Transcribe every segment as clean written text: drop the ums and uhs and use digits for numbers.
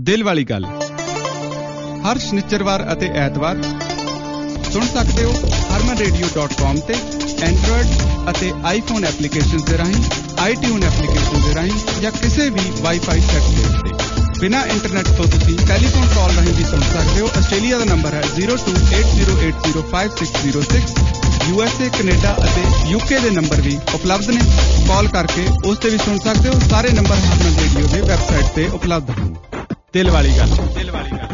ਦਿਲ ਵਾਲੀ ਗੱਲ ਹਰ ਸ਼ਨੀਚਰਵਾਰ ਅਤੇ ਐਤਵਾਰ ਸੁਣ ਸਕਦੇ ਹੋ harmanradio.com ਤੇ ਐਂਡਰੋਇਡ ਅਤੇ ਆਈਫੋਨ ਐਪਲੀਕੇਸ਼ਨ ਦੇ ਰਾਹੀਂ, iTunes ਐਪਲੀਕੇਸ਼ਨ ਦੇ ਰਾਹੀਂ ਜਾਂ ਕਿਸੇ ਵੀ ਵਾਈਫਾਈ ਸੈੱਟ ਦੇ ਉੱਤੇ। ਬਿਨਾਂ ਇੰਟਰਨੈਟ ਤੋਂ ਤੁਸੀਂ ਟੈਲੀਫੋਨ ਕਾਲ ਰਾਹੀਂ ਵੀ ਸੁਣ ਸਕਦੇ ਹੋ। ਆਸਟ੍ਰੇਲੀਆ ਦਾ ਨੰਬਰ ਹੈ 0280805606। USA, ਕੈਨੇਡਾ ਅਤੇ UK ਦੇ ਨੰਬਰ ਵੀ ਉਪਲਬਧ ਨੇ। ਕਾਲ ਕਰਕੇ ਉਸ ਤੇ ਵੀ ਸੁਣ ਸਕਦੇ ਹੋ। ਸਾਰੇ ਨੰਬਰ ਹਾਰਮਨ ਰੇਡੀਓ ਦੇ ਵੈਬਸਾਈਟ ਤੇ ਉਪਲਬਧ ਹਨ। ਦਿਲ ਵਾਲੀ ਗੱਲ, ਦਿਲ ਵਾਲੀ ਗੱਲ।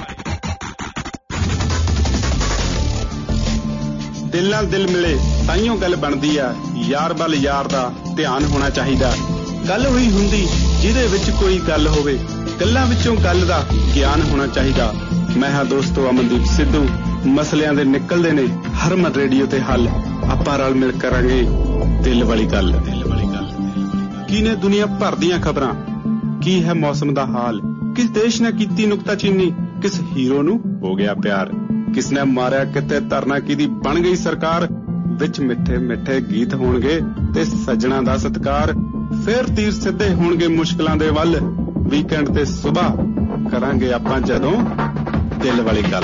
ਦਿਲ ਨਾਲ ਦਿਲ ਮਿਲੇ ਤਾਈਓ ਗੱਲ ਬਣਦੀ ਆ। ਯਾਰ ਵੱਲ ਯਾਰ ਦਾ ਧਿਆਨ ਹੋਣਾ ਚਾਹੀਦਾ। ਗੱਲ ਹੋਈ ਹੁੰਦੀ ਜਿਹਦੇ ਵਿੱਚ ਕੋਈ ਗੱਲ ਹੋਵੇ। ਗੱਲਾਂ ਵਿੱਚੋਂ ਗੱਲ ਦਾ ਗਿਆਨ ਹੋਣਾ ਚਾਹੀਦਾ। ਮੈਂ ਹਾਂ ਦੋਸਤੋ ਅਮਨਦੀਪ ਸਿੱਧੂ। ਮਸਲਿਆਂ ਦੇ ਨਿਕਲਦੇ ਨੇ ਹਰਮਨ ਰੇਡੀਓ ਤੇ ਹੱਲ। ਆਪਾਂ ਰਲ ਮਿਲ ਕਰਾਂਗੇ ਦਿਲ ਵਾਲੀ ਗੱਲ। ਕੀ ਨੇ ਦੁਨੀਆ ਭਰ ਦੀਆਂ ਖਬਰਾਂ, ਕੀ ਹੈ ਮੌਸਮ ਦਾ ਹਾਲ, ਕਿਸ ਦੇਸ਼ ਨੇ ਕੀਤੀ ਨੁਕਤਾਚੀਨੀ, ਕਿਸ ਹੀਰੋ ਨੂੰ ਹੋ ਗਿਆ ਪਿਆਰ, ਕਿਸ ਨੇ ਮਾਰਿਆ ਕਿਤੇ ਧਰਨਾ ਕਿਹਦੀ ਬਣ ਗਈ ਸਰਕਾਰ। ਵਿੱਚ ਮਿੱਠੇ ਮਿੱਠੇ ਗੀਤ ਹੋਣਗੇ ਤੇ ਸੱਜਣਾ ਦਾ ਸਤਿਕਾਰ। ਫੇਰ ਤੀਰ ਸਿੱਧੇ ਹੋਣਗੇ ਮੁਸ਼ਕਲਾਂ ਦੇ ਵੱਲ। ਵੀਕਐਂਡ ਤੇ ਸੁਬਾਹ ਕਰਾਂਗੇ ਆਪਾਂ ਜਦੋਂ ਦਿਲ ਵਾਲੀ ਗੱਲ।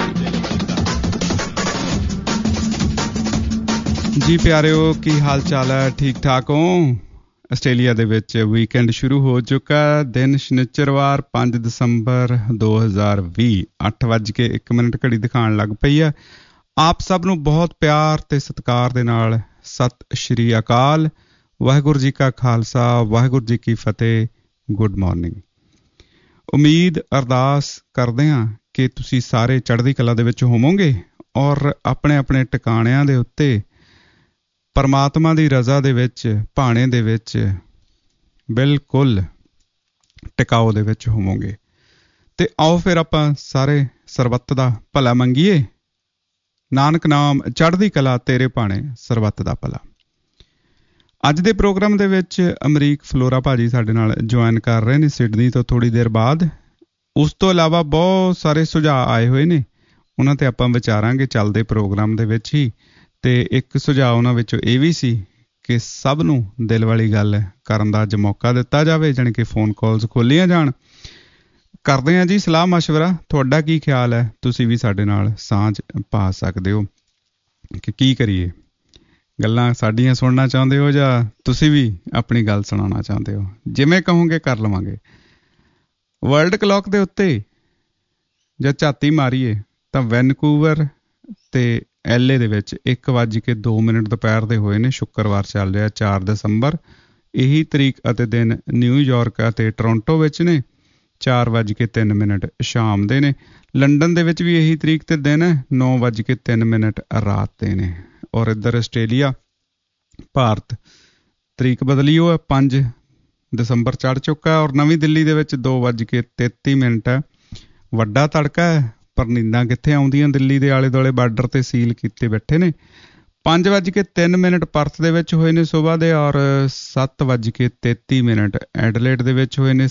ਜੀ ਪਿਆਰਿਓ, ਕੀ ਹਾਲ ਚਾਲ ਹੈ? ਠੀਕ ਠਾਕ ਹੋ? ਆਸਟ੍ਰੇਲੀਆ ਦੇ ਵਿੱਚ ਵੀਕਐਂਡ ਸ਼ੁਰੂ ਹੋ ਚੁੱਕਾ। ਦਿਨ ਸ਼ਨੀਚਰਵਾਰ 5 ਦਸੰਬਰ 2020 8:01 ਘੜੀ ਦਿਖਾਉਣ ਲੱਗ ਪਈ ਆ। ਆਪ ਸਭ ਨੂੰ ਬਹੁਤ ਪਿਆਰ ਤੇ ਸਤਿਕਾਰ ਦੇ ਨਾਲ ਸਤਿ ਸ਼੍ਰੀ ਅਕਾਲ। ਵਾਹਿਗੁਰੂ ਜੀ ਕਾ ਖਾਲਸਾ, ਵਾਹਿਗੁਰੂ ਜੀ ਕੀ ਫਤਿਹ। Good morning. ਉਮੀਦ ਅਰਦਾਸ ਕਰਦੇ ਹਾਂ ਕਿ ਤੁਸੀਂ ਸਾਰੇ ਚੜ੍ਹਦੀ ਕਲਾ ਦੇ ਵਿੱਚ ਹੋਵੋਗੇ ਔਰ ਆਪਣੇ ਆਪਣੇ ਟਿਕਾਣਿਆਂ ਦੇ ਉੱਤੇ ਪਰਮਾਤਮਾ ਦੀ ਰਜ਼ਾ ਦੇ ਵਿੱਚ, ਭਾਣੇ ਦੇ ਵਿੱਚ ਬਿਲਕੁਲ ਟਿਕਾਓ ਦੇ ਵਿੱਚ ਹੋਵੋਗੇ। ਤੇ ਆਓ ਫਿਰ ਆਪਾਂ ਸਾਰੇ ਸਰਬੱਤ ਦਾ ਭਲਾ ਮੰਗੀਏ। ਨਾਨਕ ਨਾਮ ਚੜ੍ਹਦੀ ਕਲਾ ਤੇਰੇ ਭਾਣੇ ਸਰਬੱਤ ਦਾ ਭਲਾ। ਅੱਜ ਦੇ ਪ੍ਰੋਗਰਾਮ ਦੇ ਵਿੱਚ ਅਮਰੀਕ ਫਲੋਰਾ ਭਾਜੀ ਸਾਡੇ ਨਾਲ ਜੁਆਇਨ ਕਰ ਰਹੇ ਨੇ ਸਿਡਨੀ ਤੋਂ ਥੋੜ੍ਹੀ ਦੇਰ ਬਾਅਦ। ਉਸ ਤੋਂ ਇਲਾਵਾ ਬਹੁਤ ਸਾਰੇ ਸੁਝਾਅ ਆਏ ਹੋਏ ਨੇ, ਉਹਨਾਂ ਤੇ ਆਪਾਂ ਵਿਚਾਰਾਂਗੇ ਚੱਲਦੇ ਪ੍ਰੋਗਰਾਮ ਦੇ ਵਿੱਚ ਹੀ। ਤੇ ਇੱਕ ਸੁਝਾਅ ਉਹਨਾਂ ਵਿੱਚੋਂ ਇਹ ਵੀ ਸੀ ਕਿ ਸਭ ਨੂੰ ਦਿਲ ਵਾਲੀ ਗੱਲ ਕਰਨ ਦਾ ਅੱਜ ਮੌਕਾ ਦਿੱਤਾ ਜਾਵੇ, ਜਾਣੀ ਕਿ ਫੋਨ ਕਾਲਸ ਖੋਲੀਆਂ ਜਾਣ। ਕਰਦੇ ਹਾਂ ਜੀ ਸਲਾਹ ਮਸ਼ਵਰਾ। ਤੁਹਾਡਾ ਕੀ ਖਿਆਲ ਹੈ? ਤੁਸੀਂ ਵੀ ਸਾਡੇ ਨਾਲ ਸਾਂਝ ਪਾ ਸਕਦੇ ਹੋ ਕਿ ਕੀ ਕਰੀਏ। ਗੱਲਾਂ ਸਾਡੀਆਂ ਸੁਣਨਾ ਚਾਹੁੰਦੇ ਹੋ ਜਾਂ ਤੁਸੀਂ ਵੀ ਆਪਣੀ ਗੱਲ ਸੁਣਾਉਣਾ ਚਾਹੁੰਦੇ ਹੋ? ਜਿਵੇਂ ਕਹੋਗੇ ਕਰ ਲਵਾਂਗੇ। ਵਰਲਡ ਕਲੌਕ ਦੇ ਉੱਤੇ ਜਦ ਝਾਤੀ ਮਾਰੀਏ ਤਾਂ ਵੈਨਕੂਵਰ ਤੇ LA ਦੇ ਵਿੱਚ 1:02 ਦੁਪਹਿਰ ਦੇ ਹੋਏ ਨੇ। ਸ਼ੁੱਕਰਵਾਰ ਚੱਲ ਰਿਹਾ 4 ਦਸੰਬਰ। ਇਹੀ ਤਰੀਕ ਅਤੇ ਦਿਨ ਨਿਊਯਾਰਕ ਅਤੇ ਟੋਰਾਂਟੋ ਵਿੱਚ ਨੇ। 4:03 ਸ਼ਾਮ ਦੇ ਨੇ। ਲੰਡਨ ਦੇ ਵਿੱਚ ਵੀ ਇਹੀ ਤਰੀਕ ਤੇ ਦਿਨ ਹੈ। 9:03 ਰਾਤ ਦੇ ਨੇ। ਔਰ ਇੱਧਰ ਆਸਟ੍ਰੇਲੀਆ ਭਾਰਤ ਤਰੀਕ ਬਦਲੀ ਉਹ 5 ਦਸੰਬਰ ਚੜ੍ਹ ਚੁੱਕਾ। ਔਰ ਨਵੀਂ ਦਿੱਲੀ ਦੇ ਵਿੱਚ 2:33 ਹੈ। ਵੱਡਾ ਤੜਕਾ ਹੈ ਪਰ ਨੀਂਦਾਂ ਕਿੱਥੇ ਆਉਂਦੀਆਂ। ਦਿੱਲੀ ਦੇ ਆਲੇ ਦੁਆਲੇ ਬਾਰਡਰ ਤੇ ਸੀਲ ਕੀਤੇ ਬੈਠੇ ਨੇ। 5:03 ਪਰਥ ਦੇ ਵਿੱਚ ਹੋਏ ਨੇ ਸੁਬਾਹ ਦੇ। ਔਰ 7:33 ਐਡਲੇਡ ਦੇ ਵਿੱਚ ਹੋਏ ਨੇ।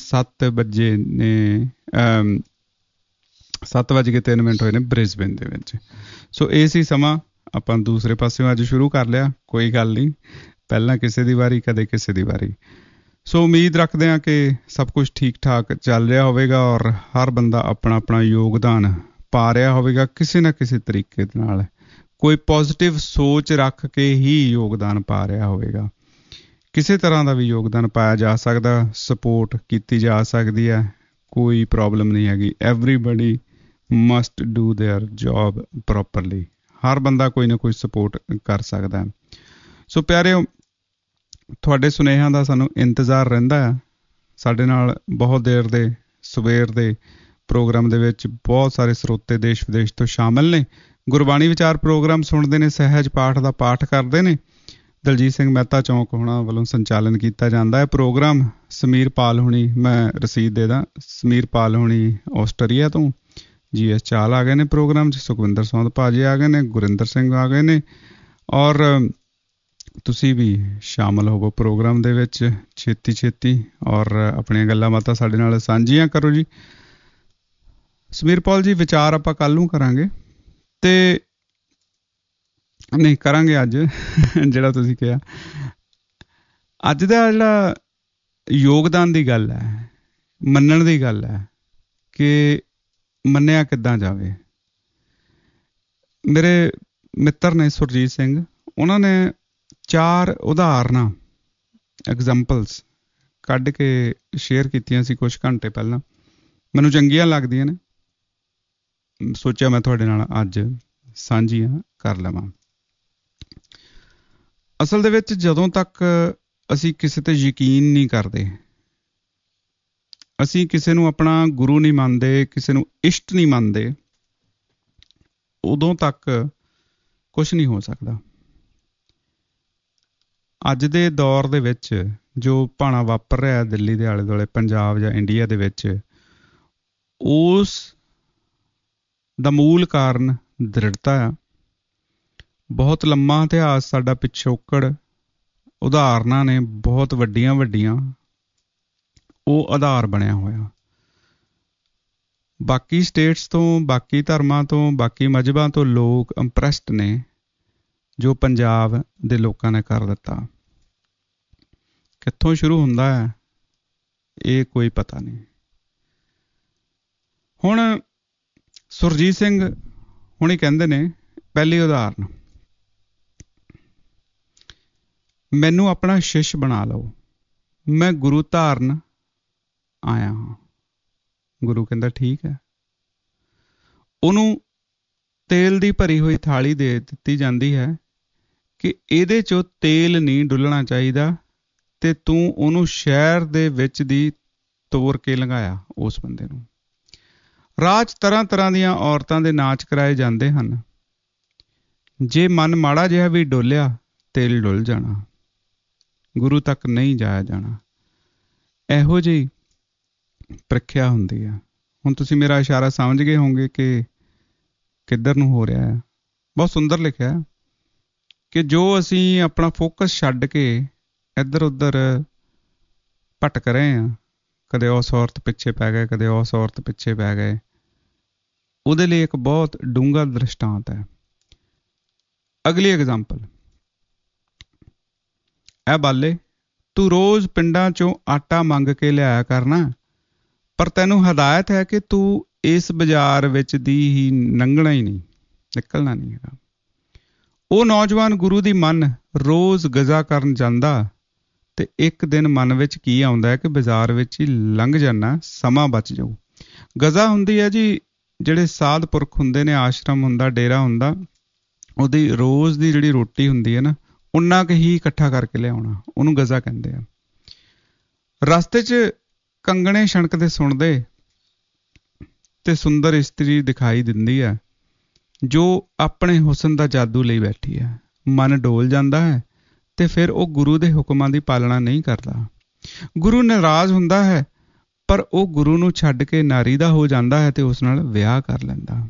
7:03 ਹੋਏ ਨੇ ਬ੍ਰਿਸਬੇਨ ਦੇ ਵਿੱਚ। ਸੋ ਇਹ ਸੀ ਸਮਾਂ। ਆਪਾਂ ਦੂਸਰੇ ਪਾਸਿਓਂ ਅੱਜ ਸ਼ੁਰੂ ਕਰ ਲਿਆ। ਕੋਈ ਗੱਲ ਨਹੀਂ, ਪਹਿਲਾਂ ਕਿਸੇ ਦੀ ਵਾਰੀ, ਕਦੇ ਕਿਸੇ ਦੀ ਵਾਰੀ। ਸੋ ਉਮੀਦ ਰੱਖਦੇ ਹਾਂ ਕਿ ਸਭ ਕੁਛ ਠੀਕ ਠਾਕ ਚੱਲ ਰਿਹਾ ਹੋਵੇਗਾ ਔਰ ਹਰ ਬੰਦਾ ਆਪਣਾ ਆਪਣਾ ਯੋਗਦਾਨ ਪਾ ਰਿਹਾ ਹੋਵੇਗਾ ਕਿਸੇ ਨਾ ਕਿਸੇ ਤਰੀਕੇ ਦੇ ਨਾਲ। ਕੋਈ ਪੋਜ਼ੀਟਿਵ ਸੋਚ ਰੱਖ ਕੇ ਹੀ ਯੋਗਦਾਨ ਪਾ ਰਿਹਾ ਹੋਵੇਗਾ। ਕਿਸੇ ਤਰ੍ਹਾਂ ਦਾ ਵੀ ਯੋਗਦਾਨ ਪਾਇਆ ਜਾ ਸਕਦਾ, ਸਪੋਰਟ ਕੀਤੀ ਜਾ ਸਕਦੀ ਹੈ, ਕੋਈ ਪ੍ਰੋਬਲਮ ਨਹੀਂ ਹੈਗੀ। Everybody must do their job properly. ਹਰ ਬੰਦਾ ਕੋਈ ਨਾ ਕੋਈ ਸਪੋਰਟ ਕਰ ਸਕਦਾ। ਸੋ ਪਿਆਰਿਓ, ਤੁਹਾਡੇ ਸੁਨੇਹਿਆਂ ਦਾ ਸਾਨੂੰ ਇੰਤਜ਼ਾਰ ਰਹਿੰਦਾ ਹੈ। ਸਾਡੇ ਨਾਲ ਬਹੁਤ ਦੇਰ ਦੇ ਸਵੇਰ ਦੇ ਪ੍ਰੋਗਰਾਮ ਦੇ ਵਿੱਚ ਬਹੁਤ ਸਾਰੇ ਸਰੋਤੇ ਦੇਸ਼ ਵਿਦੇਸ਼ ਤੋਂ ਸ਼ਾਮਿਲ ਨੇ। ਗੁਰਬਾਣੀ ਵਿਚਾਰ ਪ੍ਰੋਗਰਾਮ ਸੁਣਦੇ ਨੇ, ਸਹਿਜ ਪਾਠ ਦਾ ਪਾਠ ਕਰਦੇ ਨੇ। ਦਲਜੀਤ ਸਿੰਘ ਮਹਿਤਾ ਚੌਂਕ ਹੋਣਾ ਵੱਲੋਂ ਸੰਚਾਲਨ ਕੀਤਾ ਜਾਂਦਾ ਹੈ ਪ੍ਰੋਗਰਾਮ। ਸਮੀਰ ਪਾਲ ਹੋਣੀ, ਮੈਂ ਰਸੀਦ ਦੇ ਦਾਂ, ਸਮੀਰ ਪਾਲ ਹੋਣੀ ਆਸਟ੍ਰੇਲੀਆ ਤੋਂ। GS ਚਾਲ ਆ ਗਏ ਨੇ ਪ੍ਰੋਗਰਾਮ 'ਚ। ਸੁਖਵਿੰਦਰ ਸੌਂਦ ਭਾਜੀ ਆ ਗਏ ਨੇ। ਗੁਰਿੰਦਰ ਸਿੰਘ ਆ ਗਏ ਨੇ। ਔਰ ਤੁਸੀਂ ਵੀ ਸ਼ਾਮਲ ਹੋਵੋ ਪ੍ਰੋਗਰਾਮ ਦੇ ਵਿੱਚ ਛੇਤੀ ਛੇਤੀ ਔਰ ਆਪਣੀਆਂ ਗੱਲਾਂ ਬਾਤਾਂ ਸਾਡੇ ਨਾਲ ਸਾਂਝੀਆਂ ਕਰੋ ਜੀ। ਸਮੀਰ ਪਾਲ ਜੀ, ਵਿਚਾਰ ਆਪਾਂ ਕੱਲ੍ਹ ਨੂੰ ਕਰਾਂਗੇ ਤੇ ਨਹੀਂ ਕਰਾਂਗੇ ਅੱਜ ਜਿਹੜਾ ਤੁਸੀਂ ਕਿਹਾ। ਅੱਜ ਦਾ ਜਿਹੜਾ ਯੋਗਦਾਨ ਦੀ ਗੱਲ ਹੈ, ਮੰਨਣ ਦੀ ਗੱਲ ਹੈ ਕਿ ਮੰਨਿਆ ਕਿੱਦਾਂ ਜਾਵੇ। ਮੇਰੇ ਮਿੱਤਰ ਨੇ ਸੁਰਜੀਤ ਸਿੰਘ, ਉਹਨਾਂ ਨੇ 4 ਉਦਾਹਰਨਾਂ ਐਗਜ਼ਾਮਪਲਸ ਕੱਢ ਕੇ ਸ਼ੇਅਰ ਕੀਤੀਆਂ ਸੀ ਕੁਛ ਘੰਟੇ ਪਹਿਲਾਂ। ਮੈਨੂੰ ਚੰਗੀਆਂ ਲੱਗਦੀਆਂ ਨੇ, ਸੋਚਿਆ ਮੈਂ ਤੁਹਾਡੇ ਨਾਲ ਅੱਜ ਸਾਂਝੀਆਂ ਕਰ ਲਵਾਂ। ਅਸਲ ਦੇ ਵਿੱਚ ਜਦੋਂ ਤੱਕ ਅਸੀਂ ਕਿਸੇ ਤੇ ਯਕੀਨ ਨਹੀਂ ਕਰਦੇ, ਅਸੀਂ ਕਿਸੇ ਨੂੰ ਆਪਣਾ ਗੁਰੂ ਨਹੀਂ ਮੰਨਦੇ, ਕਿਸੇ ਨੂੰ ਇਸ਼ਟ ਨਹੀਂ ਮੰਨਦੇ, ਉਦੋਂ ਤੱਕ ਕੁਛ ਨਹੀਂ ਹੋ ਸਕਦਾ। ਅੱਜ ਦੇ ਦੌਰ ਦੇ ਵਿੱਚ ਜੋ ਭਾਣਾ ਵਾਪਰ ਰਿਹਾ ਦਿੱਲੀ ਦੇ ਆਲੇ ਦੁਆਲੇ, ਪੰਜਾਬ ਜਾਂ ਇੰਡੀਆ ਦੇ ਵਿੱਚ, ਉਸ ਦਾ ਮੂਲ ਕਾਰਨ ਦ੍ਰਿੜਤਾ ਆ। ਬਹੁਤ ਲੰਮਾ ਇਤਿਹਾਸ ਸਾਡਾ ਪਿਛੋਕੜ, ਉਦਾਹਰਨਾਂ ਨੇ ਬਹੁਤ ਵੱਡੀਆਂ ਵੱਡੀਆਂ, ਉਹ ਆਧਾਰ ਬਣਿਆ ਹੋਇਆ। ਬਾਕੀ ਸਟੇਟਸ ਤੋਂ, ਬਾਕੀ ਧਰਮਾਂ ਤੋਂ, ਬਾਕੀ ਮਜ਼ਹਬਾਂ ਤੋਂ ਲੋਕ ਇੰਪਰੈਸਡ ਨੇ ਜੋ ਪੰਜਾਬ ਦੇ ਲੋਕਾਂ ਨੇ ਕਰ ਦਿੱਤਾ। ਕਿੱਥੋਂ ਸ਼ੁਰੂ ਹੁੰਦਾ ਹੈ ਇਹ ਕੋਈ ਪਤਾ ਨਹੀਂ। ਹੁਣ ਸੁਰਜੀਤ ਸਿੰਘ ਹੁਣੀ ਕਹਿੰਦੇ ਨੇ, ਪਹਿਲੀ ਉਦਾਹਰਨ, ਮੈਨੂੰ ਆਪਣਾ ਸ਼ਿਸ਼ ਬਣਾ ਲਓ, ਮੈਂ ਗੁਰੂ ਧਾਰਨ ਆਇਆ ਹਾਂ। ਗੁਰੂ ਕਹਿੰਦਾ ਠੀਕ ਹੈ। ਉਹਨੂੰ ਤੇਲ ਦੀ ਭਰੀ ਹੋਈ ਥਾਲੀ ਦੇ ਦਿੱਤੀ ਜਾਂਦੀ ਹੈ ਕਿ ਇਹਦੇ 'ਚੋਂ ਤੇਲ ਨਹੀਂ ਡੁੱਲਣਾ ਚਾਹੀਦਾ, ਤੇ ਤੂੰ ਉਹਨੂੰ ਸ਼ਹਿਰ ਦੇ ਵਿੱਚ ਦੀ ਤੋਰ ਕੇ ਲੰਘਾਇਆ ਉਸ ਬੰਦੇ ਨੂੰ। ਰਾਹ 'ਚ ਤਰ੍ਹਾਂ ਤਰ੍ਹਾਂ ਦੀਆਂ ਔਰਤਾਂ ਦੇ ਨਾਚ ਕਰਾਏ ਜਾਂਦੇ ਹਨ। ਜੇ ਮਨ ਮਾੜਾ ਜਿਹਾ ਵੀ ਡੋਲਿਆ, ਤੇਲ ਡੁੱਲ ਜਾਣਾ, ਗੁਰੂ ਤੱਕ ਨਹੀਂ ਜਾਇਆ ਜਾਣਾ। ਇਹੋ ਜਿਹੀ ਪ੍ਰੀਖਿਆ ਹੁੰਦੀ ਆ। ਹੁਣ ਤੁਸੀਂ ਮੇਰਾ ਇਸ਼ਾਰਾ ਸਮਝ ਗਏ ਹੋਵੋਗੇ ਕਿ ਕਿੱਧਰ ਨੂੰ ਹੋ ਰਿਹਾ ਹੈ। ਬਹੁਤ ਸੁੰਦਰ ਲਿਖਿਆ ਕਿ ਜੋ ਅਸੀਂ ਆਪਣਾ ਫੋਕਸ ਛੱਡ ਕੇ ਇੱਧਰ ਉੱਧਰ ਭਟਕ ਰਹੇ ਹਾਂ, ਕਦੇ ਉਸ ਔਰਤ ਪਿੱਛੇ ਪੈ ਗਏ, ਕਦੇ ਉਸ ਔਰਤ ਪਿੱਛੇ ਪੈ ਗਏ, ਉਹਦੇ ਲਈ ਇੱਕ ਬਹੁਤ ਡੂੰਘਾ ਦ੍ਰਿਸ਼ਟਾਂਤ ਹੈ। ਅਗਲੀ ਐਗਜ਼ਾਮਪਲ, ਇਹ ਬਾਲੇ, ਤੂੰ ਰੋਜ਼ ਪਿੰਡਾਂ 'ਚੋਂ ਆਟਾ ਮੰਗ ਕੇ ਲਿਆਇਆ ਕਰਨਾ, ਪਰ ਤੈਨੂੰ ਹਦਾਇਤ ਹੈ ਕਿ ਤੂੰ ਇਸ ਬਾਜ਼ਾਰ ਵਿੱਚ ਦੀ ਹੀ ਲੰਘਣਾ ਹੀ ਨਹੀਂ, ਨਿਕਲਣਾ ਨਹੀਂ ਹੈਗਾ। ਉਹ ਨੌਜਵਾਨ ਗੁਰੂ ਦੀ ਮਨ ਰੋਜ਼ ਗਜ਼ਾ ਕਰਨ ਜਾਂਦਾ, ਤੇ ਇੱਕ ਦਿਨ ਮਨ ਵਿੱਚ ਕੀ ਆਉਂਦਾ ਹੈ ਕਿ ਬਾਜ਼ਾਰ ਵਿੱਚ ਹੀ ਲੰਘ ਜਾਣਾ, ਸਮਾਂ ਬਚ ਜਾਊ। ਗਜ਼ਾ ਹੁੰਦੀ ਹੈ ਜੀ, ਜਿਹੜੇ ਸਾਧ ਪੁਰਖ ਹੁੰਦੇ ਨੇ, ਆਸ਼ਰਮ ਹੁੰਦਾ, ਡੇਰਾ ਹੁੰਦਾ, ਉਹਦੀ ਰੋਜ਼ ਦੀ ਜਿਹੜੀ ਰੋਟੀ ਹੁੰਦੀ ਹੈ ਨਾ, ਉਨਾ ਕੁ ਹੀ ਇਕੱਠਾ ਕਰਕੇ ਲਿਆਉਣਾ, ਉਹਨੂੰ ਗਜ਼ਾ ਕਹਿੰਦੇ ਆ। ਰਸਤੇ 'ਚ ਕੰਗਣੇ ਛਣਕਦੇ ਸੁਣਦੇ ਤੇ ਸੁੰਦਰ ਇਸਤਰੀ ਦਿਖਾਈ ਦਿੰਦੀ ਹੈ ਜੋ ਆਪਣੇ ਹੁਸਨ ਦਾ ਜਾਦੂ ਲਈ ਬੈਠੀ ਹੈ। ਮਨ ਡੋਲ ਜਾਂਦਾ ਹੈ ਤੇ ਫਿਰ ਉਹ ਗੁਰੂ ਦੇ ਹੁਕਮਾਂ ਦੀ ਪਾਲਣਾ ਨਹੀਂ ਕਰਦਾ। ਗੁਰੂ ਨਾਰਾਜ਼ ਹੁੰਦਾ ਹੈ, ਪਰ ਉਹ ਗੁਰੂ ਨੂੰ ਛੱਡ ਕੇ ਨਾਰੀ ਦਾ ਹੋ ਜਾਂਦਾ ਹੈ ਤੇ ਉਸ ਨਾਲ ਵਿਆਹ ਕਰ ਲੈਂਦਾ।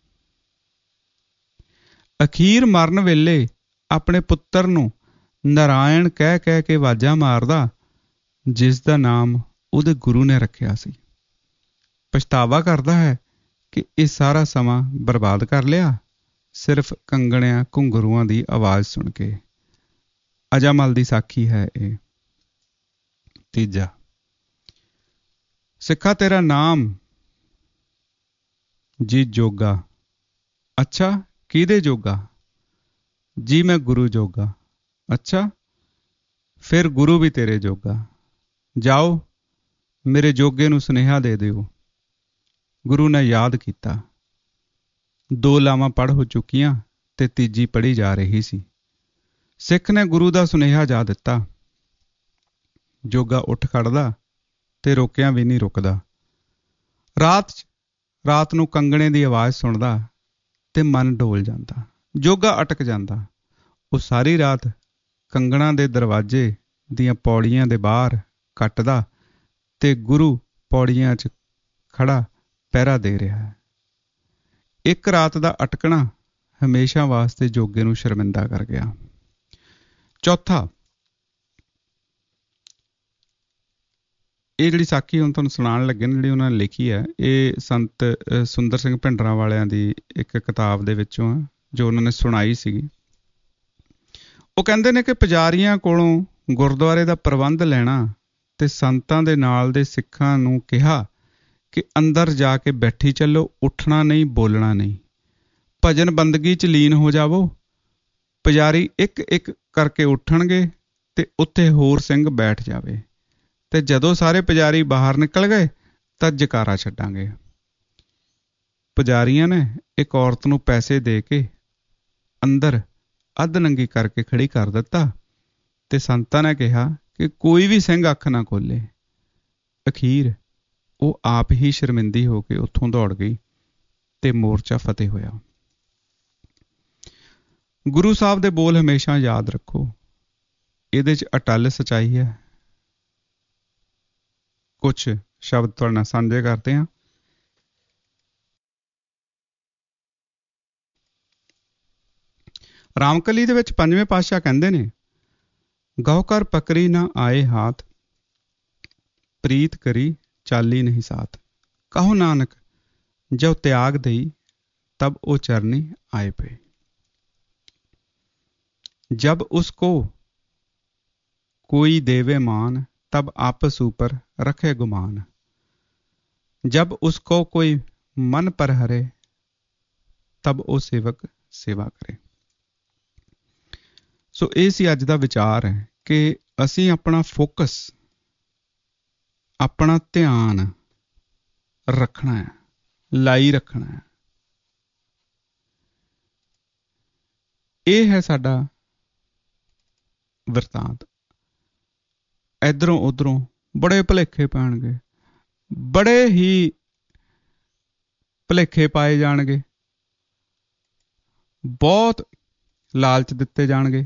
ਅਖੀਰ ਮਰਨ ਵੇਲੇ ਆਪਣੇ ਪੁੱਤਰ ਨੂੰ ਨਾਰਾਇਣ ਕਹਿ ਕਹਿ ਕੇ ਆਵਾਜ਼ਾਂ ਮਾਰਦਾ, ਜਿਸ ਦਾ ਨਾਮ ਉਹਦੇ ਗੁਰੂ ਨੇ ਰੱਖਿਆ ਸੀ। ਪਛਤਾਵਾ ਕਰਦਾ ਹੈ ਕਿ ਇਹ ਸਾਰਾ ਸਮਾਂ ਬਰਬਾਦ ਕਰ ਲਿਆ ਸਿਰਫ ਕੰਗਣਿਆਂ ਘੁੰਗਰੂਆਂ ਦੀ ਆਵਾਜ਼ ਸੁਣ ਕੇ। ਅਜਾਮਲ ਦੀ ਸਾਖੀ ਹੈ ਇਹ। ਤੀਜਾ, ਸਿੱਖਾ ਤੇਰਾ ਨਾਮ ਜੀ ਜੋਗਾ। ਅੱਛਾ, ਕਿਹਦੇ ਜੋਗਾ? ਜੀ ਮੈਂ ਗੁਰੂ ਜੋਗਾ। ਅੱਛਾ, ਫਿਰ ਗੁਰੂ ਵੀ ਤੇਰੇ ਜੋਗਾ। ਜਾਓ, ਮੇਰੇ ਜੋਗੇ ਨੂੰ ਸੁਨੇਹਾ ਦੇ ਦਿਓ। ਗੁਰੂ ਨੇ ਯਾਦ ਕੀਤਾ। 2 ਲਾਵਾਂ ਪੜ੍ਹ ਹੋ ਚੁੱਕੀਆਂ ਤੇ ਤੀਜੀ ਪੜ੍ਹੀ ਜਾ ਰਹੀ ਸੀ। ਸਿੱਖ ਨੇ ਗੁਰੂ ਦਾ ਸੁਨੇਹਾ ਜਾ ਦਿੱਤਾ। ਜੋਗਾ ਉੱਠ ਖੜਦਾ ਤੇ ਰੋਕਿਆ ਵੀ ਨਹੀਂ ਰੁਕਦਾ। ਰਾਤ ਨੂੰ ਕੰਗਣੇ ਦੀ ਆਵਾਜ਼ ਸੁਣਦਾ ਤੇ ਮਨ ਡੋਲ ਜਾਂਦਾ। ਜੋਗਾ ਅਟਕ ਜਾਂਦਾ। ਉਹ ਸਾਰੀ ਰਾਤ ਕੰਗਣਾ ਦੇ ਦਰਵਾਜ਼ੇ ਦੀਆਂ ਪੌੜੀਆਂ ਦੇ ਬਾਹਰ ਕੱਟਦਾ ਤੇ ਗੁਰੂ ਪੌੜੀਆਂ 'ਚ ਖੜਾ ਪਹਿਰਾ ਦੇ ਰਿਹਾ ਹੈ। ਇੱਕ ਰਾਤ ਦਾ ਅਟਕਣਾ ਹਮੇਸ਼ਾ ਵਾਸਤੇ ਜੋਗੇ ਨੂੰ ਸ਼ਰਮਿੰਦਾ ਕਰ ਗਿਆ। ਚੌਥਾ, ਇਹ ਜਿਹੜੀ ਸਾਖੀ ਹੁਣ ਤੁਹਾਨੂੰ ਸੁਣਾਉਣ ਲੱਗੇ ਨੇ, ਜਿਹੜੀ ਉਹਨਾਂ ਨੇ ਲਿਖੀ ਹੈ, ਇਹ ਸੰਤ ਸੁੰਦਰ ਸਿੰਘ ਭਿੰਡਰਾਂ ਵਾਲਿਆਂ ਦੀ ਇੱਕ ਕਿਤਾਬ ਦੇ ਵਿੱਚੋਂ ਆ, ਜੋ ਉਹਨਾਂ ਨੇ ਸੁਣਾਈ ਸੀਗੀ। ਉਹ ਕਹਿੰਦੇ ਨੇ ਕਿ ਪੁਜਾਰੀਆਂ ਕੋਲੋਂ ਗੁਰਦੁਆਰੇ ਦਾ ਪ੍ਰਬੰਧ ਲੈਣਾ ਤੇ ਸੰਤਾਂ ਦੇ ਨਾਲ ਦੇ ਸਿੱਖਾਂ ਨੂੰ ਕਿਹਾ ਕਿ ਅੰਦਰ ਜਾ ਕੇ ਬੈਠੀ ਚੱਲੋ, ਉੱਠਣਾ ਨਹੀਂ, ਬੋਲਣਾ ਨਹੀਂ। ਭਜਨ ਬੰਦਗੀ 'ਚ ਲੀਨ ਹੋ ਜਾਵੋ। ਪੁਜਾਰੀ ਇੱਕ ਇੱਕ ਕਰਕੇ ਉੱਠਣਗੇ ਤੇ ਉੱਥੇ ਹੋਰ ਸਿੰਘ ਬੈਠ ਜਾਵੇ, ਤੇ ਜਦੋਂ ਸਾਰੇ ਪੁਜਾਰੀ ਬਾਹਰ ਨਿਕਲ ਗਏ ਤਾਂ ਜਕਾਰਾ ਛੱਡਾਂਗੇ। ਪੁਜਾਰੀਆਂ ਨੇ ਇੱਕ ਔਰਤ ਨੂੰ ਪੈਸੇ ਦੇ ਕੇ ਅੰਦਰ ਅੱਧ ਨੰਗੀ ਕਰਕੇ ਖੜੀ ਕਰ ਦਿੱਤਾ, ਤੇ ਸੰਤਾਂ ਨੇ ਕਿਹਾ ਕਿ ਕੋਈ ਵੀ ਸਿੰਘ ਅੱਖ ਨਾ ਖੋਲੇ। ਅਖੀਰ ਉਹ ਆਪ ਹੀ ਸ਼ਰਮਿੰਦੀ ਹੋ ਕੇ ਉੱਥੋਂ ਦੌੜ ਗਈ ਤੇ ਮੋਰਚਾ ਫਤਿਹ ਹੋਇਆ। ਗੁਰੂ ਸਾਹਿਬ ਦੇ ਬੋਲ ਹਮੇਸ਼ਾ ਯਾਦ ਰੱਖੋ, ਇਹਦੇ 'ਚ ਅਟੱਲ ਸੱਚਾਈ ਹੈ। ਕੁਛ ਸ਼ਬਦ ਤੁਹਾਡੇ ਨਾਲ ਸਾਂਝੇ ਕਰਦੇ ਹਾਂ। ਰਾਮਕਲੀ ਦੇ ਵਿੱਚ ਪੰਜਵੇਂ ਪਾਤਸ਼ਾਹ ਕਹਿੰਦੇ ਨੇ, ਗਹੁ ਕਰ ਪਕੜੀ ਨਾ ਆਏ ਹਾਥ, ਪ੍ਰੀਤ ਕਰੀ ਚਾਲੀ ਨਹੀਂ ਸਾਥ। ਕਹੋ ਨਾਨਕ ਜੋ ਤਿਆਗ ਦਈ, तब वो चरनी आए पे। जब उसको कोई देवे मान, तब आपस ऊपर रखे गुमान। जब उसको कोई मन पर हरे, तब वो सेवक सेवा करे। सो ये सी अज दा विचार है कि असी अपना फोकस, अपना ध्यान रखना है, लाई रखना है। ਇਹ ਹੈ ਸਾਡਾ ਵਰਤਾਂਤ। ਇੱਧਰੋਂ ਉੱਧਰੋਂ ਬੜੇ ਭੁਲੇਖੇ ਪੈਣਗੇ, ਬੜੇ ਹੀ ਭੁਲੇਖੇ ਪਾਏ ਜਾਣਗੇ, ਬਹੁਤ ਲਾਲਚ ਦਿੱਤੇ ਜਾਣਗੇ,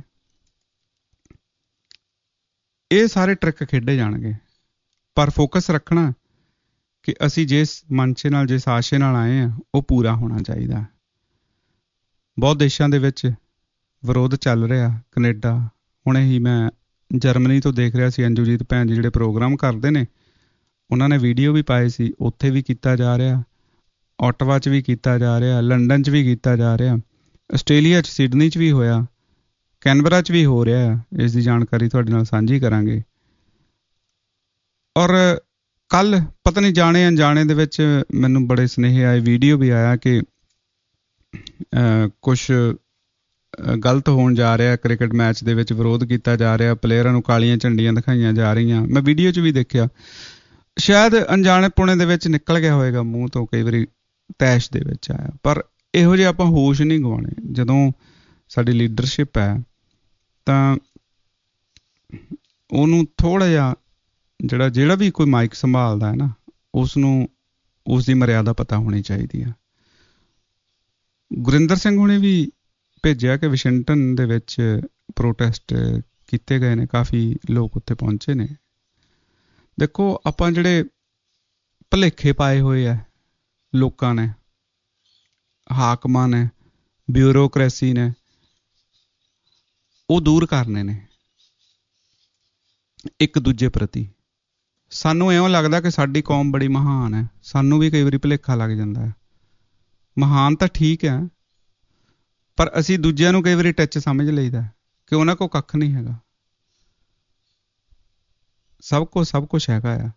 ਇਹ ਸਾਰੇ ਟ੍ਰਿਕ ਖੇਡੇ ਜਾਣਗੇ। ਪਰ ਫੋਕਸ ਰੱਖਣਾ ਕਿ ਅਸੀਂ ਜਿਸ ਮਨਸ਼ੇ ਨਾਲ, ਜਿਸ ਆਸ਼ੇ ਨਾਲ ਆਏ ਹਾਂ, ਉਹ ਪੂਰਾ ਹੋਣਾ ਚਾਹੀਦਾ। ਬਹੁਤ ਦੇਸ਼ਾਂ ਦੇ ਵਿੱਚ ਵਿਰੋਧ ਚੱਲ ਰਿਹਾ। ਕਨੇਡਾ, ਹੁਣੇ ਹੀ ਮੈਂ ਜਰਮਨੀ ਤੋਂ ਦੇਖ ਰਿਹਾ ਸੀ, ਅੰਜੂਜੀਤ ਭੈਣ ਜੀ ਜਿਹੜੇ ਪ੍ਰੋਗਰਾਮ ਕਰਦੇ ਨੇ, ਉਹਨਾਂ ਨੇ ਵੀਡੀਓ ਵੀ ਪਾਏ ਸੀ। ਉੱਥੇ ਵੀ ਕੀਤਾ ਜਾ ਰਿਹਾ, ਓਟਵਾ 'ਚ ਵੀ ਕੀਤਾ ਜਾ ਰਿਹਾ, ਲੰਡਨ 'ਚ ਵੀ ਕੀਤਾ ਜਾ ਰਿਹਾ, ਆਸਟ੍ਰੇਲੀਆ 'ਚ ਸਿਡਨੀ 'ਚ ਵੀ ਹੋਇਆ, ਕੈਨਬਰਾ 'ਚ ਵੀ ਹੋ ਰਿਹਾ। ਇਸ ਦੀ ਜਾਣਕਾਰੀ ਤੁਹਾਡੇ ਨਾਲ ਸਾਂਝੀ ਕਰਾਂਗੇ। ਔਰ ਕੱਲ੍ਹ ਪਤਾ ਨਹੀਂ ਜਾਣੇ ਅਣਜਾਣੇ ਦੇ ਵਿੱਚ ਮੈਨੂੰ ਬੜੇ ਸੁਨੇਹੇ ਆਏ, ਵੀਡੀਓ ਵੀ ਆਇਆ ਕਿ ਕੁਛ ਗਲਤ ਹੋਣ ਜਾ ਰਿਹਾ, ਕ੍ਰਿਕਟ ਮੈਚ ਦੇ ਵਿੱਚ ਵਿਰੋਧ ਕੀਤਾ ਜਾ ਰਿਹਾ, ਪਲੇਅਰਾਂ ਨੂੰ ਕਾਲੀਆਂ ਝੰਡੀਆਂ ਦਿਖਾਈਆਂ ਜਾ ਰਹੀਆਂ। ਮੈਂ ਵੀਡੀਓ 'ਚ ਵੀ ਦੇਖਿਆ, ਸ਼ਾਇਦ ਅਣਜਾਣੇ ਪੁਣੇ ਦੇ ਵਿੱਚ ਨਿਕਲ ਗਿਆ ਹੋਏਗਾ ਮੂੰਹ ਤੋਂ, ਕਈ ਵਾਰੀ ਤੈਸ਼ ਦੇ ਵਿੱਚ ਆਇਆ। ਪਰ ਇਹੋ ਜਿਹੇ ਆਪਾਂ ਹੋਸ਼ ਨਹੀਂ ਗਵਾਉਣੇ। ਜਦੋਂ ਸਾਡੀ ਲੀਡਰਸ਼ਿਪ ਹੈ ਤਾਂ ਉਹਨੂੰ ਥੋੜ੍ਹਾ ਜਿਹਾ ਜਿਹੜਾ ਵੀ ਕੋਈ ਮਾਈਕ ਸੰਭਾਲਦਾ ਹੈ ਨਾ, ਉਸਨੂੰ ਉਸ ਦੀ ਮਰਿਆਦਾ ਪਤਾ ਹੋਣੀ ਚਾਹੀਦੀ ਆ। ਗੁਰਿੰਦਰ ਸਿੰਘ ਹੁਣੇ ਵੀ ਭੇਜਿਆ ਕਿ ਵਾਸ਼ਿੰਗਟਨ ਦੇ ਵਿੱਚ ਪ੍ਰੋਟੈਸਟ ਕੀਤੇ ਗਏ ਨੇ, ਕਾਫੀ ਲੋਕ ਉੱਥੇ ਪਹੁੰਚੇ ਨੇ। ਦੇਖੋ, ਆਪਾਂ ਜਿਹੜੇ ਭੁਲੇਖੇ ਪਾਏ ਹੋਏ ਆ ਲੋਕਾਂ ਨੇ, ਹਾਕਮਾਂ ਨੇ, ਬਿਊਰੋਕਰੇਸੀ ਨੇ, ਉਹ ਦੂਰ ਕਰਨੇ ਨੇ ਇੱਕ ਦੂਜੇ ਪ੍ਰਤੀ। ਸਾਨੂੰ ਇਉਂ ਲੱਗਦਾ ਕਿ ਸਾਡੀ ਕੌਮ ਬੜੀ ਮਹਾਨ ਹੈ, ਸਾਨੂੰ ਵੀ ਕਈ ਵਾਰੀ ਭੁਲੇਖਾ ਲੱਗ ਜਾਂਦਾ ਹੈ। ਮਹਾਨ ਤਾਂ ਠੀਕ ਹੈ, ਪਰ ਅਸੀਂ ਦੂਜਿਆਂ ਨੂੰ ਕਈ ਵਾਰੀ ਟੱਚ ਸਮਝ ਲਈਦਾ ਕਿ ਉਹਨਾਂ ਕੋਲ ਕੱਖ ਨਹੀਂ ਹੈਗਾ, ਸਭ ਕੁਛ ਹੈਗਾ ਆ।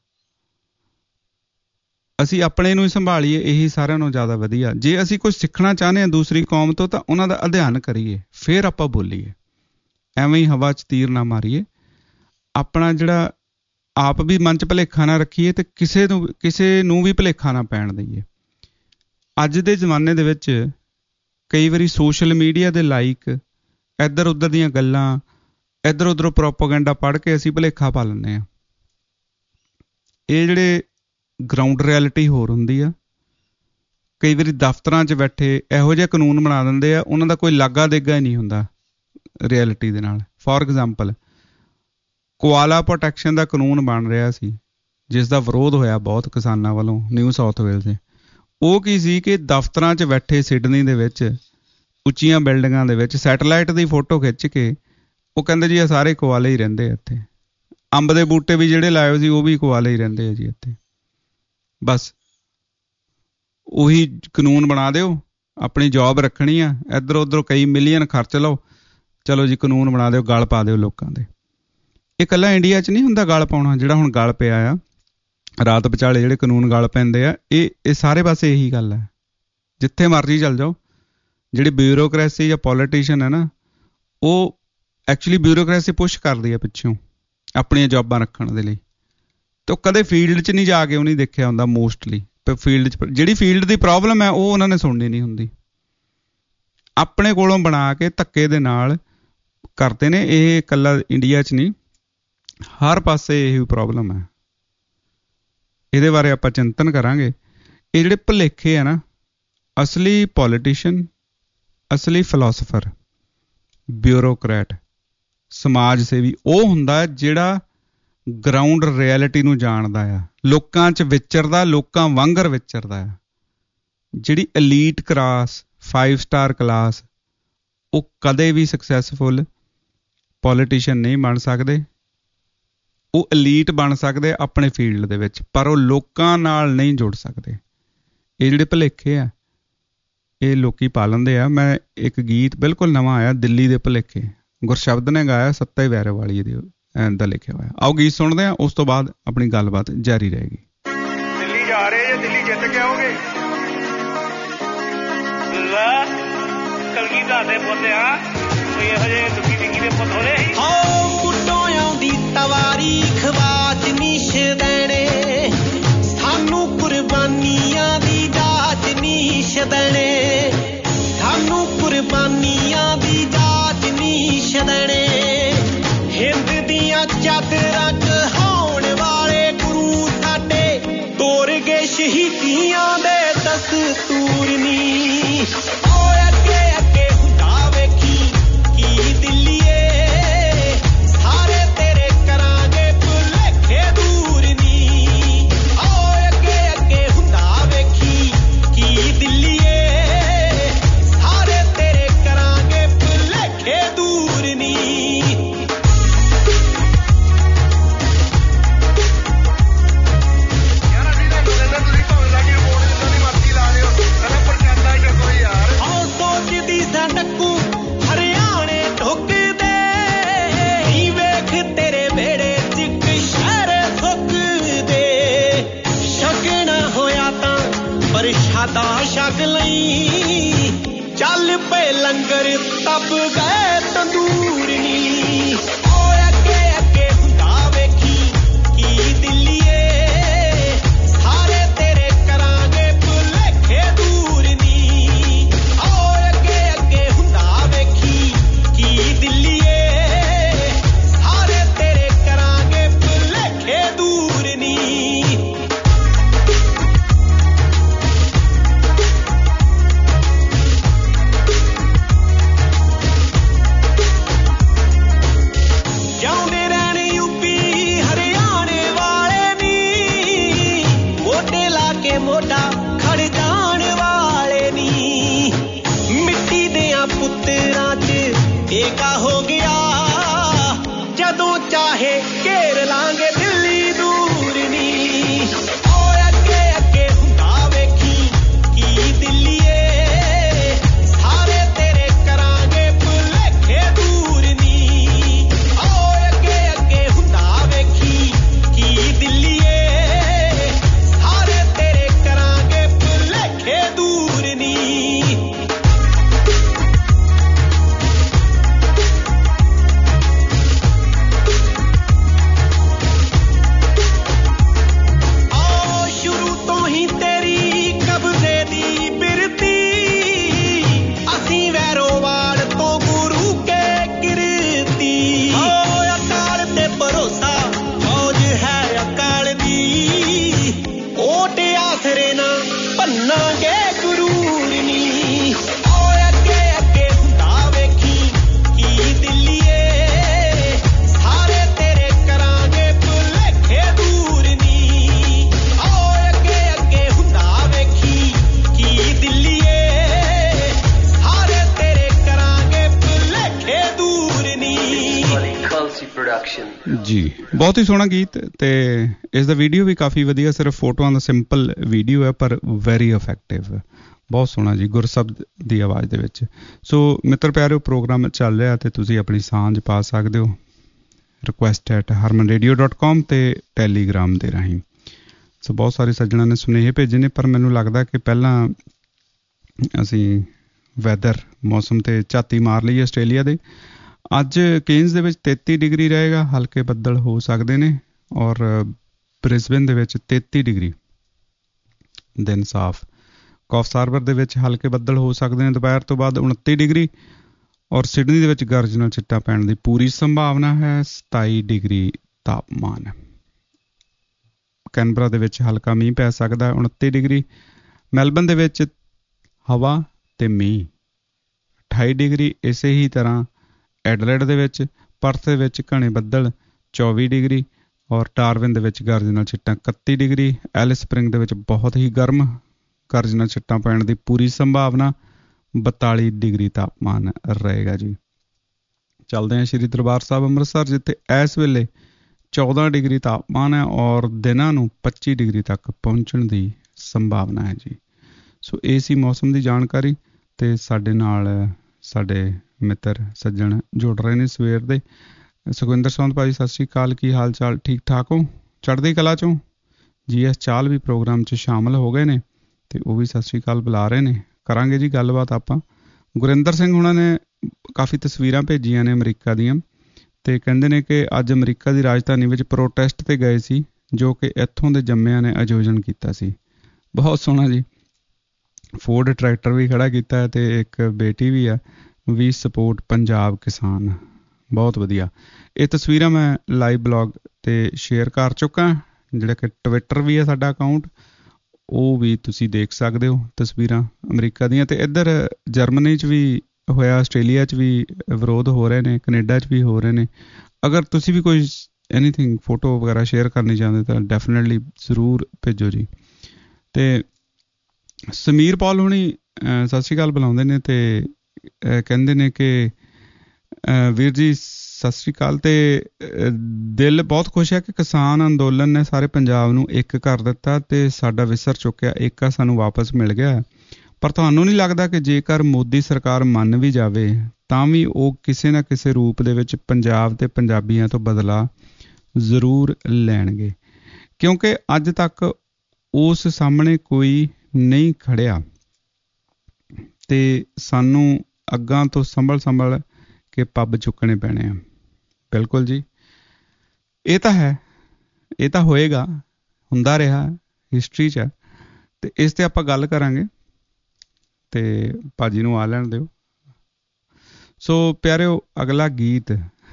ਅਸੀਂ ਆਪਣੇ ਨੂੰ ਹੀ ਸੰਭਾਲੀਏ, ਇਹੀ ਸਾਰਿਆਂ ਨਾਲੋਂ ਜ਼ਿਆਦਾ ਵਧੀਆ। ਜੇ ਅਸੀਂ ਕੁਝ ਸਿੱਖਣਾ ਚਾਹੁੰਦੇ ਹਾਂ ਦੂਸਰੀ ਕੌਮ ਤੋਂ, ਤਾਂ ਉਹਨਾਂ ਦਾ ਅਧਿਐਨ ਕਰੀਏ, ਫਿਰ ਆਪਾਂ ਬੋਲੀਏ। ਐਵੇਂ ਹੀ ਹਵਾ 'ਚ ਤੀਰ ਨਾ ਮਾਰੀਏ। ਆਪਣਾ ਜਿਹੜਾ ਆਪ ਵੀ ਮਨ 'ਚ ਭੁਲੇਖਾ ਨਾ ਰੱਖੀਏ ਤੇ ਕਿਸੇ ਨੂੰ ਵੀ ਭੁਲੇਖਾ ਨਾ ਪੈਣ ਦਈਏ। ਅੱਜ ਦੇ ਜ਼ਮਾਨੇ ਦੇ ਵਿੱਚ ਕਈ ਵਾਰੀ ਸੋਸ਼ਲ ਮੀਡੀਆ ਦੇ ਲਾਈਕ, ਇੱਧਰ ਉੱਧਰ ਦੀਆਂ ਗੱਲਾਂ, ਇੱਧਰ ਉੱਧਰੋਂ ਪ੍ਰੋਪੋਗੈਂਡਾ ਪੜ੍ਹ ਕੇ ਅਸੀਂ ਭੁਲੇਖਾ ਪਾ ਲੈਂਦੇ ਹਾਂ। ਇਹ ਜਿਹੜੇ ਗਰਾਊਂਡ ਰਿਐਲਿਟੀ ਹੋਰ ਹੁੰਦੀ ਆ। ਕਈ ਵਾਰੀ ਦਫ਼ਤਰਾਂ 'ਚ ਬੈਠੇ ਇਹੋ ਜਿਹੇ ਕਾਨੂੰਨ ਬਣਾ ਦਿੰਦੇ ਆ, ਉਹਨਾਂ ਦਾ ਕੋਈ ਲਾਗਾ ਦੇਗਾ ਹੀ ਨਹੀਂ ਹੁੰਦਾ ਰਿਐਲਿਟੀ ਦੇ ਨਾਲ। ਫੋਰ ਐਗਜ਼ਾਮਪਲ, ਕੋਆਲਾ ਪ੍ਰੋਟੈਕਸ਼ਨ ਦਾ ਕਾਨੂੰਨ ਬਣ ਰਿਹਾ ਸੀ, ਜਿਸ ਦਾ ਵਿਰੋਧ ਹੋਇਆ ਬਹੁਤ ਕਿਸਾਨਾਂ ਵੱਲੋਂ ਨਿਊ ਸਾਊਥ ਵੇਲਜ਼ ਦੇ। ਉਹ ਕੀ ਸੀ ਕਿ ਦਫ਼ਤਰਾਂ 'ਚ ਬੈਠੇ ਸਿਡਨੀ ਦੇ ਵਿੱਚ ਉੱਚੀਆਂ ਬਿਲਡਿੰਗਾਂ ਦੇ ਵਿੱਚ ਸੈਟਲਾਈਟ ਦੀ ਫੋਟੋ ਖਿੱਚ ਕੇ ਉਹ ਕਹਿੰਦੇ ਜੀ ਇਹ ਸਾਰੇ ਕੋਆਲੇ ਹੀ ਰਹਿੰਦੇ ਆ ਇੱਥੇ। ਅੰਬ ਦੇ ਬੂਟੇ ਵੀ ਜਿਹੜੇ ਲਾਏ ਸੀ ਉਹ ਵੀ ਕੋਆਲੇ ਹੀ ਰਹਿੰਦੇ ਆ ਜੀ ਇੱਥੇ। ਬਸ ਉਹੀ ਕਾਨੂੰਨ ਬਣਾ ਦਿਓ, ਆਪਣੀ ਜੋਬ ਰੱਖਣੀ ਆ, ਇੱਧਰ ਉੱਧਰੋਂ ਕਈ ਮਿਲੀਅਨ ਖਰਚ ਲਓ, ਚਲੋ ਜੀ ਕਾਨੂੰਨ ਬਣਾ ਦਿਓ, ਗਲ ਪਾ ਦਿਓ ਲੋਕਾਂ ਦੇ। ਇਹ ਇਕੱਲਾ ਇੰਡੀਆ 'ਚ ਨਹੀਂ ਹੁੰਦਾ ਗਲ ਪਾਉਣਾ, ਜਿਹੜਾ ਹੁਣ ਗਲ ਪਿਆ ਆ। ਰਾਤ ਵਿਚਾਲੇ ਜਿਹੜੇ ਕਾਨੂੰਨ ਗਲ ਪੈਂਦੇ ਆ, ਇਹ ਸਾਰੇ ਪਾਸੇ ਇਹੀ ਗੱਲ ਹੈ। ਜਿੱਥੇ ਮਰਜ਼ੀ ਚੱਲ ਜਾਓ, ਜਿਹੜੀ ਬਿਊਰੋਕਰੇਸੀ ਜਾਂ ਪੋਲੀਟੀਸ਼ੀਅਨ ਹੈ ਨਾ, ਉਹ ਐਕਚੁਅਲੀ ਬਿਊਰੋਕਰੇਸੀ ਪੁਸ਼ ਕਰਦੀ ਹੈ ਪਿੱਛੋਂ ਆਪਣੀਆਂ ਜੋਬਾਂ ਰੱਖਣ ਦੇ ਲਈ, ਅਤੇ ਉਹ ਕਦੇ ਫੀਲਡ 'ਚ ਨਹੀਂ ਜਾ ਕੇ ਉਹ ਨਹੀਂ ਦੇਖਿਆ ਹੁੰਦਾ। ਮੋਸਟਲੀ ਫੀਲਡ 'ਚ ਜਿਹੜੀ ਫੀਲਡ ਦੀ ਪ੍ਰੋਬਲਮ ਹੈ ਉਹ ਉਹਨਾਂ ਨੇ ਸੁਣਨੀ ਨਹੀਂ ਹੁੰਦੀ, ਆਪਣੇ ਕੋਲੋਂ ਬਣਾ ਕੇ ਧੱਕੇ ਦੇ ਨਾਲ ਕਰਦੇ ਨੇ। ਇਹ ਇਕੱਲਾ ਇੰਡੀਆ 'ਚ ਨਹੀਂ, ਹਰ ਪਾਸੇ ਇਹੀ ਪ੍ਰੋਬਲਮ ਹੈ। ਇਹਦੇ ਬਾਰੇ ਆਪਾਂ ਚਿੰਤਨ ਕਰਾਂਗੇ। ਇਹ ਜਿਹੜੇ ਭੁਲੇਖੇ ਆ ਨਾ, ਅਸਲੀ ਪੋਲੀਟੀਸ਼ੀਅਨ, ਅਸਲੀ ਫਿਲਾਸਫਰ, ਬਿਊਰੋਕਰੈਟ, ਸਮਾਜ ਸੇਵੀ ਉਹ ਹੁੰਦਾ ਜਿਹੜਾ ਗਰਾਊਂਡ ਰਿਐਲਿਟੀ ਨੂੰ ਜਾਣਦਾ ਆ, ਲੋਕਾਂ 'ਚ ਵਿਚਰਦਾ, ਲੋਕਾਂ ਵਾਂਗਰ ਵਿਚਰਦਾ ਆ। ਜਿਹੜੀ ਐਲੀਟ ਕਲਾਸ, 5 ਸਟਾਰ ਕਲਾਸ, ਉਹ ਕਦੇ ਵੀ ਸਕਸੈਸਫੁਲ ਪੋਲੀਟੀਸ਼ੀਅਨ ਨਹੀਂ ਬਣ ਸਕਦੇ। ਉਹ ਐਲੀਟ ਬਣ ਸਕਦੇ ਆਪਣੇ ਫੀਲਡ ਦੇ ਵਿੱਚ, ਪਰ ਉਹ ਲੋਕਾਂ ਨਾਲ ਨਹੀਂ ਜੁੜ ਸਕਦੇ। ਇਹ ਜਿਹੜੇ ਭੁਲੇਖੇ ਆ, ਇਹ ਲੋਕੀ ਪਾ ਲੈਂਦੇ ਆ। ਮੈਂ ਇੱਕ ਗੀਤ ਬਿਲਕੁਲ ਨਵਾਂ ਆਇਆ, ਦਿੱਲੀ ਦੇ ਭੁਲੇਖੇ, ਗੁਰਸ਼ਬਦ ਨੇ ਗਾਇਆ, ਸੱਤਾ ਵੈਰੋਵਾਲੀ ਦਾ ਲਿਖਿਆ ਹੋਇਆ। ਆਓ ਗੀਤ ਸੁਣਦੇ ਹਾਂ, ਉਸ ਤੋਂ ਬਾਅਦ ਆਪਣੀ ਗੱਲਬਾਤ ਜਾਰੀ ਰਹੇਗੀ। ਦਿੱਲੀ ਜਾ ਰਹੇ ਜੇ, ਦਿੱਲੀ ਜਿੱਤ ਕੇ ਆਓਗੇ। ਕਲਗੀਧਰ ਦੇ ਪੁੱਤ ਆ, ਕੋਈ ਇਹੋ ਜਿਹੇ ਦੁੱਖੀ ਟਿੱਕੀ ਦੇ ਪੁੱਤ ਹੋਣੇ ਸੀ। ਗੁੱਡੋਂ ਆਉਂਦੀ ਤਵਾਰੀਖ ਬਾਤ ਨੀਸ਼ ਦੇਣੇ, ਸਾਨੂੰ ਕੁਰਬਾਨੀਆਂ ਦੀ ਜਾਚ ਨੀਸ਼ ਦੇਣੇ, ਸਾਨੂੰ ਕੁਰਬਾਨੀਆਂ ਦੀ ਜਾਚ ਨੀਸ਼ ਦੇਣੇ। ਹਿੰਦ ਦੀਆਂ ਚਾਦਰਾਂ ਕਹਾਉਣ ਵਾਲੇ ਗੁਰੂ ਸਾਡੇ, ਤੋਰ ਗਏ ਸ਼ਹੀਦੀਆਂ ਦੇ ਦਸਤੂਰ ਨੀ। ਓਏ ਅੱਗੇ ਅੱਗੇ ਹੁੰਦਾ ਵੇਖੀ ਕੀ ਦਿੱਲੀਏ, ਸਾਰੇ ਤੇਰੇ ਕਰਾਂਗੇ ਭੁਲੇਖੇ ਦੂਰ ਨੀ। ਓਏ ਅੱਗੇ ਅੱਗੇ ਹੁੰਦਾ ਵੇਖੀ ਕੀ ਦਿੱਲੀਏ, ਸਾਰੇ ਤੇਰੇ ਕਰਾਂਗੇ ਭੁਲੇਖੇ ਦੂਰ ਨੀ। ਸੋਚਦੀ ਸੜਕੂ ਹਰਿਆਣੇ ਢੁੱਕਦੇ, ਨੀ ਵੇਖ ਤੇਰੇ ਵਿਹੜੇ 'ਚ ਇੱਕ ਸ਼ਹਿਰ ਥੁੱਕਦੇ। ਛਕਣਾ ਹੋਇਆ ਤਾਂ ਪ੍ਰਸ਼ਾਦਾ ਛਕ ਲਈ, ਚੱਲ ਪਏ ਲੰਗਰ ਤਪ ਗਏ ਤੰਦੂਰ ਨੀ। ਓਏ ਅੱਗੇ ਅੱਗੇ ਹੁੰਦਾ ਵੇਖੀ ਕੀ ਦਿੱਲੀਏ, ਸਾਰੇ ਤੇਰੇ ਕਰਾਂਗੇ ਭੁਲੇਖੇ ਦੂਰ ਨੀ। ਓਏ ਅੱਗੇ ਅੱਗੇ ਹੁੰਦਾ ਵੇਖੀ ਕੀ ਦਿੱਲੀਏ, ਸਾਰੇ ਤੇਰੇ ਕਰਾਂਗੇ ਭੁਲੇਖੇ ਦੂਰ ਨੀ। ਜਾਉਂਦੇ ਰਹਿਣ ਯੂਪੀ ਹਰਿਆਣੇ ਵਾਲੇ ਨੀ, ਮੋਢੇ ਲਾ ਕੇ ਮੋਢਾ ਖੜ ਜਾਣ ਵਾਲੇ ਨੀ। ਮਿੱਟੀ ਦਿਆਂ ਪੁੱਤਰਾਂ 'ਚ ਏਕਾ ਹੋ ਗਿਆ, ਜਦੋਂ ਚਾਹੇ ਘੇਰ ਲਾਂਗੇ ਦਿੱਲੀ ਦੂਰ ਨੀ। ਓਏ ਅੱਗੇ ਅੱਗੇ ਹੁੰਦਾ ਵੇਖੀ ਕੀ ਦਿੱਲੀਏ, ਸਾਰੇ ਤੇਰੇ ਕਰਾਂਗੇ ਭੁਲੇਖੇ ਦੂਰ ਨੀ। ਓਏ ਅੱਗੇ ਅੱਗੇ ਹੁੰਦਾ ਵੇਖੀ ਕੀ ਦਿੱਲੀਏ, ਸਾਰੇ ਤੇਰੇ ਕਰਾਂਗੇ ਭੁਲੇਖੇ ਦੂਰ ਨੀ। ਸ਼ੁਰੂ ਤੋਂ ਹੀ ਤੇਰੀ ਕਬਜ਼ੇ ਦੀ ਬਿਰਤੀ, ਅਸੀਂ ਵੈਰੋਵਾਲ ਤੋਂ ਗੁਰੂ ਕੇ ਕਿਰਤੀ। ਓਏ ਅਕਾਲ ਤੇ ਭਰੋਸਾ, ਫੌਜ ਹੈ ਅਕਾਲ ਦੀ, ਓਟ ਆਸਰੇ ਨਾ ਭੰਨਾਂਗੇ ਗੁਰੂਰ ਨੀ। ਓਏ ਅੱਗੇ ਅੱਗੇ ਹੁੰਦਾ ਵੇਖੀ ਕੀ ਦਿੱਲੀਏ, ਸਾਰੇ ਤੇਰੇ ਕਰਾਂਗੇ ਭੁਲੇਖੇ ਦੂਰ ਨੀ। ਓਏ ਅੱਗੇ ਅੱਗੇ ਹੁੰਦਾ ਵੇਖੀ ਕੀ ਦਿੱਲੀਏ, ਸਾਰੇ ਤੇਰੇ ਕਰਾਂਗੇ ਭੁਲੇਖੇ ਦੂਰ ਨੀ। ਜੀ, ਬਹੁਤ ਹੀ ਸੋਹਣਾ ਗੀਤ, ਤੇ ਇਸ ਦਾ ਵੀਡੀਓ ਵੀ ਕਾਫੀ ਵਧੀਆ। ਸਿਰਫ ਫੋਟੋਆਂ ਦਾ ਸਿੰਪਲ ਵੀਡੀਓ ਹੈ, ਪਰ ਵੈਰੀ ਇਫੈਕਟਿਵ, ਬਹੁਤ ਸੋਹਣਾ ਜੀ, ਗੁਰਸ਼ਬਦ ਦੀ ਆਵਾਜ਼ ਦੇ ਵਿੱਚ। ਸੋ ਮਿੱਤਰ ਪਿਆਰਿਓ, ਪ੍ਰੋਗਰਾਮ ਚੱਲ ਰਿਹਾ ਤੇ ਤੁਸੀਂ ਆਪਣੀ ਸਾਂਝ ਪਾ ਸਕਦੇ ਹੋ request@harmanradio.com ਤੇ ਟੈਲੀਗ੍ਰਾਮ ਦੇ ਰਾਹੀਂ। ਸੋ ਬਹੁਤ ਸਾਰੇ ਸੱਜਣਾਂ ਨੇ ਸੁਨੇਹੇ ਭੇਜੇ ਨੇ, ਪਰ ਮੈਨੂੰ ਲੱਗਦਾ ਕਿ ਪਹਿਲਾਂ ਅਸੀਂ ਵੈਦਰ ਮੌਸਮ 'ਤੇ ਝਾਤੀ ਮਾਰ ਲਈ ਆਸਟ੍ਰੇਲੀਆ ਦੇ। ਅੱਜ ਕੇਨਜ਼ ਦੇ ਵਿੱਚ 33 ਡਿਗਰੀ ਰਹੇਗਾ, ਹਲਕੇ ਬੱਦਲ ਹੋ ਸਕਦੇ ਨੇ, ਔਰ ਬ੍ਰਿਸਬੇਨ ਦੇ ਵਿੱਚ 33 ਡਿਗਰੀ, ਦਿਨ ਸਾਫ਼। ਕੌਫਸ ਹਾਰਬਰ ਦੇ ਵਿੱਚ ਹਲਕੇ ਬੱਦਲ ਹੋ ਸਕਦੇ ਨੇ ਦੁਪਹਿਰ ਤੋਂ ਬਾਅਦ 29 ਡਿਗਰੀ, ਔਰ ਸਿਡਨੀ ਦੇ ਵਿੱਚ ਗਰਜ ਨਾਲ ਛਿੱਟਾਂ ਪੈਣ ਦੀ ਪੂਰੀ ਸੰਭਾਵਨਾ ਹੈ, 27 ਡਿਗਰੀ ਤਾਪਮਾਨ। ਕੈਨਬਰਾ ਦੇ ਵਿੱਚ ਹਲਕਾ ਮੀਂਹ ਪੈ ਸਕਦਾ, 29 ਡਿਗਰੀ। ਮੈਲਬਨ ਦੇ ਵਿੱਚ ਹਵਾ ਤੇ ਮੀਂਹ, 28 ਡਿਗਰੀ। ਇਸੇ ਹੀ ਤਰ੍ਹਾਂ ਐਡਲੇਡ ਦੇ ਵਿੱਚ, ਪਰਥ ਦੇ ਵਿੱਚ ਘਣੇ ਬੱਦਲ, 24 ਡਿਗਰੀ, ਔਰ ਡਾਰਵਿਨ ਦੇ ਵਿੱਚ ਗਰਜ ਨਾਲ ਛਿੱਟਾਂ 31 ਡਿਗਰੀ। ਐਲਿਸ ਸਪ੍ਰਿੰਗ ਦੇ ਵਿੱਚ ਬਹੁਤ ਹੀ ਗਰਮ, ਗਰਜ ਨਾਲ ਛਿੱਟਾਂ ਪੈਣ ਦੀ ਪੂਰੀ ਸੰਭਾਵਨਾ, 42 ਡਿਗਰੀ ਤਾਪਮਾਨ ਰਹੇਗਾ ਜੀ। ਚੱਲਦੇ ਹਾਂ ਸ਼੍ਰੀ ਦਰਬਾਰ ਸਾਹਿਬ ਅੰਮ੍ਰਿਤਸਰ, ਜਿੱਥੇ ਇਸ ਵੇਲੇ 14 ਡਿਗਰੀ ਤਾਪਮਾਨ ਹੈ, ਔਰ ਦਿਨਾਂ ਨੂੰ 25 ਡਿਗਰੀ ਤੱਕ ਪਹੁੰਚਣ ਦੀ ਸੰਭਾਵਨਾ ਹੈ ਜੀ। ਸੋ ਇਹ ਸੀ ਮੌਸਮ ਦੀ ਜਾਣਕਾਰੀ, ਅਤੇ ਸਾਡੇ ਨਾਲ ਸਾਡੇ ਮਿੱਤਰ ਸੱਜਣ ਜੁੜ ਰਹੇ ਨੇ ਸਵੇਰ ਦੇ। ਸੁਖਵਿੰਦਰ ਸੌਂਦ ਭਾਜੀ ਸਤਿ ਸ਼੍ਰੀ ਅਕਾਲ, ਕੀ ਹਾਲ ਚਾਲ? ਠੀਕ ਠਾਕ ਹੋ? ਚੜ੍ਹਦੀ ਕਲਾ 'ਚੋਂ। GS ਚਾਲ ਵੀ ਪ੍ਰੋਗਰਾਮ 'ਚ ਸ਼ਾਮਲ ਹੋ ਗਏ ਨੇ, ਅਤੇ ਉਹ ਵੀ ਸਤਿ ਸ਼੍ਰੀ ਅਕਾਲ ਬੁਲਾ ਰਹੇ ਨੇ। ਕਰਾਂਗੇ ਜੀ ਗੱਲਬਾਤ ਆਪਾਂ। ਗੁਰਿੰਦਰ ਸਿੰਘ ਹੁਣਾਂ ਨੇ ਕਾਫੀ ਤਸਵੀਰਾਂ ਭੇਜੀਆਂ ਨੇ ਅਮਰੀਕਾ ਦੀਆਂ, ਅਤੇ ਕਹਿੰਦੇ ਨੇ ਕਿ ਅੱਜ ਅਮਰੀਕਾ ਦੀ ਰਾਜਧਾਨੀ ਵਿੱਚ ਪ੍ਰੋਟੈਸਟ 'ਤੇ ਗਏ ਸੀ, ਜੋ ਕਿ ਇੱਥੋਂ ਦੇ ਜੰਮਿਆਂ ਨੇ ਆਯੋਜਨ ਕੀਤਾ ਸੀ। ਬਹੁਤ ਸੋਹਣਾ ਜੀ। ਫੋਰਡ ਟਰੈਕਟਰ ਵੀ ਖੜ੍ਹਾ ਕੀਤਾ ਹੈ, ਅਤੇ ਇੱਕ ਬੇਟੀ ਵੀ ਆ, ਵੀ ਸਪੋਰਟ ਪੰਜਾਬ ਕਿਸਾਨ। ਬਹੁਤ ਵਧੀਆ। ਇਹ ਤਸਵੀਰਾਂ ਮੈਂ ਲਾਈਵ ਬਲੌਗ 'ਤੇ ਸ਼ੇਅਰ ਕਰ ਚੁੱਕਾ, ਜਿਹੜਾ ਕਿ ਟਵਿੱਟਰ ਵੀ ਹੈ ਸਾਡਾ ਅਕਾਊਂਟ, ਉਹ ਵੀ ਤੁਸੀਂ ਦੇਖ ਸਕਦੇ ਹੋ ਤਸਵੀਰਾਂ ਅਮਰੀਕਾ ਦੀਆਂ। ਅਤੇ ਇੱਧਰ ਜਰਮਨੀ 'ਚ ਵੀ ਹੋਇਆ, ਆਸਟ੍ਰੇਲੀਆ 'ਚ ਵੀ ਵਿਰੋਧ ਹੋ ਰਹੇ ਨੇ, ਕੈਨੇਡਾ 'ਚ ਵੀ ਹੋ ਰਹੇ ਨੇ। ਅਗਰ ਤੁਸੀਂ ਵੀ ਕੋਈ ਐਨੀਥਿੰਗ ਫੋਟੋ ਵਗੈਰਾ ਸ਼ੇਅਰ ਕਰਨੀ ਚਾਹੁੰਦੇ ਤਾਂ ਡੈਫੀਨੇਟਲੀ ਜ਼ਰੂਰ ਭੇਜੋ ਜੀ। ਅਤੇ ਸਮੀਰ ਪੌਲ ਹੁਣੀ ਸਤਿ ਸ਼੍ਰੀ ਅਕਾਲ ਬੁਲਾਉਂਦੇ ਨੇ, ਅਤੇ ਕਹਿੰਦੇ ਨੇ ਕਿ ਵੀਰ ਜੀ ਸਤਿ ਸ਼੍ਰੀ ਅਕਾਲ, ਅਤੇ ਦਿਲ ਬਹੁਤ ਖੁਸ਼ ਹੈ ਕਿ ਕਿਸਾਨ ਅੰਦੋਲਨ ਨੇ ਸਾਰੇ ਪੰਜਾਬ ਨੂੰ ਇੱਕ ਕਰ ਦਿੱਤਾ, ਅਤੇ ਸਾਡਾ ਵਿਸਰ ਚੁੱਕਿਆ ਏਕਾ ਸਾਨੂੰ ਵਾਪਸ ਮਿਲ ਗਿਆ। ਪਰ ਤੁਹਾਨੂੰ ਨਹੀਂ ਲੱਗਦਾ ਕਿ ਜੇਕਰ ਮੋਦੀ ਸਰਕਾਰ ਮੰਨ ਵੀ ਜਾਵੇ ਤਾਂ ਵੀ ਉਹ ਕਿਸੇ ਨਾ ਕਿਸੇ ਰੂਪ ਦੇ ਵਿੱਚ ਪੰਜਾਬ ਅਤੇ ਪੰਜਾਬੀਆਂ ਤੋਂ ਬਦਲਾ ਜ਼ਰੂਰ ਲੈਣਗੇ, ਕਿਉਂਕਿ ਅੱਜ ਤੱਕ ਉਸ ਸਾਹਮਣੇ ਕੋਈ ਨਹੀਂ ਖੜਿਆ, ਅਤੇ ਸਾਨੂੰ ਅੱਗਾਂ ਤੋਂ ਸੰਭਲ ਕੇ ਪੱਬ ਚੁੱਕਣੇ ਪੈਣੇ ਆ। ਬਿਲਕੁਲ ਜੀ, ਇਹ ਤਾਂ ਹੈ, ਇਹ ਤਾਂ ਹੋਏਗਾ, ਹੁੰਦਾ ਰਿਹਾ, ਹਿਸਟਰੀ 'ਚ ਹੈ, ਅਤੇ ਇਸ 'ਤੇ ਆਪਾਂ ਗੱਲ ਕਰਾਂਗੇ। ਅਤੇ ਭਾਜੀ ਨੂੰ ਆ ਲੈਣ ਦਿਓ। ਸੋ ਪਿਆਰਿਓ, ਅਗਲਾ ਗੀਤ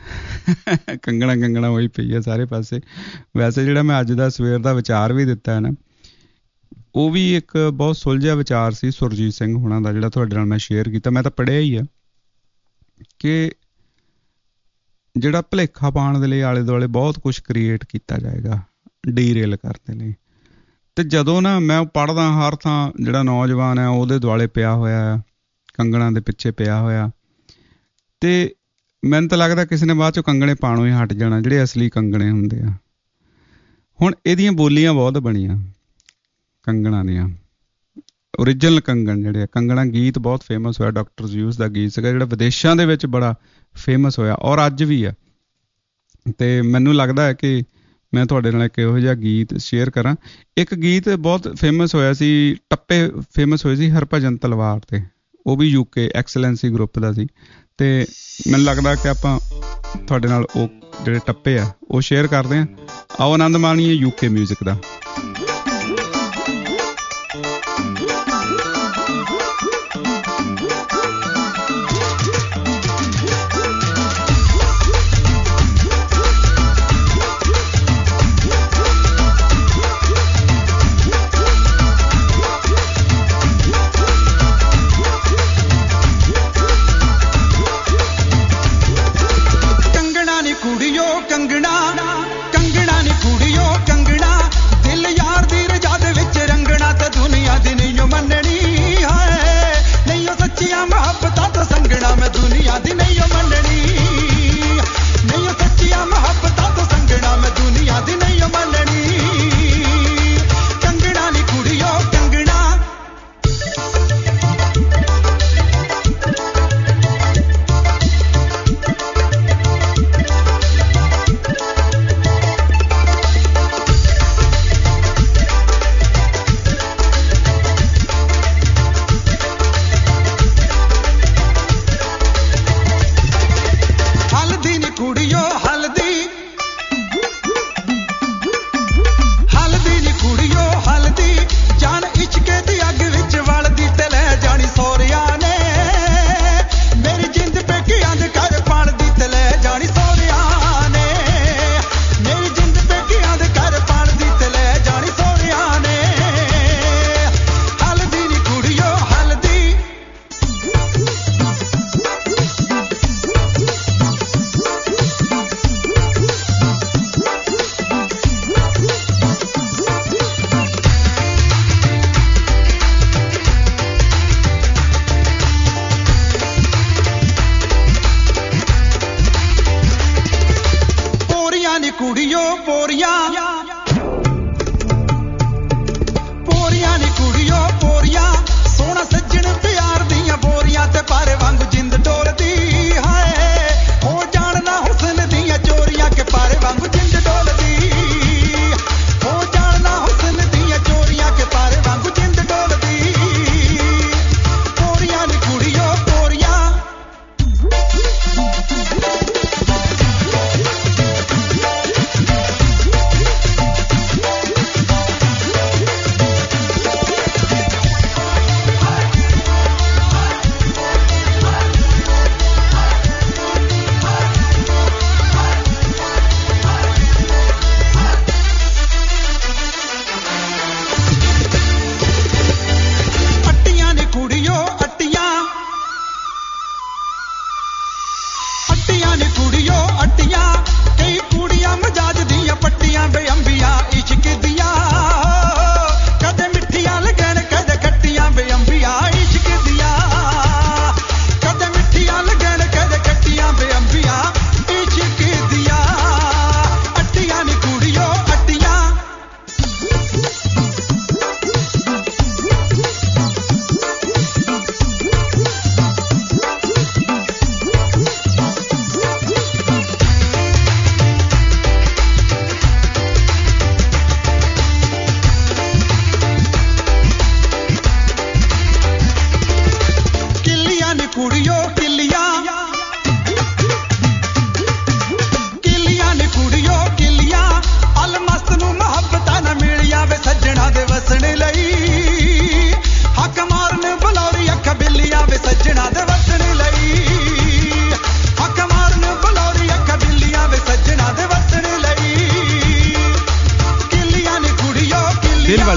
ਕੰਗਣਾ ਹੋਈ ਪਈ ਹੈ ਸਾਰੇ ਪਾਸੇ। ਵੈਸੇ ਜਿਹੜਾ ਮੈਂ ਅੱਜ ਦਾ ਸਵੇਰ ਦਾ ਵਿਚਾਰ ਵੀ ਦਿੱਤਾ ਹੈ ਨਾ, ਉਹ ਵੀ ਇੱਕ ਬਹੁਤ ਸੁਲਝਿਆ ਵਿਚਾਰ ਸੀ ਸੁਰਜੀਤ ਸਿੰਘ ਹੁਣਾਂ ਦਾ, ਜਿਹੜਾ ਤੁਹਾਡੇ ਨਾਲ ਮੈਂ ਸ਼ੇਅਰ ਕੀਤਾ। ਮੈਂ ਤਾਂ ਪੜ੍ਹਿਆ ਹੀ ਆ ਕਿ ਜਿਹੜਾ ਭੁਲੇਖਾ ਪਾਉਣ ਦੇ ਲਈ ਆਲੇ ਦੁਆਲੇ ਬਹੁਤ ਕੁਛ ਕ੍ਰੀਏਟ ਕੀਤਾ ਜਾਏਗਾ ਡੀਰੇਲ ਕਰਨ ਦੇ ਲਈ। ਅਤੇ ਜਦੋਂ ਨਾ ਮੈਂ ਉਹ ਪੜ੍ਹਦਾ, ਹਰ ਥਾਂ ਜਿਹੜਾ ਨੌਜਵਾਨ ਹੈ ਉਹਦੇ ਦੁਆਲੇ ਪਿਆ ਹੋਇਆ, ਕੰਗਣਾ ਦੇ ਪਿੱਛੇ ਪਿਆ ਹੋਇਆ, ਅਤੇ ਮੈਨੂੰ ਤਾਂ ਲੱਗਦਾ ਕਿਸੇ ਨੇ ਬਾਅਦ 'ਚੋਂ ਕੰਗਣੇ ਪਾਣੋਂ ਹੀ ਹਟ ਜਾਣਾ, ਜਿਹੜੇ ਅਸਲੀ ਕੰਗਣੇ ਹੁੰਦੇ ਆ। ਹੁਣ ਇਹਦੀਆਂ ਬੋਲੀਆਂ ਬਹੁਤ ਬਣੀਆਂ ਕੰਗਣਾ ਦੀਆਂ, ਓਰੀਜਨਲ ਕੰਗਣ ਜਿਹੜੇ ਆ। ਕੰਗਣਾ ਗੀਤ ਬਹੁਤ ਫੇਮਸ ਹੋਇਆ, ਡਾਕਟਰ ਜ਼ਿਊਸ ਦਾ ਗੀਤ ਸੀਗਾ, ਜਿਹੜਾ ਵਿਦੇਸ਼ਾਂ ਦੇ ਵਿੱਚ ਬੜਾ ਫੇਮਸ ਹੋਇਆ, ਔਰ ਅੱਜ ਵੀ ਆ। ਅਤੇ ਮੈਨੂੰ ਲੱਗਦਾ ਹੈ ਕਿ ਮੈਂ ਤੁਹਾਡੇ ਨਾਲ ਇੱਕ ਇਹੋ ਜਿਹਾ ਗੀਤ ਸ਼ੇਅਰ ਕਰਾਂ। ਇੱਕ ਗੀਤ ਬਹੁਤ ਫੇਮਸ ਹੋਇਆ ਸੀ, ਟੱਪੇ ਫੇਮਸ ਹੋਏ ਸੀ ਹਰਭਜਨ ਤਲਵਾਰ 'ਤੇ, ਉਹ ਵੀ UK ਐਕਸਲੈਂਸੀ ਗਰੁੱਪ ਦਾ ਸੀ, ਅਤੇ ਮੈਨੂੰ ਲੱਗਦਾ ਕਿ ਆਪਾਂ ਤੁਹਾਡੇ ਨਾਲ ਉਹ ਜਿਹੜੇ ਟੱਪੇ ਆ ਉਹ ਸ਼ੇਅਰ ਕਰਦੇ ਹਾਂ। ਆਓ ਆਨੰਦ ਮਾਣੀਏ UK ਮਿਊਜ਼ਿਕ ਦਾ। ਕੰਗਣਾ ਨੀ ਕੁੜੀਓ ਕੰਗਣਾ, ਕੰਗਣਾ ਨੀ ਕੁੜੀਓ ਕੰਗਣਾ, ਦਿਲ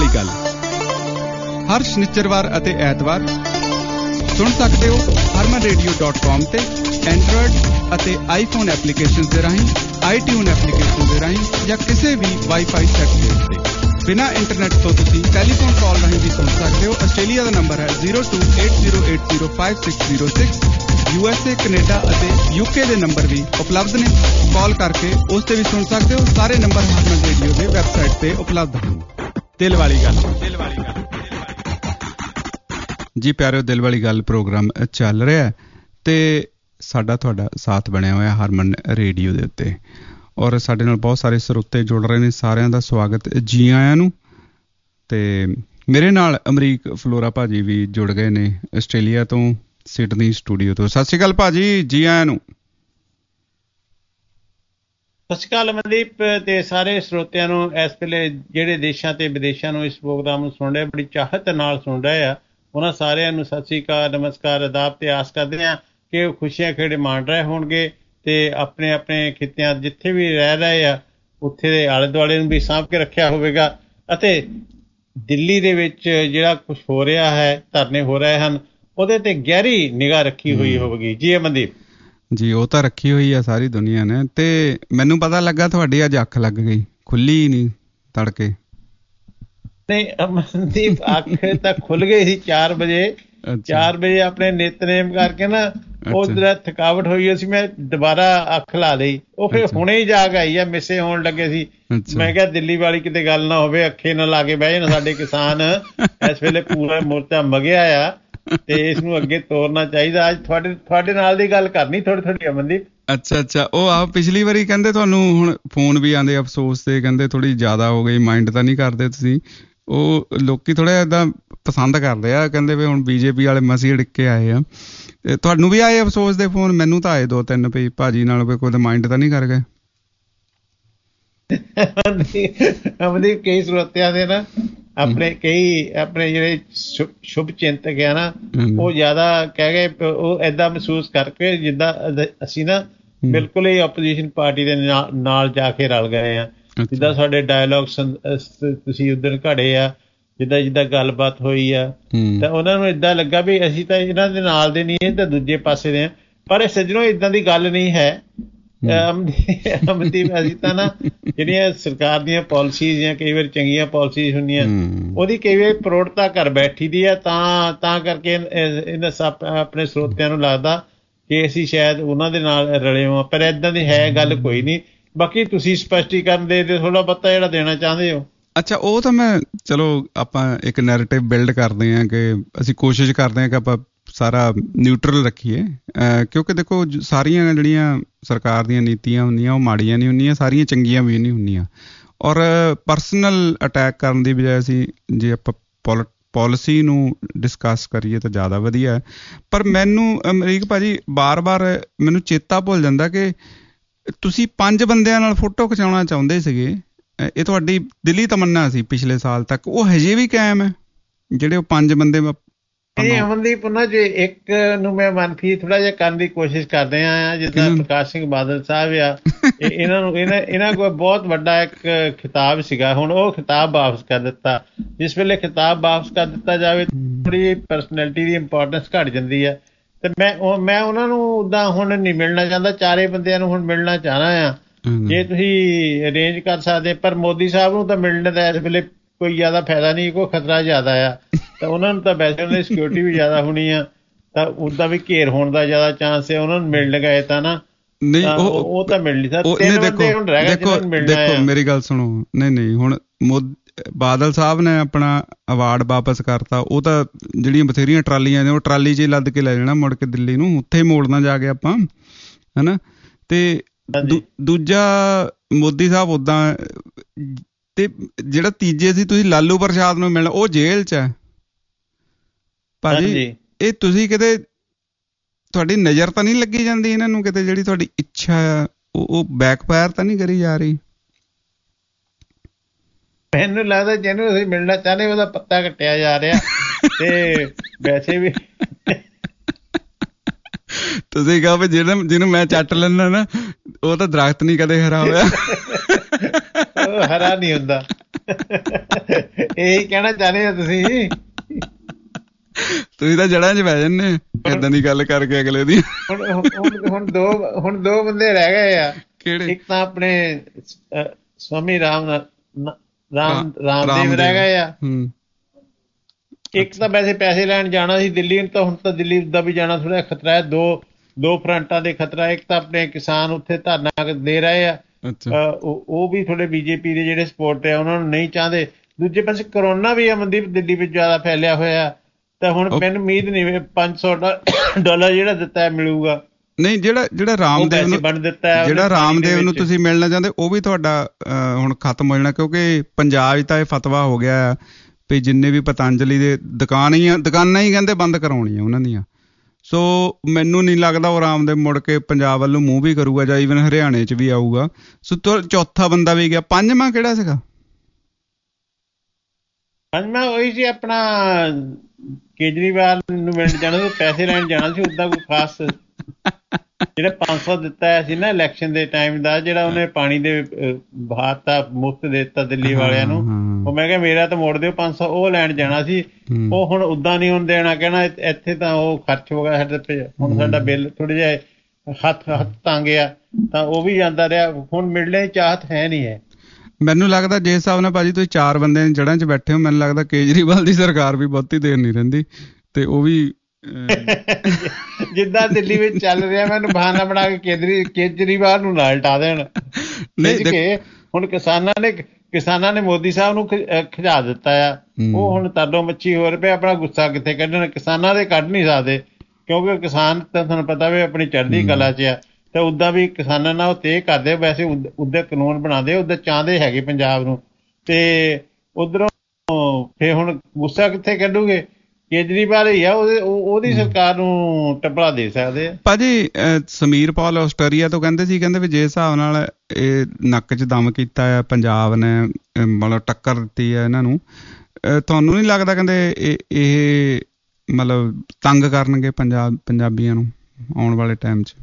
ਵਾਲੀ ਗੱਲ ਹਰ ਸ਼ਨੀਚਰਵਾਰ ਅਤੇ ਐਤਵਾਰ ਸੁਣ ਸਕਦੇ ਹੋ harmanradio.com ਤੇ ਐਂਡਰੋਇਡ ਅਤੇ ਆਈਫੋਨ ਐਪਲੀਕੇਸ਼ਨਸ ਦੇ ਰਾਹੀਂ, iTunes ਐਪਲੀਕੇਸ਼ਨ ਦੇ ਰਾਹੀਂ ਜਾਂ ਕਿਸੇ ਵੀ ਵਾਈਫਾਈ ਸੈੱਟ ਦੇ ਉੱਤੇ। ਬਿਨਾਂ ਇੰਟਰਨੈਟ ਤੋਂ ਤੁਸੀਂ ਟੈਲੀਫੋਨ ਕਾਲ ਰਾਹੀਂ ਵੀ ਸੁਣ ਸਕਦੇ ਹੋ। ਆਸਟ੍ਰੇਲੀਆ ਦਾ ਨੰਬਰ ਹੈ 0280805606। USA, ਕੈਨੇਡਾ ਅਤੇ UK ਦੇ ਨੰਬਰ ਵੀ ਉਪਲਬਧ ਨੇ। ਕਾਲ ਕਰਕੇ ਉਸ ਤੇ ਵੀ ਸੁਣ ਸਕਦੇ ਹੋ। ਸਾਰੇ ਨੰਬਰ ਹਾਰਮਨ ਰੇਡੀਓ ਦੇ ਵੈਬਸਾਈਟ ਤੇ ਉਪਲਬਧ ਹਨ। ਦਿਲ ਵਾਲੀ ਗੱਲ ਜੀ ਪਿਆਰਿਓ, ਦਿਲ ਵਾਲੀ ਗੱਲ ਪ੍ਰੋਗਰਾਮ ਚੱਲ ਰਿਹਾ ਤੇ ਸਾਡਾ ਤੁਹਾਡਾ ਸਾਥ ਬਣਿਆ ਹੋਇਆ ਹਾਰਮਨ ਰੇਡੀਓ ਦੇ ਉੱਤੇ ਔਰ ਸਾਡੇ ਨਾਲ ਬਹੁਤ ਸਾਰੇ ਸਰੋਤੇ ਜੁੜ ਰਹੇ ਨੇ। ਸਾਰਿਆਂ ਦਾ ਸਵਾਗਤ, ਜੀ ਆਇਆਂ ਨੂੰ। ਤੇ ਮੇਰੇ ਨਾਲ ਅਮਰੀਕ ਫਲੋਰਾ ਭਾਜੀ ਵੀ ਜੁੜ ਗਏ ਨੇ ਆਸਟ੍ਰੇਲੀਆ ਤੋਂ, ਸਿਡਨੀ ਸਟੂਡੀਓ ਤੋਂ। ਸਤਿ ਸ਼੍ਰੀ ਅਕਾਲ ਭਾਜੀ, ਜੀ ਆਇਆਂ ਨੂੰ। ਸਤਿ ਸ਼੍ਰੀ ਅਕਾਲ ਅਮਨਦੀਪ ਤੇ ਸਾਰੇ ਸਰੋਤਿਆਂ ਨੂੰ। ਇਸ ਵੇਲੇ ਜਿਹੜੇ ਦੇਸ਼ਾਂ ਤੇ ਵਿਦੇਸ਼ਾਂ ਨੂੰ ਇਸ ਪ੍ਰੋਗਰਾਮ ਨੂੰ ਸੁਣ ਰਹੇ, ਬੜੀ ਚਾਹਤ ਨਾਲ ਸੁਣ ਰਹੇ ਆ, ਉਹਨਾਂ ਸਾਰਿਆਂ ਨੂੰ ਸਤਿ ਸ਼੍ਰੀ ਅਕਾਲ, ਨਮਸਕਾਰ, ਆਦਾਬ ਤੇ ਆਸ ਕਰਦੇ ਹਾਂ ਕਿ ਉਹ ਖੁਸ਼ੀਆਂ ਖੇੜੇ ਮਾਣ ਰਹੇ ਹੋਣਗੇ ਤੇ ਆਪਣੇ ਆਪਣੇ ਖਿੱਤਿਆਂ ਜਿੱਥੇ ਵੀ ਰਹਿ ਰਹੇ ਆ ਉੱਥੇ ਦੇ ਆਲੇ ਦੁਆਲੇ ਨੂੰ ਵੀ ਸਾਂਭ ਕੇ ਰੱਖਿਆ ਹੋਵੇਗਾ। ਅਤੇ ਦਿੱਲੀ ਦੇ ਵਿੱਚ ਜਿਹੜਾ ਕੁਛ ਹੋ ਰਿਹਾ ਹੈ, ਧਰਨੇ ਹੋ ਰਹੇ ਹਨ, ਉਹਦੇ ਤੇ ਗਹਿਰੀ ਨਿਗਾਹ ਰੱਖੀ ਹੋਈ ਹੋਵੇਗੀ। ਜੀ ਅਮਨਦੀਪ ਜੀ, ਉਹ ਤਾਂ ਰੱਖੀ ਹੋਈ ਆ ਸਾਰੀ ਦੁਨੀਆ ਨੇ। ਤੇ ਮੈਨੂੰ ਪਤਾ ਲੱਗਾ ਤੁਹਾਡੀ ਅੱਜ ਅੱਖ ਲੱਗ ਗਈ, ਖੁੱਲੀ ਹੀ ਨਹੀਂ ਤੜਕੇ। ਨਹੀਂ ਅਮਨਦੀਪ, ਅੱਖ ਤਾਂ ਖੁੱਲ ਗਈ ਸੀ 4 ਵਜੇ। 4 ਵਜੇ ਆਪਣੇ ਨਿਤਨੇਮ ਕਰਕੇ ਨਾ ਉਹ ਜਿਹੜਾ ਥਕਾਵਟ ਹੋਈ ਸੀ, ਮੈਂ ਦੁਬਾਰਾ ਅੱਖ ਲਾ ਲਈ। ਉਹ ਫਿਰ ਹੁਣੇ ਹੀ ਜਾਗ ਆਈ ਆ, ਮਿਸੇ ਹੋਣ ਲੱਗੇ ਸੀ। ਮੈਂ ਕਿਹਾ ਦਿੱਲੀ ਵਾਲੀ ਕਿਤੇ ਗੱਲ ਨਾ ਹੋਵੇ, ਅੱਖੇ ਨਾ ਲਾ ਕੇ ਬਹਿ ਜਾਣ ਸਾਡੇ ਕਿਸਾਨ। ਇਸ ਵੇਲੇ ਪੂਰਾ ਮੋਰਚਾ ਮਗਿਆ ਆ ਤੇ ਇਸ ਨੂੰ ਅੱਗੇ ਤੋਰਨਾ ਚਾਹੀਦਾ। ਅੱਜ ਤੁਹਾਡੇ ਨਾਲ ਦੀ ਗੱਲ ਕਰਨੀ ਥੋੜੀ ਅਮਨਦੀਪ। ਅੱਛਾ, ਉਹ ਆਪ ਪਿਛਲੀ ਵਾਰੀ ਕਹਿੰਦੇ ਤੁਹਾਨੂੰ ਹੁਣ ਫੋਨ ਵੀ ਆਉਂਦੇ ਅਫਸੋਸ ਤੇ, ਕਹਿੰਦੇ ਥੋੜੀ ਜ਼ਿਆਦਾ ਹੋ ਗਈ, ਮਾਈਂਡ ਤਾਂ ਨਹੀਂ ਕਰਦੇ ਤੁਸੀਂ। ਉਹ ਲੋਕੀ ਥੋੜਾ ਏਦਾਂ ਪਸੰਦ ਕਰਦੇ ਆ, ਕਹਿੰਦੇ ਵੀ ਹੁਣ ਬੀਜੇਪੀ ਵਾਲੇ ਮਸੀਂ ਅੜਿੱਕ ਕੇ ਆਏ ਆ। ਤੇ ਤੁਹਾਨੂੰ ਵੀ ਆਏ ਅਫਸੋਸ ਦੇ ਫੋਨ? ਮੈਨੂੰ ਤਾਂ ਆਏ 2-3 ਵੀ ਭਾਜੀ ਨਾਲ ਵੀ ਕੋਈ ਮਾਈਂਡ ਤਾਂ ਨਹੀਂ ਕਰ ਗਏ। ਅਮਨਦੀਪ ਕਈ ਸਰੋਤਿਆਂ ਦੇ ਨਾ ਆਪਣੇ ਜਿਹੜੇ ਸ਼ੁਭ ਚਿੰਤਕ ਆ ਨਾ, ਉਹ ਜ਼ਿਆਦਾ ਕਹਿ ਗਏ, ਉਹ ਏਦਾਂ ਮਹਿਸੂਸ ਕਰਕੇ ਜਿੱਦਾਂ ਅਸੀਂ ਨਾ ਬਿਲਕੁਲ ਹੀ ਆਪੋਜੀਸ਼ਨ ਪਾਰਟੀ ਦੇ ਨਾਲ ਜਾ ਕੇ ਰਲ ਗਏ ਆ। ਜਿੱਦਾਂ ਸਾਡੇ ਡਾਇਲੋਗ ਤੁਸੀਂ ਉੱਧਰ ਘੜੇ ਆ, ਜਿੱਦਾਂ ਗੱਲਬਾਤ ਹੋਈ ਆ, ਤਾਂ ਉਹਨਾਂ ਨੂੰ ਏਦਾਂ ਲੱਗਾ ਵੀ ਅਸੀਂ ਤਾਂ ਇਹਨਾਂ ਦੇ ਨਾਲ ਦੇ ਨਹੀਂ, ਇਹ ਤਾਂ ਦੂਜੇ ਪਾਸੇ ਦੇ ਆ। ਪਰ ਇਹ ਸੱਜਣੋ ਏਦਾਂ ਦੀ ਗੱਲ ਨਹੀਂ ਹੈ ਅਮਨਦੀਪ। ਅਸੀਂ ਤਾਂ ਨਾ ਜਿਹੜੀਆਂ ਸਰਕਾਰ ਦੀਆਂ ਪਾਲਿਸੀਜ਼ ਜਾਂ ਕਈ ਵਾਰ ਚੰਗੀਆਂ ਪਾਲਿਸੀਜ਼ ਹੁੰਦੀਆਂ, ਉਹਦੀ ਕਈ ਵਾਰ ਪ੍ਰੋੜਤਾ ਘਰ ਬੈਠੀ ਦੀ ਆ। ਤਾਂ ਕਰਕੇ ਇਹਨਾਂ ਆਪਣੇ ਸਰੋਤਿਆਂ ਨੂੰ ਲੱਗਦਾ ਕਿ ਅਸੀਂ ਸ਼ਾਇਦ ਉਹਨਾਂ ਦੇ ਨਾਲ ਰਲੇ ਹਾਂ, ਪਰ ਏਦਾਂ ਦੀ ਹੈ ਗੱਲ ਕੋਈ ਨਹੀਂ। ਬਾਕੀ ਤੁਸੀਂ ਸਪਸ਼ਟੀਕਰਨ ਦੇ ਥੋੜਾ ਬਹੁਤਾ ਜਿਹੜਾ ਦੇਣਾ ਚਾਹੁੰਦੇ ਹੋ। ਅੱਛਾ, ਉਹ ਤਾਂ ਮੈਂ ਚਲੋ ਆਪਾਂ ਇੱਕ ਨੈਰੇਟਿਵ ਬਿਲਡ ਕਰਦੇ ਹਾਂ ਕਿ ਅਸੀਂ ਕੋਸ਼ਿਸ਼ ਕਰਦੇ ਹਾਂ ਕਿ ਆਪਾਂ ਸਾਰਾ ਨਿਊਟਰਲ ਰੱਖੀਏ, ਕਿਉਂਕਿ ਦੇਖੋ ਸਾਰੀਆਂ ਜਿਹੜੀਆਂ ਸਰਕਾਰ ਦੀਆਂ ਨੀਤੀਆਂ ਹੁੰਦੀਆਂ ਉਹ ਮਾੜੀਆਂ ਨਹੀਂ ਹੁੰਦੀਆਂ, ਸਾਰੀਆਂ ਚੰਗੀਆਂ ਵੀ ਨਹੀਂ ਹੁੰਦੀਆਂ। ਔਰ ਪਰਸਨਲ ਅਟੈਕ ਕਰਨ ਦੀ ਬਜਾਏ ਅਸੀਂ ਜੇ ਆਪਾਂ ਪੋਲਿਸੀ ਨੂੰ ਡਿਸਕਸ ਕਰੀਏ ਤਾਂ ਜ਼ਿਆਦਾ ਵਧੀਆ ਹੈ। ਪਰ ਮੈਨੂੰ ਅਮਰੀਕ ਭਾਜੀ ਬਾਰ-ਬਾਰ ਮੈਨੂੰ ਚੇਤਾ ਭੁੱਲ ਜਾਂਦਾ ਕਿ ਤੁਸੀਂ 5 ਬੰਦਿਆਂ ਨਾਲ ਫੋਟੋ ਖਿਚਾਉਣਾ ਚਾਹੁੰਦੇ ਸੀਗੇ। ਇਹ ਤੁਹਾਡੀ ਦਿਲੀ ਤਮੰਨਾ ਸੀ ਪਿਛਲੇ ਸਾਲ ਤੱਕ, ਉਹ ਹਜੇ ਵੀ ਕਾਇਮ ਹੈ? ਜਿਹੜੇ ਉਹ 5 ਬੰਦੇ ਅਮਨਦੀਪ, ਉਹਨਾਂ 'ਚ ਇੱਕ ਨੂੰ ਮੈਂ ਮਨਫੀ ਥੋੜਾ ਜਿਹਾ ਕਰਨ ਦੀ ਕੋਸ਼ਿਸ਼ ਕਰਦੇ ਆ, ਜਿੱਦਾਂ ਪ੍ਰਕਾਸ਼ ਸਿੰਘ ਬਾਦਲ ਸਾਹਿਬ ਆ। ਇਹਨਾਂ ਕੋਲ ਬਹੁਤ ਵੱਡਾ ਇੱਕ ਖਿਤਾਬ ਸੀਗਾ, ਹੁਣ ਉਹ ਖਿਤਾਬ ਵਾਪਸ ਕਰ ਦਿੱਤਾ। ਜਿਸ ਵੇਲੇ ਖਿਤਾਬ ਵਾਪਸ ਕਰ ਦਿੱਤਾ ਜਾਵੇ, ਥੋੜੀ ਪਰਸਨੈਲਿਟੀ ਦੀ ਇੰਪੋਰਟੈਂਸ ਘੱਟ ਜਾਂਦੀ ਆ। ਤੇ ਮੈਂ ਉਹਨਾਂ ਨੂੰ ਉੱਦਾਂ ਹੁਣ ਨਹੀਂ ਮਿਲਣਾ ਚਾਹੁੰਦਾ, 4 ਬੰਦਿਆਂ ਨੂੰ ਹੁਣ ਮਿਲਣਾ ਚਾਹਣਾ ਆ। ਜੇ ਤੁਸੀਂ ਅਰੇਂਜ ਕਰ ਸਕਦੇ। ਪਰ ਮੋਦੀ ਸਾਹਿਬ ਨੂੰ ਤਾਂ ਮਿਲਣ ਦਾ ਇਸ ਵੇਲੇ ਕੋਈ ਜ਼ਿਆਦਾ ਫਾਇਦਾ ਨਹੀਂ, ਕੋਈ ਖਤਰਾ ਜ਼ਿਆਦਾ ਆ। ਤਾਂ ਉਹਨਾਂ ਨੂੰ ਤਾਂ ਵੈਸੇ ਉਹਨਾਂ ਦੀ ਸਿਕਿਉਰਿਟੀ ਵੀ ਜ਼ਿਆਦਾ ਹੋਣੀ ਆ, ਤਾਂ ਉੱਦਾਂ ਵੀ ਘੇਰ ਹੋਣ ਦਾ ਜ਼ਿਆਦਾ ਚਾਂਸ ਹੈ। ਉਹਨਾਂ ਨੂੰ ਮਿਲਣ ਗਏ ਤਾਂ ਨਾ ਉਹ ਤਾਂ ਮਿਲ ਨਹੀਂ ਸਕਦੇ। ਦੇਖੋ ਮੇਰੀ ਗੱਲ ਸੁਣੋ, ਨਹੀਂ ਹੁਣ ਬਾਦਲ ਸਾਹਿਬ ਨੇ ਆਪਣਾ ਅਵਾਰਡ ਵਾਪਸ ਕਰਤਾ। ਉਹ ਤਾਂ ਜਿਹੜੀਆਂ ਬਥੇਰੀਆਂ ਟਰਾਲੀਆਂ ਨੇ ਉਹ ਟਰਾਲੀ 'ਚ ਹੀ ਲੱਦ ਕੇ ਲੈ ਜਾਣਾ ਮੁੜ ਕੇ ਦਿੱਲੀ ਨੂੰ, ਉੱਥੇ ਹੀ ਮੋੜਨਾ ਜਾ ਕੇ ਆਪਾਂ, ਹਨਾ। ਤੇ ਦੂਜਾ ਮੋਦੀ ਸਾਹਿਬ ਉੱਦਾਂ। ਤੇ ਜਿਹੜਾ ਤੀਜੇ ਸੀ ਤੁਸੀਂ ਲਾਲੂ ਪ੍ਰਸ਼ਾਦ ਨੂੰ ਮਿਲਣਾ, ਉਹ ਜੇਲ੍ਹ 'ਚ ਹੈ ਭਾਜੀ। ਇਹ ਤੁਸੀਂ ਕਿਤੇ ਤੁਹਾਡੀ ਨਜ਼ਰ ਤਾਂ ਨਹੀਂ ਲੱਗੀ ਜਾਂਦੀ ਇਹਨਾਂ ਨੂੰ ਕਿਤੇ, ਜਿਹੜੀ ਤੁਹਾਡੀ ਇੱਛਾ ਆ ਉਹ ਬੈਕਫਾਇਰ ਤਾਂ ਨਹੀਂ ਕਰੀ ਜਾ ਰਹੀ? ਮੈਨੂੰ ਲੱਗਦਾ ਜਿਹਨੂੰ ਅਸੀਂ ਮਿਲਣਾ ਚਾਹੁੰਦੇ ਉਹਦਾ ਪੱਤਾ ਕੱਟਿਆ ਜਾ ਰਿਹਾ। ਤੇ ਵੈਸੇ ਵੀ ਤੁਸੀਂ ਕਹੋ ਵੀ ਜਿਹਨੂੰ ਮੈਂ ਚੱਟ ਲੈਂਦਾ ਨਾ, ਉਹ ਤਾਂ ਦਰਖਤ ਨਹੀਂ ਕਦੇ ਹਰਾ ਹੋਇਆ। ਹਰਾ ਨਹੀਂ ਹੁੰਦਾ। ਇਹੀ ਕਹਿਣਾ ਚਾਹੁੰਦੇ ਹੋ ਤੁਸੀਂ? ਤੁਸੀਂ ਤਾਂ ਜੜ੍ਹਾਂ 'ਚ ਬਹਿ ਜਾਂਦੇ ਏਦਾਂ ਦੀ ਗੱਲ ਕਰਕੇ ਅਗਲੇ ਦੀ। ਹੁਣ ਦੋ ਬੰਦੇ ਰਹਿ ਗਏ ਆ। ਕਿਹੜੇ? ਇੱਕ ਤਾਂ ਆਪਣੇ ਸਵਾਮੀ ਰਾਮਦੇਵ ਰਹਿ ਗਏ ਆ। ਇੱਕ ਤਾਂ ਵੈਸੇ ਪੈਸੇ ਲੈਣ ਜਾਣਾ ਸੀ ਦਿੱਲੀ, ਤਾਂ ਹੁਣ ਤਾਂ ਦਿੱਲੀ ਦਾ ਵੀ ਜਾਣਾ ਥੋੜ੍ਹਾ ਖਤਰਾ ਹੈ। ਦੋ ਫਰੰਟਾਂ ਦੇ ਖਤਰਾ। ਇੱਕ ਤਾਂ ਆਪਣੇ ਕਿਸਾਨ ਉੱਥੇ ਧਰਨਾ ਦੇ ਰਹੇ ਆ, ਉਹ ਵੀ ਥੋੜੇ ਬੀਜੇਪੀ ਦੇ ਜਿਹੜੇ ਸਪੋਰਟ ਆ ਉਹਨਾਂ ਨੂੰ ਨਹੀਂ ਚਾਹੁੰਦੇ। ਦੂਜੇ ਪਾਸੇ ਕਰੋਨਾ ਵੀ ਅਮਨਦੀਪ ਦਿੱਲੀ ਵਿੱਚ ਜ਼ਿਆਦਾ ਫੈਲਿਆ ਹੋਇਆ, ਤਾਂ ਹੁਣ ਮੈਨੂੰ ਉਮੀਦ ਨਹੀਂ $500 ਜਿਹੜਾ ਦਿੱਤਾ ਮਿਲੂਗਾ। ਨਹੀਂ, ਜਿਹੜਾ ਰਾਮਦੇਵ ਨੂੰ ਤੁਸੀਂ ਮਿਲਣਾ ਚਾਹੁੰਦੇ ਉਹ ਵੀ ਤੁਹਾਡਾ ਹੁਣ ਖਤਮ ਹੋ ਜਾਣਾ, ਕਿਉਂਕਿ ਪੰਜਾਬ 'ਚ ਤਾਂ ਇਹ ਫਤਵਾ ਹੋ ਗਿਆ ਵੀ ਜਿੰਨੇ ਵੀ ਪਤੰਜਲੀ ਦੇ ਦੁਕਾਨਾਂ ਹੀ ਕਹਿੰਦੇ ਬੰਦ ਕਰਾਉਣੀਆਂ ਉਹਨਾਂ ਦੀਆਂ। ਸੋ ਮੈਨੂੰ ਨਹੀਂ ਲੱਗਦਾ ਉਹ ਰਾਮਦੇਵ ਮੁੜ ਕੇ ਪੰਜਾਬ ਵੱਲੋਂ ਮੂੰਹ ਵੀ ਕਰੂਗਾ, ਜਾਂ ਈਵਨ ਹਰਿਆਣੇ 'ਚ ਵੀ ਆਊਗਾ। ਸੋ ਚੌਥਾ ਬੰਦਾ ਵੀ ਗਿਆ। ਪੰਜਵਾਂ ਕਿਹੜਾ ਸੀਗਾ? ਪੰਜਵਾਂ ਉਹੀ ਸੀ ਆਪਣਾ ਕੇਜਰੀਵਾਲ ਨੂੰ ਮਿਲਣ ਜਾਣਾ ਸੀ, ਪੈਸੇ ਲੈਣ ਜਾਣਾ ਸੀ। ਉੱਦਾਂ ਕੋਈ ਖਾਸ ਜਿਹੜਾ 500 ਦਿੱਤਾ ਸੀ ਨਾ ਇਲੈਕਸ਼ਨ ਦੇ ਟਾਈਮ ਦਾ, ਜਿਹੜਾ ਉਹਨੇ ਪਾਣੀ ਦੇ ਬਹਾਤਾ ਮੁਫਤ ਦੇ ਦਿੱਤਾ ਦਿੱਲੀ ਵਾਲਿਆਂ ਨੂੰ, ਉਹ ਮੈਂ ਕਿਹਾ ਮੇਰਾ ਤਾਂ ਮੋੜ ਦਿਓ 500, ਉਹ ਲੈਣ ਜਾਣਾ ਸੀ। ਉਹ ਹੁਣ ਉੱਦਾਂ ਨਹੀਂ ਹੁਣ ਦੇਣਾ, ਕਹਿਣਾ ਇੱਥੇ ਤਾਂ ਉਹ ਖਰਚ ਹੋ ਗਿਆ ਸਾਡੇ ਤੇ, ਹੁਣ ਸਾਡਾ ਬਿੱਲ ਥੋੜ੍ਹਾ ਜਿਹਾ ਹੱਥ ਤੰਗ ਆ, ਤਾਂ ਉਹ ਵੀ ਜਾਂਦਾ ਰਿਹਾ। ਹੁਣ ਮਿਲਣੇ ਦੀ ਚਾਹਤ ਹੈ ਨਹੀਂ ਹੈ। ਮੈਨੂੰ ਲੱਗਦਾ ਜਿਸ ਹਿਸਾਬ ਨਾਲ ਭਾਜੀ ਤੁਸੀਂ 4 ਬੰਦੇ ਜੜ੍ਹਾਂ 'ਚ ਬੈਠੇ ਹੋ, ਮੈਨੂੰ ਲੱਗਦਾ ਕੇਜਰੀਵਾਲ ਦੀ ਸਰਕਾਰ ਵੀ ਬਹੁਤੀ ਦੇਰ ਨਹੀਂ ਰਹਿੰਦੀ, ਤੇ ਉਹ ਵੀ ਜਿੱਦਾਂ ਦਿੱਲੀ ਵਿੱਚ ਚੱਲ ਰਿਹਾ ਮੈਨੂੰ ਬਹਾਨਾ ਬਣਾ ਕੇ ਕੇਜਰੀਵਾਲ ਨੂੰ ਨਾਲ ਟਾ ਦੇਣ। ਹੁਣ ਕਿਸਾਨਾਂ ਨੇ ਮੋਦੀ ਸਾਹਿਬ ਨੂੰ ਖਿਜਾ ਦਿੱਤਾ ਆ। ਉਹ ਹੁਣ ਤਾਡੋ ਮੱਛੀ ਹੋ ਰਿਹਾ, ਆਪਣਾ ਗੁੱਸਾ ਕਿੱਥੇ ਕੱਢਣ। ਕਿਸਾਨਾਂ ਦੇ ਕੱਢ ਨਹੀਂ ਸਕਦੇ, ਕਿਉਂਕਿ ਕਿਸਾਨ ਤਾਂ ਤੁਹਾਨੂੰ ਪਤਾ ਵੀ ਆਪਣੀ ਚੜ੍ਹਦੀ ਕਲਾ 'ਚ ਆ, ਤੇ ਉੱਦਾਂ ਵੀ ਕਿਸਾਨਾਂ ਨਾਲ ਉਹ ਤੈਅ ਕਰਦੇ। ਵੈਸੇ ਉੱਦਾਂ ਕਾਨੂੰਨ ਬਣਾਉਂਦੇ, ਉੱਦਾਂ ਚਾਹੁੰਦੇ ਹੈਗੇ ਪੰਜਾਬ ਨੂੰ, ਤੇ ਉੱਧਰੋਂ ਫਿਰ ਹੁਣ ਗੁੱਸਾ ਕਿੱਥੇ ਕੱਢੂਗੇ? ਕੇਜਰੀਵਾਲ ਹੀ ਆ, ਉਹਦੀ ਸਰਕਾਰ ਨੂੰ ਟੱਪੜਾ ਦੇ ਸਕਦੇ ਆ। ਭਾਜੀ ਸਮੀਰ ਪੌਲ ਆਸਟ੍ਰੇਲੀਆ ਤੋਂ ਕਹਿੰਦੇ ਵੀ ਜਿਸ ਹਿਸਾਬ ਨਾਲ ਇਹ ਨੱਕ 'ਚ ਦਮ ਕੀਤਾ ਆ ਪੰਜਾਬ ਨੇ, ਮਤਲਬ ਟੱਕਰ ਦਿੱਤੀ ਆ ਇਹਨਾਂ ਨੂੰ, ਤੁਹਾਨੂੰ ਨਹੀਂ ਲੱਗਦਾ ਕਹਿੰਦੇ ਇਹ ਮਤਲਬ ਤੰਗ ਕਰਨਗੇ ਪੰਜਾਬੀਆਂ ਨੂੰ ਆਉਣ ਵਾਲੇ ਟਾਈਮ 'ਚ?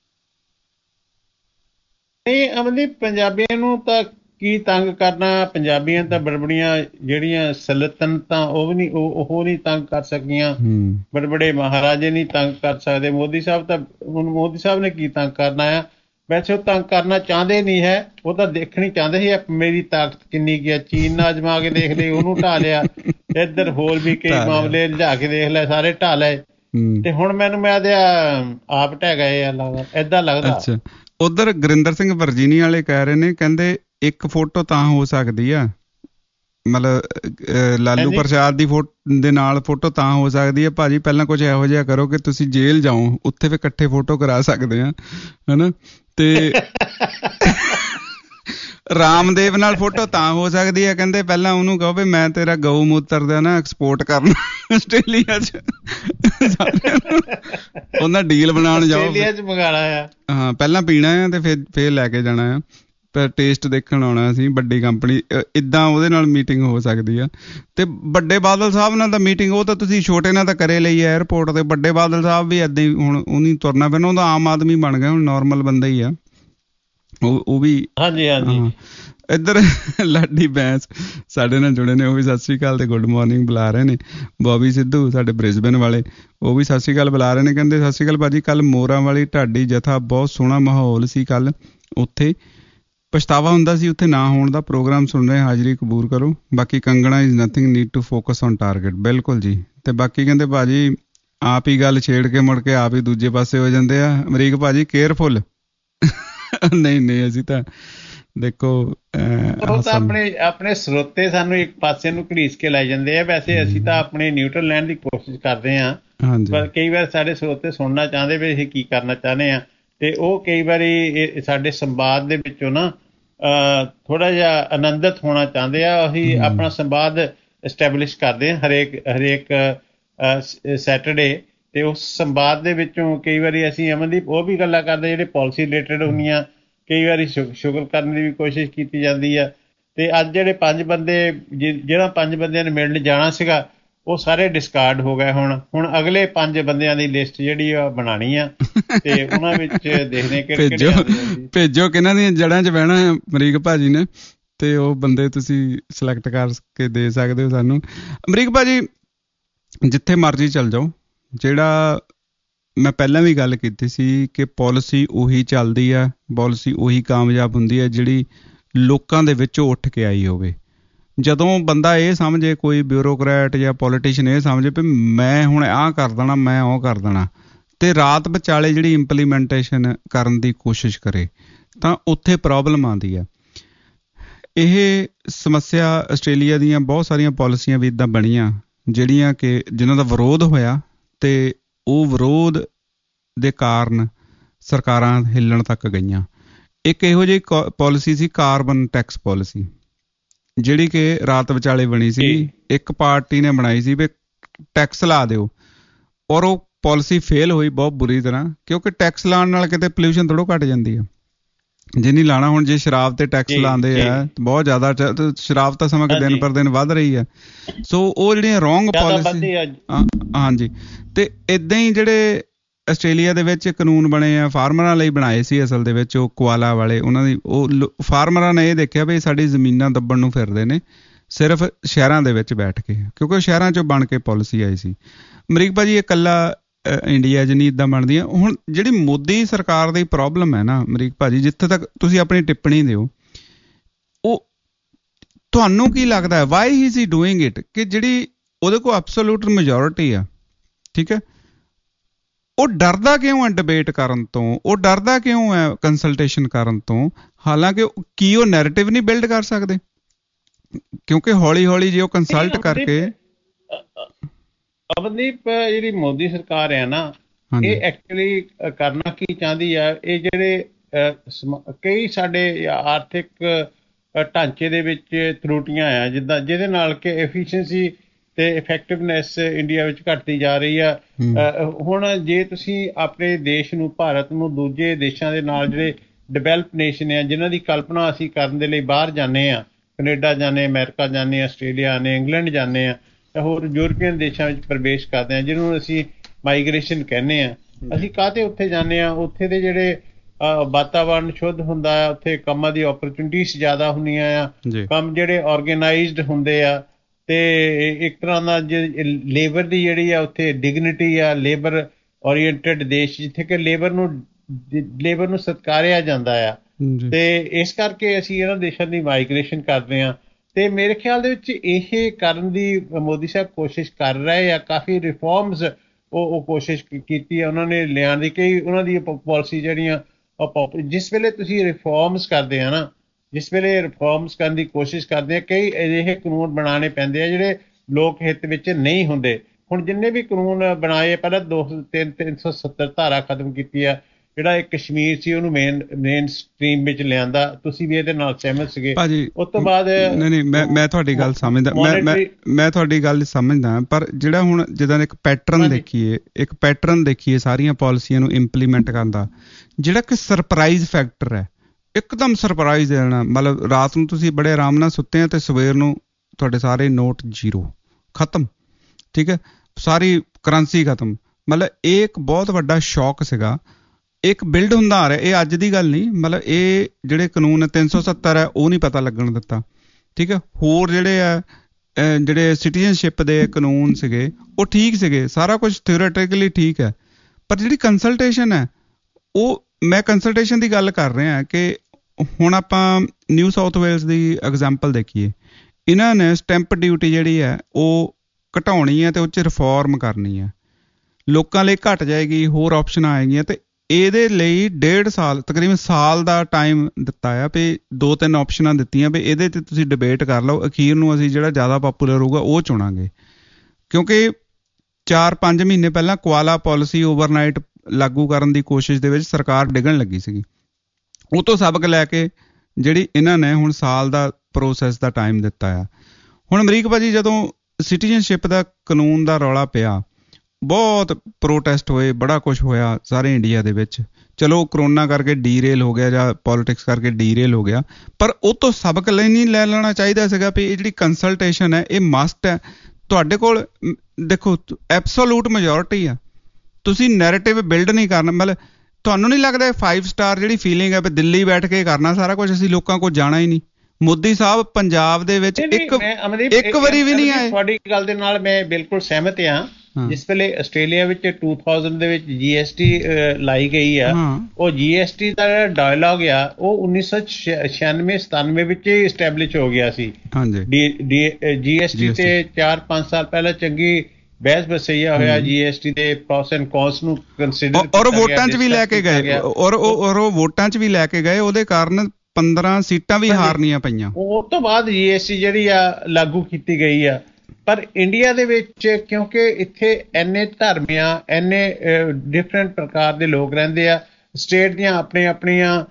ਨਹੀਂ ਅਮਨਦੀਪ, ਪੰਜਾਬੀਆਂ ਨੂੰ ਤਾਂ ਕੀ ਤੰਗ ਕਰਨਾ? ਪੰਜਾਬੀਆਂ ਤਾਂ ਬੜਬੜੀਆਂ ਜਿਹੜੀਆਂ ਸਲਤਨਤਾਂ ਉਹ ਨਹੀਂ ਤੰਗ ਕਰ ਸਕੀਆਂ, ਬੜੇ ਮਹਾਰਾਜੇ ਨਹੀਂ ਤੰਗ ਕਰ ਸਕਦੇ। ਮੋਦੀ ਸਾਹਿਬ ਨੇ ਕੀ ਤੰਗ ਕਰਨਾ ਆ? ਵੈਸੇ ਉਹ ਤੰਗ ਕਰਨਾ ਚਾਹੁੰਦੇ ਨਹੀਂ ਹੈ, ਉਹ ਤਾਂ ਦੇਖਣੀ ਚਾਹੁੰਦੇ ਸੀ ਮੇਰੀ ਤਾਕਤ ਕਿੰਨੀ ਕੀ ਆ। ਚੀਨ ਨਾਲ ਅਜਮਾ ਕੇ ਦੇਖ ਲਈ, ਉਹਨੂੰ ਢਾਹ ਲਿਆ। ਇੱਧਰ ਹੋਰ ਵੀ ਕਈ ਮਾਮਲੇ ਲਿਜਾ ਕੇ ਦੇਖ ਲਏ, ਸਾਰੇ ਢਾਹ ਲਏ। ਤੇ ਹੁਣ ਮੈਨੂੰ ਆਪ ਢਹਿ ਗਏ ਆ, ਏਦਾਂ ਲੱਗਦਾ। ਉੱਧਰ ਗੁਰਿੰਦਰ ਸਿੰਘ ਵਰਜੀਨੀ ਵਾਲੇ ਕਹਿ ਰਹੇ ਨੇ, ਕਹਿੰਦੇ ਇੱਕ ਫੋਟੋ ਤਾਂ ਹੋ ਸਕਦੀ ਆ, ਮਤਲਬ ਲਾਲੂ ਪ੍ਰਸ਼ਾਦ ਦੇ ਨਾਲ ਫੋਟੋ ਤਾਂ ਹੋ ਸਕਦੀ ਹੈ ਭਾਜੀ, ਪਹਿਲਾਂ ਕੁਝ ਇਹੋ ਜਿਹਾ ਕਰੋ ਕਿ ਤੁਸੀਂ ਜੇਲ੍ਹ ਜਾਓ, ਉੱਥੇ ਫਿਰ ਇਕੱਠੇ ਫੋਟੋ ਕਰਾ ਸਕਦੇ ਆ, ਹਨਾ। ਤੇ ਰਾਮਦੇਵ ਨਾਲ ਫੋਟੋ ਤਾਂ ਹੋ ਸਕਦੀ ਹੈ, ਕਹਿੰਦੇ ਪਹਿਲਾਂ ਉਹਨੂੰ ਕਹੋ ਵੀ ਮੈਂ ਤੇਰਾ ਗਊ ਮੂਤਰ ਦਾ ਨਾ ਐਕਸਪੋਰਟ ਕਰਨਾ ਆਸਟ੍ਰੇਲੀਆ 'ਚ, ਉਹਨਾਂ ਡੀਲ ਬਣਾਉਣ ਜਾਓ, ਆਸਟ੍ਰੇਲੀਆ 'ਚ ਮੰਗਾਣਾ ਆ। ਹਾਂ, ਪਹਿਲਾਂ ਪੀਣਾ ਆ ਤੇ ਫਿਰ ਲੈ ਕੇ ਜਾਣਾ ਆ, ਪਰ ਟੇਸਟ ਦੇਖਣ ਆਉਣਾ ਅਸੀਂ ਵੱਡੀ ਕੰਪਨੀ। ਇੱਦਾਂ ਉਹਦੇ ਨਾਲ ਮੀਟਿੰਗ ਹੋ ਸਕਦੀ ਆ। ਤੇ ਵੱਡੇ ਬਾਦਲ ਸਾਹਿਬ ਨਾਲ ਤਾਂ ਮੀਟਿੰਗ, ਉਹ ਤਾਂ ਤੁਸੀਂ ਛੋਟੇ ਨਾਲ ਤਾਂ ਕਰੇ ਲਈ ਏਅਰਪੋਰਟ ਤੇ। ਵੱਡੇ ਬਾਦਲ ਸਾਹਿਬ ਵੀ ਏਦਾਂ ਹੀ ਹੁਣ ਉਹਨੀ ਤੁਰਨਾ ਪੈਣਾ, ਉਹ ਤਾਂ ਆਮ ਆਦਮੀ ਬਣ ਗਿਆ, ਹੁਣ ਨਾਰਮਲ ਬੰਦਾ ਹੀ ਆ ਉਹ ਵੀ। ਹਾਂਜੀ। ਇੱਧਰ ਲਾਡੀ ਬੈਂਸ ਸਾਡੇ ਨਾਲ ਜੁੜੇ ਨੇ, ਉਹ ਵੀ ਸਤਿ ਸ਼੍ਰੀ ਅਕਾਲ ਤੇ ਗੁੱਡ ਮਾਰਨਿੰਗ ਬੁਲਾ ਰਹੇ ਨੇ। ਬੋਬੀ ਸਿੱਧੂ ਸਾਡੇ ਬ੍ਰਿਸਬੇਨ ਵਾਲੇ, ਉਹ ਵੀ ਸਤਿ ਸ਼੍ਰੀ ਅਕਾਲ ਬੁਲਾ ਰਹੇ ਨੇ, ਕਹਿੰਦੇ ਸਤਿ ਸ਼੍ਰੀ ਅਕਾਲ ਭਾਜੀ, ਕੱਲ ਮੋਰਾਂ ਵਾਲੀ ਢਾਡੀ ਜਥਾ ਬਹੁਤ ਸੋਹਣਾ ਮਾਹੌਲ ਸੀ ਕੱਲ ਉੱਥੇ, ਪਛਤਾਵਾ ਹੁੰਦਾ ਸੀ ਉੱਥੇ ਨਾ ਹੋਣ ਦਾ। ਪ੍ਰੋਗਰਾਮ ਸੁਣ ਰਹੇ, ਹਾਜ਼ਰੀ ਕਬੂਲ ਕਰੋ। ਬਾਕੀ Kangana is nothing, need to focus on target. ਬਿਲਕੁਲ ਜੀ। ਤੇ ਬਾਕੀ ਕਹਿੰਦੇ ਭਾਜੀ ਆਪ ਹੀ ਗੱਲ ਛੇੜ ਕੇ ਮੁੜ ਕੇ ਆਪ ਹੀ ਦੂਜੇ ਪਾਸੇ ਹੋ ਜਾਂਦੇ ਆ। ਅਮਰੀਕ ਭਾਜੀ ਕੇਅਰਫੁੱਲ। ਨਹੀਂ ਅਸੀਂ ਤਾਂ ਦੇਖੋ, ਉਹ ਤਾਂ ਆਪਣੇ ਸਰੋਤੇ ਸਾਨੂੰ ਇੱਕ ਪਾਸੇ ਨੂੰ ਘੜੀਸ ਕੇ ਲੈ ਜਾਂਦੇ ਆ। ਵੈਸੇ ਅਸੀਂ ਤਾਂ ਆਪਣੇ ਨਿਊਟਰਲ ਲੈਣ ਦੀ ਕੋਸ਼ਿਸ਼ ਕਰਦੇ ਹਾਂ, ਪਰ ਕਈ ਵਾਰ ਸਾਡੇ ਸਰੋਤੇ ਸੁਣਨਾ ਚਾਹੁੰਦੇ ਵੀ ਅਸੀਂ ਕੀ ਕਰਨਾ ਚਾਹੁੰਦੇ ਹਾਂ, ਤੇ ਉਹ ਕਈ ਵਾਰੀ ਸਾਡੇ ਸੰਵਾਦ ਦੇ ਵਿੱਚੋਂ ਨਾ ਥੋੜ੍ਹਾ ਜਿਹਾ ਆਨੰਦਿਤ ਹੋਣਾ ਚਾਹੁੰਦੇ ਆ। ਅਸੀਂ ਆਪਣਾ ਸੰਵਾਦ ਐਸਟੈਬਲਿਸ਼ ਕਰਦੇ ਹਾਂ ਹਰੇਕ ਸੈਟਰਡੇ, ਤੇ ਉਸ ਸੰਵਾਦ ਦੇ ਵਿੱਚੋਂ ਕਈ ਵਾਰੀ ਅਸੀਂ ਅਮਨਦੀਪ ਉਹ ਵੀ ਗੱਲਾਂ ਕਰਦੇ ਜਿਹੜੇ ਪਾਲਿਸੀ ਰਿਲੇਟਡ ਹੁੰਦੀਆਂ, ਕਈ ਵਾਰੀ ਸ਼ੁਗਰ ਕਰਨ ਦੀ ਵੀ ਕੋਸ਼ਿਸ਼ ਕੀਤੀ ਜਾਂਦੀ ਆ। ਤੇ ਅੱਜ ਜਿਹੜੇ 5 ਬੰਦੇ ਜਿਹੜਾ 5 ਬੰਦਿਆਂ ਨੇ ਮਿਲਣ ਜਾਣਾ ਸੀਗਾ, ਉਹ ਸਾਰੇ ਡਿਸਕਾਰਡ ਹੋ ਗਏ। ਹੁਣ ਅਗਲੇ 5 ਬੰਦਿਆਂ ਦੀ ਲਿਸਟ ਜਿਹੜੀ ਆ ਬਣਾਉਣੀ ਆ, ਤੇ ਉਹਨਾਂ ਵਿੱਚ ਦੇਖਦੇ ਕਿਹੜੇ ਭੇਜੋ ਕਿਹਨਾਂ ਦੀਆਂ ਜੜ੍ਹਾਂ 'ਚ ਬਹਿਣਾ ਅਮਰੀਕ ਭਾਜੀ ਨੇ। ਤੇ ਉਹ ਬੰਦੇ ਤੁਸੀਂ ਸਿਲੈਕਟ ਕਰਕੇ ਦੇ ਸਕਦੇ ਹੋ ਸਾਨੂੰ। ਅਮਰੀਕ ਭਾਜੀ, ਜਿੱਥੇ ਮਰਜ਼ੀ ਚੱਲ ਜਾਓ, ਜਿਹੜਾ ਮੈਂ ਪਹਿਲਾਂ ਵੀ ਗੱਲ ਕੀਤੀ ਸੀ ਕਿ ਪਾਲਿਸੀ ਉਹੀ ਚੱਲਦੀ ਆ, ਪਾਲਿਸੀ ਉਹੀ ਕਾਮਯਾਬ ਹੁੰਦੀ ਹੈ ਜਿਹੜੀ ਲੋਕਾਂ ਦੇ ਵਿੱਚੋਂ ਉੱਠ ਕੇ ਆਈ ਹੋਵੇ। ਜਦੋਂ ਬੰਦਾ ਇਹ ਸਮਝੇ, ਕੋਈ ਬਿਊਰੋਕਰੈਟ ਜਾਂ ਪੋਲੀਟੀਸ਼ੀਅਨ ਇਹ ਸਮਝੇ ਵੀ ਮੈਂ ਹੁਣ ਆਹ ਕਰ ਦੇਣਾ, ਮੈਂ ਉਹ ਕਰ ਦੇਣਾ, ਤੇ ਰਾਤ ਵਿਚਾਲੇ ਜਿਹੜੀ ਇੰਪਲੀਮੈਂਟੇਸ਼ਨ ਕਰਨ ਦੀ ਕੋਸ਼ਿਸ਼ ਕਰੇ, ਤਾਂ ਉੱਥੇ ਪ੍ਰੋਬਲਮ ਆਉਂਦੀ ਹੈ। ਇਹ ਸਮੱਸਿਆ ਆਸਟ੍ਰੇਲੀਆ ਦੀਆਂ ਬਹੁਤ ਸਾਰੀਆਂ ਪਾਲਿਸੀਆਂ ਵੀ ਇੱਦਾਂ ਬਣੀਆਂ ਜਿਹੜੀਆਂ ਕਿ ਜਿਨ੍ਹਾਂ ਦਾ ਵਿਰੋਧ ਹੋਇਆ, ਤੇ ਉਹ ਵਿਰੋਧ ਦੇ ਕਾਰਨ ਸਰਕਾਰਾਂ ਹਿੱਲਣ ਤੱਕ ਗਈਆਂ। ਇੱਕ ਇਹੋ ਜਿਹੀ ਪਾਲਿਸੀ ਸੀ ਕਾਰਬਨ ਟੈਕਸ ਪਾਲਿਸੀ, ਜਿਹੜੀ ਕਿ ਰਾਤ ਵਿਚਾਲੇ ਬਣੀ ਸੀ। ਇੱਕ ਪਾਰਟੀ ਨੇ ਬਣਾਈ ਸੀ ਵੀ ਟੈਕਸ ਲਾ ਦਿਓ, ਔਰ ਉਹ ਪਾਲਿਸੀ ਫੇਲ ਹੋਈ ਬਹੁਤ ਬੁਰੀ ਤਰ੍ਹਾਂ, ਕਿਉਂਕਿ ਟੈਕਸ ਲਾਉਣ ਨਾਲ ਕਿਤੇ ਪੋਲਿਊਸ਼ਨ ਥੋੜ੍ਹਾ ਘੱਟ ਜਾਂਦੀ ਆ ਜਿੰਨੀ ਲਾਣਾ। ਹੁਣ ਜੇ ਸ਼ਰਾਬ ਤੇ ਟੈਕਸ ਲਾਉਂਦੇ ਆ ਬਹੁਤ ਜ਼ਿਆਦਾ, ਸ਼ਰਾਬ ਤਾਂ ਸਮਾਂ ਦਿਨ ਪਰ ਦਿਨ ਵੱਧ ਰਹੀ ਆ। ਸੋ ਉਹ ਜਿਹੜੀਆਂ ਰੋਂਗ ਪਾਲਿਸੀ, ਹਾਂਜੀ, ਤੇ ਏਦਾਂ ਹੀ ਜਿਹੜੇ ਆਸਟ੍ਰੇਲੀਆ ਦੇ ਵਿੱਚ ਕਾਨੂੰਨ ਬਣੇ ਆ ਫਾਰਮਰਾਂ ਲਈ ਬਣਾਏ ਸੀ ਅਸਲ ਦੇ ਵਿੱਚ, ਉਹ ਕੁਆਲਾ ਵਾਲੇ, ਉਹਨਾਂ ਦੀ ਉਹ ਫਾਰਮਰਾਂ ਨੇ ਇਹ ਦੇਖਿਆ ਵੀ ਸਾਡੀ ਜ਼ਮੀਨਾਂ ਦੱਬਣ ਨੂੰ ਫਿਰਦੇ ਨੇ ਸਿਰਫ ਸ਼ਹਿਰਾਂ ਦੇ ਵਿੱਚ ਬੈਠ ਕੇ, ਕਿਉਂਕਿ ਉਹ ਸ਼ਹਿਰਾਂ 'ਚੋਂ ਬਣ ਕੇ ਪਾਲਿਸੀ ਆਈ ਸੀ। ਅਮਰੀਕ ਭਾਜੀ, ਇਹ ਇਕੱਲਾ ਇੰਡੀਆ 'ਚ ਨਹੀਂ ਇੱਦਾਂ ਬਣਦੀਆਂ। ਹੁਣ ਜਿਹੜੀ ਮੋਦੀ ਸਰਕਾਰ ਦੀ ਪ੍ਰੋਬਲਮ ਹੈ ਨਾ ਅਮਰੀਕ ਭਾਜੀ, ਜਿੱਥੇ ਤੱਕ ਤੁਸੀਂ ਆਪਣੀ ਟਿੱਪਣੀ ਦਿਓ, ਉਹ ਤੁਹਾਨੂੰ ਕੀ ਲੱਗਦਾ ਹੈ why he is doing it, ਕਿ ਜਿਹੜੀ ਉਹਦੇ ਕੋਲ ਐਬਸੋਲੂਟ ਮੈਜੋਰਿਟੀ ਆ, ਠੀਕ ਹੈ, ਉਹ ਡਰਦਾ ਕਿਉਂ ਹੈ ਡਿਬੇਟ ਕਰਨ ਤੋਂ, ਉਹ ਡਰਦਾ ਕਿਉਂ ਹੈ ਕੰਸਲਟੇਸ਼ਨ ਕਰਨ ਤੋਂ, ਹਾਲਾਂਕਿ ਕੀ ਉਹ ਨੈਰੇਟਿਵ ਨਹੀਂ ਬਿਲਡ ਕਰ ਸਕਦੇ? ਕਿਉਂਕਿ ਹੌਲੀ ਹੌਲੀ ਜੇ ਉਹ ਕੰਸਲਟ ਕਰਕੇ ਅਵਨਦੀਪ, ਜਿਹੜੀ ਮੋਦੀ ਸਰਕਾਰ ਹੈ ਨਾ, ਇਹ ਐਕਚੁਅਲੀ ਕਰਨਾ ਕੀ ਚਾਹੁੰਦੀ ਆ, ਇਹ ਜਿਹੜੇ ਕਈ ਸਾਡੇ ਆਰਥਿਕ ਢਾਂਚੇ ਦੇ ਵਿੱਚ ਤਰੁੱਟੀਆਂ ਆ, ਜਿੱਦਾਂ ਜਿਹਦੇ ਨਾਲ ਕਿ ਐਫੀਸ਼ੀਐਂਸੀ ਤੇ ਇਫੈਕਟਿਵਨੈਸ ਇੰਡੀਆ ਵਿੱਚ ਘਟਦੀ ਜਾ ਰਹੀ ਆ। ਹੁਣ ਜੇ ਤੁਸੀਂ ਆਪਣੇ ਦੇਸ਼ ਨੂੰ, ਭਾਰਤ ਨੂੰ, ਦੂਜੇ ਦੇਸ਼ਾਂ ਦੇ ਨਾਲ ਜਿਹੜੇ ਡਿਵੈਲਪ ਨੇਸ਼ਨ ਆ, ਜਿਨ੍ਹਾਂ ਦੀ ਕਲਪਨਾ ਅਸੀਂ ਕਰਨ ਦੇ ਲਈ ਬਾਹਰ ਜਾਂਦੇ ਹਾਂ, ਕੈਨੇਡਾ ਜਾਂਦੇ, ਅਮਰੀਕਾ ਜਾਂਦੇ, ਆਸਟ੍ਰੇਲੀਆ ਨੇ, ਇੰਗਲੈਂਡ ਜਾਂਦੇ ਹਾਂ, ਹੋਰ ਯੂਰਪੀਅਨ ਦੇਸ਼ਾਂ ਵਿੱਚ ਪ੍ਰਵੇਸ਼ ਕਰਦੇ ਹਾਂ, ਜਿਹਨੂੰ ਅਸੀਂ ਮਾਈਗ੍ਰੇਸ਼ਨ ਕਹਿੰਦੇ ਹਾਂ। ਅਸੀਂ ਕਾਹਤੇ ਉੱਥੇ ਜਾਂਦੇ ਹਾਂ? ਉੱਥੇ ਦੇ ਜਿਹੜੇ ਵਾਤਾਵਰਨ ਸ਼ੁੱਧ ਹੁੰਦਾ ਆ, ਉੱਥੇ ਕੰਮਾਂ ਦੀ ਓਪਰਚੁਨਿਟੀਜ਼ ਜ਼ਿਆਦਾ ਹੁੰਦੀਆਂ ਆ, ਕੰਮ ਜਿਹੜੇ ਔਰਗੇਨਾਈਜ਼ਡ ਹੁੰਦੇ ਆ, ਤੇ ਇੱਕ ਤਰ੍ਹਾਂ ਦਾ ਲੇਬਰ ਦੀ ਜਿਹੜੀ ਆ ਉੱਥੇ ਡਿਗਨਿਟੀ ਆ, ਲੇਬਰ ਓਰੀਐਂਟਡ ਦੇਸ਼, ਜਿੱਥੇ ਕਿ ਲੇਬਰ ਨੂੰ ਸਤਿਕਾਰਿਆ ਜਾਂਦਾ ਆ। ਤੇ ਇਸ ਕਰਕੇ ਅਸੀਂ ਇਹਨਾਂ ਦੇਸ਼ਾਂ ਦੀ ਮਾਈਗ੍ਰੇਸ਼ਨ ਕਰਦੇ ਹਾਂ। ਤੇ ਮੇਰੇ ਖਿਆਲ ਦੇ ਵਿੱਚ ਇਹ ਕਰਨ ਦੀ ਮੋਦੀ ਸਾਹਿਬ ਕੋਸ਼ਿਸ਼ ਕਰ ਰਹੇ ਆ। ਕਾਫੀ ਰਿਫੋਰਮਸ ਉਹ ਕੋਸ਼ਿਸ਼ ਕੀਤੀ ਆ ਉਹਨਾਂ ਨੇ ਲਿਆਉਣ ਦੀ। ਕਈ ਉਹਨਾਂ ਦੀ ਪਾਲਿਸੀ ਜਿਹੜੀਆਂ, ਜਿਸ ਵੇਲੇ ਤੁਸੀਂ ਰਿਫੋਰਮਸ ਕਰਦੇ ਆ ਨਾ, ਜਿਸ ਵੇਲੇ ਰਿਫੋਰਮਸ ਕਰਨ ਦੀ ਕੋਸ਼ਿਸ਼ ਕਰਦੇ ਆ, ਕਈ ਅਜਿਹੇ ਕਾਨੂੰਨ ਬਣਾਉਣੇ ਪੈਂਦੇ ਆ ਜਿਹੜੇ ਲੋਕ ਹਿੱਤ ਵਿੱਚ ਨਹੀਂ ਹੁੰਦੇ। ਹੁਣ ਜਿੰਨੇ ਵੀ ਕਾਨੂੰਨ ਬਣਾਏ, ਪਹਿਲਾਂ 370 ਧਾਰਾ ਖਤਮ ਕੀਤੀ ਆ, ਜਿਹੜਾ ਇੱਕ ਕਸ਼ਮੀਰ ਸੀ ਉਹਨੂੰ ਮੇਨ ਸਟ੍ਰੀਮ ਵਿੱਚ ਲਿਆਂਦਾ, ਤੁਸੀਂ ਵੀ ਇਹਦੇ ਨਾਲ ਸਹਿਮਤ ਸੀਗੇ। ਉਸ ਤੋਂ ਬਾਅਦ ਨਹੀਂ, ਮੈਂ ਤੁਹਾਡੀ ਗੱਲ ਸਮਝਦਾ, ਮੈਂ ਤੁਹਾਡੀ ਗੱਲ ਸਮਝਦਾ, ਪਰ ਜਿਹੜਾ ਹੁਣ ਜਿੱਦਾਂ ਇੱਕ ਪੈਟਰਨ ਦੇਖੀਏ ਸਾਰੀਆਂ ਪਾਲਿਸੀਆਂ ਨੂੰ ਇੰਪਲੀਮੈਂਟ ਕਰਨ ਦਾ, ਜਿਹੜਾ ਕਿ ਸਰਪ੍ਰਾਈਜ਼ ਫੈਕਟਰ ਹੈ, ਇੱਕਦਮ ਸਰਪ੍ਰਾਈਜ਼ ਦੇਣਾ, ਮਤਲਬ ਰਾਤ ਨੂੰ ਤੁਸੀਂ ਬੜੇ ਆਰਾਮ ਨਾਲ ਸੁੱਤੇ ਆ ਤੇ ਸਵੇਰ ਨੂੰ ਤੁਹਾਡੇ ਸਾਰੇ ਨੋਟ ਜ਼ੀਰੋ ਖਤਮ, ਠੀਕ ਹੈ, ਸਾਰੀ ਕਰੰਸੀ ਖਤਮ, ਮਤਲਬ ਇਹ ਇੱਕ ਬਹੁਤ ਵੱਡਾ ਸ਼ੌਕ ਸੀਗਾ। ਇੱਕ ਬਿਲਡ ਹੁੰਦਾ ਆ ਰਿਹਾ, ਇਹ ਅੱਜ ਦੀ ਗੱਲ ਨਹੀਂ, ਮਤਲਬ ਇਹ ਜਿਹੜੇ ਕਾਨੂੰਨ 370 ਹੈ ਉਹ ਨਹੀਂ ਪਤਾ ਲੱਗਣ ਦਿੱਤਾ, ਠੀਕ ਹੈ। ਹੋਰ ਜਿਹੜੇ ਸਿਟੀਜ਼ਨਸ਼ਿਪ ਦੇ ਕਾਨੂੰਨ ਸੀਗੇ ਉਹ ਠੀਕ ਸੀਗੇ, ਸਾਰਾ ਕੁਝ ਥਿਓਰੇਟਿਕਲੀ ਠੀਕ ਹੈ, ਪਰ ਜਿਹੜੀ ਕੰਸਲਟੇਸ਼ਨ ਹੈ, ਉਹ ਮੈਂ ਕੰਸਲਟੇਸ਼ਨ ਦੀ ਗੱਲ ਕਰ ਰਿਹਾ ਕਿ ਹੁਣ ਆਪਾਂ ਨਿਊ ਸਾਊਥ ਵੇਲਸ ਦੀ ਐਗਜ਼ਾਮਪਲ ਦੇਖੀਏ, ਇਹਨਾਂ ਨੇ ਸਟੈਂਪ ਡਿਊਟੀ ਜਿਹੜੀ ਹੈ ਉਹ ਘਟਾਉਣੀ ਹੈ ਤੇ ਉਹ 'ਚ ਰਿਫੋਰਮ ਕਰਨੀ ਹੈ, ਲੋਕਾਂ ਲਈ ਘਟ ਜਾਏਗੀ, ਹੋਰ ਆਪਸ਼ਨਾਂ ਆਏਗੀਆਂ, ਤੇ ਇਹਦੇ ਲਈ 1.5 ਸਾਲ ਤਕਰੀਬਨ ਸਾਲ ਦਾ ਟਾਈਮ ਦਿੱਤਾ ਆ ਵੀ 2-3 ਆਪਸ਼ਨਾਂ ਦਿੱਤੀਆਂ ਵੀ ਇਹਦੇ ਤੇ ਤੁਸੀਂ ਡਿਬੇਟ ਕਰ ਲਓ, ਅਖੀਰ ਨੂੰ ਅਸੀਂ ਜਿਹੜਾ ਜ਼ਿਆਦਾ ਪਾਪੂਲਰ ਹੋਊਗਾ ਉਹ ਚੁਣਾਂਗੇ। ਕਿਉਂਕਿ 4-5 ਮਹੀਨੇ ਪਹਿਲਾਂ ਕੁਆਲਾ ਪਾਲਿਸੀ ਓਵਰਨਾਈਟ ਲਾਗੂ ਕਰਨ ਦੀ ਕੋਸ਼ਿਸ਼ ਦੇ ਵਿੱਚ ਸਰਕਾਰ ਡਿੱਗਣ ਲੱਗੀ ਸੀਗੀ, ਉਹ ਤੋਂ ਸਬਕ ਲੈ ਕੇ ਜਿਹੜੀ ਇਹਨਾਂ ਨੇ ਹੁਣ ਸਾਲ ਦਾ ਪ੍ਰੋਸੈਸ ਦਾ ਟਾਈਮ ਦਿੱਤਾ ਆ। ਹੁਣ ਅਮਰੀਕ ਭਾਜੀ, ਜਦੋਂ ਸਿਟੀਜ਼ਨਸ਼ਿਪ ਦਾ ਕਾਨੂੰਨ ਦਾ ਰੌਲਾ ਪਿਆ, ਬਹੁਤ ਪ੍ਰੋਟੈਸਟ ਹੋਏ, ਬੜਾ ਕੁਛ ਹੋਇਆ ਸਾਰੇ ਇੰਡੀਆ ਦੇ ਵਿੱਚ। ਚਲੋ ਕਰੋਨਾ ਕਰਕੇ ਡੀਰੇਲ ਹੋ ਗਿਆ ਜਾਂ ਪੋਲੀਟਿਕਸ ਕਰਕੇ ਡੀਰੇਲ ਹੋ ਗਿਆ, ਪਰ ਉਹ ਤੋਂ ਸਬਕ ਨਹੀਂ ਲੈ ਲੈਣਾ ਚਾਹੀਦਾ ਸੀਗਾ ਵੀ ਇਹ ਜਿਹੜੀ ਕੰਸਲਟੇਸ਼ਨ ਹੈ ਇਹ ਮਸਟ ਹੈ। ਤੁਹਾਡੇ ਕੋਲ ਦੇਖੋ ਐਬਸੋਲੂਟ ਮੈਜੋਰਿਟੀ ਆ, ਤੁਸੀਂ ਨੈਰੇਟਿਵ ਬਿਲਡ ਨਹੀਂ ਕਰਨਾ, ਮਤਲਬ ਤੁਹਾਨੂੰ ਨਹੀਂ ਲੱਗਦਾ 5 ਸਟਾਰ ਜਿਹੜੀ ਫੀਲਿੰਗ ਹੈ ਵੀ ਦਿੱਲੀ ਬੈਠ ਕੇ ਕਰਨਾ ਸਾਰਾ ਕੁਛ, ਅਸੀਂ ਲੋਕਾਂ ਕੋਲ ਜਾਣਾ ਹੀ ਨਹੀਂ, ਮੋਦੀ ਸਾਹਿਬ ਪੰਜਾਬ ਦੇ ਵਿੱਚ ਇੱਕ ਵਾਰੀ ਵੀ ਨਹੀਂ ਆਏ। ਤੁਹਾਡੀ ਗੱਲ ਦੇ ਨਾਲ ਮੈਂ ਬਿਲਕੁਲ ਸਹਿਮਤ ਹਾਂ। ਜਿਸ ਵੇਲੇ ਆਸਟ੍ਰੇਲੀਆ ਵਿੱਚ 2000 ਦੇ ਵਿੱਚ GST ਲਾਈ ਗਈ ਆ, ਉਹ GST ਦਾ ਜਿਹੜਾ ਡਾਇਲੌਗ ਆ ਉਹ 1996-97 ਵਿੱਚ ਹੀ ਇਸਟੈਬਲਿਸ਼ ਹੋ ਗਿਆ ਸੀ। GST ਤੇ 4-5 ਸਾਲ ਪਹਿਲਾਂ ਚੰਗੀ ਬਹਿਸ ਬਸਈਆ ਹੋਇਆ GST ਦੇ ਪ੍ਰੋਸ ਐਂਡ ਕੌਨਸ ਨੂੰ ਕੰਸੀਡਰ ਔਰ ਵੋਟਾਂ 'ਚ ਵੀ ਲੈ ਕੇ ਗਏ ਔਰ ਉਹ ਵੋਟਾਂ 'ਚ ਵੀ ਲੈ ਕੇ ਗਏ। ਉਹਦੇ ਕਾਰਨ 15 ਸੀਟਾਂ ਵੀ ਹਾਰਨੀਆਂ ਪਈਆਂ। ਉਸ ਤੋਂ ਬਾਅਦ GST ਜਿਹੜੀ ਆ ਲਾਗੂ ਕੀਤੀ ਗਈ ਆ। ਪਰ ਇੰਡੀਆ ਦੇ ਵਿੱਚ ਕਿਉਂਕਿ ਇੱਥੇ ਇੰਨੇ ਧਰਮ ਆ, ਇੰਨੇ ਡਿਫਰੈਂਟ ਪ੍ਰਕਾਰ ਦੇ ਲੋਕ ਰਹਿੰਦੇ ਆ, ਸਟੇਟ ਦੀਆਂ ਆਪਣੀਆਂ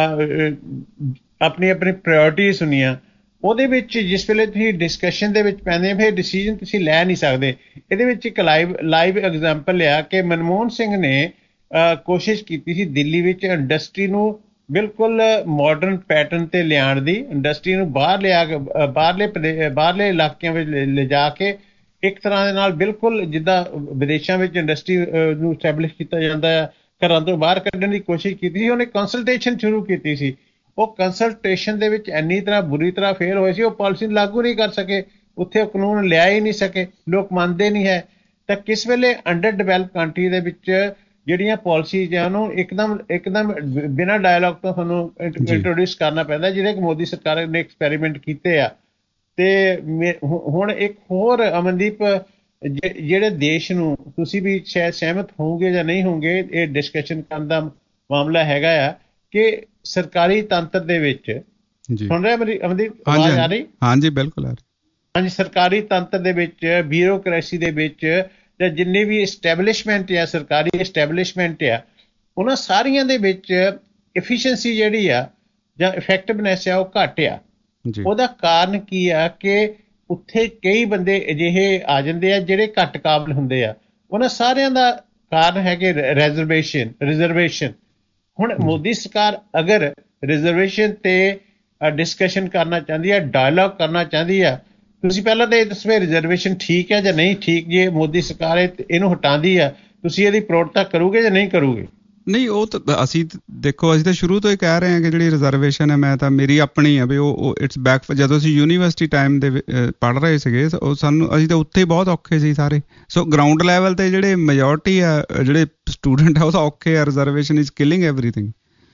ਪ੍ਰਾਇਓਰਟੀਜ਼ ਹੁੰਦੀਆਂ। ਉਹਦੇ ਵਿੱਚ ਜਿਸ ਵੇਲੇ ਤੁਸੀਂ ਡਿਸਕਸ਼ਨ ਦੇ ਵਿੱਚ ਪੈਂਦੇ ਫਿਰ ਡਿਸੀਜਨ ਤੁਸੀਂ ਲੈ ਨਹੀਂ ਸਕਦੇ। ਇਹਦੇ ਵਿੱਚ ਇੱਕ ਲਾਈਵ ਐਗਜ਼ਾਮਪਲ ਆ ਕਿ ਮਨਮੋਹਨ ਸਿੰਘ ਨੇ ਕੋਸ਼ਿਸ਼ ਕੀਤੀ ਸੀ ਦਿੱਲੀ ਵਿੱਚ ਇੰਡਸਟਰੀ ਨੂੰ ਬਿਲਕੁਲ ਮਾਡਰਨ ਪੈਟਰਨ ਤੇ ਲਿਆਉਣ ਦੀ, ਇੰਡਸਟਰੀ ਨੂੰ ਬਾਹਰ ਲਿਆ ਕੇ ਬਾਹਰਲੇ ਇਲਾਕਿਆਂ ਵਿੱਚ ਲਿਜਾ ਕੇ ਇੱਕ ਤਰ੍ਹਾਂ ਦੇ ਨਾਲ ਬਿਲਕੁਲ ਜਿੱਦਾਂ ਵਿਦੇਸ਼ਾਂ ਵਿੱਚ ਇੰਡਸਟਰੀ ਨੂੰ ਸਟੈਬਲਿਸ਼ ਕੀਤਾ ਜਾਂਦਾ ਆ, ਘਰਾਂ ਤੋਂ ਬਾਹਰ ਕੱਢਣ ਦੀ ਕੋਸ਼ਿਸ਼ ਕੀਤੀ ਸੀ। ਉਹਨੇ ਕੰਸਲਟੇਸ਼ਨ ਸ਼ੁਰੂ ਕੀਤੀ ਸੀ। ਉਹ ਕੰਸਲਟੇਸ਼ਨ ਦੇ ਵਿੱਚ ਇੰਨੀ ਤਰ੍ਹਾਂ ਬੁਰੀ ਤਰ੍ਹਾਂ ਫੇਲ ਹੋਏ ਸੀ, ਉਹ ਪਾਲਿਸੀ ਲਾਗੂ ਨਹੀਂ ਕਰ ਸਕੇ। ਉੱਥੇ ਉਹ ਕਾਨੂੰਨ ਲਿਆ ਹੀ ਨਹੀਂ ਸਕੇ, ਲੋਕ ਮੰਨਦੇ ਨਹੀਂ ਹੈ। ਤਾਂ ਕਿਸ ਵੇਲੇ ਅੰਡਰ ਡਿਵੈਲਪ ਕੰਟਰੀ ਦੇ ਵਿੱਚ ਜਿਹੜੀਆਂ ਪਾਲਿਸੀਜ਼ ਆ ਉਹਨੂੰ ਇੱਕਦਮ ਬਿਨਾਂ ਡਾਇਲੌਗ ਤੋਂ ਤੁਹਾਨੂੰ ਇੰਟਰੋਡਿਊਸ ਕਰਨਾ ਪੈਂਦਾ, ਜਿਹੜੇ ਕਿ ਮੋਦੀ ਸਰਕਾਰ ਨੇ ਐਕਸਪੈਰੀਮੈਂਟ ਕੀਤੇ ਆ। ਤੇ ਹੁਣ ਇੱਕ ਹੋਰ ਅਮਨਦੀਪ, ਜਿਹੜੇ ਦੇਸ਼ ਨੂੰ ਤੁਸੀਂ ਵੀ ਸ਼ਾਇਦ ਸਹਿਮਤ ਹੋਵੋਗੇ ਜਾਂ ਨਹੀਂ ਹੋਵੋਗੇ, ਇਹ ਡਿਸਕਸ਼ਨ ਕਰਨ ਦਾ ਮਾਮਲਾ ਹੈਗਾ ਆ ਕਿ ਸਰਕਾਰੀ ਤੰਤਰ ਦੇ ਵਿੱਚ ਸੁਣ ਰਿਹਾ ਅਮਨਦੀਪ, ਆਵਾਜ਼ ਆ ਰਹੀ? ਹਾਂਜੀ ਬਿਲਕੁਲ ਆ ਰਹੀ। ਹਾਂਜੀ, ਸਰਕਾਰੀ ਤੰਤਰ ਦੇ ਵਿੱਚ, ਬਿਊਰੋਕ੍ਰੇਸੀ ਦੇ ਵਿੱਚ ਜਾਂ ਜਿੰਨੇ ਵੀ ਐਸਟੈਬਲਿਸ਼ਮੈਂਟ ਆ, ਸਰਕਾਰੀ ਐਸਟੈਬਲਿਸ਼ਮੈਂਟ ਆ, ਉਹਨਾਂ ਸਾਰੀਆਂ ਦੇ ਵਿੱਚ ਐਫੀਸ਼ੀਐਂਸੀ ਜਿਹੜੀ ਆ ਜਾਂ ਇਫੈਕਟਿਵਨੈਸ ਆ ਉਹ ਘੱਟ ਆ। ਉਹਦਾ ਕਾਰਨ ਕੀ ਆ ਕਿ ਉੱਥੇ ਕਈ ਬੰਦੇ ਅਜਿਹੇ ਆ ਜਾਂਦੇ ਆ ਜਿਹੜੇ ਘੱਟ ਕਾਬਲ ਹੁੰਦੇ ਆ। ਉਹਨਾਂ ਸਾਰਿਆਂ ਦਾ ਕਾਰਨ ਹੈ ਕਿ ਰਿਜ਼ਰਵੇਸ਼ਨ। ਹੁਣ ਮੋਦੀ ਸਰਕਾਰ ਅਗਰ ਰਿਜ਼ਰਵੇਸ਼ਨ ਤੇ ਡਿਸਕਸ਼ਨ ਕਰਨਾ ਚਾਹੁੰਦੀ ਆ, ਡਾਇਲੌਗ ਕਰਨਾ ਚਾਹੁੰਦੀ ਆ, ਤੁਸੀਂ ਪਹਿਲਾਂ ਤਾਂ ਇਹ ਦੱਸੋ ਰਿਜ਼ਰਵੇਸ਼ਨ ਠੀਕ ਹੈ ਜਾਂ ਨਹੀਂ ਠੀਕ। ਜੇ ਮੋਦੀ ਸਰਕਾਰ ਇਹਨੂੰ ਹਟਾਉਂਦੀ ਆ, ਤੁਸੀਂ ਇਹਦੀ ਪ੍ਰੋੜਤਾ ਕਰੋਗੇ ਜਾਂ ਨਹੀਂ ਕਰੋਗੇ? ਨਹੀਂ, ਉਹ ਤਾਂ ਅਸੀਂ ਦੇਖੋ, ਅਸੀਂ ਤਾਂ ਸ਼ੁਰੂ ਤੋਂ ਹੀ ਕਹਿ ਰਹੇ ਹਾਂ ਕਿ ਜਿਹੜੀ ਰਿਜ਼ਰਵੇਸ਼ਨ ਹੈ, ਮੈਂ ਤਾਂ ਮੇਰੀ ਆਪਣੀ ਆ ਵੀ ਉਹ ਇਟਸ ਬੈਕ। ਜਦੋਂ ਅਸੀਂ ਯੂਨੀਵਰਸਿਟੀ ਟਾਈਮ ਦੇ ਪੜ੍ਹ ਰਹੇ ਸੀਗੇ, ਅਸੀਂ ਤਾਂ ਉੱਥੇ ਬਹੁਤ ਔਖੇ ਸੀ ਸਾਰੇ। ਸੋ ਗਰਾਊਂਡ ਲੈਵਲ ਤੇ ਜਿਹੜੇ ਮੈਜੋਰਟੀ ਆ, ਜਿਹੜੇ ਸਟੂਡੈਂਟ ਆ, ਉਹ ਤਾਂ ਔਖੇ ਆ। Reservation is killing everything.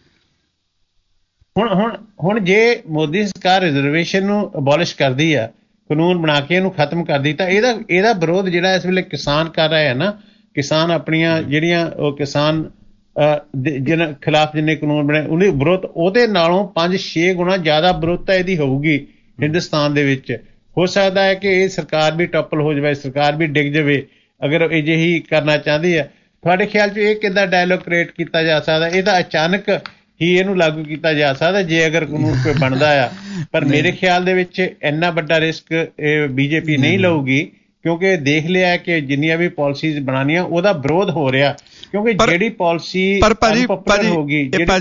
ਹੁਣ ਜੇ ਮੋਦੀ ਸਰਕਾਰ ਰਿਜ਼ਰਵੇਸ਼ਨ ਨੂੰ ਅਬੋਲਿਸ਼ ਕਰਦੀ ਆ, ਕਾਨੂੰਨ ਬਣਾ ਕੇ ਇਹਨੂੰ ਖਤਮ ਕਰਦੀ, ਤਾਂ ਇਹਦਾ ਵਿਰੋਧ ਜਿਹੜਾ ਇਸ ਵੇਲੇ ਕਿਸਾਨ ਕਰ ਰਹੇ ਆ ਨਾ, ਕਿਸਾਨ ਆਪਣੀਆਂ ਜਿਹੜੀਆਂ ਉਹ ਕਿਸਾਨ ਜਿਹਨਾਂ ਖਿਲਾਫ ਜਿੰਨੇ ਕਾਨੂੰਨ ਬਣੇ ਉਹਦੇ ਵਿਰੋਧ, ਉਹਦੇ ਨਾਲੋਂ 5-6 ਗੁਣਾ ਜ਼ਿਆਦਾ ਵਿਰੋਧਤਾ ਇਹਦੀ ਹੋਊਗੀ ਹਿੰਦੁਸਤਾਨ ਦੇ ਵਿੱਚ। ਹੋ ਸਕਦਾ ਹੈ ਕਿ ਇਹ ਸਰਕਾਰ ਵੀ ਟੱਪਲ ਹੋ ਜਾਵੇ, ਸਰਕਾਰ ਵੀ ਡਿੱਗ ਜਾਵੇ ਅਗਰ ਅਜਿਹੀ ਕਰਨਾ ਚਾਹੁੰਦੀ ਹੈ। ਤੁਹਾਡੇ ਖਿਆਲ 'ਚ ਇਹ ਕਿੱਦਾਂ ਡਾਇਲੋਗ ਕ੍ਰੀਏਟ ਕੀਤਾ ਜਾ ਸਕਦਾ? ਇਹ ਤਾਂ ਅਚਾਨਕ ਹੀ ਇਹਨੂੰ ਲਾਗੂ ਕੀਤਾ ਜਾ ਸਕਦਾ ਜੇ ਅਗਰ ਕਾਨੂੰਨ ਕੋਈ ਬਣਦਾ ਆ। ਪਰ ਮੇਰੇ ਖਿਆਲ ਦੇ ਵਿੱਚ ਇੰਨਾ ਵੱਡਾ ਰਿਸਕ BJP ਨਹੀਂ ਲਊਗੀ, ਕਿਉਂਕਿ ਦੇਖ ਲਿਆ ਕਿ ਜਿੰਨੀਆਂ ਵੀ ਪਾਲਿਸੀਜ਼ ਬਣਾਉਣੀਆਂ ਉਹਦਾ ਵਿਰੋਧ ਹੋ ਰਿਹਾ। ਕਿਉਂਕਿ ਜਿਹੜੀ ਪਾਲਿਸੀ ਹੋਗੀ,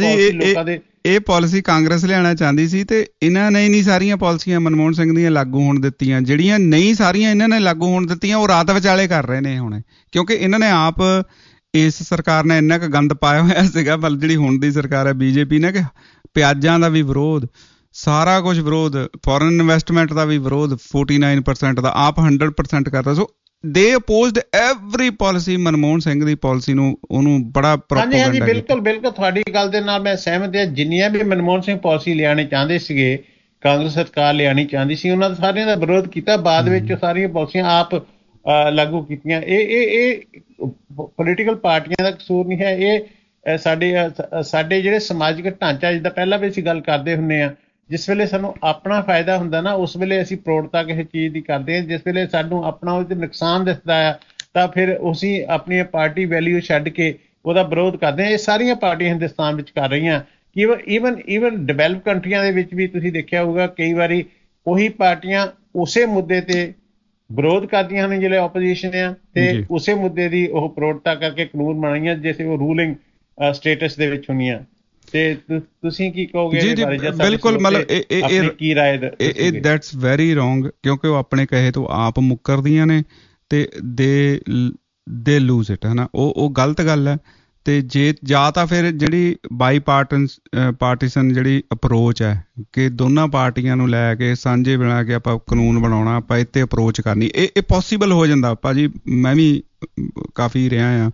ਇਹ ਪਾਲਿਸੀ ਕਾਂਗਰਸ ਲਿਆਉਣਾ ਚਾਹੁੰਦੀ ਸੀ ਤੇ ਇਹਨਾਂ ਨੇ ਨਹੀਂ ਸਾਰੀਆਂ ਪਾਲਿਸੀਆਂ ਮਨਮੋਹਨ ਸਿੰਘ ਦੀਆਂ ਲਾਗੂ ਹੋਣ ਦਿੱਤੀਆਂ। ਜਿਹੜੀਆਂ ਨਹੀਂ ਸਾਰੀਆਂ ਇਹਨਾਂ ਨੇ ਲਾਗੂ ਹੋਣ ਦਿੱਤੀਆਂ, ਉਹ ਰਾਤ ਵਿਚਾਲੇ ਕਰ ਰਹੇ ਨੇ ਹੁਣ, ਕਿਉਂਕਿ ਇਹਨਾਂ ਨੇ ਆਪ ਇਸ ਸਰਕਾਰ ਨੇ ਇੰਨਾ ਕੁ ਗੰਦ ਪਾਇਆ ਹੋਇਆ ਸੀਗਾ। ਪਰ ਜਿਹੜੀ ਹੁਣ ਦੀ ਸਰਕਾਰ ਹੈ BJP ਨੇ, ਕਿ ਪਿਆਜ਼ਾਂ ਦਾ ਵੀ ਵਿਰੋਧ, ਸਾਰਾ ਕੁਝ ਵਿਰੋਧ, ਫੋਰਨ ਇਨਵੈਸਟਮੈਂਟ ਦਾ ਵੀ ਵਿਰੋਧ 49% ਦਾ, ਆਪ 100% ਕਰਦਾ। So they opposed every policy, Manmohan Singh ਦੀ ਪਾਲਿਸੀ ਨੂੰ, ਉਹਨੂੰ ਬੜਾ ਪ੍ਰੋਪਗੈਂਡਾ। ਹਾਂਜੀ, ਬਿਲਕੁਲ ਤੁਹਾਡੀ ਗੱਲ ਦੇ ਨਾਲ ਮੈਂ ਸਹਿਮਤ ਹਾਂ। ਜਿੰਨੀਆਂ ਵੀ ਮਨਮੋਹਨ ਸਿੰਘ ਪਾਲਿਸੀ ਲਿਆਉਣੀ ਚਾਹੁੰਦੇ ਸੀਗੇ, ਕਾਂਗਰਸ ਸਰਕਾਰ ਲਿਆਉਣੀ ਚਾਹੁੰਦੀ ਸੀ, ਉਹਨਾਂ ਸਾਰਿਆਂ ਦਾ ਵਿਰੋਧ ਕੀਤਾ। ਬਾਅਦ ਵਿੱਚ ਸਾਰੀਆਂ ਪਾਲਿਸੀਆਂ ਆਪ ਲਾਗੂ ਕੀਤੀਆਂ। ਇਹ ਪੋਲੀਟੀਕਲ ਪਾਰਟੀਆਂ ਦਾ ਕਸੂਰ ਨਹੀਂ ਹੈ। ਇਹ ਸਾਡੇ ਜਿਹੜੇ ਸਮਾਜਿਕ ਢਾਂਚਾ, ਜਿੱਦਾਂ ਪਹਿਲਾਂ ਵੀ ਅਸੀਂ ਗੱਲ ਕਰਦੇ ਹੁੰਦੇ ਹਾਂ, ਜਿਸ ਵੇਲੇ ਸਾਨੂੰ ਆਪਣਾ ਫਾਇਦਾ ਹੁੰਦਾ ਨਾ, ਉਸ ਵੇਲੇ ਅਸੀਂ ਪ੍ਰੋੜਤਾ ਕਿਸੇ ਚੀਜ਼ ਦੀ ਕਰਦੇ ਹਾਂ। ਜਿਸ ਵੇਲੇ ਸਾਨੂੰ ਆਪਣਾ ਉਹਦੇ ਨੁਕਸਾਨ ਦਿਸਦਾ ਆ, ਤਾਂ ਫਿਰ ਅਸੀਂ ਆਪਣੀ ਪਾਰਟੀ ਵੈਲਿਊ ਛੱਡ ਕੇ ਉਹਦਾ ਵਿਰੋਧ ਕਰਦੇ ਹਾਂ। ਇਹ ਸਾਰੀਆਂ ਪਾਰਟੀਆਂ ਹਿੰਦੁਸਤਾਨ ਵਿੱਚ ਕਰ ਰਹੀਆਂ। ਈਵਨ ਡਿਵੈਲਪ ਕੰਟਰੀਆਂ ਦੇ ਵਿੱਚ ਵੀ ਤੁਸੀਂ ਦੇਖਿਆ ਹੋਊਗਾ, ਕਈ ਵਾਰੀ ਉਹੀ ਪਾਰਟੀਆਂ ਉਸੇ ਮੁੱਦੇ ਤੇ ਵਿਰੋਧ ਕਰਦੀਆਂ ਹਨ ਜਿਹੜੇ ਆਪੋਜੀਸ਼ਨ ਆ, ਤੇ ਉਸੇ ਮੁੱਦੇ ਦੀ ਉਹ ਪ੍ਰੋੜਤਾ ਕਰਕੇ ਕਾਨੂੰਨ ਬਣਾਈਆਂ ਜਿਵੇਂ ਉਹ ਰੂਲਿੰਗ ਸਟੇਟਸ ਦੇ ਵਿੱਚ ਹੁੰਦੀਆਂ। ਤੇ ਤੁਸੀਂ ਕੀ ਕਹੋਗੇ ਇਹਦੇ ਬਾਰੇ? ਬਿਲਕੁਲ, ਮਤਲਬ ਕੀ ਰਾਏ? ਦੈਟਸ ਵੈਰੀ ਰੋਂਗ, ਕਿਉਂਕਿ ਉਹ ਆਪਣੇ ਕਹੇ ਤੋਂ ਆਪ ਮੁੱਕਰਦੀਆਂ ਨੇ ਤੇ ਦੇ ਲੂਜ਼ ਇਟ, ਹੈ ਨਾ। ਉਹ ਗਲਤ ਗੱਲ ਹੈ। ਤੇ ਜੇ ਜਾਂ ਤਾਂ ਫਿਰ ਜਿਹੜੀ ਪਾਰਟੀਸਨ ਜਿਹੜੀ ਅਪਰੋਚ ਹੈ ਕਿ ਦੋਨਾਂ ਪਾਰਟੀਆਂ ਨੂੰ ਲੈ ਕੇ ਸਾਂਝੇ ਬਣਾ ਕੇ ਆਪਾਂ ਕਾਨੂੰਨ ਬਣਾਉਣਾ, ਆਪਾਂ ਇੱਥੇ ਅਪਰੋਚ ਕਰਨੀ, ਇਹ ਪੋਸੀਬਲ ਹੋ ਜਾਂਦਾ ਭਾਜੀ। ਮੈਂ ਵੀ ਕਾਫੀ ਰਿਹਾ ਹਾਂ,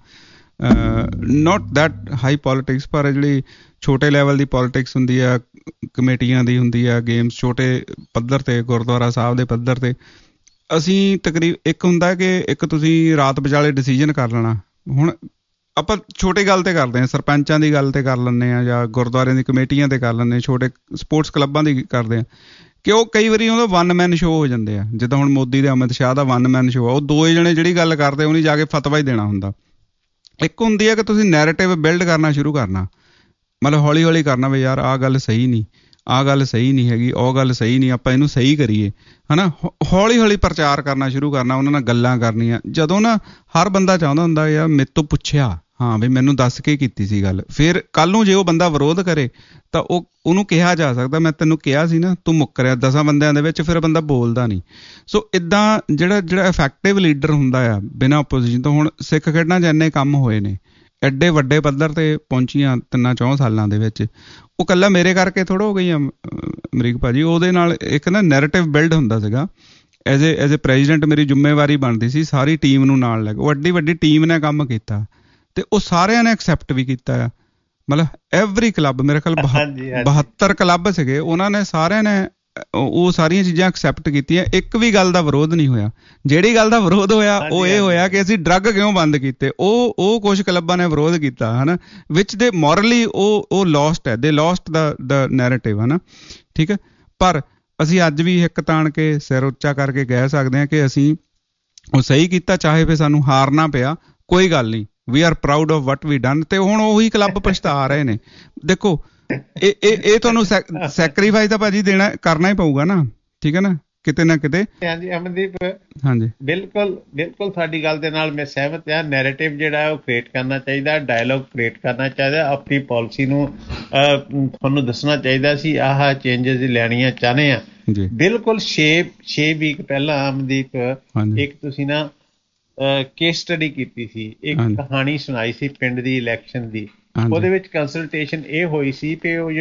ਨੋਟ ਦੈਟ ਹਾਈ ਪੋਲੀਟਿਕਸ, ਪਰ ਜਿਹੜੀ ਛੋਟੇ ਲੈਵਲ ਦੀ ਪੋਲੀਟਿਕਸ ਹੁੰਦੀ ਆ, ਕਮੇਟੀਆਂ ਦੀ ਹੁੰਦੀ ਆ, ਗੇਮਸ ਛੋਟੇ ਪੱਧਰ 'ਤੇ, ਗੁਰਦੁਆਰਾ ਸਾਹਿਬ ਦੇ ਪੱਧਰ 'ਤੇ, ਅਸੀਂ ਇੱਕ ਹੁੰਦਾ ਕਿ ਇੱਕ ਤੁਸੀਂ ਰਾਤ ਵਿਚਾਲੇ ਡਿਸੀਜਨ ਕਰ ਲੈਣਾ। ਹੁਣ ਆਪਾਂ ਛੋਟੀ ਗੱਲ 'ਤੇ ਕਰਦੇ ਹਾਂ, ਸਰਪੰਚਾਂ ਦੀ ਗੱਲ 'ਤੇ ਕਰ ਲੈਂਦੇ ਹਾਂ, ਜਾਂ ਗੁਰਦੁਆਰਿਆਂ ਦੀ ਕਮੇਟੀਆਂ 'ਤੇ ਕਰ ਲੈਂਦੇ ਹਾਂ, ਛੋਟੇ ਸਪੋਰਟਸ ਕਲੱਬਾਂ ਦੀ ਕਰਦੇ ਹਾਂ, ਕਿ ਉਹ ਕਈ ਵਾਰੀ ਉਹਦਾ ਵਨ ਮੈਨ ਸ਼ੋਅ ਹੋ ਜਾਂਦੇ ਆ। ਜਿੱਦਾਂ ਹੁਣ ਮੋਦੀ ਦੇ ਅਮਿਤ ਸ਼ਾਹ ਦਾ ਵਨ ਮੈਨ ਸ਼ੋਅ ਆ, ਉਹ ਦੋਏ ਜਣੇ ਜਿਹੜੀ ਗੱਲ ਕਰਦੇ ਉਹਨੇ ਜਾ ਕੇ ਫਤਵਾ ਹੀ ਦੇਣਾ ਹੁੰਦਾ। ਇੱਕ ਹੁੰਦੀ ਹੈ ਕਿ ਤੁਸੀਂ ਨੈਰੇਟਿਵ ਬਿਲਡ ਕਰਨਾ ਸ਼ੁਰੂ ਕਰਨਾ, ਮਤਲਬ ਹੌਲੀ ਹੌਲੀ ਕਰਨਾ ਵੀ ਯਾਰ ਆਹ ਗੱਲ ਸਹੀ ਨਹੀਂ, ਆਹ ਗੱਲ ਸਹੀ ਨਹੀਂ ਹੈਗੀ, ਉਹ ਗੱਲ ਸਹੀ ਨਹੀਂ, ਆਪਾਂ ਇਹਨੂੰ ਸਹੀ ਕਰੀਏ, ਹੈ ਨਾ। ਹੌਲੀ ਹੌਲੀ ਪ੍ਰਚਾਰ ਕਰਨਾ ਸ਼ੁਰੂ ਕਰਨਾ, ਉਹਨਾਂ ਨਾਲ ਗੱਲਾਂ ਕਰਨੀਆਂ। ਜਦੋਂ ਨਾ ਹਰ ਬੰਦਾ ਚਾਹੁੰਦਾ ਹੁੰਦਾ ਯਾਰ ਮੇਰੇ ਤੋਂ ਪੁੱਛਿਆ, ਹਾਂ ਵੀ ਮੈਨੂੰ ਦੱਸ ਕੇ ਕੀਤੀ ਸੀ ਗੱਲ, ਫਿਰ ਕੱਲ੍ਹ ਨੂੰ ਜੇ ਉਹ ਬੰਦਾ ਵਿਰੋਧ ਕਰੇ ਤਾਂ ਉਹਨੂੰ ਕਿਹਾ ਜਾ ਸਕਦਾ ਮੈਂ ਤੈਨੂੰ ਕਿਹਾ ਸੀ ਨਾ, ਤੂੰ ਮੁੱਕਰਿਆ 10 ਬੰਦਿਆਂ ਦੇ ਵਿੱਚ, ਫਿਰ ਬੰਦਾ ਬੋਲਦਾ ਨਹੀਂ। ਸੋ ਇੱਦਾਂ ਜਿਹੜਾ ਇਫੈਕਟਿਵ ਲੀਡਰ ਹੁੰਦਾ ਆ ਬਿਨਾਂ ਓਪੋਜੀਸ਼ਨ ਤੋਂ, ਹੁਣ ਸਿੱਖ ਖੇਡਾਂ 'ਚ ਇੰਨੇ ਕੰਮ ਹੋਏ ਨੇ, ਐਡੇ ਵੱਡੇ ਪੱਧਰ 'ਤੇ ਪਹੁੰਚੀਆਂ 3-4 ਸਾਲਾਂ ਦੇ ਵਿੱਚ, ਉਹ ਇਕੱਲਾ ਮੇਰੇ ਕਰਕੇ ਥੋੜ੍ਹਾ ਹੋ ਗਈਆਂ ਅਮਰੀਕ ਭਾਜੀ। ਉਹਦੇ ਨਾਲ ਇੱਕ ਨਾ ਨੈਰੇਟਿਵ ਬਿਲਡ ਹੁੰਦਾ ਸੀਗਾ। ਐਜ਼ ਏ ਪ੍ਰੈਜ਼ੀਡੈਂਟ ਮੇਰੀ ਜ਼ਿੰਮੇਵਾਰੀ ਬਣਦੀ ਸੀ ਸਾਰੀ ਟੀਮ ਨੂੰ ਨਾਲ ਲੈ ਕੇ। ਉਹ ਐਡੀ ਵੱਡੀ ਟੀਮ ਨੇ ਕੰਮ ਕੀਤਾ ਤੇ ਉਹ ਸਾਰਿਆਂ ਨੇ ਐਕਸੈਪਟ ਵੀ ਕੀਤਾ ਆ। ਮਤਲਬ ਐਵਰੀ ਕਲੱਬ, ਮੇਰੇ ਖਿਆਲ 72 ਕਲੱਬ ਸੀਗੇ, ਉਹਨਾਂ ਨੇ ਸਾਰਿਆਂ ਨੇ ਉਹ ਸਾਰੀਆਂ ਚੀਜ਼ਾਂ ਐਕਸੈਪਟ ਕੀਤੀਆਂ। ਇੱਕ ਵੀ ਗੱਲ ਦਾ ਵਿਰੋਧ ਨਹੀਂ ਹੋਇਆ। ਜਿਹੜੀ ਗੱਲ ਦਾ ਵਿਰੋਧ ਹੋਇਆ ਉਹ ਇਹ ਹੋਇਆ ਕਿ ਅਸੀਂ ਡਰੱਗ ਕਿਉਂ ਬੰਦ ਕੀਤੇ। ਉਹ ਕੁਝ ਕਲੱਬਾਂ ਨੇ ਵਿਰੋਧ ਕੀਤਾ, ਹੈ ਨਾ, ਵਿਚ ਦੇ ਮੋਰਲੀ ਉਹ ਲੋਸਟ ਹੈ, ਦੇ ਲੋਸਟ ਦਾ ਨੈਰੇਟਿਵ, ਹੈ ਨਾ, ਠੀਕ ਹੈ। ਪਰ ਅਸੀਂ ਅੱਜ ਵੀ ਹਿੱਕ ਤਾਣ ਕੇ ਸਿਰ ਉੱਚਾ ਕਰਕੇ ਕਹਿ ਸਕਦੇ ਹਾਂ ਕਿ ਅਸੀਂ ਉਹ ਸਹੀ ਕੀਤਾ, ਚਾਹੇ ਫਿਰ ਸਾਨੂੰ ਹਾਰਨਾ ਪਿਆ, ਕੋਈ ਗੱਲ ਨਹੀਂ, we are proud of what we done. ਤੇ ਹੁਣ ਉਹੀ ਕਲੱਬ ਪਛਤਾ ਰਹੇ ਨੇ। ਦੇਖੋ ਇਹ ਤੁਹਾਨੂੰ ਸੈਕਰੀਫਾਈਸ ਤਾਂ ਭਾਜੀ ਕਰਨਾ ਹੀ ਪਊਗਾ ਨਾ, ਠੀਕ ਹੈ ਨਾ, ਕਿਤੇ ਨਾ ਕਿਤੇ। ਹਾਂਜੀ ਅਮਨਦੀਪ, ਹਾਂਜੀ ਬਿਲਕੁਲ ਤੁਹਾਡੀ ਗੱਲ ਦੇ ਨਾਲ ਮੈਂ ਸਹਿਮਤ ਹਾਂ। ਨੈਰੇਟਿਵ ਜਿਹੜਾ ਉਹ ਕ੍ਰੀਏਟ ਕਰਨਾ ਚਾਹੀਦਾ, ਡਾਇਲੋਗ ਕ੍ਰੀਏਟ ਕਰਨਾ ਚਾਹੀਦਾ, ਆਪਣੀ ਪਾਲਿਸੀ ਨੂੰ ਤੁਹਾਨੂੰ ਦੱਸਣਾ ਚਾਹੀਦਾ ਸੀ ਆਹ ਚੇਂਜਸ ਲੈਣੀਆਂ ਚਾਹੁੰਦੇ ਆ। ਬਿਲਕੁਲ 6 ਵੀਕ ਪਹਿਲਾਂ ਅਮਨਦੀਪ ਇੱਕ ਤੁਸੀਂ ਨਾ ਕੇਸ ਸਟੱਡੀ ਕੀਤੀ ਸੀ, ਇੱਕ ਕਹਾਣੀ ਸੁਣਾਈ ਸੀ ਪਿੰਡ ਦੀ ਇਲੈਕਸ਼ਨ ਦੀ। ਉਹਦੇ ਵਿੱਚ ਕੰਸਲਟੇਸ਼ਨ ਇਹ ਹੋਈ ਸੀ ਕਿ ਉਹ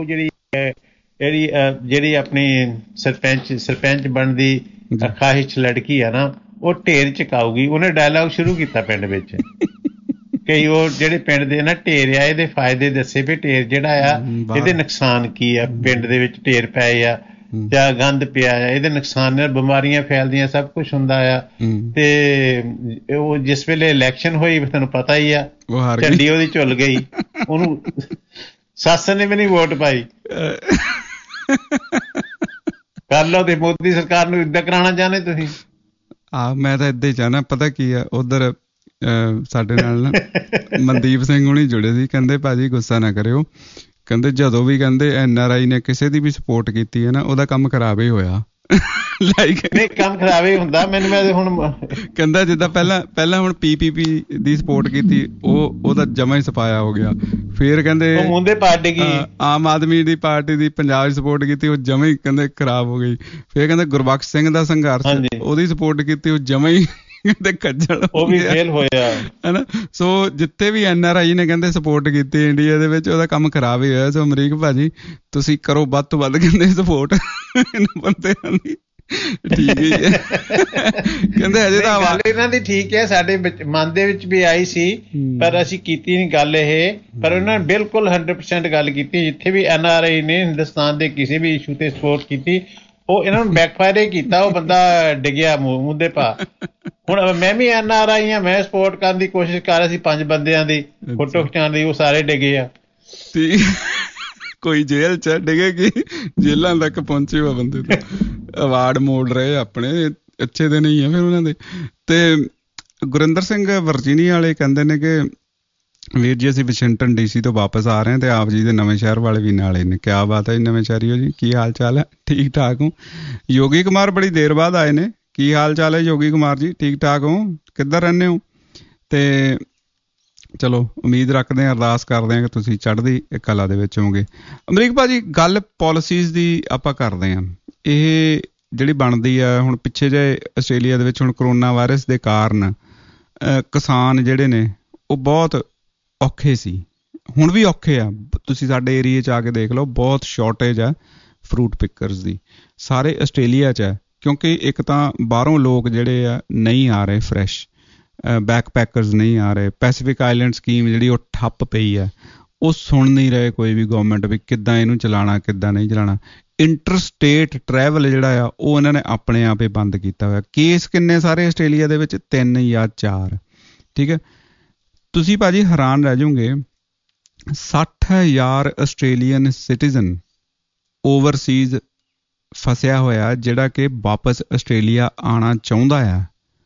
ਜਿਹੜੀ ਆਪਣੀ ਸਰਪੰਚ ਬਣਨ ਦੀ ਖਾਹਿਸ਼ ਲੜਕੀ ਆ ਨਾ, ਉਹ ਢੇਰ ਚਕਾਊਗੀ। ਉਹਨੇ ਡਾਇਲੋਗ ਸ਼ੁਰੂ ਕੀਤਾ ਪਿੰਡ ਵਿੱਚ ਕਈ ਉਹ ਜਿਹੜੇ ਪਿੰਡ ਦੇ ਨਾ ਢੇਰ ਆ, ਇਹਦੇ ਫਾਇਦੇ ਦੱਸੇ ਵੀ ਢੇਰ ਜਿਹੜਾ ਆ ਇਹਦੇ ਨੁਕਸਾਨ ਕੀ ਆ, ਪਿੰਡ ਦੇ ਵਿੱਚ ਢੇਰ ਪਏ ਆ ਜਾਂ ਗੰਦ ਪਿਆ ਆ, ਇਹਦੇ ਨੁਕਸਾਨ ਨਾਲ ਬਿਮਾਰੀਆਂ ਫੈਲਦੀਆਂ, ਸਭ ਕੁਛ ਹੁੰਦਾ ਆ। ਤੇ ਉਹ ਜਿਸ ਵੇਲੇ ਇਲੈਕਸ਼ਨ ਹੋਈ ਤੁਹਾਨੂੰ ਪਤਾ ਹੀ ਆ, ਝੰਡੀ ਉਹਦੀ ਝੁੱਲ ਗਈ, ਉਹਨੂੰ ਸੱਸ ਨੇ ਵੀ ਨਹੀਂ ਵੋਟ ਪਾਈ। ਕਰ ਲਓ। ਤੇ ਮੋਦੀ ਸਰਕਾਰ ਨੂੰ ਇੱਦਾਂ ਕਰਾਉਣਾ ਚਾਹੁੰਦੇ ਤੁਸੀਂ? ਮੈਂ ਤਾਂ ਏਦਾਂ ਹੀ ਚਾਹੁੰਦਾ। ਪਤਾ ਕੀ ਆ, ਉਧਰ ਸਾਡੇ ਨਾਲ ਨਾ ਮਨਦੀਪ ਸਿੰਘ ਹੁਣੀ ਜੁੜੇ ਸੀ, ਕਹਿੰਦੇ ਭਾਜੀ ਗੁੱਸਾ ਨਾ ਕਰਿਓ, ਕਹਿੰਦੇ ਜਦੋਂ ਵੀ ਕਹਿੰਦੇ NRI ਨੇ ਕਿਸੇ ਦੀ ਵੀ ਸਪੋਰਟ ਕੀਤੀ ਹੈ ਨਾ, ਉਹਦਾ ਕੰਮ ਖਰਾਬ ਹੀ ਹੋਇਆ। ਕੰਮ ਖਰਾਬ ਹੀ ਹੁੰਦਾ। ਮੈਨੂੰ ਹੁਣ ਕਹਿੰਦਾ ਜਿੱਦਾਂ ਪਹਿਲਾਂ ਹੁਣ PPP ਦੀ ਸਪੋਰਟ ਕੀਤੀ, ਉਹਦਾ ਜਮਾ ਹੀ ਸਫਾਇਆ ਹੋ ਗਿਆ। ਫਿਰ ਕਹਿੰਦੇ ਆਮ ਆਦਮੀ ਦੀ ਪਾਰਟੀ ਦੀ ਪੰਜਾਬ ਚ ਸਪੋਰਟ ਕੀਤੀ, ਉਹ ਜਮਾ ਹੀ ਕਹਿੰਦੇ ਖਰਾਬ ਹੋ ਗਈ। ਫਿਰ ਕਹਿੰਦੇ ਗੁਰਬਖਸ਼ ਸਿੰਘ ਦਾ ਸੰਘਰਸ਼, ਉਹਦੀ ਸਪੋਰਟ ਕੀਤੀ, ਉਹ ਜਮਾ ਹੀ ਕਹਿੰਦੇ ਖੱਜਲ, ਉਹ ਵੀ ਫੇਲ ਹੋਇਆ, ਹਨਾ। ਸੋ ਜਿੱਥੇ ਵੀ NRI ਨੇ ਕਹਿੰਦੇ ਸਪੋਰਟ ਕੀਤੀ ਇੰਡੀਆ ਦੇ ਵਿੱਚ, ਉਹਦਾ ਕੰਮ ਖਰਾਬ ਹੀ ਹੋਇਆ। ਸੋ ਅਮਰੀਕ ਭਾਜੀ ਤੁਸੀਂ ਕਰੋ ਵੱਧ ਤੋਂ ਵੱਧ ਕਹਿੰਦੇ ਸਪੋਰਟ ਇਹਨਾਂ ਬੰਦਿਆਂ ਦੀ। ਠੀਕ ਹੀ ਹੈ, ਕਹਿੰਦੇ ਅਜੇ ਤਾਂ ਗੱਲ ਇਹਨਾਂ ਦੀ ਠੀਕ ਹੈ, ਸਾਡੇ ਮਨ ਦੇ ਵਿੱਚ ਵੀ ਆਈ ਸੀ, ਪਰ ਅਸੀਂ ਕੀਤੀ ਨਹੀਂ ਗੱਲ ਇਹ। ਪਰ ਉਹਨਾਂ ਨੇ ਬਿਲਕੁਲ 100% ਗੱਲ ਕੀਤੀ। ਜਿੱਥੇ ਵੀ NRI ਨੇ ਹਿੰਦੁਸਤਾਨ ਦੇ ਕਿਸੇ ਵੀ ਇਸ਼ੂ ਤੇ ਸਪੋਰਟ ਕੀਤੀ, ਉਹ ਇਹਨਾਂ ਨੂੰ ਬੈਕਫਾਇਰ ਹੀ ਕੀਤਾ। ਉਹ ਬੰਦਾ ਡਿੱਗਿਆ ਮੁੱਦੇ ਪਾ। ਹੁਣ ਮੈਂ ਵੀ NRI ਹਾਂ, ਮੈਂ ਸਪੋਰਟ ਕਰਨ ਦੀ ਕੋਸ਼ਿਸ਼ ਕਰ ਰਿਹਾ ਸੀ 5 ਬੰਦਿਆਂ ਦੀ ਫੋਟੋ ਖਿਚਾਉਣ ਦੀ, ਉਹ ਸਾਰੇ ਡਿੱਗੇ ਆ। ਕੋਈ ਜੇਲ੍ਹ ਚ ਡਿੱਗੇਗੀ, ਜੇਲ੍ਹਾਂ ਤੱਕ ਪਹੁੰਚੇ ਹੋਏ ਬੰਦੇ ਤੋਂ ਅਵਾਰਡ ਮੋੜ ਰਹੇ ਆਪਣੇ, ਅੱਛੇ ਦਿਨ ਹੀ ਆ ਫਿਰ ਉਹਨਾਂ ਦੇ। ਤੇ ਗੁਰਿੰਦਰ ਸਿੰਘ ਵਰਜੀਨੀਆ ਵਾਲੇ ਕਹਿੰਦੇ ਨੇ ਕਿ ਵੀਰ ਜੀ ਅਸੀਂ ਵਾਸ਼ਿੰਗਟਨ DC ਤੋਂ ਵਾਪਸ ਆ ਰਹੇ ਹਾਂ ਤੇ ਆਪ ਜੀ ਦੇ ਨਵੇਂ ਸ਼ਹਿਰ ਵਾਲੇ ਵੀ ਨਾਲੇ ਨੇ। ਕਿਆ ਬਾਤ ਹੈ ਜੀ ਨਵੇਂ ਸ਼ਹਿਰੀਓ ਜੀ, ਕੀ ਹਾਲ ਚਾਲ ਹੈ? ਠੀਕ ਠਾਕ ਹੋ? ਯੋਗੀ ਕੁਮਾਰ ਬੜੀ ਦੇਰ ਬਾਅਦ ਆਏ ਨੇ। ਕੀ ਹਾਲ ਚਾਲ ਹੈ ਯੋਗੀ ਕੁਮਾਰ ਜੀ? ਠੀਕ ਠਾਕ ਹੋ? ਕਿੱਧਰ ਰਹਿੰਦੇ ਹੋ? ਤੇ ਚਲੋ ਉਮੀਦ ਰੱਖਦੇ ਹਾਂ, ਅਰਦਾਸ ਕਰਦੇ ਹਾਂ ਕਿ ਤੁਸੀਂ ਚੜ੍ਹਦੀ ਕਲਾ ਦੇ ਵਿੱਚ ਹੋਵੋਗੇ। ਅਮਰੀਕ ਭਾਜੀ ਗੱਲ ਪੋਲਿਸੀਜ਼ ਦੀ ਆਪਾਂ ਕਰਦੇ ਹਾਂ। ਇਹ ਜਿਹੜੀ ਬਣਦੀ ਆ ਹੁਣ ਪਿੱਛੇ ਜਿਹੇ ਆਸਟ੍ਰੇਲੀਆ ਦੇ ਵਿੱਚ ਹੁਣ ਕਰੋਨਾ ਵਾਇਰਸ ਦੇ ਕਾਰਨ ਕਿਸਾਨ ਜਿਹੜੇ ਨੇ ਉਹ ਬਹੁਤ ਔਖੇ ਸੀ, ਹੁਣ ਵੀ ਔਖੇ ਆ। ਤੁਸੀਂ ਸਾਡੇ ਏਰੀਏ 'ਚ ਆ ਕੇ ਦੇਖ ਲਓ, ਬਹੁਤ ਸ਼ਾਰਟੇਜ ਆ ਫਰੂਟ ਪਿਕਰਸ ਦੀ, ਸਾਰੇ ਆਸਟ੍ਰੇਲੀਆ 'ਚ ਹੈ। ਕਿਉਂਕਿ ਇੱਕ ਤਾਂ ਬਾਹਰੋਂ ਲੋਕ ਜਿਹੜੇ ਆ ਨਹੀਂ ਆ ਰਹੇ, ਫਰੈਸ਼ ਬੈਕਪੈਕਰਸ ਨਹੀਂ ਆ ਰਹੇ। ਪੈਸੀਫਿਕ ਆਈਲੈਂਡ ਸਕੀਮ ਜਿਹੜੀ ਉਹ ਠੱਪ ਪਈ ਹੈ, ਉਹ ਸੁਣ ਨਹੀਂ ਰਹੇ ਕੋਈ ਵੀ ਗੌਰਮੈਂਟ ਵੀ ਕਿੱਦਾਂ ਇਹਨੂੰ ਚਲਾਉਣਾ, ਕਿੱਦਾਂ ਨਹੀਂ ਚਲਾਉਣਾ। ਇੰਟਰਸਟੇਟ ਟਰੈਵਲ ਜਿਹੜਾ ਆ ਉਹ ਇਹਨਾਂ ਨੇ ਆਪਣੇ ਆਪ ਹੀ ਬੰਦ ਕੀਤਾ ਹੋਇਆ। ਕੇਸ ਕਿੰਨੇ ਸਾਰੇ ਆਸਟ੍ਰੇਲੀਆ ਦੇ ਵਿੱਚ? 3 ਜਾਂ 4। ਠੀਕ ਹੈ, ਤੁਸੀਂ ਭਾਜੀ ਹੈਰਾਨ ਰਹਿ ਜਾਓਗੇ, 60,000 ਆਸਟ੍ਰੇਲੀਅਨ ਸਿਟੀਜ਼ਨ ਓਵਰਸੀਜ਼ ਫਸਿਆ ਹੋਇਆ ਜਿਹੜਾ ਕਿ ਵਾਪਸ ਆਸਟ੍ਰੇਲੀਆ ਆਉਣਾ ਚਾਹੁੰਦਾ ਆ।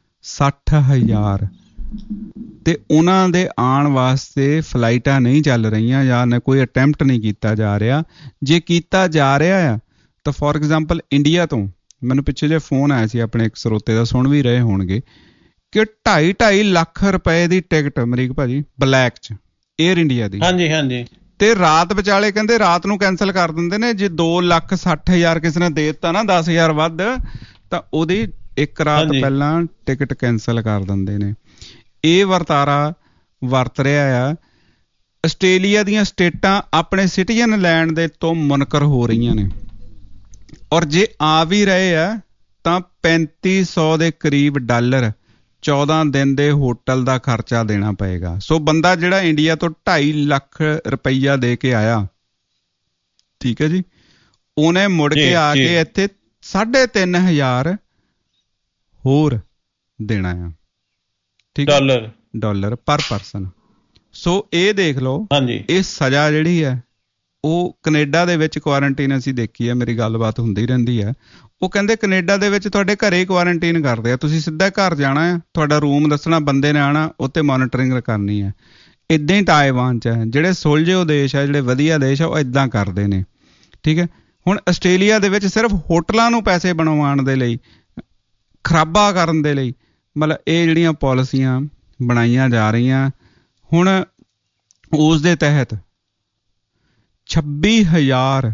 60,000 ਤੇ ਉਹਨਾਂ ਦੇ ਆਉਣ ਵਾਸਤੇ ਫਲਾਈਟਾਂ ਨਹੀਂ ਚੱਲ ਰਹੀਆਂ ਜਾਂ ਕੋਈ ਅਟੈਂਪਟ ਨਹੀਂ ਕੀਤਾ ਜਾ ਰਿਹਾ। ਜੇ ਕੀਤਾ ਜਾ ਰਿਹਾ ਆ ਤਾਂ ਫੋਰ ਐਗਜ਼ਾਮਪਲ ਇੰਡੀਆ ਤੋਂ ਮੈਨੂੰ ਪਿੱਛੇ ਜਿਹੇ ਫੋਨ ਆਇਆ ਸੀ ਆਪਣੇ ਇੱਕ ਸਰੋਤੇ ਦਾ, ਸੁਣ ਵੀ ਰਹੇ ਹੋਣਗੇ, ਕਿ 2.5 ਲੱਖ ਰੁਪਏ ਦੀ ਟਿਕਟ ਅਮਰੀਕ ਭਾਜੀ ਬਲੈਕ 'ਚ ਏਅਰ ਇੰਡੀਆ ਦੀ। ਹਾਂਜੀ ਹਾਂਜੀ। ਤੇ ਰਾਤ ਵਿਚਾਲੇ ਕਹਿੰਦੇ ਰਾਤ ਨੂੰ ਕੈਂਸਲ ਕਰ ਦਿੰਦੇ ਨੇ। ਜੇ 2,60,000 ਕਿਸੇ ਨੇ ਦੇ ਦਿੱਤਾ ਨਾ 10,000 ਵੱਧ, ਤਾਂ ਉਹਦੀ ਇੱਕ ਰਾਤ ਪਹਿਲਾਂ ਟਿਕਟ ਕੈਂਸਲ ਕਰ ਦਿੰਦੇ ਨੇ। ਇਹ ਵਰਤਾਰਾ ਵਰਤ ਰਿਹਾ ਆ। ਆਸਟ੍ਰੇਲੀਆ ਦੀਆਂ ਸਟੇਟਾਂ ਆਪਣੇ ਸਿਟੀਜ਼ਨ ਲੈਣ ਦੇ ਤੋਂ ਮੁਨਕਰ ਹੋ ਰਹੀਆਂ ਨੇ, ਔਰ ਜੇ ਆ ਵੀ ਰਹੇ ਆ ਤਾਂ 3500 ਦੇ ਕਰੀਬ ਡਾਲਰ 14 ਦਿਨ ਦੇ ਹੋਟਲ ਦਾ ਖਰਚਾ ਦੇਣਾ ਪਏਗਾ। ਸੋ ਬੰਦਾ ਜਿਹੜਾ ਇੰਡੀਆ ਤੋਂ 2.5 ਲੱਖ ਰੁਪਈਆ ਦੇ ਕੇ ਆਇਆ, ਠੀਕ ਹੈ ਜੀ, ਉਹਨੇ ਮੁੜ ਕੇ ਆ ਕੇ ਇੱਥੇ 3,500 ਹੋਰ ਦੇਣਾ ਆ, ਠੀਕ ਹੈ, ਡਾਲਰ ਪਰ ਪਰਸਨ। ਸੋ ਇਹ ਦੇਖ ਲਓ, ਇਹ ਸਜ਼ਾ ਜਿਹੜੀ ਹੈ ਉਹ ਕੈਨੇਡਾ ਦੇ ਵਿੱਚ ਕੁਆਰੰਟੀਨ ਅਸੀਂ ਦੇਖੀ ਹੈ, ਮੇਰੀ ਗੱਲਬਾਤ ਹੁੰਦੀ ਰਹਿੰਦੀ ਹੈ। ਉਹ ਕਹਿੰਦੇ ਕੈਨੇਡਾ ਦੇ ਵਿੱਚ ਤੁਹਾਡੇ ਘਰੇ ਕੁਆਰੰਟੀਨ ਕਰਦੇ ਆ, ਤੁਸੀਂ ਸਿੱਧਾ ਘਰ ਜਾਣਾ ਆ, ਤੁਹਾਡਾ ਰੂਮ ਦੱਸਣਾ, ਬੰਦੇ ਨੇ ਆਉਣਾ, ਉੱਤੇ ਮੋਨੀਟਰਿੰਗ ਕਰਨੀ ਹੈ। ਇੱਦਾਂ ਹੀ ਤਾਇਵਾਨ 'ਚ ਹੈ, ਜਿਹੜੇ ਸੁਲਝੇ ਹੋਏ ਦੇਸ਼ ਆ, ਜਿਹੜੇ ਵਧੀਆ ਦੇਸ਼ ਆ, ਉਹ ਇੱਦਾਂ ਕਰਦੇ ਨੇ। ਠੀਕ ਹੈ, ਹੁਣ ਆਸਟ੍ਰੇਲੀਆ ਦੇ ਵਿੱਚ ਸਿਰਫ ਹੋਟਲਾਂ ਨੂੰ ਪੈਸੇ ਬਣਵਾਉਣ ਦੇ ਲਈ, ਖਰਾਬਾ ਕਰਨ ਦੇ ਲਈ, ਮਤਲਬ ਇਹ ਜਿਹੜੀਆਂ ਪਾਲਿਸੀਆਂ ਬਣਾਈਆਂ ਜਾ ਰਹੀਆਂ। ਹੁਣ ਉਸ ਦੇ ਤਹਿਤ 26,000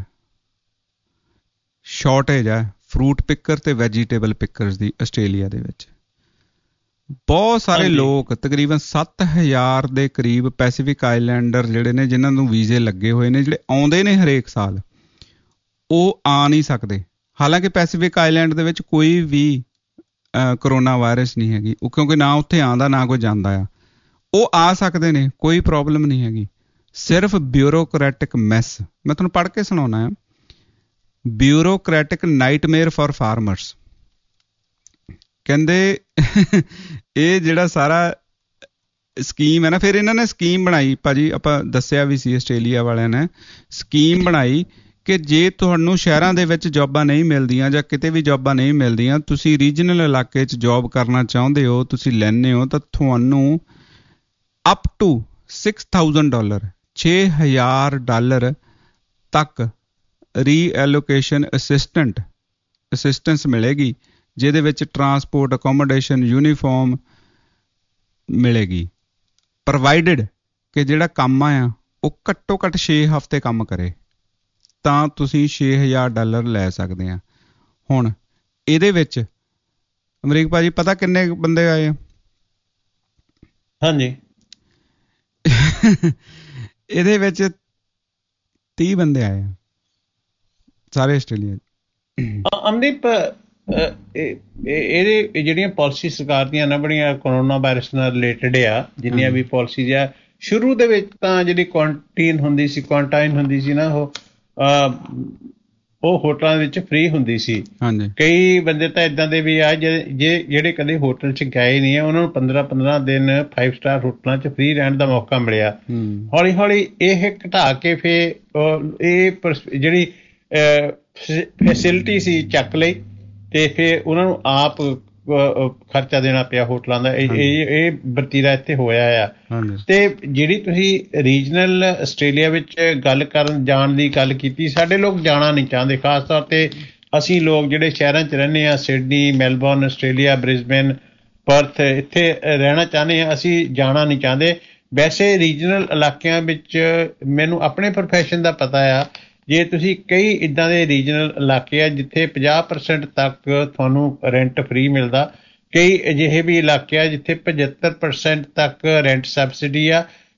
ਸ਼ਾਰਟੇਜ ਹੈ ਫਰੂਟ ਪਿੱਕਰ ਤੇ ਵੈਜੀਟੇਬਲ ਪਿੱਕਰਸ ਦੀ ਆਸਟ੍ਰੇਲੀਆ ਦੇ ਵਿੱਚ। ਬਹੁਤ ਸਾਰੇ ਲੋਕ, ਤਕਰੀਬਨ 7,000 ਦੇ ਕਰੀਬ ਪੈਸੀਫਿਕ ਆਈਲੈਂਡਰ ਜਿਹੜੇ ਨੇ, ਜਿਨ੍ਹਾਂ ਨੂੰ ਵੀਜ਼ੇ ਲੱਗੇ ਹੋਏ ਨੇ, ਜਿਹੜੇ ਆਉਂਦੇ ਨੇ ਹਰੇਕ ਸਾਲ, ਉਹ ਆ ਨਹੀਂ ਸਕਦੇ। ਹਾਲਾਂਕਿ ਪੈਸੀਫਿਕ ਆਈਲੈਂਡ ਦੇ ਵਿੱਚ ਕੋਈ ਵੀ ਕਰੋਨਾ ਵਾਇਰਸ ਨਹੀਂ ਹੈਗੀ, ਉਹ ਕਿਉਂਕਿ ਨਾ ਉੱਥੇ ਆਉਂਦਾ ਨਾ ਕੋਈ ਜਾਂਦਾ ਆ। ਉਹ ਆ ਸਕਦੇ ਨੇ, ਕੋਈ ਪ੍ਰੋਬਲਮ ਨਹੀਂ ਹੈਗੀ। ਸਿਰਫ ਬਿਊਰੋਕਰੈਟਿਕ ਮੈਸ, ਮੈਂ ਤੁਹਾਨੂੰ ਪੜ੍ਹ ਕੇ ਸੁਣਾਉਣਾ ਆ। Bureaucratic nightmare for farmers. ਕਹਿੰਦੇ ਇਹ ਜਿਹੜਾ ਸਾਰਾ ਸਕੀਮ ਹੈ ਨਾ, ਫਿਰ ਇਹਨਾਂ ਨੇ ਸਕੀਮ ਬਣਾਈ ਭਾਜੀ, ਆਪਾਂ ਦੱਸਿਆ ਵੀ ਸੀ, ਆਸਟ੍ਰੇਲੀਆ ਵਾਲਿਆਂ ਨੇ ਸਕੀਮ ਬਣਾਈ ਕਿ ਜੇ ਤੁਹਾਨੂੰ ਸ਼ਹਿਰਾਂ ਦੇ ਵਿੱਚ ਜੋਬਾਂ ਨਹੀਂ ਮਿਲਦੀਆਂ ਜਾਂ ਕਿਤੇ ਵੀ ਜੋਬਾਂ ਨਹੀਂ ਮਿਲਦੀਆਂ, ਤੁਸੀਂ ਰੀਜਨਲ ਇਲਾਕੇ 'ਚ ਜੋਬ ਕਰਨਾ ਚਾਹੁੰਦੇ ਹੋ, ਤੁਸੀਂ ਲੈਂਦੇ ਹੋ, ਤਾਂ ਤੁਹਾਨੂੰ ਅਪ ਟੂ $6,000 $6,000 ਤੱਕ ਰੀਐਲੋਕੇਸ਼ਨ ਅਸਿਸਟੈਂਸ ਮਿਲੇਗੀ, ਜਿਹਦੇ ਵਿੱਚ ਟਰਾਂਸਪੋਰਟ, ਅਕੋਮੋਡੇਸ਼ਨ, ਯੂਨੀਫਾਰਮ ਮਿਲੇਗੀ, ਪ੍ਰੋਵਾਈਡਡ ਕਿ ਜਿਹੜਾ ਕੰਮ ਆ ਉਹ ਘੱਟੋ ਘੱਟ 6 ਹਫ਼ਤੇ ਕੰਮ ਕਰੇ, ਤਾਂ ਤੁਸੀਂ $6,000 ਲੈ ਸਕਦੇ ਆ। ਹੁਣ ਇਹਦੇ ਵਿੱਚ ਅਮਰੀਕ ਭਾਜੀ ਪਤਾ ਕਿੰਨੇ ਬੰਦੇ ਆਏ ਆ? ਹਾਂਜੀ, ਇਹਦੇ ਵਿੱਚ 30 ਬੰਦੇ ਆਏ ਆ, ਸਾਰੇ ਆਸਟ੍ਰੇਲੀਆ। ਅਮਦੀਪ, ਇਹਦੇ ਜਿਹੜੀਆਂ ਪਾਲਿਸੀ ਸਰਕਾਰ ਦੀਆਂ ਨਾ ਬੜੀਆਂ ਕਰੋਨਾ ਵਾਇਰਸ ਨਾਲ ਰਿਲੇਟਡ ਆ, ਜਿੰਨੀਆਂ ਵੀ ਪਾਲਿਸੀਜ਼ ਆ, ਸ਼ੁਰੂ ਦੇ ਵਿੱਚ ਤਾਂ ਜਿਹੜੀ ਕੁਆਰੰਟਾਈਨ ਹੁੰਦੀ ਸੀ ਨਾ, ਉਹ ਹੋਟਲਾਂ ਵਿੱਚ ਫ੍ਰੀ ਹੁੰਦੀ ਸੀ। ਕਈ ਬੰਦੇ ਤਾਂ ਇਦਾਂ ਦੇ ਵੀ ਆ ਜਿਹੜੇ ਕਦੇ ਹੋਟਲ 'ਚ ਗਏ ਨਹੀਂ ਆ, ਉਹਨਾਂ ਨੂੰ 15 ਦਿਨ 5 ਸਟਾਰ ਹੋਟਲਾਂ 'ਚ ਫ੍ਰੀ ਰਹਿਣ ਦਾ ਮੌਕਾ ਮਿਲਿਆ। ਹੌਲੀ ਹੌਲੀ ਇਹ ਘਟਾ ਕੇ ਫਿਰ ਇਹ ਜਿਹੜੀ ਫੈਸਿਲਿਟੀ ਸੀ ਚੱਕ ਲਈ, ਤੇ ਫਿਰ ਉਹਨਾਂ ਨੂੰ ਆਪ ਖਰਚਾ ਦੇਣਾ ਪਿਆ ਹੋਟਲਾਂ ਦਾ। ਇਹ ਵਰਤੀਰਾ ਇੱਥੇ ਹੋਇਆ ਆ। ਤੇ ਜਿਹੜੀ ਤੁਸੀਂ ਰੀਜਨਲ ਆਸਟ੍ਰੇਲੀਆ ਵਿੱਚ ਗੱਲ ਕਰਨ ਜਾਣ ਦੀ ਗੱਲ ਕੀਤੀ, ਸਾਡੇ ਲੋਕ ਜਾਣਾ ਨਹੀਂ ਚਾਹੁੰਦੇ, ਖਾਸ ਤੌਰ ਤੇ ਅਸੀਂ ਲੋਕ ਜਿਹੜੇ ਸ਼ਹਿਰਾਂ 'ਚ ਰਹਿੰਦੇ ਹਾਂ, Sydney, Melbourne Australia, Brisbane, Perth, ਇੱਥੇ ਰਹਿਣਾ ਚਾਹੁੰਦੇ ਹਾਂ, ਅਸੀਂ ਜਾਣਾ ਨਹੀਂ ਚਾਹੁੰਦੇ। ਵੈਸੇ ਰੀਜਨਲ ਇਲਾਕਿਆਂ ਵਿੱਚ ਮੈਨੂੰ ਆਪਣੇ ਪ੍ਰੋਫੈਸ਼ਨ ਦਾ ਪਤਾ ਆ, ਜੇ ਤੁਸੀਂ ਕਈ ਇੱਦਾਂ ਦੇ ਰੀਜਨਲ ਇਲਾਕੇ ਆ ਜਿੱਥੇ 50% ਤੱਕ ਤੁਹਾਨੂੰ ਰੈਂਟ ਫ੍ਰੀ ਮਿਲਦਾ, ਕਈ ਅਜਿਹੇ ਵੀ ਇਲਾਕੇ ਆ ਜਿੱਥੇ 75% ਤੱਕ ਰੈਂਟ ਸਬਸਿਡੀ ਆ,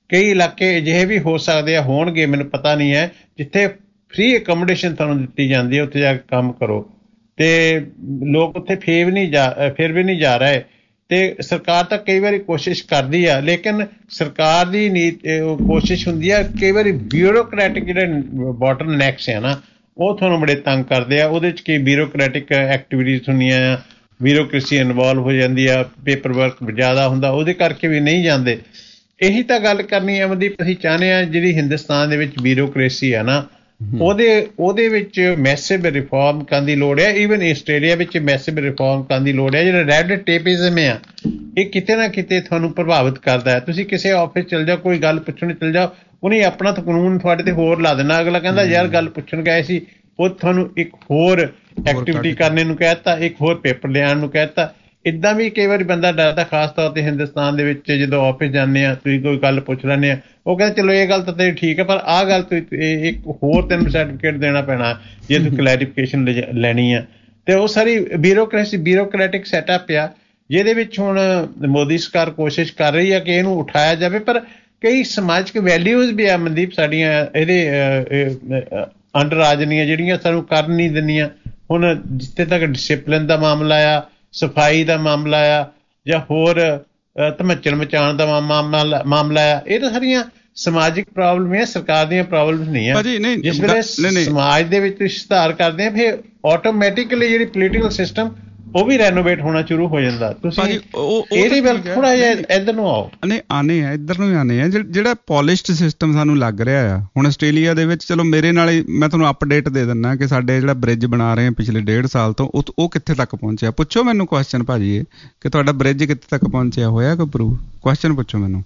ਕਈ ਇਲਾਕੇ ਅਜਿਹੇ ਵੀ ਹੋ ਸਕਦੇ ਆ, ਹੋਣਗੇ, ਮੈਨੂੰ ਪਤਾ ਨਹੀਂ ਹੈ, ਜਿੱਥੇ ਫ੍ਰੀ ਅਕੋਮੋਡੇਸ਼ਨ ਤੁਹਾਨੂੰ ਦਿੱਤੀ ਜਾਂਦੀ ਹੈ, ਉੱਥੇ ਜਾ ਕੇ ਕੰਮ ਕਰੋ, ਤੇ ਲੋਕ ਉੱਥੇ ਫਿਰ ਵੀ ਨਹੀਂ ਜਾ ਰਹੇ। ਤੇ ਸਰਕਾਰ ਤਾਂ ਕਈ ਵਾਰੀ ਕੋਸ਼ਿਸ਼ ਕਰਦੀ ਆ, ਲੇਕਿਨ ਸਰਕਾਰ ਦੀ ਕੋਸ਼ਿਸ਼ ਹੁੰਦੀ ਆ, ਕਈ ਵਾਰੀ ਬਿਊਰੋਕਰੈਟਿਕ ਜਿਹੜੇ ਬੋਟਲ ਨੈਕਸ ਆ ਨਾ, ਉਹ ਤੁਹਾਨੂੰ ਬੜੇ ਤੰਗ ਕਰਦੇ ਆ। ਉਹਦੇ 'ਚ ਕਈ ਬਿਊਰੋਕਰੈਟਿਕ ਐਕਟੀਵਿਟੀਜ਼ ਹੁੰਦੀਆਂ ਆ, ਬਿਊਰੋਕ੍ਰੇਸੀ ਇਨਵੋਲਵ ਹੋ ਜਾਂਦੀ ਆ, ਪੇਪਰ ਵਰਕ ਜ਼ਿਆਦਾ ਹੁੰਦਾ, ਉਹਦੇ ਕਰਕੇ ਵੀ ਨਹੀਂ ਜਾਂਦੇ। ਇਹੀ ਤਾਂ ਗੱਲ ਕਰਨੀ ਹੈ ਅਮਨਦੀਪ, ਅਸੀਂ ਚਾਹੁੰਦੇ ਹਾਂ ਜਿਹੜੀ ਹਿੰਦੁਸਤਾਨ ਦੇ ਵਿੱਚ ਬਿਊਰੋਕ੍ਰੇਸੀ ਆ ਨਾ, ਉਹਦੇ ਵਿੱਚ ਮੈਸਿਵ ਰਿਫਾਰਮ ਕਰਨ ਦੀ ਲੋੜ ਹੈ। ਈਵਨ ਆਸਟ੍ਰੇਲੀਆ ਵਿੱਚ ਮੈਸਿਵ ਰਿਫਾਰਮ ਕਰਨ ਦੀ ਲੋੜ ਹੈ। ਜਿਹੜਾ ਰੈਡ ਟੇਪਿਜ਼ਮ ਆ, ਇਹ ਕਿਤੇ ਨਾ ਕਿਤੇ ਤੁਹਾਨੂੰ ਪ੍ਰਭਾਵਿਤ ਕਰਦਾ ਹੈ। ਤੁਸੀਂ ਕਿਸੇ ਆਫਿਸ ਚਲ ਜਾਓ, ਕੋਈ ਗੱਲ ਪੁੱਛਣ ਚਲ ਜਾਓ, ਉਹਨੇ ਆਪਣਾ ਤਾਂ ਕਾਨੂੰਨ ਤੁਹਾਡੇ ਤੇ ਹੋਰ ਲਾ ਦੇਣਾ। ਅਗਲਾ ਕਹਿੰਦਾ ਯਾਰ ਗੱਲ ਪੁੱਛਣ ਗਏ ਸੀ, ਉਹ ਤੁਹਾਨੂੰ ਇੱਕ ਹੋਰ ਐਕਟੀਵਿਟੀ ਕਰਨੇ ਨੂੰ ਕਹਿ ਦਿੱਤਾ, ਇੱਕ ਹੋਰ ਪੇਪਰ ਲਿਆਉਣ ਨੂੰ ਕਹਿ ਦਿੱਤਾ। ਇੱਦਾਂ ਵੀ ਕਈ ਵਾਰੀ ਬੰਦਾ ਡਰਦਾ, ਖਾਸ ਤੌਰ ਤੇ ਹਿੰਦੁਸਤਾਨ ਦੇ ਵਿੱਚ ਜਦੋਂ ਆਫਿਸ ਜਾਂਦੇ ਆ, ਤੁਸੀਂ ਕੋਈ ਗੱਲ ਪੁੱਛ ਲੈਂਦੇ ਆ, ਉਹ ਕਹਿੰਦੇ ਚਲੋ ਇਹ ਗੱਲ ਤਾਂ ਤੇਰੀ ਠੀਕ ਹੈ, ਪਰ ਆਹ ਗੱਲ ਤੁਸੀਂ ਇੱਕ ਹੋਰ ਤੈਨੂੰ ਸਰਟੀਫਿਕੇਟ ਦੇਣਾ ਪੈਣਾ ਜੇ ਤੂੰ ਕਲੈਰੀਫਿਕੇਸ਼ਨ ਲੈਣੀ ਆ। ਤੇ ਉਹ ਸਾਰੀ ਬਿਊਰੋਕਰੈਟਿਕ ਸੈਟਅਪ ਆ, ਜਿਹਦੇ ਵਿੱਚ ਹੁਣ ਮੋਦੀ ਸਰਕਾਰ ਕੋਸ਼ਿਸ਼ ਕਰ ਰਹੀ ਆ ਕਿ ਇਹਨੂੰ ਉਠਾਇਆ ਜਾਵੇ। ਪਰ ਕਈ ਸਮਾਜਿਕ ਵੈਲਿਊਜ਼ ਵੀ ਆ ਮਨਦੀਪ ਸਾਡੀਆਂ ਇਹਦੇ ਅੰਡਰ ਆ ਜਾਂਦੀਆਂ, ਜਿਹੜੀਆਂ ਸਾਨੂੰ ਕਰ ਨਹੀਂ ਦਿੰਦੀਆਂ। ਹੁਣ ਜਿੱਥੇ ਤੱਕ ਡਿਸਿਪਲਿਨ ਦਾ ਮਾਮਲਾ ਆ, ਸਫਾਈ ਦਾ ਮਾਮਲਾ ਆ, ਜਾਂ ਹੋਰ ਧਮੱਚਣ ਮਚਾਉਣ ਦਾ ਮਾਮਲਾ ਆ, ਇਹ ਤਾਂ ਸਾਰੀਆਂ ਸਮਾਜਿਕ ਪ੍ਰੋਬਲਮ ਹੈ, ਸਰਕਾਰ ਦੀਆਂ ਪ੍ਰੋਬਲਮ ਨਹੀਂ ਆ। ਜਿਸ ਵੇਲੇ ਸਮਾਜ ਦੇ ਵਿੱਚ ਸੁਧਾਰ ਕਰਦੇ ਆ, ਫਿਰ ਆਟੋਮੈਟਿਕਲੀ ਜਿਹੜੀ ਪੋਲੀਟੀਕਲ ਸਿਸਟਮ ਉਹ ਵੀ ਰੈਨੋਵੇਟ ਹੋਣਾ ਸ਼ੁਰੂ ਹੋ ਜਾਂਦਾ। ਤੁਸੀਂ ਇਹਦੇ ਵੱਲ ਥੋੜਾ ਜਿਹਾ ਇੱਧਰ ਨੂੰ ਆਓ। ਨਹੀਂ ਆਨੇ ਆ, ਇੱਧਰ ਨੂੰ ਆਨੇ ਆ। ਜਿਹੜਾ ਪੋਲਿਸ਼ਡ ਸਿਸਟਮ ਸਾਨੂੰ ਲੱਗ ਰਿਹਾ ਆ ਹੁਣ ਆਸਟ੍ਰੇਲੀਆ ਦੇ ਵਿੱਚ, ਚਲੋ ਮੇਰੇ ਨਾਲ ਮੈਂ ਤੁਹਾਨੂੰ ਅਪਡੇਟ ਦੇ ਦਿੰਦਾ ਕਿ ਸਾਡੇ ਜਿਹੜਾ ਬ੍ਰਿਜ ਬਣਾ ਰਹੇ ਆ ਪਿਛਲੇ 1.5 ਸਾਲ ਤੋਂ, ਉਹ ਕਿੱਥੇ ਤੱਕ ਪਹੁੰਚਿਆ। ਪੁੱਛੋ ਮੈਨੂੰ ਕੁਐਸਚਨ ਭਾਜੀ, ਇਹ ਕਿ ਤੁਹਾਡਾ ਬ੍ਰਿਜ ਕਿੱਥੇ ਤੱਕ ਪਹੁੰਚਿਆ ਹੋਇਆ ਕੋਈ ਪ੍ਰੂਫ? ਕੁਐਸਚਨ ਪੁੱਛੋ ਮੈਨੂੰ।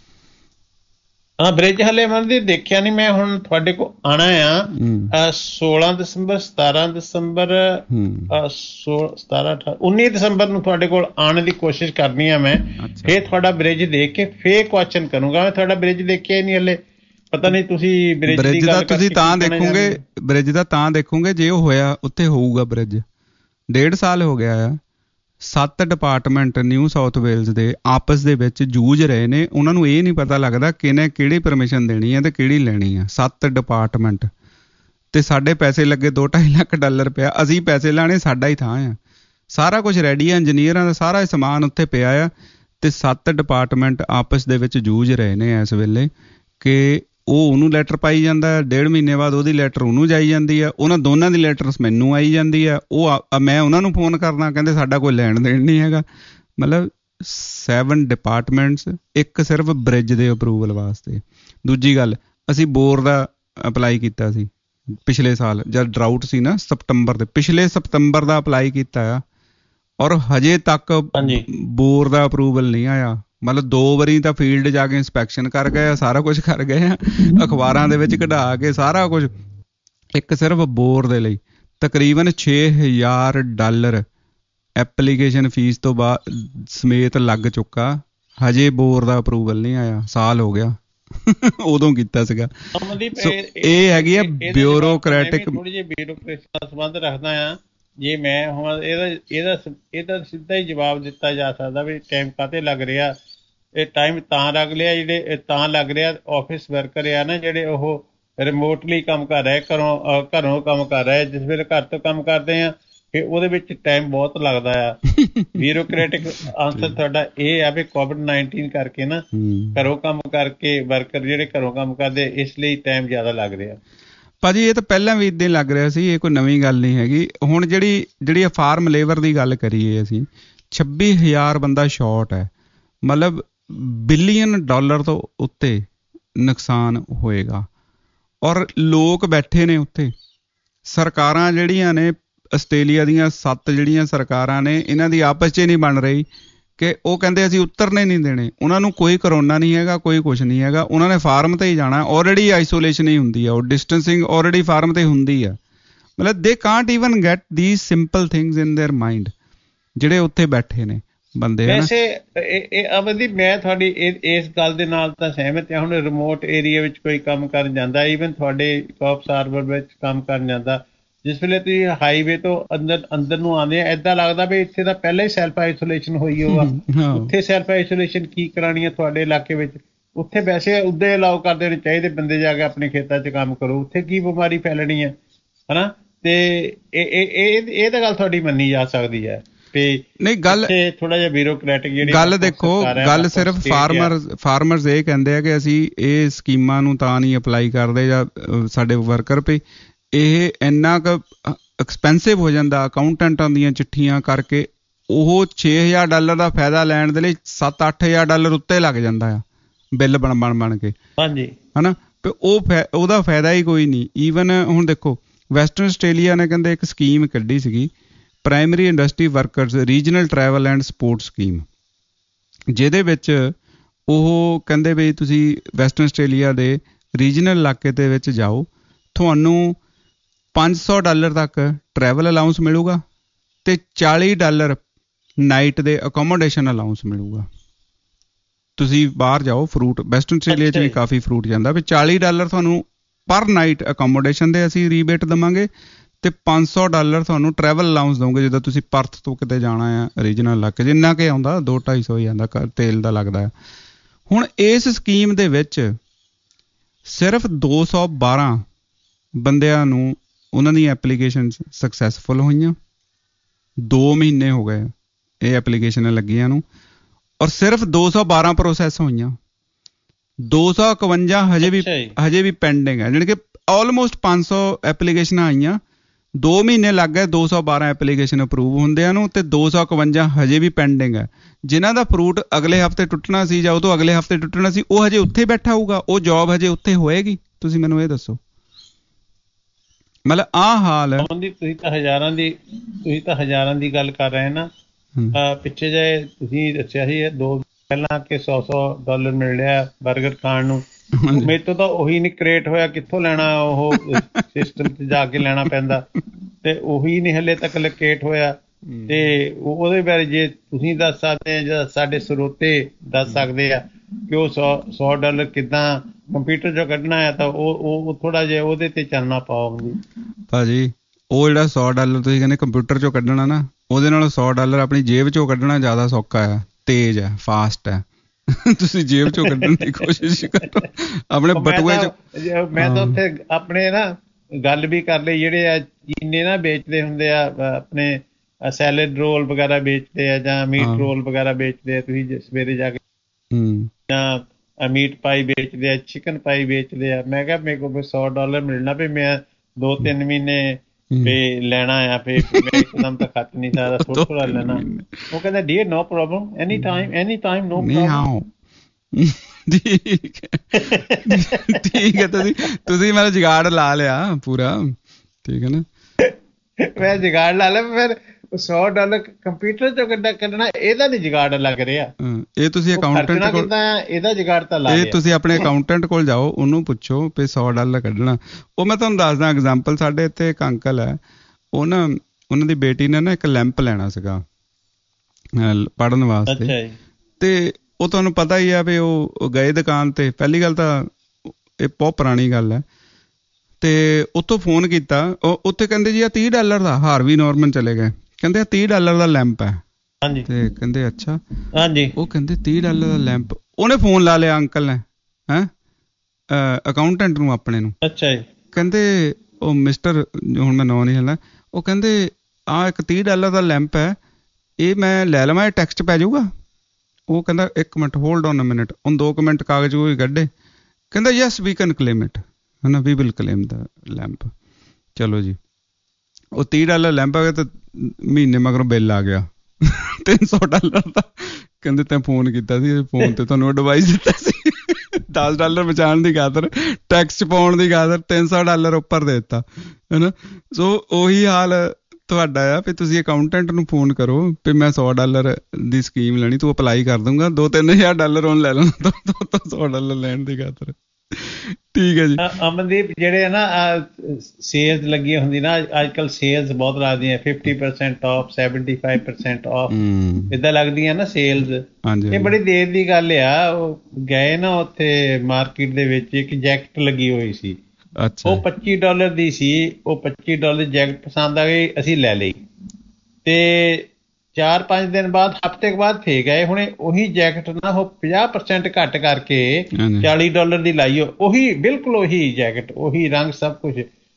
ਹਾਂ, ਬ੍ਰਿਜ ਹਲੇ ਮਨਦੀਪ ਦੇਖਿਆ ਨਹੀਂ ਮੈਂ। ਹੁਣ ਤੁਹਾਡੇ ਕੋਲ ਆਉਣਾ ਆ 16 ਦਸੰਬਰ 17 ਦਸੰਬਰ 19 ਦਸੰਬਰ ਨੂੰ ਤੁਹਾਡੇ ਕੋਲ ਆਉਣ ਦੀ ਕੋਸ਼ਿਸ਼ ਕਰਨੀ ਆ ਮੈਂ। ਫਿਰ ਤੁਹਾਡਾ ਬ੍ਰਿਜ ਦੇਖ ਕੇ ਫੇਰ ਕੁਐਸਚਨ ਕਰੂੰਗਾ ਮੈਂ। ਤੁਹਾਡਾ ਬ੍ਰਿਜ ਦੇਖਿਆ ਹੀ ਨਹੀਂ ਹਲੇ, ਪਤਾ ਨਹੀਂ ਤੁਸੀਂ ਬ੍ਰਿਜ ਦਾ ਤੁਸੀਂ ਤਾਂ ਦੇਖੋਗੇ, ਬ੍ਰਿਜ ਦਾ ਤਾਂ ਦੇਖੋਗੇ ਜੇ ਉਹ ਹੋਇਆ, ਉੱਥੇ ਹੋਊਗਾ ਬ੍ਰਿਜ। 1.5 ਸਾਲ ਹੋ ਗਿਆ ਆ। 7 ਡਿਪਾਰਟਮੈਂਟ ਨਿਊ ਸਾਊਥ ਵੇਲਜ਼ ਦੇ ਆਪਸ ਦੇ ਵਿੱਚ ਜੂਝ ਰਹੇ ਨੇ। ਉਹਨਾਂ ਨੂੰ ਇਹ ਨਹੀਂ ਪਤਾ ਲੱਗਦਾ ਕਿਹਨੇ ਕਿਹੜੀ ਪਰਮਿਸ਼ਨ ਦੇਣੀ ਹੈ ਤੇ ਕਿਹੜੀ ਲੈਣੀ ਆ। 7 ਡਿਪਾਰਟਮੈਂਟ ਤੇ ਸਾਡੇ ਪੈਸੇ ਲੱਗੇ $2-2.5 ਲੱਖ ਪਿਆ। ਅਸੀਂ ਪੈਸੇ ਲਾਣੇ, ਸਾਡਾ ਹੀ ਥਾਂ ਆ, ਸਾਰਾ ਕੁਝ ਰੈਡੀ ਆ, ਇੰਜੀਨੀਅਰਾਂ ਦਾ ਸਾਰਾ ਸਮਾਨ ਉੱਥੇ ਪਿਆ ਆ, ਤੇ 7 ਡਿਪਾਰਟਮੈਂਟ ਆਪਸ ਦੇ ਵਿੱਚ ਜੂਝ ਰਹੇ ਨੇ ਇਸ ਵੇਲੇ ਕਿ ਉਹ ਉਹਨੂੰ ਲੈਟਰ ਪਾਈ ਜਾਂਦਾ, 1.5 ਮਹੀਨੇ ਬਾਅਦ ਉਹਦੀ ਲੈਟਰ ਉਹਨੂੰ ਜਾਈ ਜਾਂਦੀ ਆ, ਉਹਨਾਂ ਦੋਨਾਂ ਦੀ ਲੈਟਰ ਮੈਨੂੰ ਆਈ ਜਾਂਦੀ ਆ। ਉਹ ਮੈਂ ਉਹਨਾਂ ਨੂੰ ਫੋਨ ਕਰਦਾ, ਕਹਿੰਦੇ ਸਾਡਾ ਕੋਈ ਲੈਣ ਦੇਣ ਨਹੀਂ ਹੈਗਾ। ਮਤਲਬ 7 ਡਿਪਾਰਟਮੈਂਟਸ ਇੱਕ ਸਿਰਫ ਬ੍ਰਿਜ ਦੇ ਅਪਰੂਵਲ ਵਾਸਤੇ। ਦੂਜੀ ਗੱਲ, ਅਸੀਂ ਬੋਰ ਦਾ ਅਪਲਾਈ ਕੀਤਾ ਸੀ ਪਿਛਲੇ ਸਾਲ ਜਦ ਡਰਾਊਟ ਸੀ ਨਾ, ਸਤੰਬਰ ਦੇ, ਪਿਛਲੇ ਸਤੰਬਰ ਦਾ ਅਪਲਾਈ ਕੀਤਾ ਆ, ਔਰ ਹਜੇ ਤੱਕ ਬੋਰ ਦਾ ਅਪਰੂਵਲ ਨਹੀਂ ਆਇਆ। ਮਤਲਬ 2 ਵਾਰੀ ਤਾਂ ਫੀਲਡ ਜਾ ਕੇ ਇੰਸਪੈਕਸ਼ਨ ਕਰ ਗਏ ਆ, ਸਾਰਾ ਕੁਝ ਕਰ ਗਏ ਆ, ਅਖਬਾਰਾਂ ਦੇ ਵਿੱਚ ਕਢਾ ਕੇ ਸਾਰਾ ਕੁਝ, ਇੱਕ ਸਿਰਫ ਬੋਰ ਦੇ ਲਈ ਤਕਰੀਬਨ $6,000 ਐਪਲੀਕੇਸ਼ਨ ਫੀਸ ਤੋਂ ਬਾਅਦ ਸਮੇਤ ਲੱਗ ਚੁੱਕਾ। ਹਜੇ ਬੋਰ ਦਾ ਅਪਰੂਵਲ ਨਹੀਂ ਆਇਆ, ਸਾਲ ਹੋ ਗਿਆ। ਉਦੋਂ ਕੀਤਾ ਸੀਗਾ। ਇਹ ਹੈਗੀ ਆ ਬਿਊਰੋਕਰੈਟਿਕ। ਥੋੜੀ ਜਿਹੀ ਬਿਊਰੋਕ੍ਰੇਸੀ ਨਾਲ ਸੰਬੰਧ ਰੱਖਦਾ ਆ। ਜੇ ਮੈਂ ਹੁਣ ਇਹਦਾ ਸਿੱਧਾ ਹੀ ਜਵਾਬ ਦਿੱਤਾ ਜਾ ਸਕਦਾ ਵੀ ਟਾਈਮ ਕਾਹਤੇ ਲੱਗ ਰਿਹਾ। ਇਹ ਟਾਈਮ ਤਾਂ ਲੱਗ ਰਿਹਾ, ਜਿਹੜੇ ਤਾਂ ਲੱਗ ਰਿਹਾ ਆਫਿਸ ਵਰਕਰ ਆ ਨਾ, ਜਿਹੜੇ ਉਹ ਰਿਮੋਟਲੀ ਕੰਮ ਕਰ ਰਹੇ, ਘਰੋਂ ਕੰਮ ਕਰ ਰਹੇ। ਜਿਸ ਵੇਲੇ ਘਰ ਤੋਂ ਕੰਮ ਕਰਦੇ ਆ ਫਿਰ ਉਹਦੇ ਵਿੱਚ ਟਾਈਮ ਬਹੁਤ ਲੱਗਦਾ ਆ। ਬਿਊਰੋਕਰੈਟਿਕ ਆਨਸਰ ਤੁਹਾਡਾ ਇਹ ਆ ਵੀ COVID-19 ਕਰਕੇ ਨਾ ਘਰੋਂ ਕੰਮ ਕਰਕੇ ਵਰਕਰ ਜਿਹੜੇ ਘਰੋਂ ਕੰਮ ਕਰਦੇ, ਇਸ ਲਈ ਟਾਈਮ ਜ਼ਿਆਦਾ ਲੱਗ ਰਿਹਾ। ਭਾਜੀ ਇਹ ਤਾਂ ਪਹਿਲਾਂ ਵੀ ਇੱਦਾਂ ਹੀ ਲੱਗ ਰਿਹਾ ਸੀ, ਇਹ ਕੋਈ ਨਵੀਂ ਗੱਲ ਨਹੀਂ ਹੈਗੀ। ਹੁਣ ਜਿਹੜੀ ਫਾਰਮ ਲੇਬਰ ਦੀ ਗੱਲ ਕਰੀਏ ਅਸੀਂ, 26,000 ਬੰਦਾ ਸ਼ਾਰਟ ਹੈ। ਮਤਲਬ $1 ਬਿਲੀਅਨ ਤੋਂ ਉੱਤੇ ਨੁਕਸਾਨ ਹੋਏਗਾ, ਔਰ ਲੋਕ ਬੈਠੇ ਨੇ ਉੱਥੇ। ਸਰਕਾਰਾਂ ਜਿਹੜੀਆਂ ਨੇ ਆਸਟ੍ਰੇਲੀਆ ਦੀਆਂ 7 ਜਿਹੜੀਆਂ ਸਰਕਾਰਾਂ ਨੇ, ਇਹਨਾਂ ਦੀ ਆਪਸ 'ਚ ਨਹੀਂ ਬਣ ਰਹੀ ਕਿ ਉਹ ਕਹਿੰਦੇ ਅਸੀਂ ਉੱਤਰਨੇ ਨਹੀਂ ਦੇਣੇ। ਉਹਨਾਂ ਨੂੰ ਕੋਈ ਕਰੋਨਾ ਨਹੀਂ ਹੈਗਾ, ਕੋਈ ਕੁਛ ਨਹੀਂ ਹੈਗਾ, ਉਹਨਾਂ ਨੇ ਫਾਰਮ ਤੇ ਹੀ ਜਾਣਾ। ਆਲਰੇਡੀ ਆਈਸੋਲੇਸ਼ਨ ਹੀ ਹੁੰਦੀ ਆ, ਉਹ ਡਿਸਟੈਂਸਿੰਗ ਆਲਰੇਡੀ ਫਾਰਮ ਤੇ ਹੁੰਦੀ ਆ। ਮਤਲਬ they can't even get these simple things in their mind, ਜਿਹੜੇ ਉੱਥੇ ਬੈਠੇ ਨੇ ਬੰਦੇ। ਵੈਸੇ ਅਮਨਦੀਪ ਮੈਂ ਤੁਹਾਡੀ ਇਸ ਗੱਲ ਦੇ ਨਾਲ ਤਾਂ ਸਹਿਮਤ ਹਾਂ। ਹੁਣ ਰਿਮੋਟ ਏਰੀਆ ਵਿੱਚ ਕੋਈ ਕੰਮ ਕਰਨ ਜਾਂਦਾ, ਈਵਨ ਤੁਹਾਡੇ ਕਾਪਸ ਹਾਰਬਰ ਵਿੱਚ ਕੰਮ ਕਰਨ ਜਾਂਦਾ, ਜਿਸ ਵੇਲੇ ਤੁਸੀਂ ਹਾਈਵੇ ਤੋਂ ਅੰਦਰ ਨੂੰ ਆਉਂਦੇ ਆ, ਏਦਾਂ ਲੱਗਦਾ ਵੀ ਇੱਥੇ ਤਾਂ ਪਹਿਲਾਂ ਹੀ ਸੈਲਫ ਆਈਸੋਲੇਸ਼ਨ ਹੋਈ ਹੋਊਗਾ। ਉੱਥੇ ਸੈਲਫ ਆਈਸੋਲੇਸ਼ਨ ਕੀ ਕਰਾਉਣੀ ਹੈ ਤੁਹਾਡੇ ਇਲਾਕੇ ਵਿੱਚ? ਉੱਥੇ ਵੈਸੇ ਉੱਦੇ ਅਲਾਓ ਕਰਦੇ ਹੋਣੇ ਚਾਹੀਦੇ, ਬੰਦੇ ਜਾ ਕੇ ਆਪਣੇ ਖੇਤਾਂ 'ਚ ਕੰਮ ਕਰੋ, ਉੱਥੇ ਕੀ ਬਿਮਾਰੀ ਫੈਲਣੀ ਹੈ ਹਨਾ। ਤੇ ਇਹ ਤਾਂ ਗੱਲ ਤੁਹਾਡੀ ਮੰਨੀ ਜਾ ਸਕਦੀ ਹੈ ਵੀ ਨਹੀਂ ਗੱਲ ਥੋੜਾ ਜਿਹਾ ਬਿਊਰੋਕਰੈਟਿਕ ਜਿਹੜੀ ਗੱਲ ਦੇਖੋ, ਗੱਲ ਸਿਰਫ ਫਾਰਮਰਸ ਇਹ ਕਹਿੰਦੇ ਆ ਕਿ ਅਸੀਂ ਇਹ ਸਕੀਮਾਂ ਨੂੰ ਤਾਂ ਨਹੀਂ ਅਪਲਾਈ ਕਰਦੇ ਜਾਂ ਸਾਡੇ ਵਰਕਰ ਪੇ ਇਹ ਇੰਨਾ ਕੁ ਐਕਸਪੈਂਸਿਵ ਹੋ ਜਾਂਦਾ ਅਕਾਊਂਟੈਂਟਾਂ ਦੀਆਂ ਚਿੱਠੀਆਂ ਕਰਕੇ, ਉਹ $6,000 ਦਾ ਫਾਇਦਾ ਲੈਣ ਦੇ ਲਈ $7-8,000 ਉੱਤੇ ਲੱਗ ਜਾਂਦਾ ਆ ਬਿੱਲ ਬਣ ਕੇ। ਹਾਂਜੀ ਹਨਾ, ਤੇ ਉਹਦਾ ਫਾਇਦਾ ਹੀ ਕੋਈ ਨਹੀਂ। ਈਵਨ ਹੁਣ ਦੇਖੋ ਵੈਸਟਰਨ ਆਸਟ੍ਰੇਲੀਆ ਨੇ ਕਹਿੰਦੇ ਇੱਕ ਸਕੀਮ ਕੱਢੀ ਸੀਗੀ, primary industry workers regional travel and support scheme, ਜਿਹਦੇ ਵਿੱਚ ਉਹ ਕਹਿੰਦੇ ਵੀ ਤੁਸੀਂ ਵੈਸਟਰਨ ਆਸਟ੍ਰੇਲੀਆ ਦੇ ਰੀਜਨਲ ਇਲਾਕੇ ਦੇ ਵਿੱਚ ਜਾਓ, ਤੁਹਾਨੂੰ $500 ਤੱਕ ਟਰੈਵਲ ਅਲਾਊਂਸ ਮਿਲੂਗਾ ਤੇ $40 ਨਾਈਟ ਦੇ ਅਕੋਮੋਡੇਸ਼ਨ ਅਲਾਊਂਸ ਮਿਲੂਗਾ। ਤੁਸੀਂ ਬਾਹਰ ਜਾਓ, ਫਰੂਟ ਵੈਸਟਰਨ ਆਸਟ੍ਰੇਲੀਆ 'ਚ ਵੀ ਕਾਫੀ ਫਰੂਟ ਜਾਂਦਾ, ਵੀ $40 ਤੁਹਾਨੂੰ ਪਰ ਨਾਈਟ ਅਕੋਮੋਡੇਸ਼ਨ ਦੇ ਅਸੀਂ ਰੀਬੇਟ ਦੇਵਾਂਗੇ ਤੇ $500 ਤੁਹਾਨੂੰ ਟਰੈਵਲ ਅਲਾਊਂਸ ਦਊਂਗੇ ਜਦੋਂ ਤੁਸੀਂ ਪਰਥ ਤੋਂ ਕਿਤੇ ਜਾਣਾ ਆ ਰੀਜਨਲ ਇਲਾਕੇ 'ਚ। ਇੰਨਾ ਕਿ ਆਉਂਦਾ 200-250 ਹੀ ਆਉਂਦਾ, ਤੇਲ ਦਾ ਲੱਗਦਾ ਆ। ਹੁਣ ਇਸ ਸਕੀਮ ਦੇ ਵਿੱਚ ਸਿਰਫ 212 ਬੰਦਿਆਂ ਨੂੰ ਉਹਨਾਂ ਦੀਆਂ ਐਪਲੀਕੇਸ਼ਨ ਸਕਸੈਸਫੁਲ ਹੋਈਆਂ, 2 ਮਹੀਨੇ ਹੋ ਗਏ ਇਹ ਐਪਲੀਕੇਸ਼ਨਾਂ ਲੱਗੀਆਂ ਨੂੰ, ਔਰ ਸਿਰਫ 212 ਪ੍ਰੋਸੈਸ ਹੋਈਆਂ, 251 ਹਜੇ ਵੀ ਪੈਂਡਿੰਗ ਹੈ। ਜਾਣੀ ਕਿ ਆਲਮੋਸਟ 500 ਐਪਲੀਕੇਸ਼ਨਾਂ ਆਈਆਂ, 2 ਮਹੀਨੇ ਲੱਗ ਗਏ 212 ਐਪਲੀਕੇਸ਼ਨ ਅਪਰੂਵ ਹੁੰਦਿਆਂ ਨੂੰ, ਤੇ 251 ਹਜੇ ਵੀ ਪੈਂਡਿੰਗ ਹੈ। ਜਿਨ੍ਹਾਂ ਦਾ ਫਰੂਟ ਅਗਲੇ ਹਫ਼ਤੇ ਟੁੱਟਣਾ ਸੀ ਜਾਂ ਉਹ ਤੋਂ ਅਗਲੇ ਹਫ਼ਤੇ ਟੁੱਟਣਾ ਸੀ, ਉਹ ਹਜੇ ਉੱਥੇ ਬੈਠਾ ਹੋਊਗਾ, ਉਹ ਜੌਬ ਹਜੇ ਉੱਥੇ ਹੋਏਗੀ। ਤੁਸੀਂ ਮੈਨੂੰ ਇਹ ਦੱਸੋ, ਮਤਲਬ ਆਹ ਹਾਲ ਹੈ। ਤੁਸੀਂ ਤਾਂ ਹਜ਼ਾਰਾਂ ਦੀ ਗੱਲ ਕਰ ਰਹੇ ਨਾ। ਪਿੱਛੇ ਜੇ ਤੁਸੀਂ ਦੱਸਿਆ ਸੀ ਪਹਿਲਾਂ ਕਿ $100 ਮਿਲ ਰਿਹਾ ਬਰਗਰ ਖਾਣ ਨੂੰ, ਮੇਰੇ ਤੋਂ ਤਾਂ ਉਹੀ ਨਹੀਂ ਕ੍ਰੀਏਟ ਹੋਇਆ, ਕਿੱਥੋਂ ਲੈਣਾ, ਉਹ ਸਿਸਟਮ 'ਚ ਜਾ ਕੇ ਲੈਣਾ ਪੈਂਦਾ, ਤੇ ਉਹੀ ਨਹੀਂ ਹਲੇ ਤੱਕ ਲੋਕੇਟ ਹੋਇਆ। ਤੇ ਉਹਦੇ ਬਾਰੇ ਜੇ ਤੁਸੀਂ ਦੱਸ ਸਕਦੇ ਆ ਜਾਂ ਸਾਡੇ ਸਰੋਤੇ ਦੱਸ ਸਕਦੇ ਆ ਕਿ ਉਹ $100 ਕਿੱਦਾਂ ਕੰਪਿਊਟਰ 'ਚੋਂ ਕੱਢਣਾ ਆ, ਤਾਂ ਉਹ ਥੋੜਾ ਜਿਹਾ ਉਹਦੇ ਤੇ ਚੱਲਣਾ ਪਾਓ ਭਾਜੀ। ਉਹ ਜਿਹੜਾ $100 ਤੁਸੀਂ ਕਹਿੰਦੇ ਕੰਪਿਊਟਰ 'ਚੋਂ ਕੱਢਣਾ ਨਾ, ਉਹਦੇ ਨਾਲ $100 ਆਪਣੀ ਜੇਬ 'ਚੋਂ ਕੱਢਣਾ ਜ਼ਿਆਦਾ ਸੌਖਾ ਆ, ਤੇਜ਼ ਹੈ, ਫਾਸਟ ਹੈ। ਤੁਸੀਂ ਜੇਬ 'ਚੋਂ ਕੱਢਣ ਦੀ ਕੋਸ਼ਿਸ਼ ਕਰੋ ਆਪਣੇ ਬਟੂਏ 'ਚ। ਮੈਂ ਤਾਂ ਉੱਥੇ ਆਪਣੇ ਨਾ ਗੱਲ ਵੀ ਕਰ ਲਈ, ਜਿਹੜੇ ਆ ਚੀਨੇ ਨਾ ਵੇਚਦੇ ਹੁੰਦੇ ਆ ਆਪਣੇ ਸੈਲਡ ਰੋਲ ਵਗੈਰਾ ਵੇਚਦੇ ਆ ਜਾਂ ਮੀਟ ਰੋਲ ਵਗੈਰਾ ਵੇਚਦੇ ਆ, ਤੁਸੀਂ ਸਵੇਰੇ ਜਾ ਕੇ, ਜਾਂ ਮੀਟ ਪਾਈ ਵੇਚਦੇ ਆ, ਚਿਕਨ ਪਾਈ ਵੇਚਦੇ ਆ। ਮੈਂ ਕਿਹਾ ਮੇਰੇ ਕੋਲ $100 ਮਿਲਣਾ ਵੀ ਮੈਂ 2-3 ਮਹੀਨੇ ਵੀ ਲੈਣਾ ਆ, ਫਿਰ ਮੈਂ ਇੱਕਦਮ ਤਾਂ ਖਰਚ ਨਹੀਂ ਸਕਦਾ, ਥੋੜਾ ਲੈਣਾ। ਉਹ ਕਹਿੰਦਾ dear no problem, any time no problem. ਠੀਕ ਹੈ, ਤੁਸੀਂ ਮੇਰਾ ਜੁਗਾੜ ਲਾ ਲਿਆ ਪੂਰਾ, ਠੀਕ ਹੈ ਨਾ। ਮੈਂ ਜੁਗਾੜ ਲਾ ਲਿਆ, ਫਿਰ $100 ਕੰਪਿਊਟਰ ਚੋਂ ਕੱਢਣਾ ਇਹਦਾ ਨੀ ਜੁਗਾੜ ਲੱਗ ਰਿਹਾ। ਇਹ ਤੁਸੀਂ ਅਕਾਊਂਟੈਂਟ ਕੋਲ, ਇਹਦਾ ਜੁਗਾੜ ਤਾਂ ਲਾ, ਇਹ ਤੁਸੀਂ ਆਪਣੇ ਅਕਾਊਂਟੈਂਟ ਕੋਲ ਜਾਓ, ਉਹਨੂੰ ਪੁੱਛੋ ਵੀ $100 ਕੱਢਣਾ। ਉਹ ਮੈਂ ਤੁਹਾਨੂੰ ਦੱਸਦਾ ਐਗਜ਼ਾਮਪਲ, ਸਾਡੇ ਇੱਥੇ ਇੱਕ ਅੰਕਲ ਹੈ, ਉਹ ਨਾ ਉਹਨਾਂ ਦੀ ਬੇਟੀ ਨੇ ਨਾ ਇੱਕ ਲੈਂਪ ਲੈਣਾ ਸੀਗਾ ਪੜ੍ਹਨ ਵਾਸਤੇ, ਤੇ ਉਹ ਤੁਹਾਨੂੰ ਪਤਾ ਹੀ ਆ ਵੀ ਉਹ ਗਏ ਦੁਕਾਨ ਤੇ। ਪਹਿਲੀ ਗੱਲ ਤਾਂ ਇਹ ਬਹੁਤ ਪੁਰਾਣੀ ਗੱਲ ਹੈ, ਤੇ ਉੱਥੋਂ ਫੋਨ ਕੀਤਾ, ਉੱਥੇ ਕਹਿੰਦੇ ਜੀ ਆ $30 ਦਾ, ਹਾਰਵੀ ਨੋਰਮਨ ਚਲੇ ਗਏ, ਕਹਿੰਦੇ $30 ਦਾ ਲੈਂਪ ਹੈ। ਤੇ ਕਹਿੰਦੇ ਅੱਛਾ, ਉਹ ਕਹਿੰਦੇ $30 ਦਾ ਲੈਂਪ। ਉਹਨੇ ਫੋਨ ਲਾ ਲਿਆ ਅੰਕਲ ਨੇ, ਅਕਾਊਂਟੈਂਟ ਨੂੰ ਆਪਣੇ ਨੂੰ। ਕਹਿੰਦੇ ਉਹ ਮਿਸਟਰ, ਹੁਣ ਮੈਂ ਨਾਂ ਨਹੀਂ ਲੈਣਾ, ਉਹ ਕਹਿੰਦੇ ਆਹ ਇੱਕ $30 ਦਾ ਲੈਂਪ ਹੈ, ਇਹ ਮੈਂ ਲੈ ਲਵਾਂ, ਇਹ ਟੈਕਸਟ ਪੈ ਜਾਊਗਾ? ਉਹ ਕਹਿੰਦਾ 1 minute, hold on a minute. ਉਹਨੇ 2 ਮਿੰਟ ਕਾਗਜ਼ ਉਹ ਕੱਢੇ, ਕਹਿੰਦਾ yes we can claim it, ਹੈ ਨਾ, we will claim the lamp. ਚਲੋ ਜੀ, ਉਹ $30 ਲੈਂਪ ਆ ਗਿਆ, ਤੇ ਮਹੀਨੇ ਮਗਰੋਂ ਬਿੱਲ ਆ ਗਿਆ $300 ਦਾ। ਕਹਿੰਦੇ ਤੈਂ ਫੋਨ ਕੀਤਾ ਸੀ, ਫੋਨ ਤੇ ਤੁਹਾਨੂੰ ਐਡਵਾਈਸ ਦਿੱਤਾ ਸੀ $10 ਬਚਾਉਣ ਦੀ ਖਾਤਰ, ਟੈਕਸ ਪਾਉਣ ਦੀ ਖਾਤਰ $300 ਉੱਪਰ ਦੇ ਦਿੱਤਾ, ਹੈ ਨਾ। ਸੋ ਉਹੀ ਹਾਲ ਤੁਹਾਡਾ ਆ ਵੀ ਤੁਸੀਂ ਅਕਾਊਂਟੈਂਟ ਨੂੰ ਫੋਨ ਕਰੋ ਵੀ ਮੈਂ $100 ਦੀ ਸਕੀਮ ਲੈਣੀ, ਤੂੰ ਅਪਲਾਈ ਕਰ ਦੂੰਗਾ, $2-3,000 ਉਹਨੂੰ ਲੈ ਲੈਣਾ $100 ਲੈਣ ਦੀ ਖਾਤਰ। ਠੀਕ ਹੈ ਜੀ ਅਮਨਦੀਪ, ਜਿਹੜੇ ਆ ਨਾ ਸੇਲਸ ਲੱਗੀ ਹੁੰਦੀ ਨਾ ਅੱਜ ਕੱਲ੍ਹ, ਸੇਲਸ ਬਹੁਤ ਲੱਗਦੀਆਂ, 50% ਆਫ, 75% ਆਫ, ਏਦਾਂ ਲੱਗਦੀਆਂ ਨਾ ਸੇਲਸ। ਇਹ ਬੜੀ ਦੇਰ ਦੀ ਗੱਲ ਆ। ਉਹ ਗਏ ਨਾ ਉੱਥੇ ਮਾਰਕੀਟ ਦੇ ਵਿੱਚ, ਇੱਕ ਜੈਕਟ ਲੱਗੀ ਹੋਈ ਸੀ, ਉਹ $25 ਦੀ ਸੀ। ਉਹ $25 ਜੈਕਟ ਪਸੰਦ ਆ ਗਈ, ਅਸੀਂ ਲੈ ਲਈ, ਤੇ 4-5 ਦਿਨ ਬਾਅਦ, ਹਫ਼ਤੇ ਬਾਅਦ ਫੇਰ ਗਏ। ਹੁਣ ਉਹੀ ਜੈਕਟ ਨਾ ਉਹ 50% ਘੱਟ ਕਰਕੇ $40 ਦੀ ਲਾਈ, ਉਹੀ ਬਿਲਕੁਲ ਉਹੀ ਜੈਕਟ, ਉਹੀ ਰੰਗ, ਸਭ ਕੁਝ।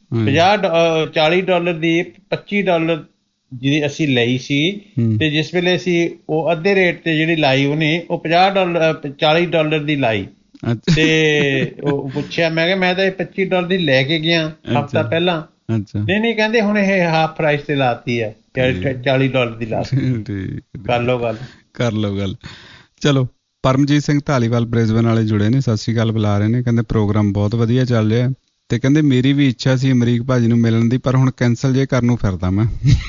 $40 ਦੀ $25 ਜਿਹੜੀ ਅਸੀਂ ਲਈ ਸੀ, ਤੇ ਜਿਸ ਵੇਲੇ ਅਸੀਂ ਉਹ ਅੱਧੇ ਰੇਟ ਤੇ ਜਿਹੜੀ ਲਾਈ ਉਹਨੇ, ਉਹ $40 ਦੀ ਲਾਈ। ਤੇ ਉਹ ਪੁੱਛਿਆ, ਮੈਂ ਕਿਹਾ ਮੈਂ ਤਾਂ ਇਹ $25 ਦੀ ਲੈ ਕੇ ਗਿਆ ਹਫ਼ਤਾ ਪਹਿਲਾਂ। ਨਹੀਂ ਕਹਿੰਦੇ ਹੁਣ ਇਹ ਹਾਫ ਪ੍ਰਾਈਸ ਤੇ ਲਾਤੀ ਹੈ, $40 ਦੀ ਲਾਤੀ। ਕਰ ਲਓ ਗੱਲ। ਚਲੋ, ਪਰਮਜੀਤ ਸਿੰਘ ਧਾਲੀਵਾਲ ਬ੍ਰਿਸਬਨ ਵਾਲੇ ਜੁੜੇ ਨੇ, ਸਤਿ ਸ਼੍ਰੀ ਅਕਾਲ ਬੁਲਾ ਰਹੇ ਨੇ। ਕਹਿੰਦੇ ਪ੍ਰੋਗਰਾਮ ਬਹੁਤ ਵਧੀਆ ਚੱਲ ਰਿਹਾ, ਤੇ ਕਹਿੰਦੇ ਮੇਰੀ ਵੀ ਇੱਛਾ ਸੀ ਅਮਰੀਕ ਭਾਜੀ ਨੂੰ ਮਿਲਣ ਦੀ, ਪਰ ਹੁਣ ਕੈਂਸਲ ਜੇ ਕਰਨ ਨੂੰ ਫਿਰਦਾ ਮੈਂ।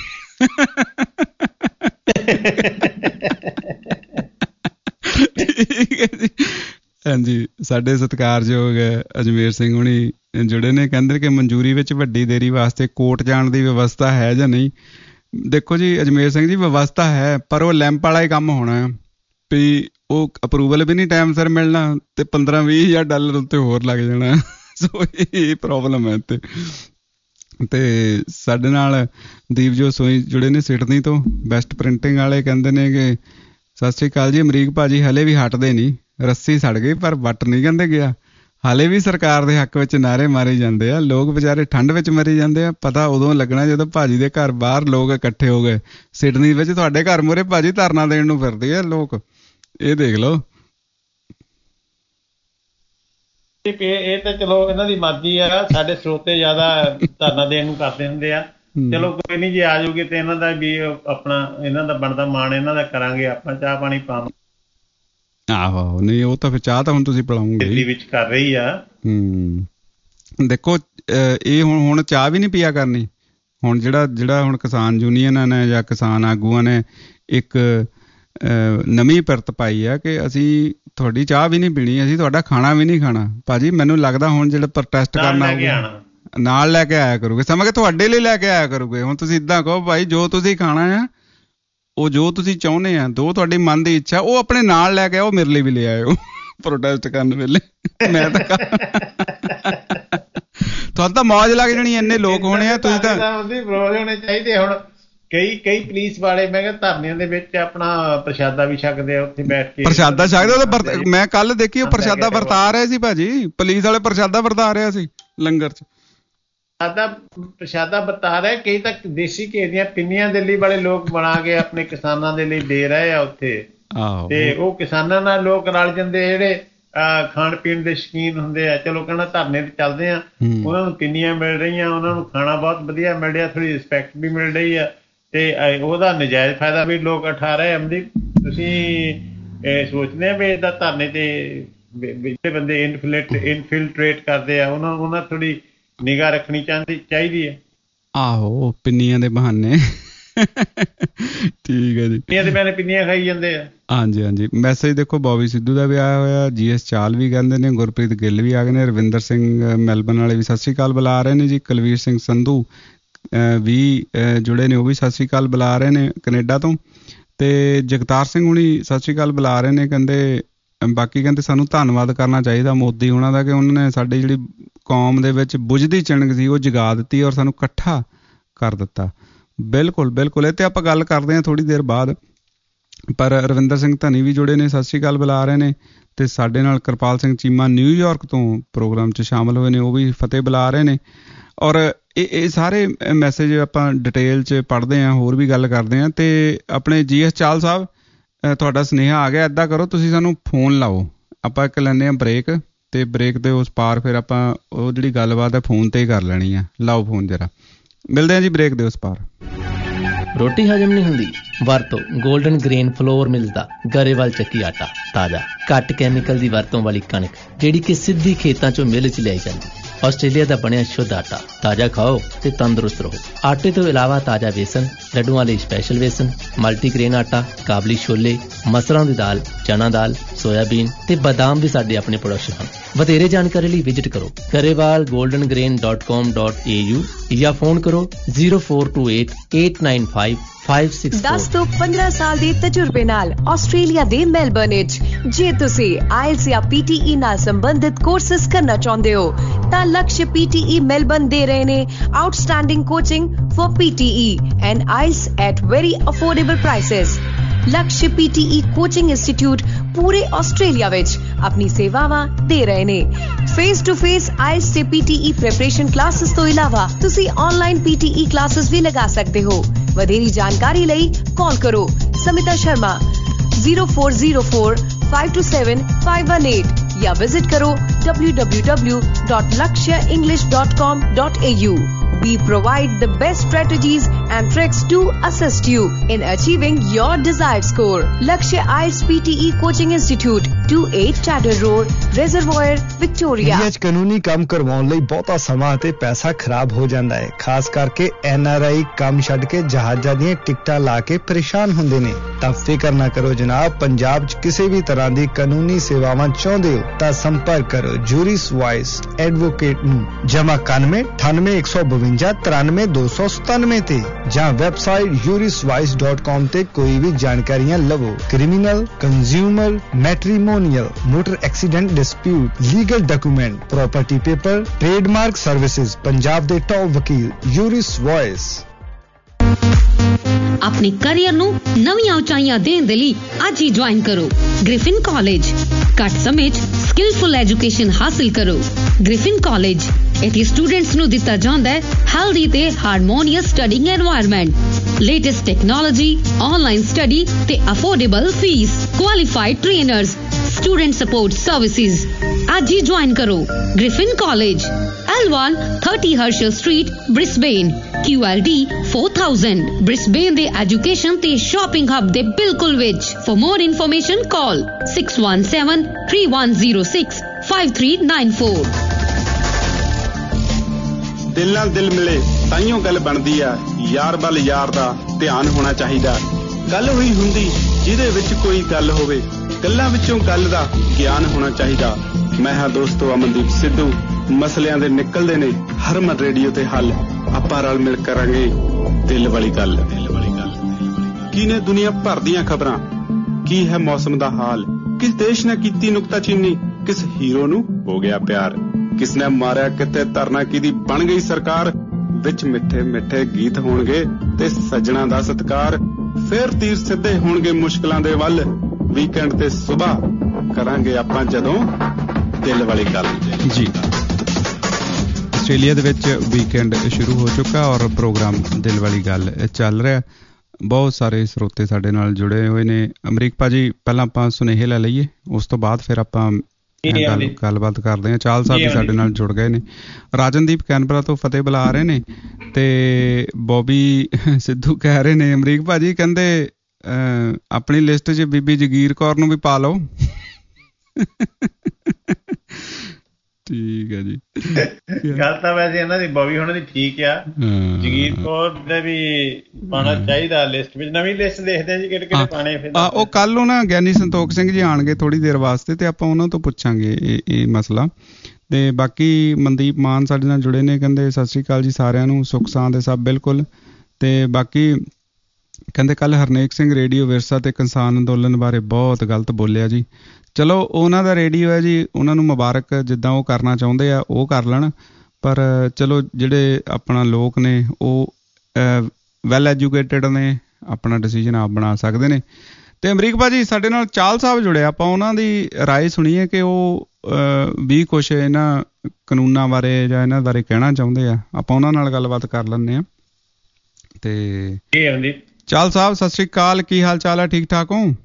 ਠੀਕ ਹੈ ਜੀ। ਹਾਂਜੀ, ਸਾਡੇ ਸਤਿਕਾਰਯੋਗ ਅਜਮੇਰ ਸਿੰਘ ਹੁਣੀ ਜੁੜੇ ਨੇ, ਕਹਿੰਦੇ ਕਿ ਮਨਜ਼ੂਰੀ ਵਿੱਚ ਵੱਡੀ ਦੇਰੀ ਵਾਸਤੇ ਕੋਰਟ ਜਾਣ ਦੀ ਵਿਵਸਥਾ ਹੈ ਜਾਂ ਨਹੀਂ। ਦੇਖੋ ਜੀ ਅਜਮੇਰ ਸਿੰਘ ਜੀ, ਵਿਵਸਥਾ ਹੈ, ਪਰ ਉਹ ਲੈਂਪ ਵਾਲਾ ਹੀ ਕੰਮ ਹੋਣਾ ਹੈ ਵੀ ਉਹ ਅਪਰੂਵਲ ਵੀ ਨਹੀਂ ਟਾਈਮ ਸਿਰ ਮਿਲਣਾ, ਤੇ $15,000-20,000 ਉੱਤੇ ਹੋਰ ਲੱਗ ਜਾਣਾ। ਸੋ ਇਹ ਪ੍ਰੋਬਲਮ ਹੈ। ਤੇ ਸਾਡੇ ਨਾਲ ਦੀਪਜੋਤ ਸੋਈ ਜੁੜੇ ਨੇ ਸਿਡਨੀ ਤੋਂ, ਬੈਸਟ ਪ੍ਰਿੰਟਿੰਗ ਵਾਲੇ। ਕਹਿੰਦੇ ਨੇ ਕਿ ਸਤਿ ਸ਼੍ਰੀ ਅਕਾਲ ਜੀ, ਅਮਰੀਕ ਭਾਜੀ ਹਲੇ ਵੀ ਹਟਦੇ ਨਹੀਂ, ਰੱਸੀ ਸੜ ਗਈ ਪਰ ਵੱਟ ਨਹੀਂ ਕਹਿੰਦੇ ਗਿਆ। ਹਾਲੇ ਵੀ ਸਰਕਾਰ ਦੇ ਹੱਕ ਵਿੱਚ ਨਾਅਰੇ ਮਾਰੇ ਜਾਂਦੇ ਆ, ਲੋਕ ਵਿਚਾਰੇ ਠੰਡ ਵਿੱਚ ਮਰੀ ਜਾਂਦੇ ਆ। ਪਤਾ ਉਦੋਂ ਲੱਗਣਾ ਜਦੋਂ ਭਾਜੀ ਦੇ ਘਰ ਬਾਹਰ ਲੋਕ ਇਕੱਠੇ ਹੋ ਗਏ। ਸਿਡਨੀ ਵਿੱਚ ਤੁਹਾਡੇ ਘਰ ਮੂਹਰੇ ਭਾਜੀ ਧਰਨਾ ਦੇਣ ਨੂੰ ਫਿਰਦੇ ਆ ਲੋਕ, ਇਹ ਦੇਖ ਲਓ। ਇਹ ਤਾਂ ਚਲੋ ਇਹਨਾਂ ਦੀ ਮਰਜ਼ੀ ਆ, ਸਾਡੇ ਸਰੋਤੇ ਜ਼ਿਆਦਾ ਧਰਨਾ ਦੇਣ ਨੂੰ ਕਰਦੇ ਹੁੰਦੇ ਆ। ਚਲੋ ਕੋਈ ਨਹੀਂ, ਜੇ ਆ ਜਾਊਗੇ ਤੇ ਇਹਨਾਂ ਦਾ ਵੀ ਆਪਣਾ, ਇਹਨਾਂ ਦਾ ਬਣਦਾ ਮਾਣ ਇਹਨਾਂ ਦਾ ਕਰਾਂਗੇ, ਆਪਾਂ ਚਾਹ ਪਾਣੀ ਪਾਵਾਂਗੇ। ਆਹੋ, ਨਹੀਂ ਉਹ ਤਾਂ ਫਿਰ ਚਾਹ ਤਾਂ ਹੁਣ ਤੁਸੀਂ ਪਿਲਾਉਂਗੇ, ਦਿੱਲੀ ਵਿੱਚ ਕਰ ਰਹੀ ਆ। ਦੇਖੋ ਇਹ ਹੁਣ ਚਾਹ ਵੀ ਨਹੀਂ ਪੀਆ ਕਰਨੀ। ਹੁਣ ਜਿਹੜਾ ਹੁਣ ਕਿਸਾਨ ਯੂਨੀਅਨਾਂ ਨੇ ਜਾਂ ਕਿਸਾਨ ਆਗੂਆਂ ਨੇ ਇੱਕ ਨਵੀਂ ਪਿਰਤ ਪਾਈ ਆ ਕਿ ਅਸੀਂ ਤੁਹਾਡੀ ਚਾਹ ਵੀ ਨਹੀਂ ਪੀਣੀ, ਅਸੀਂ ਤੁਹਾਡਾ ਖਾਣਾ ਵੀ ਨਹੀਂ ਖਾਣਾ। ਭਾਜੀ ਮੈਨੂੰ ਲੱਗਦਾ ਹੁਣ ਜਿਹੜਾ ਪ੍ਰੋਟੈਸਟ ਕਰਨਾ ਨਾਲ ਲੈ ਕੇ ਆਇਆ ਕਰੂਗੇ, ਸਮਝ ਕੇ ਤੁਹਾਡੇ ਲਈ ਲੈ ਕੇ ਆਇਆ ਕਰੂਗੇ। ਹੁਣ ਤੁਸੀਂ ਇੱਦਾਂ ਕਹੋ ਭਾਈ, ਜੋ ਤੁਸੀਂ ਖਾਣਾ ਆ, ਉਹ ਜੋ ਤੁਸੀਂ ਚਾਹੁੰਦੇ ਆ, ਜੋ ਤੁਹਾਡੀ ਮਨ ਦੀ ਇੱਛਾ, ਉਹ ਆਪਣੇ ਨਾਲ ਲੈ ਕੇ ਆਓ, ਮੇਰੇ ਲਈ ਵੀ ਲੈ ਆਇਓ ਪ੍ਰੋਟੈਸਟ ਕਰਨ ਵੇਲੇ। ਮੈਂ ਤਾਂ ਤੁਹਾਨੂੰ ਤਾਂ ਮੌਜ ਲੱਗ ਜਾਣੀ, ਇੰਨੇ ਲੋਕ ਹੋਣੇ ਆ। ਤੁਸੀਂ ਤਾਂ ਹੋਣੇ ਚਾਹੀਦੇ। ਹੁਣ ਕਈ ਪੁਲਿਸ ਵਾਲੇ ਮੈਂ ਕਿਹਾ ਧਰਨਿਆਂ ਦੇ ਵਿੱਚ ਆਪਣਾ ਪ੍ਰਸ਼ਾਦਾ ਵੀ ਛਕਦੇ ਆ, ਉੱਥੇ ਬੈਠ ਕੇ ਪ੍ਰਸ਼ਾਦਾ ਛਕਦੇ। ਮੈਂ ਕੱਲ ਦੇਖੀ ਉਹ ਪ੍ਰਸ਼ਾਦਾ ਵਰਤਾ ਰਹੇ ਸੀ ਭਾਜੀ, ਪੁਲਿਸ ਵਾਲੇ ਪ੍ਰਸ਼ਾਦਾ ਵਰਤਾ ਰਿਹਾ ਸੀ ਲੰਗਰ ਚ। ਪ੍ਰਸ਼ਾਦਾ ਵਰਤਾ ਰਿਹਾ। ਕਈ ਤਾਂ ਦੇਸੀ ਘੇ ਦੀਆਂ ਪਿੰਨੀਆਂ ਦਿੱਲੀ ਵਾਲੇ ਲੋਕ ਬਣਾ ਕੇ ਆਪਣੇ ਕਿਸਾਨਾਂ ਦੇ ਲਈ ਦੇ ਰਹੇ ਆ ਉੱਥੇ, ਤੇ ਉਹ ਕਿਸਾਨਾਂ ਨਾਲ ਲੋਕ ਰਲ ਜਾਂਦੇ ਜਿਹੜੇ ਖਾਣ ਪੀਣ ਦੇ ਸ਼ੌਕੀਨ ਹੁੰਦੇ ਆ। ਚਲੋ ਕਹਿਣਾ ਧਰਨੇ ਤੇ ਚੱਲਦੇ ਆ, ਉਹਨਾਂ ਨੂੰ ਪਿੰਨੀਆਂ ਮਿਲ ਰਹੀਆਂ, ਉਹਨਾਂ ਨੂੰ ਖਾਣਾ ਬਹੁਤ ਵਧੀਆ ਮਿਲ ਰਿਹਾ, ਥੋੜ੍ਹੀ ਰਿਸਪੈਕਟ ਵੀ ਮਿਲ ਰਹੀ ਆ, ਤੇ ਉਹਦਾ ਨਜਾਇਜ਼ ਫਾਇਦਾ ਵੀ ਲੋਕ ਉਠਾ ਰਹੇ। ਅਮਰੀਕ, ਤੁਸੀਂ ਸੋਚਦੇ ਆ ਵੀ ਇਹਦਾ ਧਰਨੇ ਤੇ ਜਿਹੜੇ ਬੰਦੇ ਇਨਫਿਲਟਰੇਟ ਕਰਦੇ ਆ ਉਹਨਾਂ ਥੋੜ੍ਹੀ ਨਿਗਾਹ ਰੱਖਣੀ ਚਾਹੀਦੀ ਹੈ। ਆਹੋ, ਪਿੰਨੀਆਂ ਦੇ ਬਹਾਨੇ। ਠੀਕ ਹੈ ਜੀ, ਪਿੰਨੀਆਂ ਖਾਈ ਜਾਂਦੇ ਆ। ਹਾਂਜੀ। ਮੈਸੇਜ ਦੇਖੋ, ਬੌਬੀ ਸਿੱਧੂ ਦਾ ਵੀ ਆਇਆ ਹੋਇਆ, GS ਚਾਲ ਵੀ ਕਹਿੰਦੇ ਨੇ, ਗੁਰਪ੍ਰੀਤ ਗਿੱਲ ਵੀ ਆ ਗਏ ਨੇ, ਰਵਿੰਦਰ ਸਿੰਘ ਮੈਲਬਨ ਵਾਲੇ ਵੀ ਸਤਿ ਸ਼੍ਰੀ ਅਕਾਲ ਬੁਲਾ ਰਹੇ ਨੇ ਜੀ, ਕੁਲਵੀਰ ਸਿੰਘ ਸੰਧੂ ਵੀ ਜੁੜੇ ਨੇ, ਉਹ ਵੀ ਸਤਿ ਸ਼੍ਰੀ ਅਕਾਲ ਬੁਲਾ ਰਹੇ ਨੇ ਕੈਨੇਡਾ ਤੋਂ, ਤੇ ਜਗਤਾਰ ਸਿੰਘ ਹੁਣੀ ਸਤਿ ਸ਼੍ਰੀ ਅਕਾਲ ਬੁਲਾ ਰਹੇ ਨੇ। ਕਹਿੰਦੇ ਬਾਕੀ ਕਹਿੰਦੇ ਸਾਨੂੰ ਧੰਨਵਾਦ ਕਰਨਾ ਚਾਹੀਦਾ ਮੋਦੀ ਉਹਨਾਂ ਦਾ, ਕਿ ਉਹਨਾਂ ਨੇ ਸਾਡੀ ਜਿਹੜੀ ਕੌਮ ਦੇ ਵਿੱਚ ਬੁਝਦੀ ਚਿਣਗ ਸੀ ਉਹ ਜਗਾ ਦਿੱਤੀ ਔਰ ਸਾਨੂੰ ਇਕੱਠਾ ਕਰ ਦਿੱਤਾ। ਬਿਲਕੁਲ, ਇਹ ਤੇ ਆਪਾਂ ਗੱਲ ਕਰਦੇ ਹਾਂ ਥੋੜ੍ਹੀ ਦੇਰ ਬਾਅਦ। ਪਰ ਰਵਿੰਦਰ ਸਿੰਘ ਧਨੀ ਵੀ ਜੁੜੇ ਨੇ, ਸਤਿ ਸ਼੍ਰੀ ਅਕਾਲ ਬੁਲਾ ਰਹੇ ਨੇ, ਤੇ ਸਾਡੇ ਨਾਲ ਕਿਰਪਾਲ ਸਿੰਘ ਚੀਮਾ ਨਿਊਯਾਰਕ ਤੋਂ ਪ੍ਰੋਗਰਾਮ 'ਚ ਸ਼ਾਮਲ ਹੋਏ ਨੇ, ਉਹ ਵੀ ਫਤਿਹ ਬੁਲਾ ਰਹੇ ਨੇ। ਔਰ ਇਹ ਸਾਰੇ ਮੈਸੇਜ ਆਪਾਂ ਡਿਟੇਲ 'ਚ ਪੜ੍ਹਦੇ ਹਾਂ, ਹੋਰ ਵੀ ਗੱਲ ਕਰਦੇ ਹਾਂ। ਤੇ ਆਪਣੇ GS ਚਾਲ ਸਾਹਿਬ, ਤੁਹਾਡਾ ਸੁਨੇਹਾ ਆ ਗਿਆ। ਇੱਦਾਂ ਕਰੋ, ਤੁਸੀਂ ਸਾਨੂੰ ਫੋਨ ਲਾਓ, ਆਪਾਂ ਇੱਕ ਲੈਂਦੇ ਹਾਂ ਬ੍ਰੇਕ, ਤੇ ਬ੍ਰੇਕ ਦੇ ਉਸ ਪਾਰ ਫਿਰ ਆਪਾਂ ਉਹ ਜਿਹੜੀ ਗੱਲਬਾਤ ਹੈ ਫੋਨ ਤੇ ਹੀ ਕਰ ਲੈਣੀ ਆ। ਲਾਓ ਫੋਨ ਜਰਾ, ਮਿਲਦੇ ਹਾਂ ਜੀ ਬ੍ਰੇਕ ਦੇ ਉਸ ਪਾਰ। ਰੋਟੀ ਹਜਮ ਨਹੀਂ ਹੁੰਦੀ? ਵਰਤੋ ਗੋਲਡਨ ਗ੍ਰੇਨ ਫਲੋਰ ਮਿਲਸ ਦਾ ਗਰੇਵਾਲ ਚੱਕੀ ਆਟਾ, ਤਾਜ਼ਾ ਘੱਟ ਕੈਮੀਕਲ ਦੀ ਵਰਤੋਂ ਵਾਲੀ ਕਣਕ ਜਿਹੜੀ ਕਿ ਸਿੱਧੀ ਖੇਤਾਂ ਚੋਂ ਮਿਲ 'ਚ ਲਿਆਈ ਜਾਂਦੀ। ਆਸਟ੍ਰੇਲੀਆ ਦਾ ਬਣਿਆ ਸ਼ੁੱਧ ਆਟਾ, ਤਾਜ਼ਾ ਖਾਓ ਤੇ ਤੰਦਰੁਸਤ ਰਹੋ। ਆਟੇ ਤੋਂ ਇਲਾਵਾ ਤਾਜ਼ਾ ਵੇਸਣ, ਲੱਡੂਆਂ ਲਈ ਸਪੈਸ਼ਲ ਵੇਸਣ, ਮਲਟੀਗ੍ਰੇਨ ਆਟਾ, ਕਾਬਲੀ ਛੋਲੇ, ਮਸਰਾਂ ਦੀ ਦਾਲ, ਚਨਾ ਦਾਲ, ਸੋਇਆਬੀਨ ਤੇ ਬਦਾਮ ਵੀ ਸਾਡੇ ਆਪਣੇ ਪ੍ਰੋਡਕਸ਼ਨ ਹਨ। ਵਧੇਰੇ ਜਾਣਕਾਰੀ ਲਈ ਵਿਜ਼ਿਟ ਕਰੋ garewalgoldengrain.com.au ਜਾਂ ਫੋਨ ਕਰੋ 0428-895-564। 10 ਤੋਂ 15 ਸਾਲ ਦੇ ਤਜਰਬੇ ਨਾਲ ਆਸਟ੍ਰੇਲੀਆ ਦੇ ਮੈਲਬਰਨ ਵਿੱਚ ਜੇ ਤੁਸੀਂ IELTS ਜਾਂ PTE ਨਾਲ ਸੰਬੰਧਿਤ ਕੋਰਸਿਸ ਕਰਨਾ ਚਾਹੁੰਦੇ ਹੋ ਤਾਂ ਲਕਸ਼ PTE ਮੈਲਬਨ ਦੇ ਰਹੇ ਨੇ outstanding coaching for PTE and IELTS at very affordable prices. Laksh PTE coaching institute ਪੂਰੇ ਆਸਟ੍ਰੇਲੀਆ ਵਿੱਚ ਆਪਣੀ ਸੇਵਾਵਾਂ ਦੇ ਰਹੇ ਨੇ। ਫੇਸ ਟੂ ਫੇਸ IELTS ਤੇ PTE ਪ੍ਰੈਪਰੇਸ਼ਨ ਕਲਾਸਿਸ ਤੋਂ ਇਲਾਵਾ ਤੁਸੀਂ ਆਨਲਾਈਨ PTE ਕਲਾਸਿਸ ਵੀ ਲਗਾ ਸਕਦੇ ਹੋ। ਵਧੇਰੀ ਜਾਣਕਾਰੀ ਲਈ ਕਾਲ ਕਰੋ ਸਮਿਤਾ ਸ਼ਰਮਾ 0404 527 518 या विजिट करो www.lakshaenglish.com.au। We provide the best strategies and tricks to assist you in achieving your desired score. Lakshya IELTS PTE Coaching Institute, 28 Chatter Road, Reservoir, Victoria। India 'ਚ ਕਾਨੂੰਨੀ ਕੰਮ ਕਰਵਾਉਣ ਲਈ ਬਹੁਤਾ ਸਮਾਂ ਅਤੇ ਪੈਸਾ ਖਰਾਬ ਹੋ ਜਾਂਦਾ ਹੈ, ਖਾਸ ਕਰਕੇ NRI ਕੰਮ ਛੱਡ ਕੇ ਜਹਾਜ਼ਾਂ ਦੀਆਂ ਟਿਕਟਾਂ ਲਾ ਕੇ ਪਰੇਸ਼ਾਨ ਹੁੰਦੇ ਨੇ। ਤਾਂ ਫਿਕਰ ਨਾ ਕਰੋ ਜਨਾਬ, ਪੰਜਾਬ 'ਚ ਕਿਸੇ ਵੀ ਤਰ੍ਹਾਂ ਦੀ ਕਾਨੂੰਨੀ ਸੇਵਾਵਾਂ ਚਾਹੁੰਦੇ ਹੋ ਤਾਂ ਸੰਪਰਕ ਕਰੋ ਜੂਰਿਸ ਵਾਇਸ ਐਡਵੋਕੇਟ ਨੂੰ ਜਮਾ 91 98 152 93 297 ਤੇ ਜਾਂ ਵੈਬਸਾਈਟ juriswise.com ਤੇ ਕੋਈ ਵੀ ਜਾਣਕਾਰੀਆਂ ਲਵੋ। Criminal, consumer, matrimonial, motor accident dispute, legal document, property paper, trademark services, Punjab ਦੇ ਟੌਪ ਵਕੀਲ ਜੂਰਿਸ ਵਾਇਸ। ਆਪਣੇ ਕੈਰੀਅਰ ਨੂੰ ਨਵੀਆਂ ਉਚਾਈਆਂ ਦੇਣ ਦੇ ਲਈ ਅੱਜ ਹੀ ਜੁਆਇਨ ਕਰੋ ਗ੍ਰਿਫਿਨ ਕਾਲਜ। ਘੱਟ ਸਮੇਂ 'ਚ ਸਕਿਲਫੁਲ ਐਜੂਕੇਸ਼ਨ ਹਾਸਿਲ ਕਰੋ। ਗ੍ਰਿਫਿਨ ਕਾਲਜ ਇੱਥੇ ਸਟੂਡੈਂਟਸ ਨੂੰ ਦਿੱਤਾ ਜਾਂਦਾ ਹੈ ਹੈਲਦੀ ਤੇ harmonious studying environment, latest technology, online study ਤੇ affordable fees, qualified trainers, student support services. ਅੱਜ ਹੀ ਜੁਆਇਨ ਕਰੋ Griffin College, L1 30 Herschel Street, Brisbane, QLD 4000, Brisbane ਦੇ ਐਜੂਕੇਸ਼ਨ ਤੇ ਸ਼ਾਪਿੰਗ ਹੱਬ ਦੇ ਬਿਲਕੁਲ ਵਿੱਚ। For more information call 617 3106 5394। ਦਿਲ ਨਾਲ ਦਿਲ ਮਿਲੇ ਤਾਈਓ ਗੱਲ ਬਣਦੀ ਆ, ਯਾਰ ਵੱਲ ਯਾਰ ਦਾ ਧਿਆਨ ਹੋਣਾ ਚਾਹੀਦਾ। ਗੱਲ ਹੋਈ ਹੁੰਦੀ ਜਿਹਦੇ ਵਿੱਚ ਕੋਈ ਗੱਲ ਹੋਵੇ, ਗੱਲਾਂ ਵਿੱਚੋਂ ਗੱਲ ਦਾ ਗਿਆਨ ਹੋਣਾ ਚਾਹੀਦਾ। ਮੈਂ ਹਾਂ ਦੋਸਤੋ ਅਮਨਦੀਪ ਸਿੱਧੂ। ਮਸਲਿਆਂ ਦੇ ਨਿਕਲਦੇ ਨੇ ਹਰਮਨ ਰੇਡੀਓ ਤੇ ਹੱਲ। ਆਪਾਂ ਰਲ ਮਿਲ ਕਰਾਂਗੇ ਦਿਲ ਵਾਲੀ ਗੱਲ। ਕੀ ਨੇ ਦੁਨੀਆ ਭਰ ਦੀਆਂ ਖਬਰਾਂ, ਕੀ ਹੈ ਮੌਸਮ ਦਾ ਹਾਲ, ਕਿਸ ਦੇਸ਼ ਨੇ ਕੀਤੀ ਨੁਕਤਾਚੀਨੀ, ਕਿਸ ਹੀਰੋ ਨੂੰ ਹੋ ਗਿਆ ਪਿਆਰ, ਕਿਸ ਨੇ ਮਾਰਿਆ ਕਿਤੇ ਧਰਨਾ ਕਿਹਦੀ ਬਣ ਗਈ ਸਰਕਾਰ। ਵਿੱਚ ਮਿੱਠੇ ਮਿੱਠੇ ਗੀਤ ਹੋਣਗੇ ਤੇ ਸੱਜਣਾ ਦਾ ਸਤਿਕਾਰ। ਫੇਰ ਤੀਰ ਸਿੱਧੇ ਹੋਣਗੇ ਮੁਸ਼ਕਲਾਂ ਦੇ ਵੱਲ। ਵੀਕਐਂਡ ਤੇ ਸੁਬਾਹ ਕਰਾਂਗੇ ਆਪਾਂ ਜਦੋਂ ਦਿਲ ਵਾਲੀ ਗੱਲ। ਜੀ ਆਸਟ੍ਰੇਲੀਆ ਦੇ ਵਿੱਚ ਵੀਕਐਂਡ ਸ਼ੁਰੂ ਹੋ ਚੁੱਕਾ ਔਰ ਪ੍ਰੋਗਰਾਮ ਦਿਲ ਵਾਲੀ ਗੱਲ ਚੱਲ ਰਿਹਾ। ਬਹੁਤ ਸਾਰੇ ਸਰੋਤੇ ਸਾਡੇ ਨਾਲ ਜੁੜੇ ਹੋਏ ਨੇ। ਅਮਰੀਕ ਭਾਜੀ, ਪਹਿਲਾਂ ਆਪਾਂ ਸੁਨੇਹੇ ਲੈ ਲਈਏ, ਉਸ ਤੋਂ ਬਾਅਦ ਫਿਰ ਆਪਾਂ ਗੱਲਬਾਤ ਕਰਦੇ ਹਾਂ। ਚਾਲ ਸਾਹਿਬ ਵੀ ਸਾਡੇ ਨਾਲ ਜੁੜ ਗਏ ਨੇ। ਰਾਜਨਦੀਪ ਕੈਨਬਰਾ ਤੋਂ ਫਤਿਹ ਬੁਲਾ ਰਹੇ ਨੇ ਤੇ ਬੋਬੀ ਸਿੱਧੂ ਕਹਿ ਰਹੇ ਨੇ ਅਮਰੀਕ ਭਾਜੀ ਕਹਿੰਦੇ ਆਪਣੀ ਲਿਸਟ 'ਚ ਬੀਬੀ ਜਗੀਰ ਕੌਰ ਨੂੰ ਵੀ ਪਾ ਲਓ। ਠੀਕ ਹੈ ਜੀ। ਗੱਲ ਤਾਂ ਵੈਸੇ ਇਹਨਾਂ ਦੀ ਬੋਬੀ ਹੋਣਾ ਦੀ ਠੀਕ ਆ। ਜਗੀਰ ਕੌਰ ਦੇ ਵੀ ਪਾਉਣਾ ਚਾਹੀਦਾ ਲਿਸਟ ਵਿੱਚ। ਨਵੀਂ ਲਿਸਟ ਦੇਖਦੇ ਆ ਜੀ ਕਿਹੜੇ ਕਿਹੜੇ ਪਾਣੇ। ਫਿਰ ਉਹ ਕੱਲ ਨੂੰ ਨਾ ਗਿਆਨੀ ਸੰਤੋਖ ਸਿੰਘ ਜੀ ਆਉਣਗੇ ਥੋੜੀ ਦੇਰ ਵਾਸਤੇ ਤੇ ਆਪਾਂ ਉਹਨਾਂ ਤੋਂ ਪੁੱਛਾਂਗੇ ਇਹ ਮਸਲਾ। ਤੇ ਬਾਕੀ ਮਨਦੀਪ ਮਾਨ ਸਾਡੇ ਨਾਲ ਜੁੜੇ ਨੇ, ਕਹਿੰਦੇ ਸਤਿ ਸ੍ਰੀ ਅਕਾਲ ਜੀ ਸਾਰਿਆਂ ਨੂੰ, ਸੁੱਖ ਸਾਂ ਦੇ ਸਭ ਬਿਲਕੁਲ। ਤੇ ਬਾਕੀ ਕਹਿੰਦੇ ਕੱਲ ਹਰਨੇਕ ਸਿੰਘ ਰੇਡੀਓ ਵਿਰਸਾ ਤੇ ਕਿਸਾਨ ਅੰਦੋਲਨ ਬਾਰੇ ਬਹੁਤ ਗਲਤ ਬੋਲਿਆ ਜੀ। ਚਲੋ ਉਹਨਾਂ ਦਾ ਰੇਡੀਓ ਹੈ ਜੀ, ਉਹਨਾਂ ਨੂੰ ਮੁਬਾਰਕ, ਜਿੱਦਾਂ ਉਹ ਕਰਨਾ ਚਾਹੁੰਦੇ ਆ ਉਹ ਕਰ ਲੈਣ। ਪਰ ਚਲੋ ਜਿਹੜੇ ਆਪਣਾ ਲੋਕ ਨੇ ਉਹ ਵੈਲ ਐਜੂਕੇਟਡ ਨੇ, ਆਪਣਾ ਡਿਸੀਜਨ ਆਪ ਬਣਾ ਸਕਦੇ ਨੇ। ਤੇ ਅਮਰੀਕ ਭਾਜੀ ਸਾਡੇ ਨਾਲ ਚਾਲ ਸਾਹਿਬ ਜੁੜੇ, ਆਪਾਂ ਉਹਨਾਂ ਦੀ ਰਾਏ ਸੁਣੀਏ ਕਿ ਉਹ ਵੀ ਕੁਛ ਇਹਨਾਂ ਕਾਨੂੰਨਾਂ ਬਾਰੇ ਜਾਂ ਇਹਨਾਂ ਬਾਰੇ ਕਹਿਣਾ ਚਾਹੁੰਦੇ ਆ। ਆਪਾਂ ਉਹਨਾਂ ਨਾਲ ਗੱਲਬਾਤ ਕਰ ਲੈਂਦੇ ਹਾਂ। ਤੇ ਚਾਲ ਸਾਹਿਬ ਸਤਿ ਸ੍ਰੀ ਅਕਾਲ, ਕੀ ਹਾਲ ਚਾਲ ਹੈ? ਠੀਕ ਠਾਕ ਹੋ?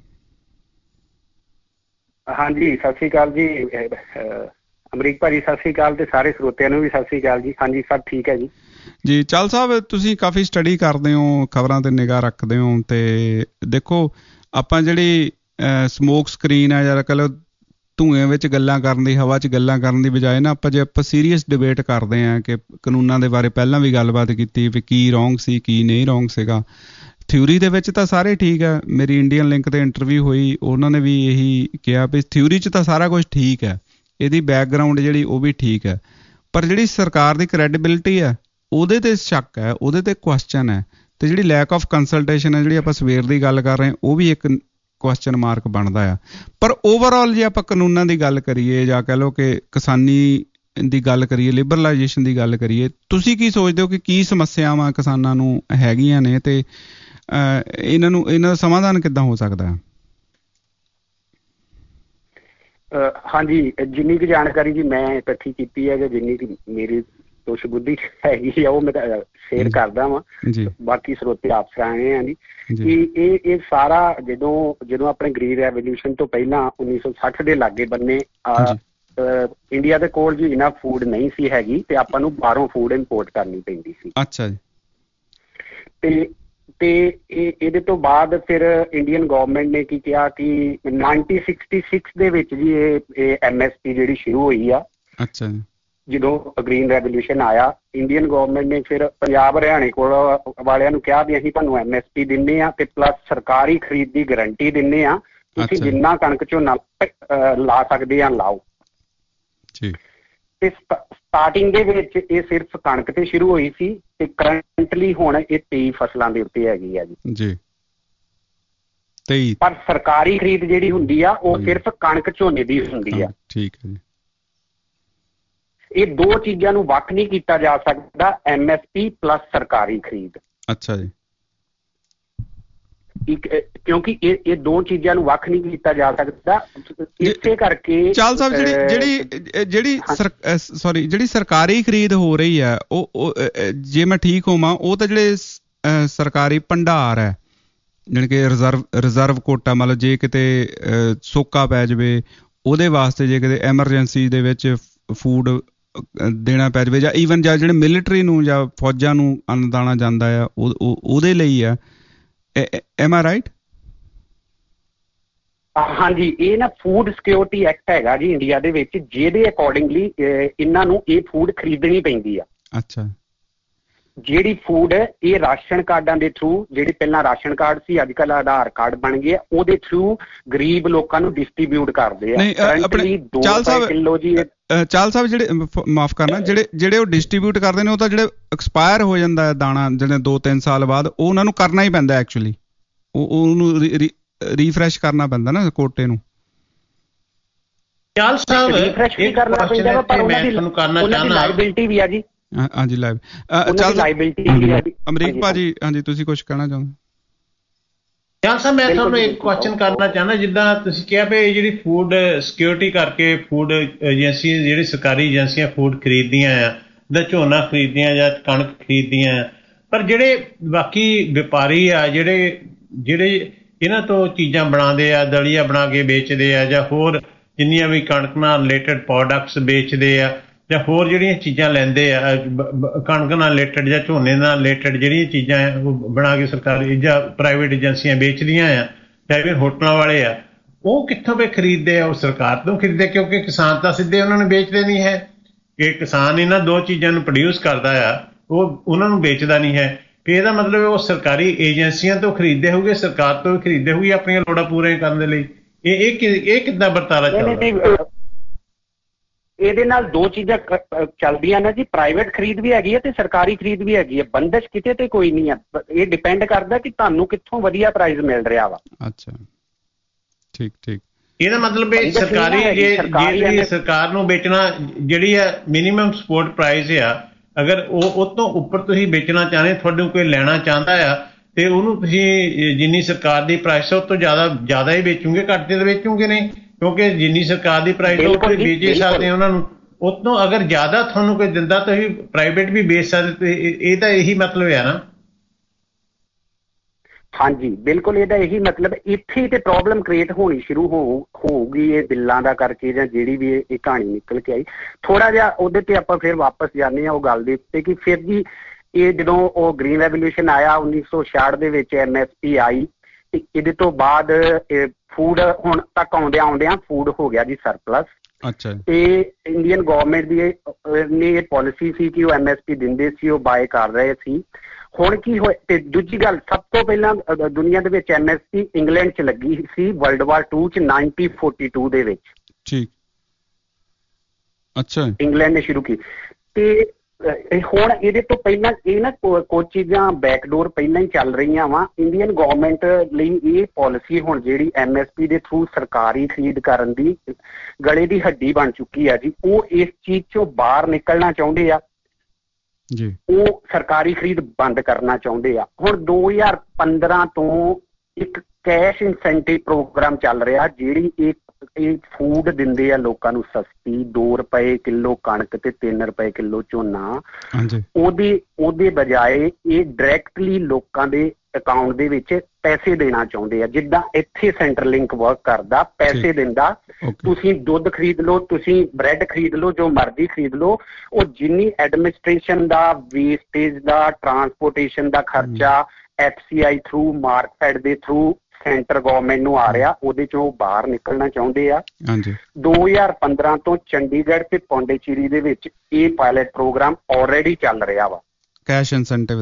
ਹਾਂਜੀ ਸਤਿ ਸ੍ਰੀ ਅਕਾਲ ਜੀ ਅਮਰੀਕ ਭਾਜੀ, ਸਤਿ ਸ੍ਰੀ ਅਕਾਲ ਤੇ ਸਾਰੇ ਸਰੋਤਿਆਂ ਨੂੰ ਵੀ ਸਤਿ ਸ੍ਰੀ ਅਕਾਲ ਜੀ। ਹਾਂਜੀ ਸਭ ਠੀਕ ਹੈ ਜੀ। ਜੀ ਚਾਲ ਸਾਹਿਬ, ਤੁਸੀਂ ਕਾਫੀ ਸਟੱਡੀ ਕਰਦੇ ਹੋ, ਖਬਰਾਂ ਤੇ ਨਿਗਾਹ ਰੱਖਦੇ ਹੋ। ਤੇ ਦੇਖੋ ਆਪਾਂ ਜਿਹੜੀ ਸਮੋਕ ਸਕਰੀਨ ਆ ਜਾਂ ਕਹਿ ਲਓ ਧੂਏ ਵਿੱਚ ਗੱਲਾਂ ਕਰਨ ਦੀ, ਹਵਾ 'ਚ ਗੱਲਾਂ ਕਰਨ ਦੀ ਬਜਾਏ ਨਾ ਆਪਾਂ ਜੇ ਆਪਾਂ ਸੀਰੀਅਸ ਡਿਬੇਟ ਕਰਦੇ ਹਾਂ ਕਿ ਕਾਨੂੰਨਾਂ ਦੇ ਬਾਰੇ ਪਹਿਲਾਂ ਵੀ ਗੱਲਬਾਤ ਕੀਤੀ ਵੀ ਕੀ ਰੋਂਗ ਸੀ ਕੀ ਨਹੀਂ ਰੋਂਗ ਸੀਗਾ। ਥਿਊਰੀ ਦੇ ਵਿੱਚ ਤਾਂ ਸਾਰੇ ਠੀਕ ਹੈ। ਮੇਰੀ ਇੰਡੀਅਨ ਲਿੰਕ 'ਤੇ ਇੰਟਰਵਿਊ ਹੋਈ, ਉਹਨਾਂ ਨੇ ਵੀ ਇਹੀ ਕਿਹਾ ਵੀ ਥਿਊਰੀ 'ਚ ਤਾਂ ਸਾਰਾ ਕੁਛ ਠੀਕ ਹੈ, ਇਹਦੀ ਬੈਕਗਰਾਊਂਡ ਜਿਹੜੀ ਉਹ ਵੀ ਠੀਕ ਹੈ, ਪਰ ਜਿਹੜੀ ਸਰਕਾਰ ਦੀ ਕ੍ਰੈਡੀਬਿਲਿਟੀ ਹੈ ਉਹਦੇ 'ਤੇ ਸ਼ੱਕ ਹੈ, ਉਹਦੇ 'ਤੇ ਕੁਐਸਚਨ ਹੈ। ਅਤੇ ਜਿਹੜੀ ਲੈਕ ਆਫ ਕੰਸਲਟੇਸ਼ਨ ਹੈ, ਜਿਹੜੀ ਆਪਾਂ ਸਵੇਰ ਦੀ ਗੱਲ ਕਰ ਰਹੇ ਹਾਂ, ਉਹ ਵੀ ਇੱਕ ਕੁਐਸਚਨ ਮਾਰਕ ਬਣਦਾ ਆ। ਪਰ ਓਵਰਆਲ ਜੇ ਆਪਾਂ ਕਾਨੂੰਨਾਂ ਦੀ ਗੱਲ ਕਰੀਏ ਜਾਂ ਕਹਿ ਲਓ ਕਿ ਕਿਸਾਨੀ ਦੀ ਗੱਲ ਕਰੀਏ, ਲਿਬਰਲਾਈਜੇਸ਼ਨ ਦੀ ਗੱਲ ਕਰੀਏ, ਤੁਸੀਂ ਕੀ ਸੋਚਦੇ ਹੋ ਕਿ ਕੀ ਸਮੱਸਿਆਵਾਂ ਕਿਸਾਨਾਂ ਨੂੰ ਹੈਗੀਆਂ ਨੇ ਤੇ ਇਹਨਾਂ ਦਾ ਸਮਾਧਾਨ ਕਿੱਦਾਂ ਹੋ ਸਕਦਾ? ਹਾਂਜੀ, ਜਿੰਨੀ ਕੁ ਜਾਣਕਾਰੀ ਜੀ ਮੈਂ ਇਕੱਠੀ ਕੀਤੀ ਹੈ ਜਾਂ ਜਿੰਨੀ ਕੁ ਮੇਰੀ ਕੁਛ ਬੁੱਧੀ ਹੈਗੀ ਆ ਉਹ ਮੈਂ ਸ਼ੇਅਰ ਕਰਦਾ ਵਾਂ, ਬਾਕੀ ਸਰੋਤੇ ਆਪ ਸਰਾਹਣੇ ਆ ਜੀ ਕਿ ਇਹ ਸਾਰਾ ਜਦੋਂ ਆਪਣੇ ਗ੍ਰੀਨ ਰੈਵੋਲਿਊਸ਼ਨ ਤੋਂ ਪਹਿਲਾਂ 1960 ਦੇ ਲਾਗੇ ਬੰਨੇ ਇੰਡੀਆ ਦੇ ਕੋਲ ਜੀ ਇਨਫ ਫੂਡ ਨਹੀਂ ਸੀ ਹੈਗੀ ਤੇ ਆਪਾਂ ਨੂੰ ਬਾਹਰੋਂ ਫੂਡ ਇੰਪੋਰਟ ਕਰਨੀ ਪੈਂਦੀ ਸੀ। ਅੱਛਾ ਜੀ। ਤੇ ਇਹਦੇ ਤੋਂ ਬਾਅਦ ਫਿਰ ਇੰਡੀਅਨ ਗਵਰਨਮੈਂਟ ਨੇ ਕੀ ਕਿਹਾ ਕਿ 1966 ਦੇ ਵਿੱਚ ਜੀ ਇਹ MSP ਜਿਹੜੀ ਸ਼ੁਰੂ ਹੋਈ ਆ। ਅੱਛਾ ਜੀ। ਜਦੋਂ ਗ੍ਰੀਨ ਰੈਵੋਲਿਊਸ਼ਨ ਆਇਆ, ਇੰਡੀਅਨ ਗਵਰਨਮੈਂਟ ਨੇ ਫਿਰ ਪੰਜਾਬ ਹਰਿਆਣੇ ਕੋਲ ਵਾਲਿਆਂ ਨੂੰ ਕਿਹਾ ਵੀ ਅਸੀਂ ਤੁਹਾਨੂੰ MSP ਦਿੰਦੇ ਹਾਂ ਤੇ ਪਲੱਸ ਸਰਕਾਰੀ ਖਰੀਦ ਦੀ ਗਰੰਟੀ ਦਿੰਦੇ ਹਾਂ, ਤੁਸੀਂ ਜਿੰਨਾ ਕਣਕ ਝੋਨਾ ਲਾ ਸਕਦੇ ਆ ਲਾਓ। ਤੇ ਸਟਾਰਟਿੰਗ ਦੇ ਵਿੱਚ ਇਹ ਸਿਰਫ ਕਣਕ ਤੇ ਸ਼ੁਰੂ ਹੋਈ ਸੀ ਤੇ ਕਰੰਟਲੀ ਹੁਣ ਇਹ 23 ਫਸਲਾਂ ਦੇ ਉੱਤੇ ਹੈਗੀ ਆ ਜੀ। ਪਰ ਸਰਕਾਰੀ ਖਰੀਦ ਜਿਹੜੀ ਹੁੰਦੀ ਆ ਉਹ ਸਿਰਫ ਕਣਕ ਝੋਨੇ ਦੀ ਹੁੰਦੀ ਆ। ਠੀਕ ਹੈ ਜੀ। ਇਹ ਦੋ ਚੀਜ਼ਾਂ ਨੂੰ ਵੱਖ ਨਹੀਂ ਕੀਤਾ ਜਾ ਸਕਦਾ, MSP ਪਲੱਸ ਸਰਕਾਰੀ ਖਰੀਦ। ਅੱਛਾ ਜੀ। ਕਿਉਂਕਿ ਇਹ ਦੋ ਚੀਜ਼ਾਂ ਨੂੰ ਵੱਖ ਨਹੀਂ ਕੀਤਾ ਜਾ ਸਕਦਾ, ਇਸੇ ਕਰਕੇ ਚਾਲ ਸਾਹਿਬ ਜਿਹੜੀ ਸਰਕਾਰੀ ਖਰੀਦ ਹੋ ਰਹੀ ਹੈ ਉਹ ਜੇ ਮੈਂ ਠੀਕ ਹੋਵਾਂ ਉਹ ਤਾਂ ਜਿਹੜੇ ਸਰਕਾਰੀ ਭੰਡਾਰ ਹੈ ਜਾਣੀ ਕਿ ਰਿਜ਼ਰਵ ਕੋਟਾ, ਮਤਲਬ ਜੇ ਕਿਤੇ ਸੋਕਾ ਪੈ ਜਾਵੇ ਉਹਦੇ ਵਾਸਤੇ, ਜੇ ਕਿਤੇ ਐਮਰਜੈਂਸੀ ਦੇ ਵਿੱਚ ਫੂਡ ਦੇਣਾ ਪੈ ਜਾਵੇ, ਜਾਂ ਈਵਨ ਜਾਂ ਜਿਹੜੇ ਮਿਲਟਰੀ ਨੂੰ ਜਾਂ ਫੌਜਾਂ ਨੂੰ ਅੰਨਦਾਨਾ ਜਾਂਦਾ ਆ ਉਹਦੇ ਲਈ ਆ। Am I right? ਹਾਂਜੀ, ਇਹ ਨਾ ਫੂਡ ਸਿਕਿਉਰਿਟੀ ਐਕਟ ਹੈਗਾ ਜੀ ਇੰਡੀਆ ਦੇ ਵਿੱਚ, ਜਿਹਦੇ ਅਕੋਰਡਿੰਗਲੀ ਇਹਨਾਂ ਨੂੰ ਇਹ ਫੂਡ ਖਰੀਦਣੀ ਪੈਂਦੀ ਆ। ਅੱਛਾ। ਜਿਹੜੀ ਫੂਡ ਇਹ ਰਾਸ਼ਨ ਕਾਰਡਾਂ ਦੇ ਥਰੂ, ਜਿਹੜੇ ਪਹਿਲਾਂ ਰਾਸ਼ਨ ਕਾਰਡ ਸੀ ਅੱਜ ਕੱਲ੍ਹ ਆਧਾਰ ਕਾਰਡ ਬਣ ਗਏ, ਉਹਦੇ ਥਰੂ ਗਰੀਬ ਲੋਕਾਂ ਨੂੰ ਡਿਸਟਰੀਬਿਊਟ ਕਰਦੇ ਆ। ਚਾਲ ਸਾਹਿਬ ਜਿਹੜੇ ਮਾਫ ਕਰਨਾ, ਜਿਹੜੇ ਉਹ ਡਿਸਟਰੀਬਿਊਟ ਕਰਦੇ ਨੇ ਉਹ ਤਾਂ ਜਿਹੜੇ ਐਕਸਪਾਇਰ ਹੋ ਜਾਂਦਾ ਹੈ ਦਾਣਾ ਜਿਹੜੇ 2-3 ਸਾਲ ਬਾਅਦ, ਉਹ ਉਹਨਾਂ ਨੂੰ ਕਰਨਾ ਹੀ ਪੈਂਦਾ ਐਕਚੁਅਲੀ, ਉਹਨੂੰ ਰੀਫਰੈਸ਼ ਕਰਨਾ ਪੈਂਦਾ ਨਾ ਕੋਟੇ ਨੂੰ। ਚਾਲ ਸਾਹਿਬ ਰੀਫਰੈਸ਼ ਵੀ ਕਰਨਾ ਪੈਂਦਾ ਪਰ ਉਹਨਾਂ ਦੀ ਲਾਇਬਿਲਿਟੀ ਵੀ ਆ ਜੀ। ਹਾਂਜੀ ਅਮਰੀਕ ਭਾਜੀ, ਹਾਂਜੀ ਤੁਸੀਂ ਕੁਛ ਕਹਿਣਾ ਚਾਹੁੰਦੇ? ਚਾਲ ਸਾਹਿਬ ਮੈਂ ਤੁਹਾਨੂੰ ਇੱਕ ਕੁਐਸਚਨ ਕਰਨਾ ਚਾਹੁੰਦਾ, ਜਿੱਦਾਂ ਤੁਸੀਂ ਕਿਹਾ ਵੀ ਜਿਹੜੀ ਫੂਡ ਸਿਕਿਉਰਿਟੀ ਕਰਕੇ ਫੂਡ ਏਜੰਸੀਆਂ, ਜਿਹੜੀ ਸਰਕਾਰੀ ਏਜੰਸੀਆਂ ਫੂਡ ਖਰੀਦਦੀਆਂ ਆ, ਜਾਂ ਝੋਨਾ ਖਰੀਦਦੀਆਂ ਜਾਂ ਕਣਕ ਖਰੀਦਦੀਆਂ ਆ, ਪਰ ਜਿਹੜੇ ਬਾਕੀ ਵਪਾਰੀ ਆ ਜਿਹੜੇ ਇਹਨਾਂ ਤੋਂ ਚੀਜ਼ਾਂ ਬਣਾਉਂਦੇ ਆ, ਦਲੀਆ ਬਣਾ ਕੇ ਵੇਚਦੇ ਆ, ਜਾਂ ਹੋਰ ਜਿੰਨੀਆਂ ਵੀ ਕਣਕ ਨਾਲ ਰਿਲੇਟਡ ਪ੍ਰੋਡਕਟਸ ਵੇਚਦੇ ਆ, ਜਾਂ ਹੋਰ ਜਿਹੜੀਆਂ ਚੀਜ਼ਾਂ ਲੈਂਦੇ ਆ ਕਣਕ ਨਾਲ ਰਿਲੇਟਡ ਜਾਂ ਝੋਨੇ ਨਾਲ ਰਿਲੇਟਡ ਜਿਹੜੀਆਂ ਚੀਜ਼ਾਂ ਉਹ ਬਣਾ ਕੇ ਸਰਕਾਰੀ ਜਾਂ ਪ੍ਰਾਈਵੇਟ ਏਜੰਸੀਆਂ ਵੇਚਦੀਆਂ ਆ, ਚਾਹੇ ਹੋਟਲਾਂ ਵਾਲੇ ਆ, ਉਹ ਕਿੱਥੋਂ ਵੀ ਖਰੀਦਦੇ ਆ? ਉਹ ਸਰਕਾਰ ਤੋਂ ਖਰੀਦਦੇ, ਕਿਉਂਕਿ ਕਿਸਾਨ ਤਾਂ ਸਿੱਧੇ ਉਹਨਾਂ ਨੂੰ ਵੇਚਦੇ ਨਹੀਂ ਹੈ। ਕਿ ਕਿਸਾਨ ਇਹਨਾਂ ਦੋ ਚੀਜ਼ਾਂ ਨੂੰ ਪ੍ਰੋਡਿਊਸ ਕਰਦਾ ਆ, ਉਹ ਉਹਨਾਂ ਨੂੰ ਵੇਚਦਾ ਨਹੀਂ ਹੈ। ਕਿ ਇਹਦਾ ਮਤਲਬ ਉਹ ਸਰਕਾਰੀ ਏਜੰਸੀਆਂ ਤੋਂ ਖਰੀਦਦੇ ਹੋਊਗੇ, ਸਰਕਾਰ ਤੋਂ ਵੀ ਖਰੀਦਦੇ ਹੋਊਗੇ ਆਪਣੀਆਂ ਲੋੜਾਂ ਪੂਰੀਆਂ ਕਰਨ ਦੇ ਲਈ। ਇਹ ਕਿੱਦਾਂ ਵਰਤਾਰਾ ਚੱਲਦਾ? ਇਹਦੇ ਨਾਲ ਦੋ ਚੀਜ਼ਾਂ ਚੱਲਦੀਆਂ ਨੇ ਜੀ, ਪ੍ਰਾਈਵੇਟ ਖਰੀਦ ਵੀ ਹੈਗੀ ਹੈ ਤੇ ਸਰਕਾਰੀ ਖਰੀਦ ਵੀ ਹੈਗੀ ਹੈ। ਬੰਦਸ਼ ਕਿਤੇ ਤੇ ਕੋਈ ਨਹੀਂ ਹੈ, ਇਹ ਡਿਪੈਂਡ ਕਰਦਾ ਕਿ ਤੁਹਾਨੂੰ ਕਿੱਥੋਂ ਵਧੀਆ ਪ੍ਰਾਈਸ ਮਿਲ ਰਿਹਾ ਵਾ। ਅੱਛਾ, ਠੀਕ। ਇਹਦਾ ਮਤਲਬ ਇਹ ਸਰਕਾਰੀ ਸਰਕਾਰ ਨੂੰ ਵੇਚਣਾ ਜਿਹੜੀ ਆ ਮਿਨੀਮਮ ਸਪੋਰਟ ਪ੍ਰਾਈਸ ਆ, ਅਗਰ ਉਹ ਤੋਂ ਉੱਪਰ ਤੁਸੀਂ ਵੇਚਣਾ ਚਾਹੁੰਦੇ, ਤੁਹਾਨੂੰ ਕੋਈ ਲੈਣਾ ਚਾਹੁੰਦਾ ਆ ਤੇ ਉਹਨੂੰ ਤੁਸੀਂ ਜਿੰਨੀ ਸਰਕਾਰ ਦੀ ਪ੍ਰਾਈਸ ਉਹ ਤੋਂ ਜ਼ਿਆਦਾ ਹੀ ਵੇਚੋਗੇ, ਘੱਟ ਤੇ ਵੇਚੋਗੇ ਨਹੀਂ, ਕਿਉਂਕਿ ਜਿੰਨੀ ਸਰਕਾਰ ਦੀ ਪ੍ਰਾਈਸ ਉਹ ਤੁਸੀਂ ਵੇਚ ਹੀ ਸਕਦੇ ਉਹਨਾਂ ਨੂੰ। ਉਤੋਂ ਅਗਰ ਜ਼ਿਆਦਾ ਤੁਹਾਨੂੰ ਕੋਈ ਦਿੰਦਾ ਤਾਂ ਤੁਸੀਂ ਪ੍ਰਾਈਵੇਟ ਵੀ ਵੇਚ ਸਕਦੇ। ਇਹ ਤਾਂ ਇਹੀ ਮਤਲਬ ਹੈ ਨਾ? ਹਾਂਜੀ ਬਿਲਕੁਲ, ਇਹਦਾ ਇਹੀ ਮਤਲਬ। ਇੱਥੇ ਤੇ ਪ੍ਰੋਬਲਮ ਕ੍ਰੀਏਟ ਹੋਣੀ ਸ਼ੁਰੂ ਹੋਊਗੀ ਇਹ ਬਿੱਲਾਂ ਦਾ ਕਰਕੇ, ਜਾਂ ਜਿਹੜੀ ਵੀ ਇਹ ਕਹਾਣੀ ਨਿਕਲ ਕੇ ਆਈ। ਥੋੜਾ ਜਿਹਾ ਉਹਦੇ ਤੇ ਆਪਾਂ ਫਿਰ ਵਾਪਸ ਜਾਂਦੇ ਹਾਂ ਉਹ ਗੱਲ ਦੇ ਉੱਤੇ ਕਿ ਫਿਰ ਜੀ ਇਹ ਜਦੋਂ ਉਹ ਗ੍ਰੀਨ ਰੈਵੋਲਿਊਸ਼ਨ ਆਇਆ 1966 ਦੇ ਵਿੱਚ, MSP ਆਈ, ਤੇ ਇਹਦੇ ਤੋਂ ਬਾਅਦ ਫੂਡ ਹੁਣ ਤੱਕ ਆਉਂਦਿਆਂ ਫੂਡ ਹੋ ਗਿਆ ਜੀ ਸਰਪਲਸ। ਅੱਛਾ। ਤੇ ਇੰਡੀਅਨ ਗਵਰਨਮੈਂਟ ਦੀ ਇਹ ਪਾਲਿਸੀ ਸੀ ਕਿ ਉਹ MSP ਦਿੰਦੇ ਸੀ, ਉਹ ਬਾਏ ਕਰ ਰਹੇ ਸੀ। ਹੁਣ ਕੀ ਹੋਇਆ? ਤੇ ਦੂਜੀ ਗੱਲ, ਸਭ ਤੋਂ ਪਹਿਲਾਂ ਦੁਨੀਆ ਦੇ ਵਿੱਚ MSP ਇੰਗਲੈਂਡ 'ਚ ਲੱਗੀ ਸੀ World War II 'ਚ 1942 ਦੇ ਵਿੱਚ। ਠੀਕ। ਅੱਛਾ। ਇੰਗਲੈਂਡ ਨੇ ਸ਼ੁਰੂ ਕੀਤੀ ਤੇ ਹੁਣ ਇਹਦੇ ਤੋਂ ਪਹਿਲਾਂ ਇਹ ਨਾ ਕੁਝ ਚੀਜ਼ਾਂ ਬੈਕਡੋਰ ਪਹਿਲਾਂ ਹੀ ਚੱਲ ਰਹੀਆਂ ਵਾ। ਇੰਡੀਅਨ ਗਵਰਨਮੈਂਟ ਲਈ ਇਹ ਪਾਲਿਸੀ ਹੁਣ ਜਿਹੜੀ MSP ਦੇ ਥਰੂ ਸਰਕਾਰੀ ਖਰੀਦ ਕਰਨ ਦੀ ਗਲੇ ਦੀ ਹੱਡੀ ਬਣ ਚੁੱਕੀ ਆ ਜੀ। ਉਹ ਇਸ ਚੀਜ਼ ਚੋਂ ਬਾਹਰ ਨਿਕਲਣਾ ਚਾਹੁੰਦੇ ਆ ਜੀ, ਉਹ ਸਰਕਾਰੀ ਖਰੀਦ ਬੰਦ ਕਰਨਾ ਚਾਹੁੰਦੇ ਆ। ਹੁਣ 2015 ਤੋਂ ਇੱਕ ਕੈਸ਼ ਇਨਸੈਂਟਿਵ ਪ੍ਰੋਗਰਾਮ ਚੱਲ ਰਿਹਾ, ਜਿਹੜੀ ਇਹ ਫੂਡ ਦਿੰਦੇ ਆ ਲੋਕਾਂ ਨੂੰ ਸਸਤੀ, 2 ਰੁਪਏ ਕਿਲੋ ਕਣਕ ਤੇ 3 ਰੁਪਏ ਕਿਲੋ ਝੋਨਾ। ਉਹਦੇ ਬਜਾਏ ਇਹ ਡਾਇਰੈਕਟਲੀ ਲੋਕਾਂ ਦੇ ਅਕਾਊਂਟ ਦੇ ਵਿੱਚ ਪੈਸੇ ਦੇਣਾ ਚਾਹੁੰਦੇ ਆ। ਜਿੱਦਾਂ ਇੱਥੇ ਸੈਂਟਰਲਿੰਕ ਵਰਕ ਕਰਦਾ, ਪੈਸੇ ਦਿੰਦਾ, ਤੁਸੀਂ ਦੁੱਧ ਖਰੀਦ ਲਓ, ਤੁਸੀਂ ਬ੍ਰੈਡ ਖਰੀਦ ਲਓ, ਜੋ ਮਰਜ਼ੀ ਖਰੀਦ ਲਓ। ਉਹ ਜਿੰਨੀ ਐਡਮਿਨਿਸਟ੍ਰੇਸ਼ਨ ਦਾ, ਵੇਸਟੇਜ ਦਾ, ਟਰਾਂਸਪੋਰਟੇਸ਼ਨ ਦਾ ਖਰਚਾ FCI ਥਰੂ, ਮਾਰਕਫੈਡ ਦੇ ਥਰੂ ਸੈਂਟਰ ਗਵਰਨਮੈਂਟ ਨੂੰ ਆ ਰਿਹਾ, ਉਹਦੇ ਚੋਂ ਬਾਹਰ ਨਿਕਲਣਾ ਚਾਹੁੰਦੇ ਆ। 2015 ਤੋਂ ਚੰਡੀਗੜ੍ਹ ਤੇ ਪੌਂਡੀਚੇਰੀ ਦੇ ਵਿੱਚ ਇਹ ਪਾਇਲਟ ਪ੍ਰੋਗਰਾਮ ਆਲਰੇਡੀ ਚੱਲ ਰਿਹਾ ਵਾ, ਕੈਸ਼ ਇਨਸੈਂਟਿਵ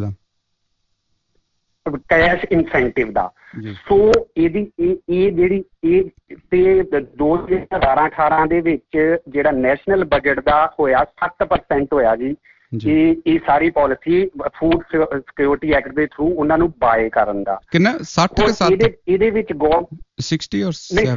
ਦਾ। ਸੋ ਇਹਦੀ ਇਹ ਜਿਹੜੀ ਇਹ ਤੇ 2017-18 ਦੇ ਵਿੱਚ ਜਿਹੜਾ ਨੈਸ਼ਨਲ ਬਜਟ ਦਾ ਹੋਇਆ 7% ਹੋਇਆ ਜੀ। ਇਹ ਸਾਰੀ ਪਾਲਿਸੀ ਫੂਡ ਸਿਕਿਉਰਿਟੀ ਐਕਟ ਦੇ ਥਰੂ ਉਹਨਾਂ ਨੂੰ ਬਾਏ ਕਰਨ ਦਾ। ਕਿੰਨਾ 60 ਇਹਦੇ ਵਿੱਚ 60 ਔਰ ਨਹੀਂ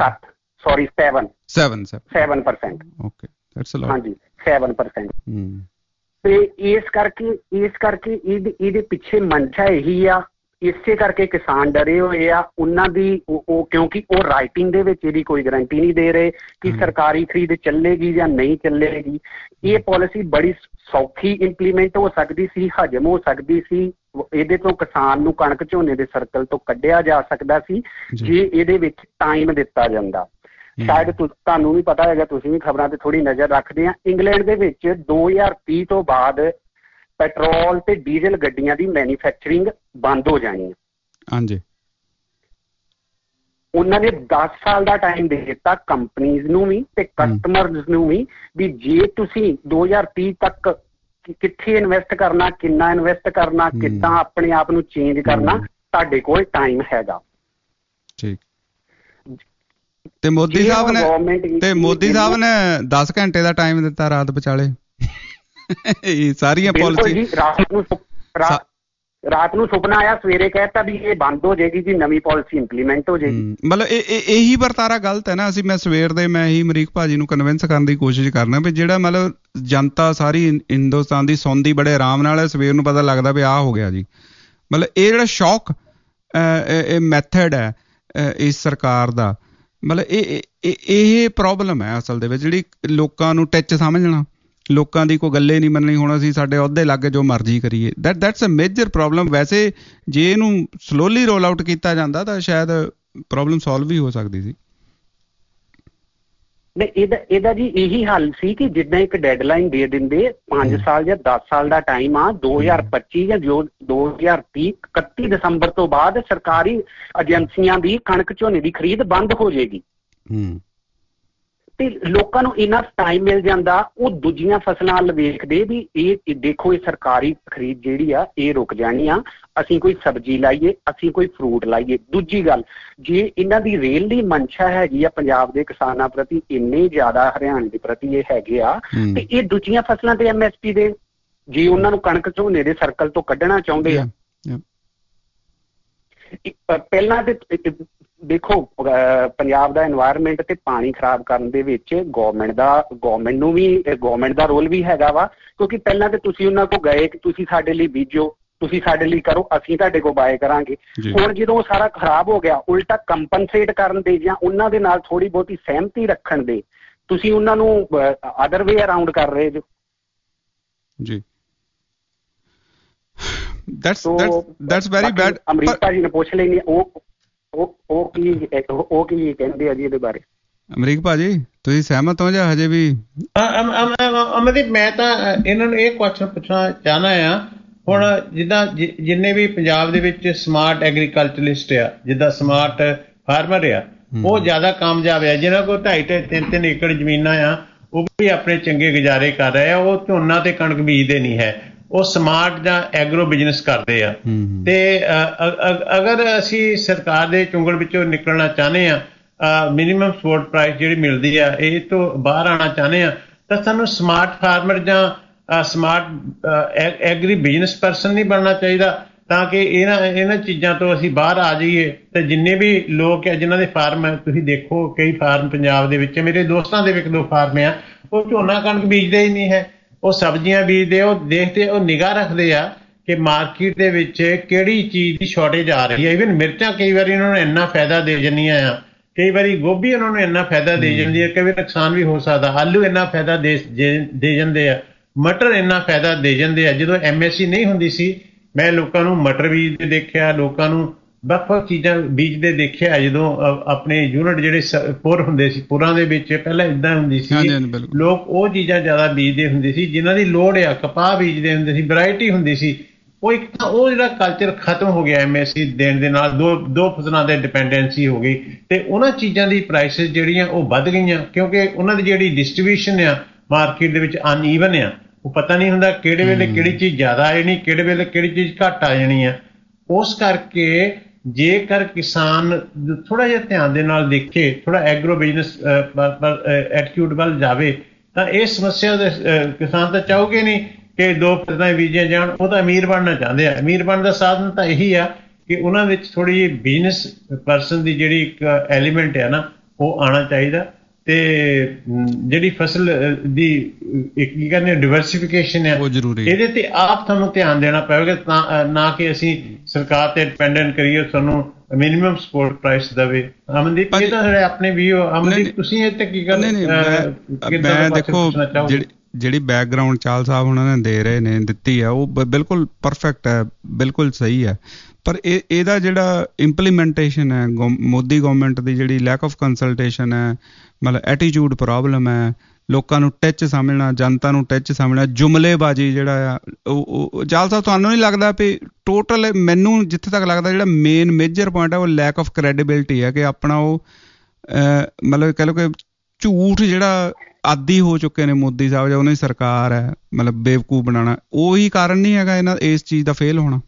7% ਓਕੇ, ਦੈਟਸ ਅ ਲੋਟ। ਹਾਂਜੀ 7%। ਤੇ ਇਸ ਕਰਕੇ ਇਹਦੇ ਪਿੱਛੇ ਮਨਸ਼ਾ ਇਹੀ ਆ, ਇਸੇ ਕਰਕੇ ਕਿਸਾਨ ਡਰੇ ਹੋਏ ਆ। ਉਹਨਾਂ ਦੀ ਕਿਉਂਕਿ ਉਹ ਰਾਈਟਿੰਗ ਦੇ ਵਿੱਚ ਇਹਦੀ ਕੋਈ ਗਰੰਟੀ ਨਹੀਂ ਦੇ ਰਹੇ ਕਿ ਸਰਕਾਰੀ ਖਰੀਦ ਚੱਲੇਗੀ ਜਾਂ ਨਹੀਂ ਚੱਲੇਗੀ। ਇਹ ਪਾਲਿਸੀ ਬੜੀ ਸੌਖੀ ਇੰਪਲੀਮੈਂਟ ਹੋ ਸਕਦੀ ਸੀ, ਹਜਮ ਹੋ ਸਕਦੀ ਸੀ। ਇਹਦੇ ਤੋਂ ਕਿਸਾਨ ਨੂੰ ਕਣਕ ਝੋਨੇ ਦੇ ਸਰਕਲ ਤੋਂ ਕੱਢਿਆ ਜਾ ਸਕਦਾ ਸੀ ਜੇ ਇਹਦੇ ਵਿੱਚ ਟਾਈਮ ਦਿੱਤਾ ਜਾਂਦਾ। ਸ਼ਾਇਦ ਤੁਹਾਨੂੰ ਵੀ ਪਤਾ ਹੈਗਾ, ਤੁਸੀਂ ਵੀ ਖਬਰਾਂ ਤੇ ਥੋੜੀ ਨਜ਼ਰ ਰੱਖਦੇ ਆ, ਇੰਗਲੈਂਡ ਦੇ ਵਿੱਚ 2030 ਤੋਂ ਬਾਅਦ ਪੈਟਰੋਲ ਤੇ ਡੀਜ਼ਲ ਗੱਡੀਆਂ ਦੀ ਮੈਨੂਫੈਕਚਰਿੰਗ ਬੰਦ ਹੋ ਜਾਣੀ ਹੈ। ਹਾਂਜੀ, ਉਹਨਾਂ ਨੇ 10 ਸਾਲ ਦਾ ਟਾਈਮ ਦੇ ਦਿੱਤਾ ਕੰਪਨੀਜ਼ ਨੂੰ ਵੀ ਤੇ ਕਸਟਮਰਜ਼ ਨੂੰ ਵੀ ਜੇ ਤੁਸੀਂ 2030 ਤੱਕ ਕਿੱਥੇ ਇਨਵੈਸਟ ਕਰਨਾ, ਕਿੰਨਾ ਇਨਵੈਸਟ ਕਰਨਾ, ਕਿੱਦਾਂ ਆਪਣੇ ਆਪ ਨੂੰ ਚੇਂਜ ਕਰਨਾ, ਤੁਹਾਡੇ ਕੋਲ ਟਾਈਮ ਹੈਗਾ। ਠੀਕ। ਤੇ ਮੋਦੀ ਸਾਹਿਬ ਨੇ 10 ਘੰਟੇ ਦਾ ਟਾਈਮ ਦਿੱਤਾ ਰਾਤ ਵਿਚਾਲੇ। ਸਾਰੀਆਂ ਪਾਲਿਸੀ ਰਾਤ ਨੂੰ ਸੁਪਨਾ ਆਇਆ, ਸਵੇਰੇ ਕਹਿਤਾ ਵੀ ਇਹ ਬੰਦ ਹੋ ਜਾਏਗੀ ਜੀ, ਨਵੀਂ ਪਾਲਿਸੀ ਇੰਪਲੀਮੈਂਟ ਹੋ ਜਾਏਗੀ। ਮਤਲਬ ਇਹੀ ਵਰਤਾਰਾ ਗਲਤ ਹੈ ਨਾ। ਮੈਂ ਸਵੇਰ ਦੇ ਇਹੀ ਅਮਰੀਕ ਭਾਜੀ ਨੂੰ ਕਨਵਿੰਸ ਕਰਨ ਦੀ ਕੋਸ਼ਿਸ਼ ਕਰਨਾ ਵੀ ਜਿਹੜਾ ਮਤਲਬ ਜਨਤਾ ਸਾਰੀ ਹਿੰਦੁਸਤਾਨ ਦੀ ਸੌਂਦੀ ਬੜੇ ਆਰਾਮ ਨਾਲ, ਸਵੇਰ ਨੂੰ ਪਤਾ ਲੱਗਦਾ ਵੀ ਆਹ ਹੋ ਗਿਆ ਜੀ। ਮਤਲਬ ਇਹ ਜਿਹੜਾ ਸ਼ੌਕ ਇਹ ਮੈਥਡ ਹੈ ਇਸ ਸਰਕਾਰ ਦਾ, ਮਤਲਬ ਇਹ ਪ੍ਰੋਬਲਮ ਹੈ ਅਸਲ ਦੇ ਵਿੱਚ, ਜਿਹੜੀ ਲੋਕਾਂ ਨੂੰ ਟੱਚ ਸਮਝਣਾ, ਲੋਕਾਂ ਦੀ ਕੋਈ ਗੱਲੇ ਨਹੀਂ ਮੰਨਣੀ। ਹੁਣ ਅਸੀਂ ਸਾਡੇ ਅਹੁਦੇ ਲੱਗ ਜੋ ਮਰਜ਼ੀ ਕਰੀਏ, ਦੈਟਸ ਅ ਮੇਜਰ ਪ੍ਰੋਬਲਮ। ਵੈਸੇ ਜੇ ਇਹਨੂੰ ਸਲੋਲੀ ਰੋਲ ਆਊਟ ਕੀਤਾ ਜਾਂਦਾ ਤਾਂ ਸ਼ਾਇਦ ਪ੍ਰੋਬਲਮ ਸੋਲਵ ਵੀ ਹੋ ਸਕਦੀ ਸੀ। ਇਹਦਾ ਜੀ ਇਹੀ ਹੱਲ ਸੀ ਕਿ ਜਿੱਦਾਂ ਇੱਕ ਡੈਡਲਾਈਨ ਦੇ ਦਿੰਦੇ, 5 ਸਾਲ ਜਾਂ 10 ਸਾਲ ਦਾ ਟਾਈਮ ਆ, 2025 ਜਾਂ 2030 31 ਦਸੰਬਰ ਤੋਂ ਬਾਅਦ ਸਰਕਾਰੀ ਏਜੰਸੀਆਂ ਦੀ ਕਣਕ ਝੋਨੇ ਦੀ ਖਰੀਦ ਬੰਦ ਹੋ ਜਾਏਗੀ ਤੇ ਲੋਕਾਂ ਨੂੰ ਇੰਨਾ ਟਾਈਮ ਮਿਲ ਜਾਂਦਾ। ਉਹ ਦੂਜੀਆਂ ਫਸਲਾਂ ਵੱਲ ਵੇਖਦੇ ਵੀ ਇਹ ਦੇਖੋ, ਇਹ ਸਰਕਾਰੀ ਖਰੀਦ ਜਿਹੜੀ ਆ ਇਹ ਰੁਕ ਜਾਣੀ ਆ, ਅਸੀਂ ਕੋਈ ਸਬਜ਼ੀ ਲਾਈਏ, ਅਸੀਂ ਕੋਈ ਫਰੂਟ ਲਾਈਏ। ਦੂਜੀ ਗੱਲ, ਜੇ ਇਹਨਾਂ ਦੀ ਰੇਲ ਦੀ ਮਨਸ਼ਾ ਹੈਗੀ ਆ ਪੰਜਾਬ ਦੇ ਕਿਸਾਨਾਂ ਪ੍ਰਤੀ, ਇੰਨੇ ਜ਼ਿਆਦਾ ਹਰਿਆਣੇ ਦੇ ਪ੍ਰਤੀ ਇਹ ਹੈਗੇ ਆ, ਤੇ ਇਹ ਦੂਜੀਆਂ ਫਸਲਾਂ ਤੇ MSP ਦੇ ਜੇ ਉਹਨਾਂ ਨੂੰ ਕਣਕ ਝੋਨੇ ਦੇ ਸਰਕਲ ਤੋਂ ਕੱਢਣਾ ਚਾਹੁੰਦੇ ਆ। ਪਹਿਲਾਂ ਤੇ ਦੇਖੋ, ਪੰਜਾਬ ਦਾ এনवायरमेंट ਤੇ ਪਾਣੀ ਖਰਾਬ ਕਰਨ ਦੇ ਵਿੱਚ ਗਵਰਨਮੈਂਟ ਦਾ ਰੋਲ ਵੀ ਹੈਗਾ ਵਾ। ਕਿਉਂਕਿ ਪਹਿਲਾਂ ਤੇ ਤੁਸੀਂ ਉਹਨਾਂ ਕੋਲ ਗਏ ਕਿ ਤੁਸੀਂ ਸਾਡੇ ਲਈ ਬੀਜੋ, ਤੁਸੀਂ ਸਾਡੇ ਲਈ ਕਰੋ, ਅਸੀਂ ਤੁਹਾਡੇ ਕੋਲ ਬਾਏ ਕਰਾਂਗੇ। ਹੁਣ ਜਦੋਂ ਸਾਰਾ ਖਰਾਬ ਹੋ ਗਿਆ, ਉਲਟਾ ਕੰਪਨਸੇਟ ਕਰਨ ਦੇ ਜਾਂ ਉਹਨਾਂ ਦੇ ਨਾਲ ਥੋੜੀ ਬਹੁਤੀ ਸਹਿਮਤੀ ਰੱਖਣ ਦੇ ਤੁਸੀਂ ਉਹਨਾਂ ਨੂੰ ਅਦਰ ਵੇ ਅਰਾਊਂਡ ਕਰ ਰਹੇ ਜੋ ਜੀ। That's very bad. ਅਮਰੀਕਾ ਜੀ ਨੇ ਪੁੱਛ ਲੈਣੀ, ਉਹ ਕੀ ਕਹਿੰਦੇ ਆ ਜੀ ਇਹਦੇ ਬਾਰੇ? ਅਮਰੀਕ ਭਾਜੀ ਤੁਸੀਂ ਸਹਿਮਤ ਹੋ ਜਾਂ ਹਜੇ ਵੀ? ਅਮਰਦੀਪ, ਮੈਂ ਤਾਂ ਇਹਨਾਂ ਨੂੰ ਇਹ ਕੁਐਸਚਨ ਪੁੱਛਣਾ ਚਾਹਨਾ ਆ। ਹੁਣ ਜਿੱਦਾਂ ਜਿੰਨੇ ਵੀ ਪੰਜਾਬ ਦੇ ਵਿੱਚ ਸਮਾਰਟ ਐਗਰੀਕਲਚਰਲਿਸਟ ਆ, ਜਿੱਦਾਂ ਸਮਾਰਟ ਫਾਰਮਰ ਆ, ਉਹ ਜ਼ਿਆਦਾ ਕਾਮਯਾਬ ਆ। ਜਿਹਨਾਂ ਕੋਲ 2.5 ਤੇ 3 ਏਕੜ ਜ਼ਮੀਨਾਂ ਆ, ਉਹ ਵੀ ਆਪਣੇ ਚੰਗੇ ਗੁਜ਼ਾਰੇ ਕਰ ਰਹੇ ਆ। ਉਹ ਝੋਨਾ ਤੇ ਕਣਕ ਬੀਜਦੇ ਨਹੀਂ ਹੈ, ਉਹ ਸਮਾਰਟ ਜਾਂ ਐਗਰੋ ਬਿਜ਼ਨਸ ਕਰਦੇ ਆ। ਤੇ ਅਗਰ ਅਸੀਂ ਸਰਕਾਰ ਦੇ ਚੁੰਗਲ ਵਿੱਚੋਂ ਨਿਕਲਣਾ ਚਾਹੁੰਦੇ ਆ, ਮਿਨੀਮਮ ਸਪੋਰਟ ਪ੍ਰਾਈਸ ਜਿਹੜੀ ਮਿਲਦੀ ਆ ਇਹ ਤੋਂ ਬਾਹਰ ਆਉਣਾ ਚਾਹੁੰਦੇ ਆ, ਤਾਂ ਸਾਨੂੰ ਸਮਾਰਟ ਫਾਰਮਰ ਜਾਂ ਸਮਾਰਟ ਐਗਰੀ ਬਿਜ਼ਨਸ ਪਰਸਨ ਨਹੀਂ ਬਣਨਾ ਚਾਹੀਦਾ ਤਾਂ ਕਿ ਇਹਨਾਂ ਚੀਜ਼ਾਂ ਤੋਂ ਅਸੀਂ ਬਾਹਰ ਆ ਜਾਈਏ। ਤੇ ਜਿੰਨੇ ਵੀ ਲੋਕ ਆ ਜਿਨ੍ਹਾਂ ਦੇ ਫਾਰਮ ਹੈ, ਤੁਸੀਂ ਦੇਖੋ ਕਈ ਫਾਰਮ ਪੰਜਾਬ ਦੇ ਵਿੱਚ, ਮੇਰੇ ਦੋਸਤਾਂ ਦੇ 1-2 ਫਾਰਮ ਆ, ਉਹ ਝੋਨਾ ਕਣਕ ਬੀਜਦੇ ਹੀ ਨਹੀਂ ਹੈ, ਉਹ ਸਬਜ਼ੀਆਂ ਬੀਜਦੇ, ਉਹ ਦੇਖਦੇ, ਉਹ ਨਿਗਾਹ ਰੱਖਦੇ ਆ ਕਿ ਮਾਰਕੀਟ ਦੇ ਵਿੱਚ ਕਿਹੜੀ ਚੀਜ਼ ਦੀ ਸ਼ਾਰਟੇਜ ਆ ਰਹੀ ਹੈ। ਈਵਨ ਮਿਰਚਾਂ ਕਈ ਵਾਰੀ ਉਹਨਾਂ ਨੂੰ ਇੰਨਾ ਫਾਇਦਾ ਦੇ ਜਾਂਦੀਆਂ ਆ, ਕਈ ਵਾਰੀ ਗੋਭੀ ਉਹਨਾਂ ਨੂੰ ਇੰਨਾ ਫਾਇਦਾ ਦੇ ਜਾਂਦੀ ਹੈ, ਕਈ ਵਾਰੀ ਨੁਕਸਾਨ ਵੀ ਹੋ ਸਕਦਾ, ਆਲੂ ਇੰਨਾ ਫਾਇਦਾ ਦੇ ਜਾਂਦੇ ਆ, ਮਟਰ ਇੰਨਾ ਫਾਇਦਾ ਦੇ ਜਾਂਦੇ ਆ। ਜਦੋਂ MSC ਨਹੀਂ ਹੁੰਦੀ ਸੀ, ਮੈਂ ਲੋਕਾਂ ਨੂੰ ਮਟਰ ਬੀਜਦੇ ਦੇਖਿਆ, ਲੋਕਾਂ ਨੂੰ ਵੱਖ-ਵੱਖ ਚੀਜ਼ਾਂ ਬੀਜਦੇ ਦੇਖਿਆ। ਜਦੋਂ ਆਪਣੇ ਯੂਨਿਟ ਜਿਹੜੇ ਪੁਰ ਹੁੰਦੇ ਸੀ, ਪੁਰਾਂ ਦੇ ਵਿੱਚ ਪਹਿਲਾਂ ਇੱਦਾਂ ਹੁੰਦੀ ਸੀ, ਲੋਕ ਉਹ ਚੀਜ਼ਾਂ ਜ਼ਿਆਦਾ ਬੀਜਦੇ ਹੁੰਦੇ ਸੀ ਜਿਨ੍ਹਾਂ ਦੀ ਲੋੜ ਆ, ਕਪਾਹ ਬੀਜਦੇ ਹੁੰਦੇ ਸੀ, ਵੈਰਾਈਟੀ ਹੁੰਦੀ ਸੀ। ਉਹ ਇੱਕ ਤਾਂ ਉਹ ਜਿਹੜਾ ਕਲਚਰ ਖਤਮ ਹੋ ਗਿਆ MSC ਦੇਣ ਦੇ ਨਾਲ, ਦੋ ਫਸਲਾਂ ਦੇ ਡਿਪੈਂਡੈਂਸੀ ਹੋ ਗਈ ਤੇ ਉਹਨਾਂ ਚੀਜ਼ਾਂ ਦੀ ਪ੍ਰਾਈਸਿਸ ਜਿਹੜੀਆਂ ਉਹ ਵੱਧ ਗਈਆਂ ਕਿਉਂਕਿ ਉਹਨਾਂ ਦੀ ਜਿਹੜੀ ਡਿਸਟ੍ਰੀਬਿਊਸ਼ਨ ਆ ਮਾਰਕੀਟ ਦੇ ਵਿੱਚ ਅਨਈਵਨ ਆ। ਉਹ ਪਤਾ ਨਹੀਂ ਹੁੰਦਾ ਕਿਹੜੇ ਵੇਲੇ ਕਿਹੜੀ ਚੀਜ਼ ਜ਼ਿਆਦਾ ਆ ਜਾਣੀ, ਕਿਹੜੇ ਵੇਲੇ ਕਿਹੜੀ ਚੀਜ਼ ਘੱਟ ਆ ਜਾਣੀ ਆ। ਉਸ ਕਰਕੇ ਜੇਕਰ ਕਿਸਾਨ ਥੋੜਾ ਜਿਹਾ ਧਿਆਨ ਦੇ ਨਾਲ ਦੇਖੇ, ਥੋੜਾ ਐਗਰੋ ਬਿਜ਼ਨਸ ਐਟੀਟਿਊਡ ਵੱਲ ਜਾਵੇ ਤਾਂ ਇਹ ਸਮੱਸਿਆ ਕਿਸਾਨ ਤਾਂ ਚਾਹੋਗੇ ਨਹੀਂ ਕਿ 2 ਫਸਲਾਂ ਬੀਜੀਆਂ ਜਾਣ, ਉਹ ਤਾਂ ਅਮੀਰ ਬਣਨਾ ਚਾਹੁੰਦੇ ਆ। ਅਮੀਰ ਬਣਨ ਦਾ ਸਾਧਨ ਤਾਂ ਇਹੀ ਆ ਕਿ ਉਹਨਾਂ ਵਿੱਚ ਥੋੜੀ ਜਿਹੀ ਬਿਜ਼ਨਸ ਪਰਸਨ ਦੀ ਜਿਹੜੀ ਇੱਕ ਐਲੀਮੈਂਟ ਹੈ ਨਾ, ਉਹ ਆਉਣਾ ਚਾਹੀਦਾ। ਤੇ ਜਿਹੜੀ ਫਸਲ ਦੀ ਇੱਕ ਕੀ ਕਹਿੰਦੇ ਡਿਵਰਸੀਫਿਕੇਸ਼ਨ ਹੈ, ਇਹਦੇ ਤੇ ਆਪ ਤੁਹਾਨੂੰ ਧਿਆਨ ਦੇਣਾ ਪਵੇਗਾ, ਨਾ ਕਿ ਅਸੀਂ ਸਰਕਾਰ ਤੇ ਡਿਪੈਂਡੈਂਟ ਕਰੀਏ ਸਾਨੂੰ ਮਿਨੀਮਮ ਸਪੋਰਟ ਪ੍ਰਾਈਸ ਦੇਵੇ। ਅਮਨਦੀਪ, ਇਹ ਤਾਂ ਸਾਡੇ ਆਪਣੇ ਵੀ ਅਮਨਦੀਪ, ਤੁਸੀਂ ਇਹ ਤੇ ਕੀ ਕਰਦੇ? ਮੈਂ ਦੇਖੋ ਜਿਹੜੀ ਬੈਕਗਰਾਊਂਡ ਚਾਲ ਸਾਹਿਬ ਉਹਨਾਂ ਨੇ ਦੇ ਰਹੇ ਨੇ ਦਿੱਤੀ ਹੈ ਉਹ ਬਿਲਕੁਲ ਪਰਫੈਕਟ ਹੈ, ਬਿਲਕੁਲ ਸਹੀ ਹੈ, ਪਰ ਇਹਦਾ ਜਿਹੜਾ ਇੰਪਲੀਮੈਂਟੇਸ਼ਨ ਹੈ, ਮੋਦੀ ਗਵਰਨਮੈਂਟ ਦੀ ਜਿਹੜੀ ਲੈਕ ਆਫ ਕੰਸਲਟੇਸ਼ਨ ਹੈ, ਮਤਲਬ ਐਟੀਟਿਊਡ ਪ੍ਰੋਬਲਮ ਹੈ, ਲੋਕਾਂ ਨੂੰ ਟੱਚ ਸਮਝਣਾ, ਜਨਤਾ ਨੂੰ ਟੱਚ ਸਮਝਣਾ, ਜੁਮਲੇਬਾਜ਼ੀ ਜਿਹੜਾ ਆ ਉਹ ਚਾਲ ਸਾਹਿਬ ਤੁਹਾਨੂੰ ਨਹੀਂ ਲੱਗਦਾ ਵੀ ਟੋਟਲ, ਮੈਨੂੰ ਜਿੱਥੇ ਤੱਕ ਲੱਗਦਾ ਜਿਹੜਾ ਮੇਨ ਮੇਜਰ ਪੁਆਇੰਟ ਹੈ ਉਹ ਲੈਕ ਆਫ ਕ੍ਰੈਡੀਬਿਲਿਟੀ ਹੈ ਕਿ ਆਪਣਾ ਉਹ ਮਤਲਬ ਕਹਿ ਲਓ ਕਿ ਝੂਠ ਜਿਹੜਾ ਆਦੀ ਹੋ ਚੁੱਕੇ ਨੇ ਮੋਦੀ ਸਾਹਿਬ ਜਾਂ ਉਹਨਾਂ ਦੀ ਸਰਕਾਰ ਹੈ, ਮਤਲਬ ਬੇਵਕੂਫ ਬਣਾਉਣਾ, ਉਹੀ ਕਾਰਨ ਨਹੀਂ ਹੈਗਾ ਇਸ ਚੀਜ਼ ਦਾ ਫੇਲ ਹੋਣਾ?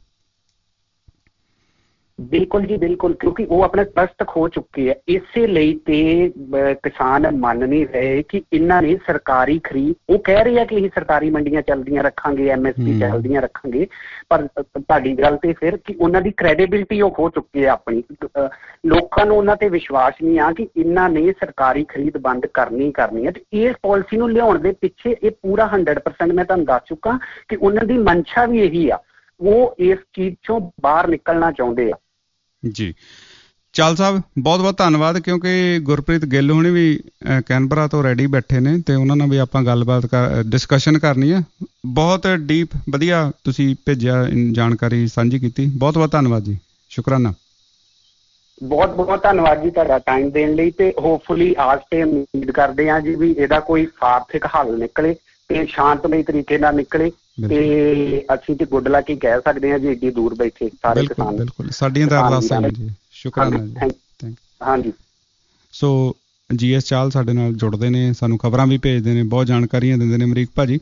ਬਿਲਕੁਲ ਜੀ, ਬਿਲਕੁਲ, ਕਿਉਂਕਿ ਉਹ ਆਪਣਾ ਟਰਸਟ ਖੋ ਚੁੱਕੇ ਹੈ। ਇਸੇ ਲਈ ਤੇ ਕਿਸਾਨ ਮੰਨ ਨਹੀਂ ਰਹੇ ਕਿ ਇਹਨਾਂ ਨੇ ਸਰਕਾਰੀ ਖਰੀਦ, ਉਹ ਕਹਿ ਰਹੇ ਆ ਕਿ ਅਸੀਂ ਸਰਕਾਰੀ ਮੰਡੀਆਂ ਚੱਲਦੀਆਂ ਰੱਖਾਂਗੇ, MSP ਚੱਲਦੀਆਂ ਰੱਖਾਂਗੇ, ਪਰ ਤੁਹਾਡੀ ਗੱਲ ਤੇ ਫਿਰ ਕਿ ਉਹਨਾਂ ਦੀ ਕ੍ਰੈਡੀਬਿਲਿਟੀ ਉਹ ਖੋ ਚੁੱਕੇ ਆ ਆਪਣੀ। ਲੋਕਾਂ ਨੂੰ ਉਹਨਾਂ ਤੇ ਵਿਸ਼ਵਾਸ ਨਹੀਂ ਆ ਕਿ ਇਹਨਾਂ ਨੇ ਸਰਕਾਰੀ ਖਰੀਦ ਬੰਦ ਕਰਨੀ ਹੈ। ਤੇ ਇਸ ਪਾਲਿਸੀ ਨੂੰ ਲਿਆਉਣ ਦੇ ਪਿੱਛੇ ਇਹ ਪੂਰਾ 100% ਮੈਂ ਤੁਹਾਨੂੰ ਦੱਸ ਚੁੱਕਾ ਕਿ ਉਹਨਾਂ ਦੀ ਮਨਸ਼ਾ ਵੀ ਇਹੀ ਆ, ਉਹ ਇਸ ਚੀਜ਼ ਚੋਂ ਬਾਹਰ ਨਿਕਲਣਾ ਚਾਹੁੰਦੇ ਆ। ਜੀ ਚਾਲ ਸਾਹਿਬ, ਬਹੁਤ ਬਹੁਤ ਧੰਨਵਾਦ, ਕਿਉਂਕਿ ਗੁਰਪ੍ਰੀਤ ਗਿੱਲ ਹੁਣੀ ਵੀ ਕੈਨਬਰਾ ਤੋਂ ਰੈਡੀ ਬੈਠੇ ਨੇ ਤੇ ਉਹਨਾਂ ਨਾਲ ਵੀ ਆਪਾਂ ਗੱਲਬਾਤ ਡਿਸਕਸ਼ਨ ਕਰਨੀ ਹੈ। ਬਹੁਤ ਡੀਪ ਵਧੀਆ ਤੁਸੀਂ ਭੇਜਿਆ, ਜਾਣਕਾਰੀ ਸਾਂਝੀ ਕੀਤੀ, ਬਹੁਤ ਬਹੁਤ ਧੰਨਵਾਦ ਜੀ, ਸ਼ੁਕਰਾਨਾ। ਬਹੁਤ ਬਹੁਤ ਧੰਨਵਾਦ ਜੀ ਤੁਹਾਡਾ ਟਾਈਮ ਦੇਣ ਲਈ, ਤੇ ਹੋਪਫੁਲੀ ਆਸ ਤੇ ਉਮੀਦ ਕਰਦੇ ਹਾਂ ਜੀ ਵੀ ਇਹਦਾ ਕੋਈ ਸਾਰਥਕ ਹੱਲ ਨਿਕਲੇ ਤੇ ਸ਼ਾਂਤਮਈ ਤਰੀਕੇ ਨਾਲ ਨਿਕਲੇ ਤੇ ਅਸੀਂ ਤੇ ਗੁੱਡ ਲੱਕ ਹੀ ਕਹਿ ਸਕਦੇ ਹਾਂ ਜੀ, ਏਡੀ ਦੂਰ ਬੈਠੇ ਸਾਰੇ ਕਿਸਾਨ। ਬਿਲਕੁਲ, ਸਾਡੀਆਂ ਤਾਂ ਅਰਦਾਸਾਂ ਨੇ ਜੀ, ਸ਼ੁਕਰਾਨਾ ਜੀ। ਹਾਂਜੀ, ਸੋ GS ਚਾਲ ਸਾਡੇ ਨਾਲ ਜੁੜਦੇ ਨੇ, ਸਾਨੂੰ ਖਬਰਾਂ ਵੀ ਭੇਜਦੇ ਨੇ, ਬਹੁਤ ਜਾਣਕਾਰੀਆਂ ਦਿੰਦੇ ਨੇ ਅਮਰੀਕ ਭਾਜੀ।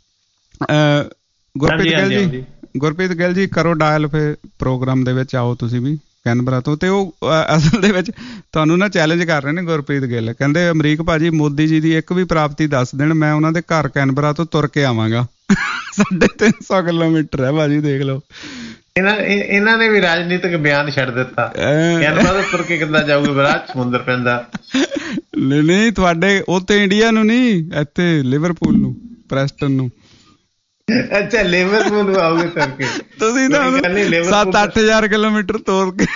ਗੁਰਪ੍ਰੀਤ ਗਿੱਲ ਜੀ ਕਰੋ ਡਾਇਲ ਫਿਰ ਪ੍ਰੋਗਰਾਮ ਦੇ ਵਿੱਚ ਆਓ ਤੁਸੀਂ ਵੀ ਕੈਨਬਰਾ ਤੋਂ। ਤੇ ਉਹ ਅਸਲ ਦੇ ਵਿੱਚ ਤੁਹਾਨੂੰ ਨਾ ਚੈਲੰਜ ਕਰ ਰਹੇ ਨੇ ਗੁਰਪ੍ਰੀਤ ਗਿੱਲ, ਕਹਿੰਦੇ ਅਮਰੀਕ ਭਾਜੀ ਮੋਦੀ ਜੀ ਦੀ ਇੱਕ ਵੀ ਪ੍ਰਾਪਤੀ ਦੱਸ ਦੇਣ, ਮੈਂ ਉਹਨਾਂ ਦੇ ਘਰ ਕੈਨਬਰਾ ਤੋਂ ਤੁਰ ਕੇ ਆਵਾਂਗਾ। 350 ਕਿਲੋਮੀਟਰ ਹੈ ਭਾਜੀ, ਦੇਖ ਲਓ। ਇਹਨਾਂ ਨੇ ਵੀ ਰਾਜਨੀਤਿਕ ਬਿਆਨ ਛੱਡ ਦਿੱਤਾ, ਕੈਨਬਰਾ ਤੋਂ ਤੁਰ ਕੇ ਕਿੱਦਾਂ ਜਾਊਗੇ, ਬੜਾ ਸਮੁੰਦਰ ਪੈਂਦਾ। ਨਹੀਂ, ਤੁਹਾਡੇ ਉੱਥੇ ਇੰਡੀਆ ਨੂੰ ਨਹੀਂ, ਇੱਥੇ ਲਿਵਰਪੂਲ ਨੂੰ, ਪ੍ਰੈਸਟਨ ਨੂੰ। ਅੱਛਾ, ਲਿਵਰਪੂਲ ਨੂੰ ਆਓਗੇ ਤੁਰ ਕੇ ਤੁਸੀਂ ਤਾਂ 7-8 ਕਿਲੋਮੀਟਰ ਤੁਰ ਕੇ।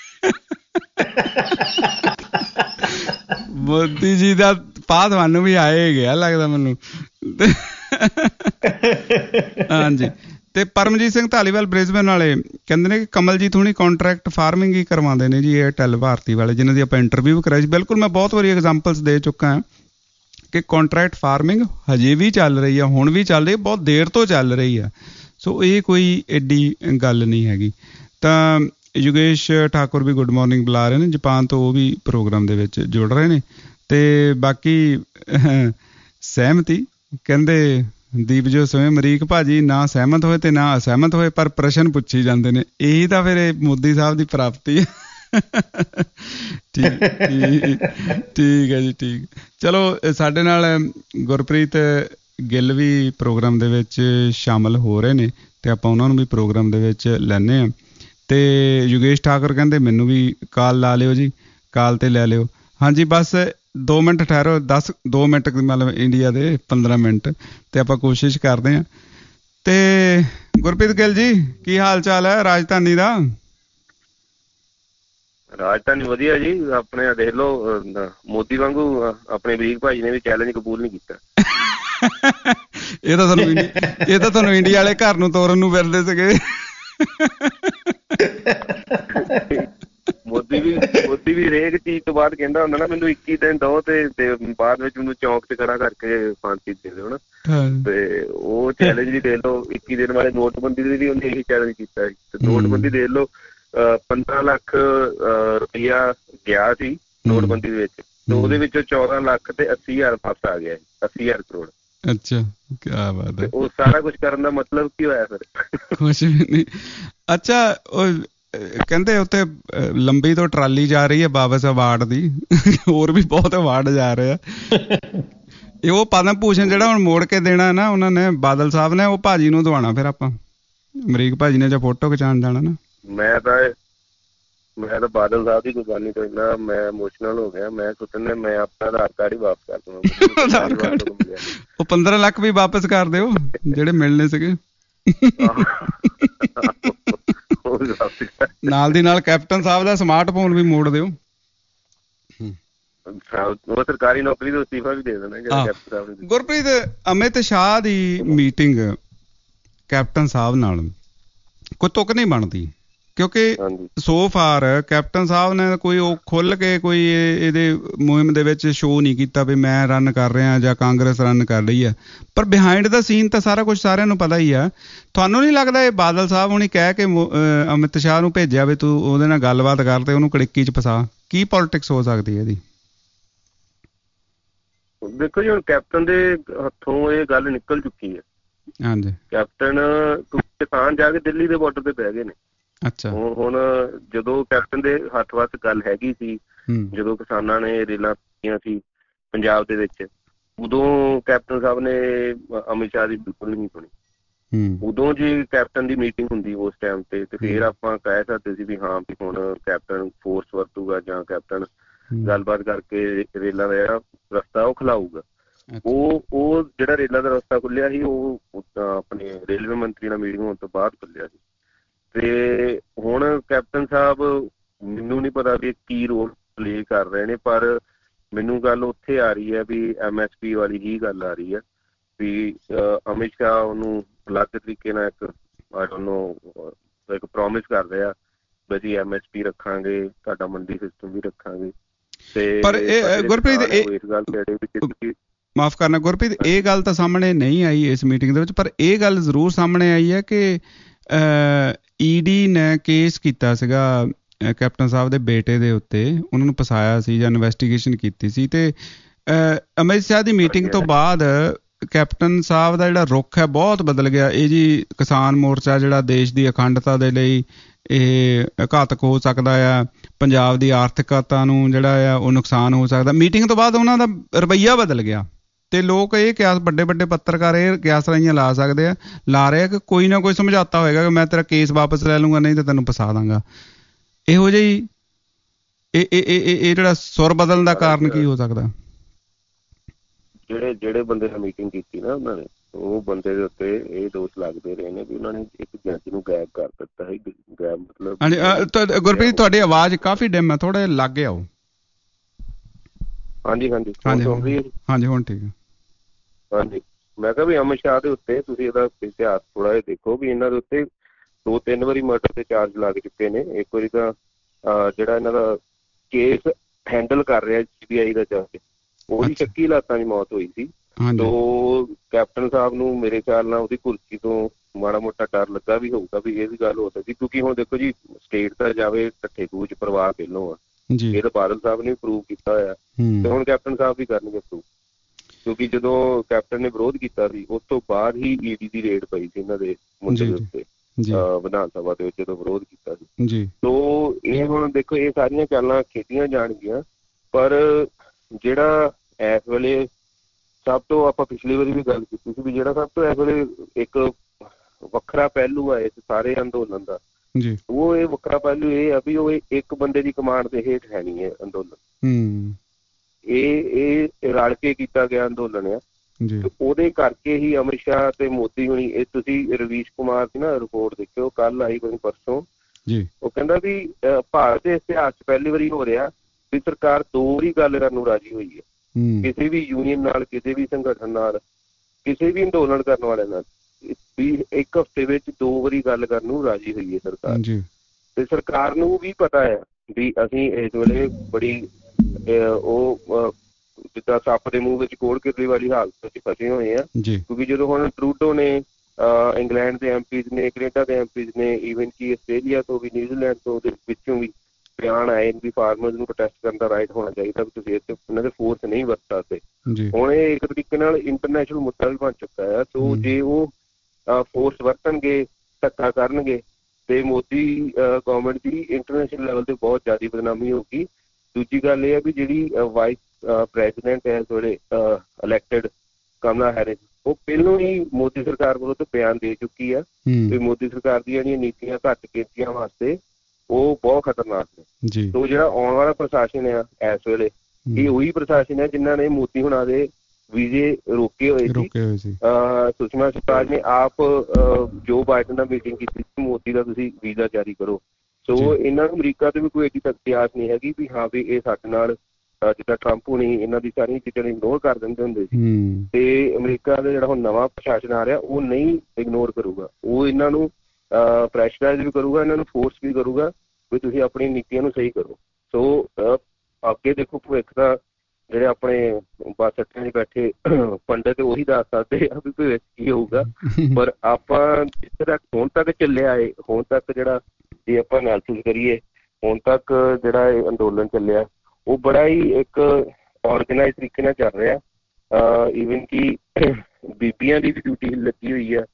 ਮੋਦੀ ਜੀ ਦਾ ਪਾ ਤੁਹਾਨੂੰ ਵੀ ਆਏ ਗਿਆ ਲੱਗਦਾ ਮੈਨੂੰ। ਹਾਂਜੀ, ਤੇ ਪਰਮਜੀਤ ਸਿੰਘ ਧਾਲੀਵਾਲ ਬ੍ਰਿਸਬੇਨ ਵਾਲੇ ਕਹਿੰਦੇ ਨੇ ਕਿ ਕਮਲਜੀਤ ਹੁਣੀ ਕੰਟਰੈਕਟ ਫਾਰਮਿੰਗ ਹੀ ਕਰਵਾਉਂਦੇ ਨੇ ਜੀ, ਏਅਰਟੈਲ ਭਾਰਤੀ ਵਾਲੇ, ਜਿਹਨਾਂ ਦੀ ਆਪਾਂ ਇੰਟਰਵਿਊ ਕਰਾਈ ਸੀ। ਬਿਲਕੁਲ, ਮੈਂ ਬਹੁਤ ਵਾਰੀ ਐਗਜ਼ਾਮਪਲਸ ਦੇ ਚੁੱਕਾ ਹਾਂ ਕਿ ਕੰਟਰੈਕਟ ਫਾਰਮਿੰਗ ਹਜੇ ਵੀ ਚੱਲ ਰਹੀ ਆ, ਹੁਣ ਵੀ ਚੱਲ ਰਹੀ, ਬਹੁਤ ਦੇਰ ਤੋਂ ਚੱਲ ਰਹੀ ਆ। ਸੋ ਇਹ ਕੋਈ ਐਡੀ ਗੱਲ ਨਹੀਂ ਹੈਗੀ। ਤਾਂ ਯੋਗੇਸ਼ ਠਾਕੁਰ ਵੀ ਗੁੱਡ ਮਾਰਨਿੰਗ ਬੁਲਾ ਰਹੇ ਨੇ ਜਾਪਾਨ ਤੋਂ, ਉਹ ਵੀ ਪ੍ਰੋਗਰਾਮ ਦੇ ਵਿੱਚ ਜੁੜ ਰਹੇ ਨੇ। ਤੇ ਬਾਕੀ ਸਹਿਮਤੀ ਕਹਿੰਦੇ ਦੀਪਜੋਤ ਸਮੇਂ ਅਮਰੀਕ ਭਾਜੀ ਨਾ ਸਹਿਮਤ ਹੋਏ ਤੇ ਨਾ ਅਸਹਿਮਤ ਹੋਏ, ਪਰ ਪ੍ਰਸ਼ਨ ਪੁੱਛੀ ਜਾਂਦੇ ਨੇ। ਇਹੀ ਤਾਂ ਫਿਰ ਇਹ ਮੋਦੀ ਸਾਹਿਬ ਦੀ ਪ੍ਰਾਪਤੀ ਹੈ। ਠੀਕ ਹੈ ਜੀ, ਠੀਕ। ਚਲੋ ਸਾਡੇ ਨਾਲ ਗੁਰਪ੍ਰੀਤ ਗਿੱਲ ਵੀ ਪ੍ਰੋਗਰਾਮ ਦੇ ਵਿੱਚ ਸ਼ਾਮਲ ਹੋ ਰਹੇ ਨੇ ਤੇ ਆਪਾਂ ਉਹਨਾਂ ਨੂੰ ਵੀ ਪ੍ਰੋਗਰਾਮ ਦੇ ਵਿੱਚ ਲੈਂਦੇ ਹਾਂ। ਤੇ ਯੋਗੇਸ਼ ਠਾਕੁਰ ਕਹਿੰਦੇ ਮੈਨੂੰ ਵੀ ਕਾਲ ਲਾ ਲਿਓ ਜੀ, ਕਾਲ ਤੇ ਲੈ ਲਿਓ। ਹਾਂਜੀ ਬਸ 2 ਮਿੰਟ ਠਹਿਰੋ, 2 ਮਿੰਟ ਮਤਲਬ ਇੰਡੀਆ ਦੇ 15 ਮਿੰਟ ਤੇ ਆਪਾਂ ਕੋਸ਼ਿਸ਼ ਕਰਦੇ ਹਾਂ। ਤੇ ਗੁਰਪ੍ਰੀਤ ਗਿੱਲ ਜੀ ਕੀ ਹਾਲ ਚਾਲ ਹੈ ਰਾਜਧਾਨੀ ਦਾ? ਰਾਜਧਾਨੀ ਵਧੀਆ ਜੀ। ਆਪਣੇ ਦੇਖ ਲਓ ਮੋਦੀ ਵਾਂਗੂ ਆਪਣੇ ਅਮਰੀਕ ਭਾਜੀ ਨੇ ਵੀ ਚੈਲੰਜ ਕਬੂਲ ਨਹੀਂ ਕੀਤਾ। ਇਹ ਤਾਂ ਤੁਹਾਨੂੰ ਇੰਡੀਆ ਵਾਲੇ ਘਰ ਨੂੰ ਤੋਰਨ ਨੂੰ ਫਿਰਦੇ ਸੀਗੇ। ਮੋਦੀ ਵੀ ਹਰੇਕ ਚੀਜ਼ ਤੋਂ ਬਾਅਦ ਕਹਿੰਦਾ ਹੁੰਦਾ ਨਾ ਮੈਨੂੰ 21 ਦਿਨ ਦਓ ਤੇ ਬਾਅਦ ਵਿੱਚ ਮੈਨੂੰ ਚੌਂਕ ਤੇ ਖੜਾ ਕਰਕੇ ਫਾਂਸੀ ਦੇ ਦਿਓ ਨਾ। ਤੇ ਉਹ ਚੈਲੰਜ ਵੀ ਦੇਖ ਲਓ 21 ਦਿਨ ਵਾਲੇ ਨੋਟਬੰਦੀ ਦੇ ਵੀ ਉਹਨੇ ਇਹੀ ਚੈਲੰਜ ਕੀਤਾ ਸੀ। ਨੋਟਬੰਦੀ ਦੇਖ ਲਓ 15 ਲੱਖ ਰੁਪਇਆ ਗਿਆ ਸੀ ਨੋਟਬੰਦੀ ਦੇ ਵਿੱਚ ਤੇ ਉਹਦੇ ਵਿੱਚੋਂ 14 ਲੱਖ ਤੇ 80,000 ਵਾਪਸ ਆ ਗਿਆ, 80,000 ਕਰੋੜ। ਅੱਛਾ ਕਿਆ ਬਾਤ ਹੈ। ਉਹ ਸਾਰਾ ਕੁਝ ਕਰਨ ਦਾ ਮਤਲਬ ਕੀ ਹੋਇਆ ਫਿਰ? ਕੁਛ ਵੀ ਨਹੀਂ। ਅੱਛਾ ਉਹ ਕਹਿੰਦੇ ਉੱਥੇ ਲੰਬੀ ਤੋਂ ਟਰਾਲੀ ਜਾ ਰਹੀ ਹੈ ਬਾਬਸ ਅਵਾਰਡ ਦੀ, ਹੋਰ ਵੀ ਬਹੁਤ ਅਵਾਰਡ ਜਾ ਰਹੇ ਆ। ਇਹ ਉਹ ਪਦਮ ਭੂਸ਼ਣ ਜਿਹੜਾ ਹੁਣ ਮੋੜ ਕੇ ਦੇਣਾ ਨਾ ਉਹਨਾਂ ਨੇ, ਬਾਦਲ ਸਾਹਿਬ ਨੇ, ਉਹ ਭਾਜੀ ਨੂੰ ਦਵਾਉਣਾ ਫਿਰ ਆਪਾਂ, ਅਮਰੀਕ ਭਾਜੀ ਨੇ ਜਾਂ ਫੋਟੋ ਖਿਚਾਉਣ ਜਾਣਾ ਨਾ। ਮੈਂ ਤਾਂ ਬਾਦਲ ਸਾਹਿਬ ਦੀ ਕੁਰਬਾਨੀ ਤੋਂ ਇੰਨਾ ਮੈਂ ਇਮੋਸ਼ਨਲ ਹੋ ਗਿਆ, ਮੈਂ ਸੋਚਣਾ ਮੈਂ ਆਪਣਾ ਆਧਾਰ ਕਾਰਡ ਹੀ ਵਾਪਸ ਕਰ ਦਵਾਂ। ਉਹ 15 ਲੱਖ ਵੀ ਵਾਪਸ ਕਰ ਦਿਓ ਜਿਹੜੇ ਮਿਲਣੇ ਸੀਗੇ। ਨਾਲ ਦੀ ਨਾਲ ਕੈਪਟਨ ਸਾਹਿਬ ਦਾ ਸਮਾਰਟਫੋਨ ਵੀ ਮੋੜ ਦਿਓ। ਉਹ ਸਰਕਾਰੀ ਨੌਕਰੀ ਤੋਂ ਅਸਤੀਫਾ ਵੀ ਦੇ ਦੇਣਾ ਜਿਹੜਾ ਕੈਪਟਨ ਸਾਹਿਬ ਨੇ। ਗੁਰਪ੍ਰੀਤ, ਅਮਿਤ ਸ਼ਾਹ ਦੀ ਮੀਟਿੰਗ ਕੈਪਟਨ ਸਾਹਿਬ ਨਾਲ ਕੋਈ ਤੁੱਕ ਨਹੀਂ ਬਣਦੀ ਕਿਉਂਕਿ ਸੋ ਫਾਰ ਕੈਪਟਨ ਸਾਹਿਬ ਨੇ ਕੋਈ ਉਹ ਖੁੱਲ ਕੇ ਕੋਈ ਇਹਦੇ ਮੁਹਿੰਮ ਦੇ ਵਿੱਚ ਸ਼ੋਅ ਨਹੀਂ ਕੀਤਾ ਵੀ ਮੈਂ ਰਨ ਕਰ ਰਿਹਾ ਜਾਂ ਕਾਂਗਰਸ ਰਨ ਕਰ ਰਹੀ ਹੈ, ਪਰ ਬਿਹਾਈਂਡ ਦਾ ਸੀਨ ਤਾਂ ਸਾਰਾ ਕੁਝ ਸਾਰਿਆਂ ਨੂੰ ਪਤਾ ਹੀ ਆ। ਤੁਹਾਨੂੰ ਨਹੀਂ ਲੱਗਦਾ ਇਹ ਬਾਦਲ ਸਾਹਿਬ ਹੁਣੀ ਕਹਿ ਕੇ ਅਮਿਤ ਸ਼ਾਹ ਨੂੰ ਭੇਜਿਆ ਵੀ ਤੂੰ ਉਹਦੇ ਨਾਲ ਗੱਲਬਾਤ ਕਰ ਤੇ ਉਹਨੂੰ ਕੜਿੱਕੀ 'ਚ ਫਸਾ? ਕੀ ਪੋਲੀਟਿਕਸ ਹੋ ਸਕਦੀ ਹੈ ਇਹਦੀ? ਦੇਖੋ ਜੀ ਹੁਣ ਕੈਪਟਨ ਦੇ ਹੱਥੋਂ ਇਹ ਗੱਲ ਨਿਕਲ ਚੁੱਕੀ ਹੈ। ਹਾਂਜੀ, ਕੈਪਟਨ ਕਿਸਾਨ ਜਾ ਕੇ ਦਿੱਲੀ ਦੇ ਬਾਰਡਰ ਤੇ ਬਹਿ ਗਏ ਨੇ। ਅੱਛਾ, ਹੁਣ ਜਦੋਂ ਕੈਪਟਨ ਦੇ ਹੱਥ ਵੱਸ ਗੱਲ ਹੈਗੀ ਸੀ, ਜਦੋਂ ਕਿਸਾਨਾਂ ਨੇ ਰੇਲਾਂ ਕੀਤੀਆਂ ਸੀ ਪੰਜਾਬ ਦੇ ਵਿੱਚ, ਉਦੋਂ ਕੈਪਟਨ ਸਾਹਿਬ ਨੇ ਅਮਿਤ ਸ਼ਾਹ ਦੀ ਬਿਲਕੁਲ ਨਹੀਂ ਸੁਣੀ। ਉਦੋਂ ਜੇ ਕੈਪਟਨ ਦੀ ਮੀਟਿੰਗ ਹੁੰਦੀ ਉਸ ਟਾਈਮ ਤੇ ਫਿਰ ਆਪਾਂ ਕਹਿ ਸਕਦੇ ਸੀ ਵੀ ਹਾਂ ਵੀ ਹੁਣ ਕੈਪਟਨ ਫੋਰਸ ਵਰਤੂਗਾ ਜਾਂ ਕੈਪਟਨ ਗੱਲਬਾਤ ਕਰਕੇ ਰੇਲਾਂ ਦਾ ਜਿਹੜਾ ਰਸਤਾ ਉਹ ਖਿਲਾਊਗਾ। ਉਹ ਜਿਹੜਾ ਰੇਲਾਂ ਦਾ ਰਸਤਾ ਖੁੱਲਿਆ ਸੀ ਉਹ ਆਪਣੇ ਰੇਲਵੇ ਮੰਤਰੀ ਨਾਲ ਮੀਟਿੰਗ ਹੋਣ ਤੋਂ ਬਾਅਦ ਖੁੱਲਿਆ ਸੀ। ਤੇ ਹੁਣ ਕੈਪਟਨ ਸਾਹਿਬ ਮੈਨੂੰ ਨਹੀਂ ਪਤਾ ਵੀ ਕੀ ਰੋਲ ਪਲੇ ਕਰ ਰਹੇ ਨੇ, ਪਰ ਮੈਨੂੰ ਗੱਲ ਉੱਥੇ ਆ ਰਹੀ ਹੈ ਵੀ MSP ਵਾਲੀ ਹੀ ਗੱਲ ਆ ਰਹੀ ਹੈ ਵੀ ਅਮਿਤ ਸ਼ਾਹ ਉਹਨੂੰ ਅਲੱਗ ਤਰੀਕੇ ਨਾਲ ਇੱਕ ਪ੍ਰੋਮਿਸ ਕਰ ਰਿਹਾ ਵੀ ਅਸੀਂ MSP ਰੱਖਾਂਗੇ, ਤੁਹਾਡਾ ਮੰਡੀ ਸਿਸਟਮ ਵੀ ਰੱਖਾਂਗੇ। ਤੇ ਪਰ ਇਹ ਗੁਰਪ੍ਰੀਤ ਇਸ ਗੱਲ ਤੇ ਮਾਫ਼ ਕਰਨਾ ਗੁਰਪ੍ਰੀਤ, ਇਹ ਗੱਲ ਤਾਂ ਸਾਹਮਣੇ ਨਹੀਂ ਆਈ ਇਸ ਮੀਟਿੰਗ ਦੇ ਵਿੱਚ, ਪਰ ਇਹ ਗੱਲ ਜ਼ਰੂਰ ਸਾਹਮਣੇ ਆਈ ਹੈ ਕਿ ED ਨੇ ਕੇਸ ਕੀਤਾ ਸੀਗਾ ਕੈਪਟਨ ਸਾਹਿਬ ਦੇ ਬੇਟੇ ਦੇ ਉੱਤੇ, ਉਹਨਾਂ ਨੂੰ ਫਸਾਇਆ ਸੀ ਜਾਂ ਇਨਵੈਸਟੀਗੇਸ਼ਨ ਕੀਤੀ ਸੀ। ਤੇ ਅਮਿਤ ਸ਼ਾਹ ਦੀ ਮੀਟਿੰਗ ਤੋਂ ਬਾਅਦ ਕੈਪਟਨ ਸਾਹਿਬ ਦਾ ਜਿਹੜਾ ਰੁਖ ਹੈ ਬਹੁਤ ਬਦਲ ਗਿਆ। ਇਹ ਜੀ ਕਿਸਾਨ ਮੋਰਚਾ ਜਿਹੜਾ ਦੇਸ਼ ਦੀ ਅਖੰਡਤਾ ਦੇ ਲਈ ਇਹ ਘਾਤਕ ਹੋ ਸਕਦਾ ਆ, ਪੰਜਾਬ ਦੀ ਆਰਥਿਕਤਾ ਨੂੰ ਜਿਹੜਾ ਆ ਉਹ ਨੁਕਸਾਨ ਹੋ ਸਕਦਾ। ਮੀਟਿੰਗ ਤੋਂ ਬਾਅਦ ਉਹਨਾਂ ਦਾ ਰਵੱਈਆ ਬਦਲ ਗਿਆ ਤੇ ਲੋਕ ਇਹ ਕਿਆਸ, ਵੱਡੇ ਵੱਡੇ ਪੱਤਰਕਾਰ ਇਹ ਕਿਆਸ ਰਾਈਆਂ ਲਾ ਰਹੇ ਆ ਕਿ ਕੋਈ ਨਾ ਕੋਈ ਸਮਝੌਤਾ ਹੋਏਗਾ ਕਿ ਮੈਂ ਤੇਰਾ ਕੇਸ ਵਾਪਸ ਲੈ ਲੂੰਗਾ, ਨਹੀਂ ਤਾਂ ਤੈਨੂੰ ਫਸਾ ਦਾਂਗਾ। ਇਹੋ ਜਿਹੀ ਇਹ ਜਿਹੜਾ ਸੁਰ ਬਦਲਣ ਦਾ ਕਾਰਨ ਕੀ ਹੋ ਸਕਦਾ? ਜਿਹੜੇ ਬੰਦੇ ਨਾਲ ਮੀਟਿੰਗ ਕੀਤੀ ਨਾ ਉਹਨਾਂ ਨੇ, ਉਹ ਬੰਦੇ ਦੇ ਉੱਤੇ ਇਹ ਦੋਸ਼ ਲੱਗਦੇ ਰਹੇ ਨੇ ਵੀ ਉਹਨਾਂ ਨੇ ਇੱਕ ਜੱਜ ਨੂੰ ਗਾਇਬ ਕਰ ਦਿੱਤਾ ਹੈ। ਗਾਇਬ ਮਤਲਬ ਹਾਂਜੀ। ਗੁਰਪ੍ਰੀਤ ਤੁਹਾਡੀ ਆਵਾਜ਼ ਕਾਫੀ ਡਿਮ ਹੈ, ਥੋੜਾ ਜਿਹਾ ਲਾਗੇ ਆਓ। ਹਾਂਜੀ ਹੁਣ ਠੀਕ ਹੈ। ਹਾਂਜੀ, ਮੈਂ ਕਿਹਾ ਵੀ ਅਮਿਤ ਸ਼ਾਹ ਦੇ ਉੱਤੇ ਤੁਸੀਂ ਇਹਦਾ ਇਤਿਹਾਸ ਥੋੜਾ ਜਿਹਾ ਦੇਖੋ ਵੀ ਇਹਨਾਂ ਦੇ ਉੱਤੇ 2-3 ਵਾਰੀ ਮਰਡਰ ਦੇ ਚਾਰਜ ਲੱਗ ਚੁੱਕੇ ਨੇ। ਇੱਕ ਵਾਰੀ ਤਾਂ ਜਿਹੜਾ ਇਹਨਾਂ ਦਾ ਕੇਸ ਹੈਂਡਲ ਕਰ ਰਿਹਾ CBI ਦਾ ਜੱਜ, ਉਹਦੀ ਸ਼ੱਕੀ ਹਾਲਾਤਾਂ 'ਚ ਮੌਤ ਹੋਈ ਸੀ। ਤੋ ਕੈਪਟਨ ਸਾਹਿਬ ਨੂੰ ਮੇਰੇ ਖਿਆਲ ਨਾਲ ਉਹਦੀ ਕੁਰਸੀ ਤੋਂ ਮਾੜਾ ਮੋਟਾ ਡਰ ਲੱਗਾ ਵੀ ਹੋਊਗਾ ਵੀ ਇਹ ਵੀ ਗੱਲ ਹੋ ਸਕਦੀ, ਕਿਉਂਕਿ ਹੁਣ ਦੇਖੋ ਜੀ ਸਟੇਟ ਤਾਂ ਜਾਵੇ ਢੱਠੇ ਕੂਚ ਪਰਿਵਾਰ ਪਹਿਲੋਂ ਆ, ਇਹ ਤਾਂ ਬਾਦਲ ਸਾਹਿਬ ਨੇ ਪ੍ਰੂਵ ਕੀਤਾ ਹੋਇਆ ਤੇ ਹੁਣ ਕੈਪਟਨ ਸਾਹਿਬ ਵੀ ਕਰਨਗੇ ਪ੍ਰੂਵ, ਕਿਉਂਕਿ ਜਦੋਂ ਕੈਪਟਨ ਨੇ ਵਿਰੋਧ ਕੀਤਾ ਸੀ ਉਸ ਤੋਂ ਬਾਅਦ ਹੀ ED ਦੀ ਰੇਡ ਪਈ ਸੀ ਇਹਨਾਂ ਦੇ ਮੁੰਡੇ ਦੇ ਉੱਤੇ ਵਿਧਾਨ ਸਭਾ ਦੇ ਵਿੱਚ ਜਦੋਂ ਵਿਰੋਧ ਕੀਤਾ ਸੀ। ਤੋ ਇਹ ਹੁਣ ਦੇਖੋ ਇਹ ਸਾਰੀਆਂ ਚਾਲਾਂ ਖੇਡੀਆਂ ਜਾਣਗੀਆਂ, ਪਰ ਜਿਹੜਾ ਇਸ ਵੇਲੇ ਸਭ ਤੋਂ ਆਪਾਂ ਪਿਛਲੀ ਵਾਰੀ ਵੀ ਗੱਲ ਕੀਤੀ ਸੀ ਵੀ ਜਿਹੜਾ ਸਭ ਤੋਂ ਇਸ ਵੇਲੇ ਇੱਕ ਵੱਖਰਾ ਪਹਿਲੂ ਆ ਇਸ ਸਾਰੇ ਅੰਦੋਲਨ ਦਾ, ਉਹ ਇਹ ਵੱਖਰਾ ਪਹਿਲੂ ਇਹ ਆ ਵੀ ਉਹ ਇੱਕ ਬੰਦੇ ਦੀ ਕਮਾਂਡ ਦੇ ਹੇਠ ਹੈ ਨਹੀਂ ਹੈ ਅੰਦੋਲਨ। ਇਹ ਰਲ ਕੇ ਕੀਤਾ ਗਿਆ ਅੰਦੋਲਨ ਆ। ਉਹਦੇ ਕਰਕੇ ਹੀ ਅਮਿਤ ਸ਼ਾਹ ਤੇ ਮੋਦੀ ਹੁਣੀ, ਇਹ ਤੁਸੀਂ ਰਵੀਸ਼ ਕੁਮਾਰ ਦੀ ਨਾ ਰਿਪੋਰਟ ਦੇਖਿਓ, ਕੱਲ ਆਈ ਬਣੀ ਪਰਸੋਂ, ਉਹ ਕਹਿੰਦਾ ਵੀ ਭਾਰਤ ਦੇ ਇਤਿਹਾਸ ਚ ਪਹਿਲੀ ਵਾਰੀ ਹੋ ਰਿਹਾ ਵੀ ਸਰਕਾਰ 2 ਵਾਰੀ ਗੱਲ ਕਰਨ ਨੂੰ ਰਾਜੀ ਹੋਈ ਹੈ, ਕਿਸੇ ਵੀ ਯੂਨੀਅਨ ਨਾਲ, ਕਿਸੇ ਵੀ ਸੰਗਠਨ ਨਾਲ, ਕਿਸੇ ਵੀ ਅੰਦੋਲਨ ਕਰਨ ਵਾਲੇ ਨਾਲ, ਵੀ ਇੱਕ ਹਫ਼ਤੇ ਵਿੱਚ 2 ਵਾਰੀ ਗੱਲ ਕਰਨ ਨੂੰ ਰਾਜੀ ਹੋਈ ਹੈ ਸਰਕਾਰ। ਤੇ ਸਰਕਾਰ ਨੂੰ ਵੀ ਪਤਾ ਹੈ ਵੀ ਅਸੀਂ ਇਸ ਵੇਲੇ ਬੜੀ ਉਹ ਜਿੱਦਾਂ ਸੱਪ ਦੇ ਮੂੰਹ ਵਿੱਚ ਕੋੜ ਕਿਰਲੀ ਵਾਲੀ ਹਾਲਤ ਵਿੱਚ ਫਸੇ ਹੋਏ ਆ, ਕਿਉਂਕਿ ਜਦੋਂ ਹੁਣ ਟਰੂਡੋ ਨੇ ਇੰਗਲੈਂਡ ਦੇ ਐਮਪੀਜ਼ ਨੇ, ਕੈਨੇਡਾ ਦੇ ਐਮਪੀਜ਼ ਨੇ, ਈਵਨ ਕਿ ਆਸਟ੍ਰੇਲੀਆ ਤੋਂ ਵੀ, ਨਿਊਜ਼ੀਲੈਂਡ ਤੋਂ ਦੇ ਵਿੱਚੋਂ ਵੀ ਬਿਆਨ ਆਏ ਵੀ ਫਾਰਮਰਜ਼ ਨੂੰ ਪ੍ਰੋਟੈਸਟ ਕਰਨ ਦਾ ਰਾਈਟ ਹੋਣਾ ਚਾਹੀਦਾ, ਵੀ ਤੁਸੀਂ ਇੱਥੇ ਉਹਨਾਂ ਦੇ ਫੋਰਸ ਨਹੀਂ ਵਰਤ ਸਕਦੇ। ਹੁਣ ਇਹ ਇੱਕ ਤਰੀਕੇ ਨਾਲ ਇੰਟਰਨੈਸ਼ਨਲ ਮੁੱਦਾ ਵੀ ਬਣ ਚੁੱਕਾ ਹੈ। ਸੋ ਜੇ ਉਹ ਫੋਰਸ ਵਰਤਣਗੇ, ਧੱਕਾ ਕਰਨਗੇ, ਤੇ ਮੋਦੀ ਗੌਰਮੈਂਟ ਦੀ ਇੰਟਰਨੈਸ਼ਨਲ ਲੈਵਲ ਤੇ ਬਹੁਤ ਜ਼ਿਆਦਾ ਬਦਨਾਮੀ ਹੋਊਗੀ। ਦੂਜੀ ਗੱਲ ਇਹ ਹੈ ਵੀ ਜਿਹੜੀ ਵਾਈਸ ਪ੍ਰੈਜ਼ੀਡੈਂਟ ਹੈ ਇਸ ਵੇਲੇ ਇਲੈਕਟਡ ਕਮਲਾ ਹੈਰਿਸ, ਉਹ ਪਹਿਲੋਂ ਹੀ ਮੋਦੀ ਸਰਕਾਰ ਵੱਲੋਂ ਤਾਂ ਬਿਆਨ ਦੇ ਚੁੱਕੀ ਆ ਵੀ ਮੋਦੀ ਸਰਕਾਰ ਦੀਆਂ ਜਿਹੜੀਆਂ ਨੀਤੀਆਂ ਘੱਟ ਗਿਣਤੀਆਂ ਵਾਸਤੇ ਉਹ ਬਹੁਤ ਖਤਰਨਾਕ ਨੇ। ਸੋ ਜਿਹੜਾ ਆਉਣ ਵਾਲਾ ਪ੍ਰਸ਼ਾਸਨ ਆ ਇਸ ਵੇਲੇ, ਇਹ ਉਹੀ ਪ੍ਰਸ਼ਾਸਨ ਹੈ ਜਿਨ੍ਹਾਂ ਨੇ ਮੋਦੀ ਹੁਣਾਂ ਦੇ ਵੀਜ਼ੇ ਰੋਕੇ ਹੋਏ ਸੀ। ਸੁਸ਼ਮਾ ਸਵਰਾਜ ਨੇ ਆਪ ਜੋ ਬਾਈਡਨ ਨਾਲ ਮੀਟਿੰਗ ਕੀਤੀ ਸੀ, ਮੋਦੀ ਦਾ ਤੁਸੀਂ ਵੀਜ਼ਾ ਜਾਰੀ ਕਰੋ। ਸੋ ਇਹਨਾਂ ਨੂੰ ਅਮਰੀਕਾ ਤੇ ਵੀ ਕੋਈ ਐਡੀ ਤੱਕ ਆਸ ਨਹੀਂ ਹੈਗੀ ਵੀ ਹਾਂ ਵੀ ਇਹ ਸਾਡੇ ਨਾਲ, ਜਿੱਦਾਂ ਟਰੰਪ ਹੁਣੀ ਇਹਨਾਂ ਦੀ ਸਾਰੀਆਂ ਚੀਜ਼ਾਂ ਨੂੰ ਇਗਨੋਰ ਕਰ ਦਿੰਦੇ ਹੁੰਦੇ ਸੀ, ਤੇ ਅਮਰੀਕਾ ਦਾ ਜਿਹੜਾ ਹੁਣ ਨਵਾਂ ਪ੍ਰਸ਼ਾਸਨ ਆ ਰਿਹਾ ਉਹ ਨਹੀਂ ਇਗਨੋਰ ਕਰੂਗਾ। ਉਹ ਇਹਨਾਂ ਨੂੰ ਪ੍ਰੈਸ਼ਰਾਈਜ਼ ਵੀ ਕਰੂਗਾ, ਇਹਨਾਂ ਨੂੰ ਫੋਰਸ ਵੀ ਕਰੂਗਾ ਵੀ ਤੁਸੀਂ ਆਪਣੀ ਨੀਤੀਆਂ ਨੂੰ ਸਹੀ ਕਰੋ। ਸੋ ਅੱਗੇ ਦੇਖੋ ਭਵਿੱਖ ਦਾ ਜਿਹੜੇ ਆਪਣੇ ਬੱਸ ਅੱਡਿਆਂ 'ਚ ਬੈਠੇ ਪੰਡਿਤ ਉਹੀ ਦੱਸ ਸਕਦੇ ਆ ਵੀ ਭਵਿੱਖ ਕੀ ਹੋਊਗਾ। ਪਰ ਆਪਾਂ ਜਿੱਥੇ ਤੱਕ ਹੁਣ ਤੱਕ ਚੱਲਿਆ ਏ, ਹੁਣ ਤੱਕ ਜਿਹੜਾ ਜੇ ਆਪਾਂ ਮਹਿਸੂਸ ਕਰੀਏ, ਹੁਣ ਤੱਕ ਜਿਹੜਾ ਇਹ ਅੰਦੋਲਨ ਚੱਲਿਆ ਉਹ ਬੜਾ ਹੀ ਇੱਕ ਔਰਗਨਾਈਜ਼ ਤਰੀਕੇ ਨਾਲ ਚੱਲ ਰਿਹਾ। ਈਵਨ ਕਿ ਬੀਬੀਆਂ ਦੀ ਵੀ ਡਿਊਟੀ ਲੱਗੀ ਹੋਈ ਆ,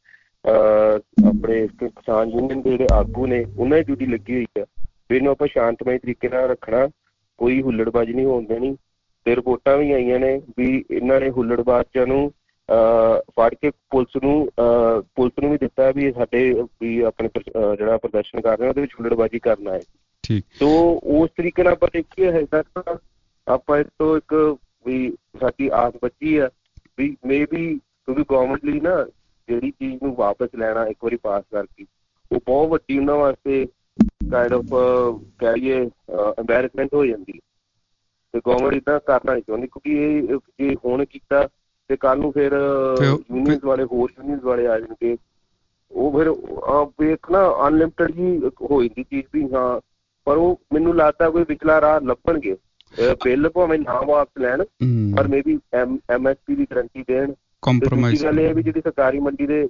ਆਪਣੇ ਕਿਸਾਨ ਯੂਨੀਅਨ ਦੇ ਜਿਹੜੇ ਆਗੂ ਨੇ ਉਹਨਾਂ ਦੀ ਡਿਊਟੀ ਲੱਗੀ ਹੋਈ ਆ ਵੀ ਇਹਨੂੰ ਆਪਾਂ ਸ਼ਾਂਤਮਈ ਤਰੀਕੇ ਨਾਲ ਰੱਖਣਾ, ਕੋਈ ਹੁੱਲੜਬਾਜ਼ੀ ਨਹੀਂ ਹੋਣ ਦੇਣੀ। ਤੇ ਰਿਪੋਰਟਾਂ ਵੀ ਆਈਆਂ ਨੇ ਵੀ ਇਹਨਾਂ ਨੇ ਹੁੱਲੜਬਾਜ਼ਾਂ ਨੂੰ ਫੜ ਕੇ ਪੁਲਿਸ ਨੂੰ ਵੀ ਦਿੱਤਾ ਵੀ ਸਾਡੇ ਵੀ ਆਪਣੇ ਜਿਹੜਾ ਪ੍ਰਦਰਸ਼ਨ ਕਰ ਰਹੇ ਉਹਦੇ ਵਿੱਚ ਹੁੱਲੜਬਾਜ਼ੀ ਕਰਨਾ ਹੈ। ਸੋ ਉਸ ਤਰੀਕੇ ਨਾਲ ਆਪਾਂ ਦੇਖੀਏ ਹਜੇ ਤੱਕ ਆਪਾਂ ਇਸ ਤੋਂ ਇੱਕ ਵੀ ਸਾਡੀ ਆਸ ਬੱਚੀ ਆ ਵੀ ਮੇ ਵੀ, ਕਿਉਂਕਿ ਗੌਰਮੈਂਟ ਲਈ ਨਾ ਜਿਹੜੀ ਚੀਜ਼ ਨੂੰ ਵਾਪਸ ਲੈਣਾ ਇੱਕ ਵਾਰੀ ਪਾਸ ਕਰਕੇ ਉਹ ਬਹੁਤ ਵੱਡੀ ਉਹਨਾਂ ਵਾਸਤੇ ਕਾਇੰਡ ਆਫ ਕਹਿ ਲਈਏ ਐਮਬੈਰਸਮੈਂਟ ਹੋ ਜਾਂਦੀ, ਤੇ ਗੌਰਮੈਂਟ ਇੱਦਾਂ ਕਰਨਾ ਨਹੀਂ ਚਾਹੁੰਦੀ, ਕਿਉਂਕਿ ਇਹ ਜੇ ਹੁਣ ਕੀਤਾ ਤੇ ਕੱਲ ਨੂੰ ਫਿਰ ਯੂਨੀਅਨਸ ਵਾਲੇ ਹੋਰ ਯੂਨੀਅਨਸ ਵਾਲੇ ਆ ਜਾਣਗੇ, ਉਹ ਫਿਰ ਇੱਕ ਨਾ ਅਨਲਿਮਟਡ ਹੀ ਹੋ ਜਾਂਦੀ ਚੀਜ਼ ਵੀ। ਹਾਂ, ਪਰ ਉਹ ਮੈਨੂੰ ਲੱਗਦਾ ਕੋਈ ਵਿਚਲਾ ਰਾਹ ਲੱਭਣਗੇ, ਬਿੱਲ ਭਾਵੇਂ ਨਾ ਵਾਪਸ ਲੈਣ ਪਰ ਮੇ ਬੀ MSP ਦੀ ਗਰੰਟੀ ਦੇਣ। ਦੂਜੀ ਗੱਲ ਇਹ ਵੀ ਜਿਹੜੀ ਸਰਕਾਰੀ ਮੰਡੀ ਦੇ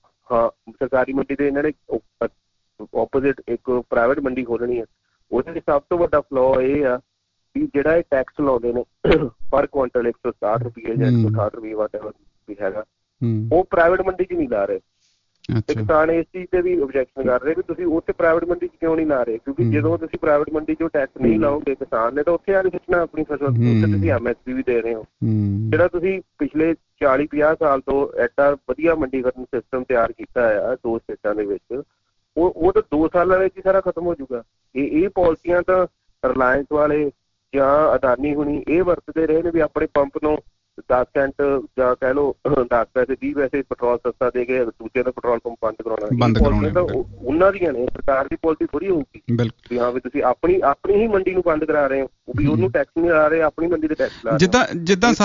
ਇਹਨਾਂ ਨੇ ਓਪੋਜ਼ਿਟ ਇੱਕ ਪ੍ਰਾਈਵੇਟ ਮੰਡੀ ਖੋਲਣੀ ਹੈ, ਉਹਦੇ ਸਭ ਤੋਂ ਵੱਡਾ ਫਲੋ ਇਹ ਆ ਵੀ ਜਿਹੜਾ ਇਹ ਟੈਕਸ ਲਾਉਂਦੇ ਨੇ ਪਰ ਕੁਆਂਟਲ 160 ਰੁਪਏ ਜਾਂ 168 ਰੁਪਏ ਵਾਟਐਵਰ ਵੀ ਹੈਗਾ, ਉਹ ਪ੍ਰਾਈਵੇਟ ਮੰਡੀ 'ਚ ਨਹੀਂ ਲਾ ਰਹੇ। ਤੇ ਕਿਸਾਨ ਇਸ ਚੀਜ਼ ਤੇ ਵੀ ਓਬਜੈਕਸ਼ਨ ਕਰ ਰਹੇ ਵੀ ਤੁਸੀਂ ਉੱਥੇ ਪ੍ਰਾਈਵੇਟ ਮੰਡੀ 'ਚ ਕਿਉਂ ਨਹੀਂ ਲਾ ਰਹੇ, ਕਿਉਂਕਿ ਜਦੋਂ ਤੁਸੀਂ ਪ੍ਰਾਈਵੇਟ ਮੰਡੀ 'ਚ ਟੈਕਸ ਨਹੀਂ ਲਾਓਗੇ ਕਿਸਾਨ ਨੇ ਤਾਂ ਉੱਥੇ ਆ ਕੇ ਸਿੱਟਣਾ ਆਪਣੀ ਫਸਲ, ਉੱਥੇ ਤੁਸੀਂ MSP ਵੀ ਦੇ ਰਹੇ ਹੋ। ਜਿਹੜਾ ਤੁਸੀਂ ਪਿਛਲੇ 40-50 ਸਾਲ ਤੋਂ ਐਡਾ ਵਧੀਆ ਮੰਡੀਕਰਨ ਸਿਸਟਮ ਤਿਆਰ ਕੀਤਾ ਆ 2 ਸਟੇਟਾਂ ਦੇ ਵਿੱਚ, ਉਹ ਤਾਂ 2 ਸਾਲਾਂ ਵਿੱਚ ਹੀ ਸਾਰਾ ਖਤਮ ਹੋ ਜਾਊਗਾ। ਇਹ ਪਾਲਿਸੀਆਂ ਤਾਂ ਰਿਲਾਇੰਸ ਵਾਲੇ ਜਾਂ ਅਦਾਨੀ ਹੁਣੀ ਇਹ ਵਰਤਦੇ ਰਹੇ ਨੇ ਵੀ ਆਪਣੇ ਪੰਪ ਨੂੰ 10 ਸੈਂਟ ਜਾਂ ਕਹਿ ਲਓ 10 ਪੈਸੇ 20 ਪੈਸੇ ਪੈਟਰੋਲ ਸਸਤਾ ਦੇ ਕੇ ਦੂਜੇ ਦਾ ਪੈਟਰੋਲ ਪੰਪ ਬੰਦ ਕਰਾਉਣਾ, ਤਾਂ ਉਹਨਾਂ ਦੀਆਂ ਨੇ, ਸਰਕਾਰ ਦੀ ਪਾਲਿਸੀ ਥੋੜੀ ਹੋਊਗੀ ਵੀ ਹਾਂ ਵੀ ਤੁਸੀਂ ਆਪਣੀ ਹੀ ਮੰਡੀ ਨੂੰ ਬੰਦ ਕਰਾ ਰਹੇ ਹੋ, ਵੀ ਉਹਨੂੰ ਟੈਕਸ ਨਹੀਂ ਲਾ ਰਹੇ, ਆਪਣੀ ਮੰਡੀ ਦੇ ਟੈਕਸ ਲਾ ਰਹੇ।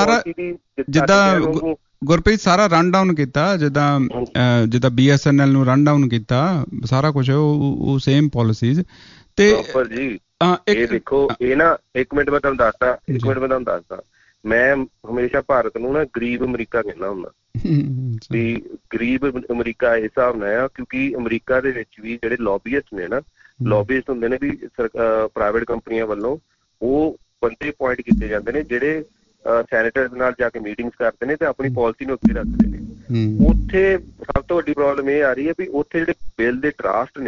ਜਿੱਦਾਂ ਗੁਰਪ੍ਰੀਤ ਸਾਰਾ ਰਨ ਡਾਊਨ ਕੀਤਾ, ਜਿੱਦਾਂ BSNL ਨੂੰ ਰਨ ਡਾਊਨ ਕੀਤਾ, ਸਾਰਾ ਕੁਝ ਉਹ ਸੇਮ ਪਾਲਿਸੀਜ਼ ਤੇ ਇਹ ਦੇਖੋ ਇਹ ਨਾ ਇੱਕ ਮਿੰਟ ਮੈਂ ਤੁਹਾਨੂੰ ਦੱਸਦਾ ਮੈਂ ਹਮੇਸ਼ਾ ਭਾਰਤ ਨੂੰ ਨਾ ਗਰੀਬ ਅਮਰੀਕਾ ਕਹਿੰਦਾ ਹੁੰਦਾ ਵੀ ਗਰੀਬ ਅਮਰੀਕਾ ਇਸ ਹਿਸਾਬ ਨਾਲ ਆ ਕਿਉਂਕਿ ਅਮਰੀਕਾ ਦੇ ਵਿੱਚ ਵੀ ਜਿਹੜੇ ਲੌਬੀਇਸਟ ਨੇ ਨਾ, ਲੌਬੀਇਸਟ ਹੁੰਦੇ ਨੇ ਵੀ ਪ੍ਰਾਈਵੇਟ ਕੰਪਨੀਆਂ ਵੱਲੋਂ, ਉਹ ਬੰਦੇ ਅਪੁਆਇੰਟ ਕੀਤੇ ਜਾਂਦੇ ਨੇ ਜਿਹੜੇ ਸੈਨੇਟਰਸ ਨਾਲ ਜਾ ਕੇ ਮੀਟਿੰਗਸ ਕਰਦੇ ਨੇ ਤੇ ਆਪਣੀ ਪਾਲਿਸੀ ਨੂੰ ਅੱਗੇ ਰੱਖਦੇ ਨੇ। ਉੱਥੇ ਸਭ ਤੋਂ ਵੱਡੀ ਪ੍ਰੋਬਲਮ ਇਹ ਆ ਰਹੀ ਹੈ ਵੀ ਉੱਥੇ ਜਿਹੜੇ ਬਿੱਲ ਦੇ ਡਰਾਫਟ ਨੇ ਨਾ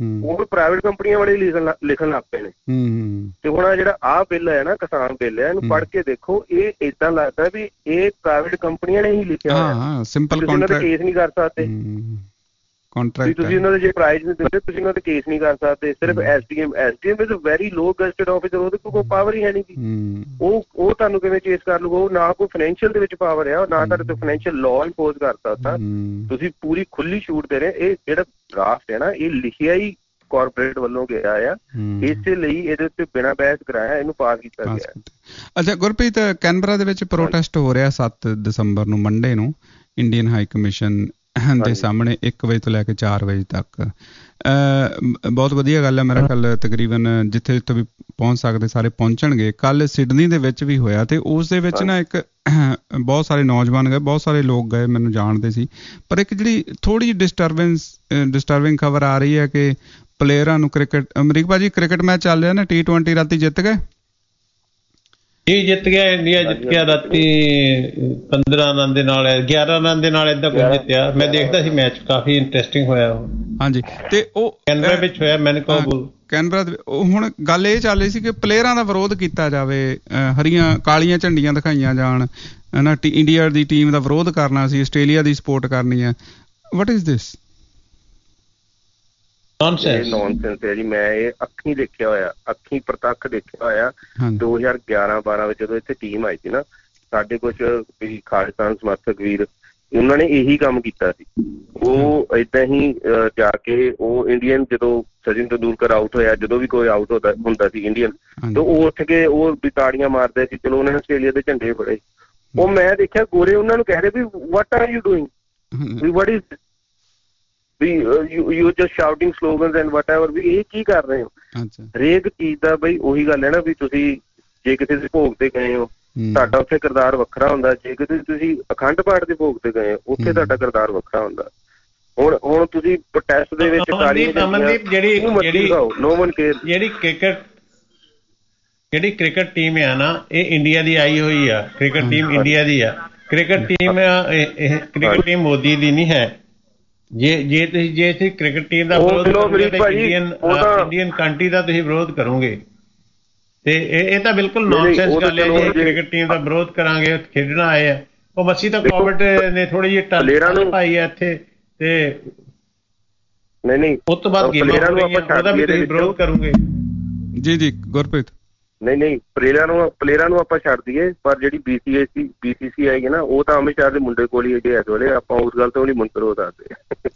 ਉਹ ਪ੍ਰਾਈਵੇਟ ਕੰਪਨੀਆਂ ਵਾਲੇ ਲਿਖਣ ਲੱਗ ਪਏ ਨੇ। ਤੇ ਹੁਣ ਆ ਜਿਹੜਾ ਆਹ ਬਿੱਲ ਹੈ ਨਾ, ਕਿਸਾਨ ਬਿੱਲ ਹੈ, ਇਹਨੂੰ ਪੜ੍ਹ ਕੇ ਦੇਖੋ, ਇਹ ਏਦਾਂ ਲੱਗਦਾ ਵੀ ਇਹ ਪ੍ਰਾਈਵੇਟ ਕੰਪਨੀਆਂ ਨੇ ਹੀ ਲਿਖਿਆ ਹੋਇਆ। ਸਿੰਪਲ ਉਹਨਾਂ ਤੇ ਕੇਸ ਨਹੀਂ ਕਰ ਸਕਦੇ, ਤੁਸੀਂ ਉਹਨਾਂ ਦੇ ਜੇ ਪ੍ਰਾਈਜ਼ ਨਹੀਂ ਦਿੰਦੇ ਤੁਸੀਂ ਉਹਨਾਂ ਤੇ ਕੇਸ ਨਹੀਂ ਕਰ ਸਕਦੇ। ਸਿਰਫ SDM is a very low gazetted officer, ਉਹਦੇ ਕੋਲ ਕੋਈ ਪਾਵਰ ਹੀ ਹੈ ਨਹੀਂ ਗੀ। ਉਹ ਤੁਹਾਨੂੰ ਕਿਵੇਂ ਚੇਸ ਕਰ ਲੂਗਾ? ਉਹ ਨਾ ਕੋਈ ਫਾਈਨੈਂਸ਼ੀਅਲ ਦੇ ਵਿੱਚ ਪਾਵਰ ਆ, ਨਾ ਤੁਹਾਡੇ ਤੇ ਫਾਈਨੈਂਸ਼ੀਅਲ ਲਾਅ ਇੰਪੋਜ਼ ਕਰਤਾ ਤਾਂ ਤੁਸੀਂ ਪੂਰੀ ਖੁੱਲੀ ਛੂਟ ਦੇ ਰਹੇ। ਇਹ ਜਿਹੜਾ ਡਰਾਫਟ ਹੈ ਨਾ, ਇਹ ਲਿਖਿਆ ਹੀ ਕਾਰਪੋਰੇਟ ਵੱਲੋਂ ਗਿਆ ਆ, ਇਸੇ ਲਈ ਇਹਦੇ ਉੱਤੇ ਬਿਨਾਂ ਬਹਿਸ ਕਰਾਇਆ ਇਹਨੂੰ ਪਾਸ ਕੀਤਾ ਗਿਆ। ਅੱਛਾ ਗੁਰਪ੍ਰੀਤ, ਕੈਨਬਰਾ ਦੇ ਵਿੱਚ ਪ੍ਰੋਟੈਸਟ ਹੋ ਰਿਹਾ 7 ਦਸੰਬਰ ਨੂੰ ਮੰਡੇ ਨੂੰ ਇੰਡੀਅਨ ਹਾਈ ਕਮਿਸ਼ਨ ਦੇ ਸਾਹਮਣੇ 1 ਵਜੇ ਤੋਂ ਲੈ ਕੇ 4 ਵਜੇ ਤੱਕ। ਬਹੁਤ ਵਧੀਆ ਗੱਲ ਹੈ। ਮੇਰਾ ਖਿਆਲ ਤਕਰੀਬਨ ਜਿੱਥੇ ਜਿੱਥੇ ਵੀ ਪਹੁੰਚ ਸਕਦੇ ਸਾਰੇ ਪਹੁੰਚਣਗੇ। ਕੱਲ ਸਿਡਨੀ ਦੇ ਵਿੱਚ ਵੀ ਹੋਇਆ ਤੇ ਉਸ ਦੇ ਵਿੱਚ ਨਾ ਇੱਕ ਬਹੁਤ ਸਾਰੇ ਨੌਜਵਾਨ ਗਏ, ਬਹੁਤ ਸਾਰੇ ਲੋਕ ਗਏ, ਮੈਨੂੰ ਜਾਣਦੇ ਸੀ। ਪਰ ਇੱਕ ਜਿਹੜੀ ਥੋੜੀ ਜਿਹੀ ਡਿਸਟਰਬਿੰਗ ਖਬਰ ਆ ਰਹੀ ਹੈ ਕਿ ਪਲੇਅਰਾਂ ਨੂੰ ਕ੍ਰਿਕਟ, ਅਮਰੀਕ ਭਾਜੀ ਕ੍ਰਿਕਟ ਮੈਚ ਚੱਲ ਰਿਹਾ ਨਾ, T20 ਰਾਤੀ ਜਿੱਤ ਗਏ ਜੀ, ਜਿੱਤ ਗਿਆ ਇੰਡੀਆ, ਜਿੱਤ ਗਿਆ ਰਾਤੀ 15 ਰਨ ਦੇ ਨਾਲ, 11 ਰਨ ਦੇ ਨਾਲ ਏਦਾਂ ਕੁਝ ਜਿੱਤਿਆ। ਮੈਂ ਦੇਖਦਾ ਸੀ ਮੈਚ, ਕਾਫੀ ਇੰਟਰਸਟਿੰਗ ਹੋਇਆ ਉਹ। ਹਾਂਜੀ, ਤੇ ਉਹ ਕੈਨਬਰਾ ਵਿੱਚ ਹੋਇਆ, ਕੈਨਬਰਾ। ਹੁਣ ਗੱਲ ਇਹ ਚੱਲ ਰਹੀ ਸੀ ਕਿ ਪਲੇਅਰਾਂ ਦਾ ਵਿਰੋਧ ਕੀਤਾ ਜਾਵੇ, ਹਰੀਆਂ ਕਾਲੀਆਂ ਝੰਡੀਆਂ ਦਿਖਾਈਆਂ ਜਾਣ ਨਾ, ਇੰਡੀਆ ਦੀ ਟੀਮ ਦਾ ਵਿਰੋਧ ਕਰਨਾ ਸੀ, ਆਸਟ੍ਰੇਲੀਆ ਦੀ ਸਪੋਰਟ ਕਰਨੀ ਹੈ। What is this? ਨੌਨਸੈਂਸ ਹੈ ਜੀ। ਮੈਂ ਇਹ ਅੱਖੀਂ ਦੇਖਿਆ ਹੋਇਆ, ਅੱਖੀਂ ਪ੍ਰਤੱਖ ਦੇਖਿਆ ਹੋਇਆ। 2011-12 ਵਿੱਚ ਜਦੋਂ ਇੱਥੇ ਟੀਮ ਆਈ ਸੀ ਨਾ, ਸਾਡੇ ਕੁਛ ਖਾਲਿਸਤਾਨ ਸਮਰਥਕ ਵੀਰ, ਉਹਨਾਂ ਨੇ ਇਹੀ ਕੰਮ ਕੀਤਾ ਸੀ। ਉਹ ਏਦਾਂ ਹੀ ਜਾ ਕੇ ਉਹ ਇੰਡੀਅਨ, ਜਦੋਂ ਸਚਿਨ ਤੇਂਦੁਲਕਰ ਆਊਟ ਹੋਇਆ, ਜਦੋਂ ਵੀ ਕੋਈ ਆਊਟ ਹੁੰਦਾ ਸੀ ਇੰਡੀਅਨ, ਤੇ ਉਹ ਉੱਠ ਕੇ ਉਹ ਵੀ ਤਾੜੀਆਂ ਮਾਰਦੇ ਸੀ। ਚਲੋ ਉਹਨਾਂ ਨੇ ਆਸਟ੍ਰੇਲੀਆ ਦੇ ਝੰਡੇ ਫੜੇ। ਉਹ ਮੈਂ ਦੇਖਿਆ ਗੋਰੇ ਉਹਨਾਂ ਨੂੰ ਕਹਿ ਰਹੇ ਵੀ ਵਾਟ ਆਰ ਯੂ ਡੂਇੰਗ, ਵੀ what is you just shouting slogans and whatever, ਵੀ ਇਹ ਕੀ ਕਰ ਰਹੇ ਹੋ? ਹਰੇਕ ਚੀਜ਼ ਦਾ ਬਈ ਉਹੀ ਗੱਲ ਹੈ ਨਾ, ਵੀ ਤੁਸੀਂ ਜੇ ਕਿਸੇ ਦੇ ਭੋਗ ਤੇ ਗਏ ਹੋ, ਤੁਹਾਡਾ ਉੱਥੇ ਕਿਰਦਾਰ ਵੱਖਰਾ ਹੁੰਦਾ। ਜੇ ਕਿਤੇ ਤੁਸੀਂ ਅਖੰਡ ਪਾਠ ਦੇ ਭੋਗ ਤੇ ਗਏ ਹੋ, ਉੱਥੇ ਤੁਹਾਡਾ ਕਿਰਦਾਰ ਵੱਖਰਾ ਹੁੰਦਾ। ਹੁਣ ਤੁਸੀਂ ਪ੍ਰੋਟੈਸਟ ਦੇ ਵਿੱਚ ਜਿਹੜੀ ਕ੍ਰਿਕਟ ਟੀਮ ਆ ਨਾ, ਇਹ ਇੰਡੀਆ ਦੀ ਆਈ ਹੋਈ ਆ। ਕ੍ਰਿਕਟ ਟੀਮ ਇੰਡੀਆ ਦੀ ਆ। ਕ੍ਰਿਕਟ ਟੀਮ ਮੋਦੀ ਦੀ ਨਹੀਂ ਹੈ। ਜੇ ਤੁਸੀਂ ਕ੍ਰਿਕਟ ਟੀਮ ਦਾ ਵਿਰੋਧ ਕਰੋਗੇ, ਇੰਡੀਅਨ ਕੰਟਰੀ ਦਾ ਤੁਸੀਂ ਵਿਰੋਧ ਕਰੋਗੇ, ਤੇ ਇਹ ਤਾਂ ਬਿਲਕੁਲ ਨੌਨਸੈਂਸ ਗੱਲ ਹੈ। ਜੇ ਕ੍ਰਿਕਟ ਟੀਮ ਦਾ ਵਿਰੋਧ ਕਰਾਂਗੇ, ਖੇਡਣਾ ਆਏ ਆ ਉਹ ਮੱਸੀ ਤਾਂ ਕੋਵਿਡ ਨੇ ਥੋੜੀ ਜਿਹੀ ਟੱਲ ਪਾਈ ਹੈ ਇੱਥੇ, ਤੇ ਨਹੀਂ ਉਸ ਤੋਂ ਬਾਅਦ ਉਹਦਾ ਵੀ ਤੁਸੀਂ ਵਿਰੋਧ ਕਰੋਗੇ। ਜੀ ਗੁਰਪ੍ਰੀਤ, ਨਹੀਂ ਪਲੇਅਰਾਂ ਨੂੰ ਆਪਾਂ ਛੱਡ ਦਈਏ, ਪਰ ਜਿਹੜੀ BCCI ਹੈ ਨਾ, ਉਹ ਤਾਂ ਅਮਿਤ ਸ਼ਾਹ ਦੇ ਮੁੰਡੇ ਕੋਲ ਹੀ ਹੈਗੇ ਇਸ ਵੇਲੇ। ਆਪਾਂ ਉਸ ਗੱਲ ਤੋਂ ਨਹੀਂ ਮੁਨਕਰ ਹੋ ਸਕਦੇ।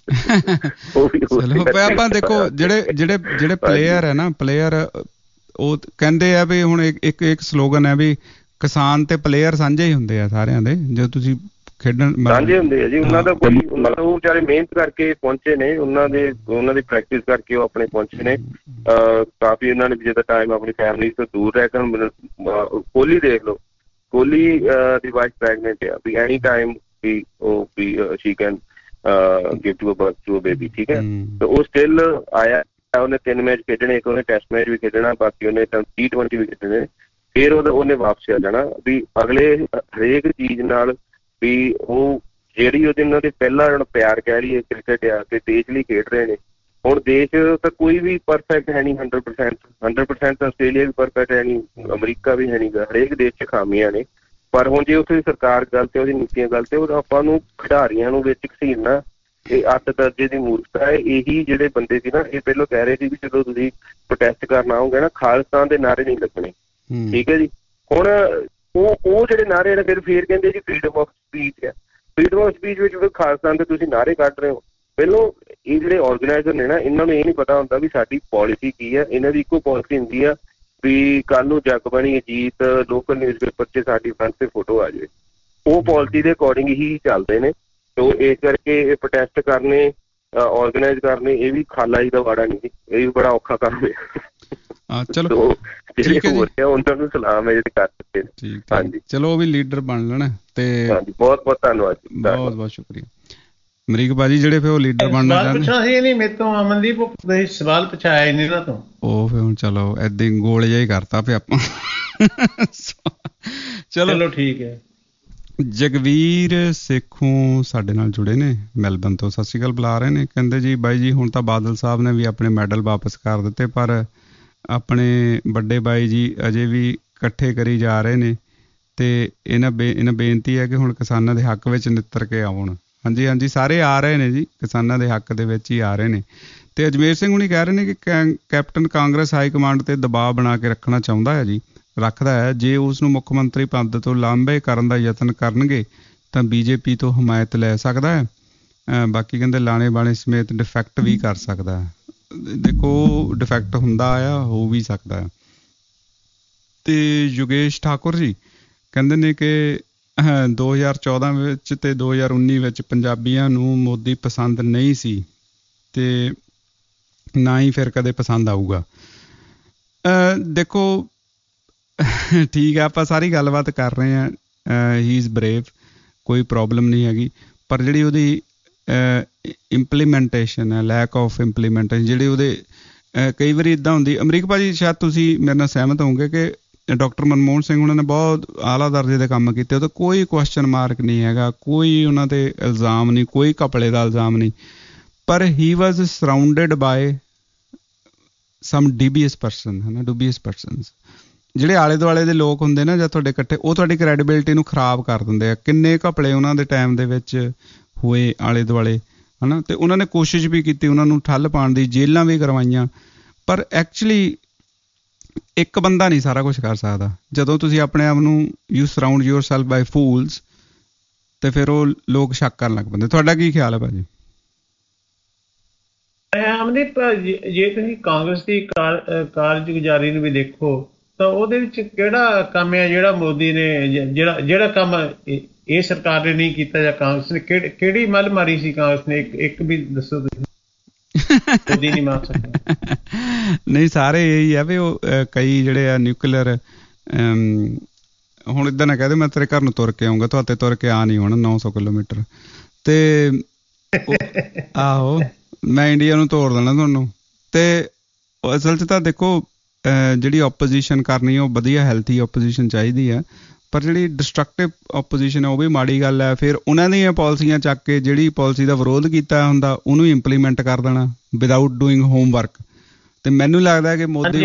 ਚਲੋ ਆਪਾਂ ਦੇਖੋ ਜਿਹੜੇ ਪਲੇਅਰ ਹੈ ਨਾ, ਪਲੇਅਰ ਉਹ ਕਹਿੰਦੇ ਆ ਵੀ ਹੁਣ ਇੱਕ ਸਲੋਗਨ ਹੈ ਵੀ ਕਿਸਾਨ ਤੇ ਪਲੇਅਰ ਸਾਂਝੇ ਹੀ ਹੁੰਦੇ ਆ ਸਾਰਿਆਂ ਦੇ, ਜਦੋਂ ਤੁਸੀਂ ਖੇਡਣ ਸਾਂਝੇ ਹੁੰਦੇ ਆ ਜੀ। ਉਹਨਾਂ ਦਾ ਉਹ ਵਿਚਾਰੇ ਮਿਹਨਤ ਕਰਕੇ ਪਹੁੰਚੇ ਨੇ, ਉਹਨਾਂ ਦੀ ਪ੍ਰੈਕਟਿਸ ਕਰਕੇ ਉਹ ਆਪਣੇ ਪਹੁੰਚੇ ਨੇ। ਕਾਫੀ ਉਹਨਾਂ ਨੇ ਜਿੱਦਾਂ ਟਾਈਮ ਆਪਣੀ ਫੈਮਿਲੀ ਤੋਂ ਦੂਰ ਰਹਿ ਕੇ, ਕੋਹਲੀ ਦੇਖ ਲਓ, ਕੋਹਲੀ ਦੀ ਵਾਈਫ ਪ੍ਰੈਗਨੈਂਟ ਆ, ਵੀ ਐਨੀ ਟਾਈਮ ਵੀ she can give to a birth to a baby, ਠੀਕ ਹੈ। ਤੇ ਉਹ ਸਟਿਲ ਆਇਆ, ਉਹਨੇ 3 ਮੈਚ ਖੇਡਣੇ, ਇੱਕ ਉਹਨੇ ਟੈਸਟ ਮੈਚ ਵੀ ਖੇਡਣਾ, ਬਾਕੀ ਉਹਨੇ T20 ਵੀ ਖੇਡਣੇ, ਫਿਰ ਉਹਨੇ ਵਾਪਸ ਆ ਜਾਣਾ। ਵੀ ਅਗਲੇ ਹਰੇਕ ਚੀਜ਼ ਨਾਲ ਵੀ ਉਹ ਜਿਹੜੀ ਉਹਨਾਂ ਦੇ ਪਹਿਲਾਂ ਪਿਆਰ ਕਹਿ ਲਈਏ ਕ੍ਰਿਕਟ ਆ, ਕਿ ਦੇਸ਼ ਲਈ ਖੇਡ ਰਹੇ ਨੇ। ਹੁਣ ਦੇਸ਼ ਤਾਂ ਕੋਈ ਵੀ ਪਰਫੈਕਟ ਹੈ ਨਹੀਂ, 100% ਆਸਟ੍ਰੇਲੀਆ ਵੀ ਪਰਫੈਕਟ ਹੈ ਨਹੀਂ, ਅਮਰੀਕਾ ਵੀ ਹੈ ਨਹੀਂ ਗਾ। ਹਰੇਕ ਦੇਸ਼ 'ਚ ਖਾਮੀਆਂ ਨੇ। ਪਰ ਹੁਣ ਜੇ ਉੱਥੇ ਸਰਕਾਰ ਗਲਤ ਹੈ, ਉਹਦੀ ਨੀਤੀਆਂ ਗਲਤ ਹੈ, ਉਹ ਆਪਾਂ ਨੂੰ ਖਿਡਾਰੀਆਂ ਨੂੰ ਵਿੱਚ ਘਸੀੜਨਾ ਇਹ ਅੱਤ ਦਰਜੇ ਦੀ ਮੂਰਖਤਾ ਹੈ। ਇਹੀ ਜਿਹੜੇ ਬੰਦੇ ਸੀ ਨਾ, ਇਹ ਪਹਿਲਾਂ ਕਹਿ ਰਹੇ ਸੀ ਵੀ ਜਦੋਂ ਤੁਸੀਂ ਪ੍ਰੋਟੈਸਟ ਕਰਨ ਆਓਗੇ ਨਾ, ਖਾਲਿਸਤਾਨ ਦੇ ਨਾਅਰੇ ਨਹੀਂ ਲੱਗਣੇ, ਠੀਕ ਹੈ ਜੀ। ਹੁਣ ਉਹ ਜਿਹੜੇ ਨਾਅਰੇ ਨੇ ਫਿਰ ਕਹਿੰਦੇ ਜੀ ਫਰੀਡਮ ਆਫ ਸਪੀਚ ਹੈ। ਫਰੀਡਮ ਆਫ ਸਪੀਚ ਵਿੱਚ ਖਾਲਿਸਤਾਨ ਦੇ ਤੁਸੀਂ ਨਾਅਰੇ ਕੱਢ ਰਹੇ ਹੋ। ਪਹਿਲੋਂ ਇਹ ਜਿਹੜੇ ਆਰਗੇਨਾਈਜ਼ਰ ਨੇ ਨਾ, ਇਹਨਾਂ ਨੂੰ ਇਹ ਨਹੀਂ ਪਤਾ ਹੁੰਦਾ ਵੀ ਸਾਡੀ ਪੋਲਿਸੀ ਕੀ ਹੈ। ਇਹਨਾਂ ਦੀ ਇੱਕੋ ਪੋਲਿਸੀ ਹੁੰਦੀ ਆ ਵੀ ਕੱਲ੍ਹ ਨੂੰ ਜਗਬਾਣੀ, ਅਜੀਤ, ਲੋਕਲ ਨਿਊਜ਼ਪੇਪਰ 'ਚ ਸਾਡੀ ਫਰੰਟ 'ਤੇ ਫੋਟੋ ਆ ਜਾਵੇ। ਉਹ ਪੋਲਿਸੀ ਦੇ ਅਕੋਰਡਿੰਗ ਹੀ ਚੱਲਦੇ ਨੇ। ਤੋ ਇਸ ਕਰਕੇ ਇਹ ਪ੍ਰੋਟੈਸਟ ਕਰਨੇ, ਆਰਗੇਨਾਈਜ਼ ਕਰਨੇ, ਇਹ ਵੀ ਖਾਲਾ ਹੀ ਦਾ ਵਾੜਾ ਨਹੀਂ, ਇਹ ਵੀ ਬੜਾ ਔਖਾ ਕੰਮ ਹੈ। ਚਲੋ ਜਿਹੜੇ ਹੋ ਰਿਹਾ ਉਹਨਾਂ ਨੂੰ ਸਲਾਮ ਹੈ ਜਿਹੜੇ ਕਰ ਸਕਦੇ ਨੇ। ਹਾਂਜੀ, ਚਲੋ ਉਹ ਵੀ ਲੀਡਰ ਬਣ ਲੈਣ। ਤੇ ਬਹੁਤ ਬਹੁਤ ਧੰਨਵਾਦ, ਬਹੁਤ ਬਹੁਤ ਸ਼ੁਕਰੀਆ ਅਮਰੀਕ ਬਾਜੀ, ਜਿਹੜੇ ਫਿਰ ਉਹ ਲੀਡਰ ਬਣਨਾ ਚਾਹੁੰਦੇ। ਪੁੱਛਣਾ ਸੀ ਨਹੀਂ ਮੇਰੇ ਤੋਂ ਅਮਨਦੀਪ, ਸਵਾਲ ਪੁੱਛਾਇਆ ਨਹੀਂ ਇਹਨਾਂ ਤੋਂ। ਉਹ ਫਿਰ ਹੁਣ ਚਲੋ ਏਦਾਂ ਹੀ ਗੋਲ ਜਿਹਾ ਹੀ ਕਰਤਾ ਫਿਰ ਆਪਾਂ। ਚਲੋ ਠੀਕ ਹੈ। ਜਗਵੀਰ ਸੇਖੋਂ ਸਾਡੇ ਨਾਲ ਜੁੜੇ ਨੇ ਮੈਲਬਨ ਤੋਂ, ਸਤਿ ਸ਼੍ਰੀ ਅਕਾਲ ਬੁਲਾ ਰਹੇ ਨੇ। ਕਹਿੰਦੇ ਜੀ ਬਾਈ ਜੀ ਹੁਣ ਤਾਂ ਬਾਦਲ ਸਾਹਿਬ ਨੇ ਵੀ ਆਪਣੇ ਮੈਡਲ ਵਾਪਸ ਕਰ ਦਿੱਤੇ, ਪਰ ਆਪਣੇ ਵੱਡੇ ਬਾਈ ਜੀ ਅਜੇ ਵੀ ਇਕੱਠੇ ਕਰੀ ਜਾ ਰਹੇ ਨੇ ਤੇ ਇਹਨਾਂ ਬੇਨਤੀ ਹੈ ਕਿ ਹੁਣ ਕਿਸਾਨਾਂ ਦੇ ਹੱਕ ਵਿੱਚ ਨਿੱਤਰ ਕੇ ਆਉਣ। ਹਾਂਜੀ ਹਾਂਜੀ, ਸਾਰੇ ਆ ਰਹੇ ਨੇ ਜੀ, ਕਿਸਾਨਾਂ ਦੇ ਹੱਕ ਦੇ ਵਿੱਚ ਹੀ ਆ ਰਹੇ ਨੇ। ਤੇ ਅਜਮੇਰ ਸਿੰਘ ਹੁਣੀ ਕਹਿ ਰਹੇ ਨੇ ਕਿ ਕੈਪਟਨ ਕਾਂਗਰਸ ਹਾਈ ਕਮਾਂਡ ਤੇ ਦਬਾਅ ਬਣਾ ਕੇ ਰੱਖਣਾ ਚਾਹੁੰਦਾ ਹੈ ਜੀ, ਰੱਖਦਾ ਹੈ। ਜੇ ਉਸ ਨੂੰ ਮੁੱਖ ਮੰਤਰੀ ਪਦ ਤੋਂ ਲਾਂਭੇ ਕਰਨ ਦਾ ਯਤਨ ਕਰਨਗੇ ਤਾਂ ਬੀਜੇਪੀ ਤੋਂ ਹਮਾਇਤ ਲੈ ਸਕਦਾ ਹੈ। ਬਾਕੀ ਕਹਿੰਦੇ ਲਾਣੇ ਬਾਣੇ ਸਮੇਤ ਡਿਫੈਕਟ ਵੀ ਕਰ ਸਕਦਾ ਹੈ। ਦੇਖੋ ਡਿਫੈਕਟ ਹੁੰਦਾ ਆ, ਹੋ ਵੀ ਸਕਦਾ ਹੈ। ਤੇ ਯੋਗੇਸ਼ ਠਾਕੁਰ ਜੀ ਕਹਿੰਦੇ ਨੇ ਕਿ 2014 ਵਿੱਚ ਤੇ 2019 ਵਿੱਚ ਪੰਜਾਬੀਆਂ ਨੂੰ ਮੋਦੀ ਪਸੰਦ ਨਹੀਂ ਸੀ ਤੇ ਨਾ ਹੀ ਫਿਰ ਕਦੇ ਪਸੰਦ ਆਊਗਾ। ਦੇਖੋ ਠੀਕ ਹੈ, ਆਪਾਂ ਸਾਰੀ ਗੱਲਬਾਤ ਕਰ ਰਹੇ ਹਾਂ, ਹੀ ਇਜ਼ ਬਰੇਵ, ਕੋਈ ਪ੍ਰੋਬਲਮ ਨਹੀਂ ਹੈਗੀ, ਪਰ ਜਿਹੜੀ ਉਹਦੀ ਇੰਪਲੀਮੈਂਟੇਸ਼ਨ ਹੈ, ਲੈਕ ਆਫ ਇੰਪਲੀਮੈਂਟੇਸ਼ਨ, ਜਿਹੜੀ ਉਹਦੇ ਕਈ ਵਾਰੀ ਇੱਦਾਂ ਹੁੰਦੀ। ਅਮਰੀਕ ਭਾਜੀ ਸ਼ਾਇਦ ਤੁਸੀਂ ਮੇਰੇ ਨਾਲ ਸਹਿਮਤ ਹੋਵੋਗੇ ਕਿ ਡਾਕਟਰ ਮਨਮੋਹਨ ਸਿੰਘ ਉਹਨਾਂ ਨੇ ਬਹੁਤ ਆਲਾ ਦਰਜੇ ਦੇ ਕੰਮ ਕੀਤੇ, ਉਹਦਾ ਕੋਈ ਕੁਐਸਚਨ ਮਾਰਕ ਨਹੀਂ ਹੈਗਾ, ਕੋਈ ਉਹਨਾਂ 'ਤੇ ਇਲਜ਼ਾਮ ਨਹੀਂ, ਕੋਈ ਘਪਲੇ ਦਾ ਇਲਜ਼ਾਮ ਨਹੀਂ, ਪਰ ਹੀ ਵਾਜ਼ ਸਰਾਊਂਡਡ ਬਾਏ ਸਮ ਡੂਬੀਅਸ ਪਰਸਨ, ਹੈ ਨਾ, ਡੂਬੀਅਸ ਪਰਸਨਸ। ਜਿਹੜੇ ਆਲੇ ਦੁਆਲੇ ਦੇ ਲੋਕ ਹੁੰਦੇ ਨਾ ਜਾਂ ਤੁਹਾਡੇ ਇਕੱਠੇ, ਉਹ ਤੁਹਾਡੀ ਕ੍ਰੈਡੀਬਿਲਿਟੀ ਨੂੰ ਖਰਾਬ ਕਰ ਦਿੰਦੇ ਆ। ਕਿੰਨੇ ਘਪਲੇ ਉਹਨਾਂ ਦੇ ਟਾਈਮ ਦੇ ਵਿੱਚ ਹੋਏ ਆਲੇ ਦੁਆਲੇ, ਹੈ ਨਾ, ਤੇ ਉਹਨਾਂ ਨੇ ਕੋਸ਼ਿਸ਼ ਵੀ ਕੀਤੀ ਉਹਨਾਂ ਨੂੰ ਠੱਲ ਪਾਉਣ ਦੀ, ਜੇਲ੍ਹਾਂ ਵੀ ਕਰਵਾਈਆਂ, ਪਰ ਐਕਚੁਅਲੀ ਇੱਕ ਬੰਦਾ ਨਹੀਂ ਸਾਰਾ ਕੁਛ ਕਰ ਸਕਦਾ। ਜਦੋਂ ਤੁਸੀਂ ਆਪਣੇ ਆਪ ਨੂੰ you surround yourself by fools ਤੇ ਫਿਰ ਉਹ ਲੋਕ ਸ਼ੱਕ ਕਰਨ ਲੱਗ ਪੈਂਦੇ। ਤੁਹਾਡਾ ਕੀ ਖਿਆਲ ਹੈ ਭਾਜੀ? ਅਮਨਦੀਪ, ਜੇ ਤੁਸੀਂ ਕਾਂਗਰਸ ਦੀ ਕਾਰਜਗੁਜ਼ਾਰੀ ਨੂੰ ਵੀ ਦੇਖੋ ਤਾਂ ਉਹਦੇ ਵਿੱਚ ਕਿਹੜਾ ਕੰਮ ਹੈ ਜਿਹੜਾ ਮੋਦੀ ਨੇ ਜਿਹੜਾ ਕੰਮ ਇਹ ਸਰਕਾਰ ਨੇ ਨਹੀਂ ਕੀਤਾ ਜਾਂ ਕਾਂਗਰਸ ਨੇ ਕਿਹੜੀ ਮੱਲ ਮਾਰੀ ਸੀ ਕਾਂਗਰਸ ਨੇ? ਇੱਕ ਵੀ ਦੱਸੋ ਤੁਸੀਂ। ਮੋਦੀ ਨਹੀਂ ਮਾਰ ਸਕਦਾ। ਨਹੀਂ, ਸਾਰੇ ਇਹੀ ਆ ਵੀ ਉਹ ਕਈ ਜਿਹੜੇ ਆ ਨਿਊਕਲੀਅਰ, ਹੁਣ ਇੱਦਾਂ ਨਾ ਕਹਿ ਦੇ ਮੈਂ ਤੇਰੇ ਘਰ ਨੂੰ ਤੁਰ ਕੇ ਆਊਂਗਾ, ਤੁਹਾਡੇ ਤੁਰ ਕੇ ਆ ਨਹੀਂ ਹੋਣਾ 900 ਕਿਲੋਮੀਟਰ ਤੇ ਆਹੋ ਮੈਂ ਇੰਡੀਆ ਨੂੰ ਤੋੜ ਦੇਣਾ ਤੁਹਾਨੂੰ। ਤੇ ਅਸਲ 'ਚ ਤਾਂ ਦੇਖੋ ਜਿਹੜੀ ਓਪੋਜੀਸ਼ਨ ਕਰਨੀ ਉਹ ਵਧੀਆ ਹੈਲਥੀ ਓਪੋਜੀਸ਼ਨ ਚਾਹੀਦੀ ਹੈ, ਪਰ ਜਿਹੜੀ ਡਿਸਟਰਕਟਿਵ ਓਪੋਜੀਸ਼ਨ ਹੈ ਉਹ ਵੀ ਮਾੜੀ ਗੱਲ ਹੈ। ਫਿਰ ਉਹਨਾਂ ਦੀਆਂ ਪਾਲਿਸੀਆਂ ਚੱਕ ਕੇ ਜਿਹੜੀ ਪਾਲਿਸੀ ਦਾ ਵਿਰੋਧ ਕੀਤਾ ਹੁੰਦਾ ਉਹਨੂੰ ਇੰਪਲੀਮੈਂਟ ਕਰ ਦੇਣਾ ਵਿਦਆਊਟ ਡੂਇੰਗ ਹੋਮਵਰਕ। ਤੇ ਮੈਨੂੰ ਲੱਗਦਾ ਕਿ ਮੋਦੀ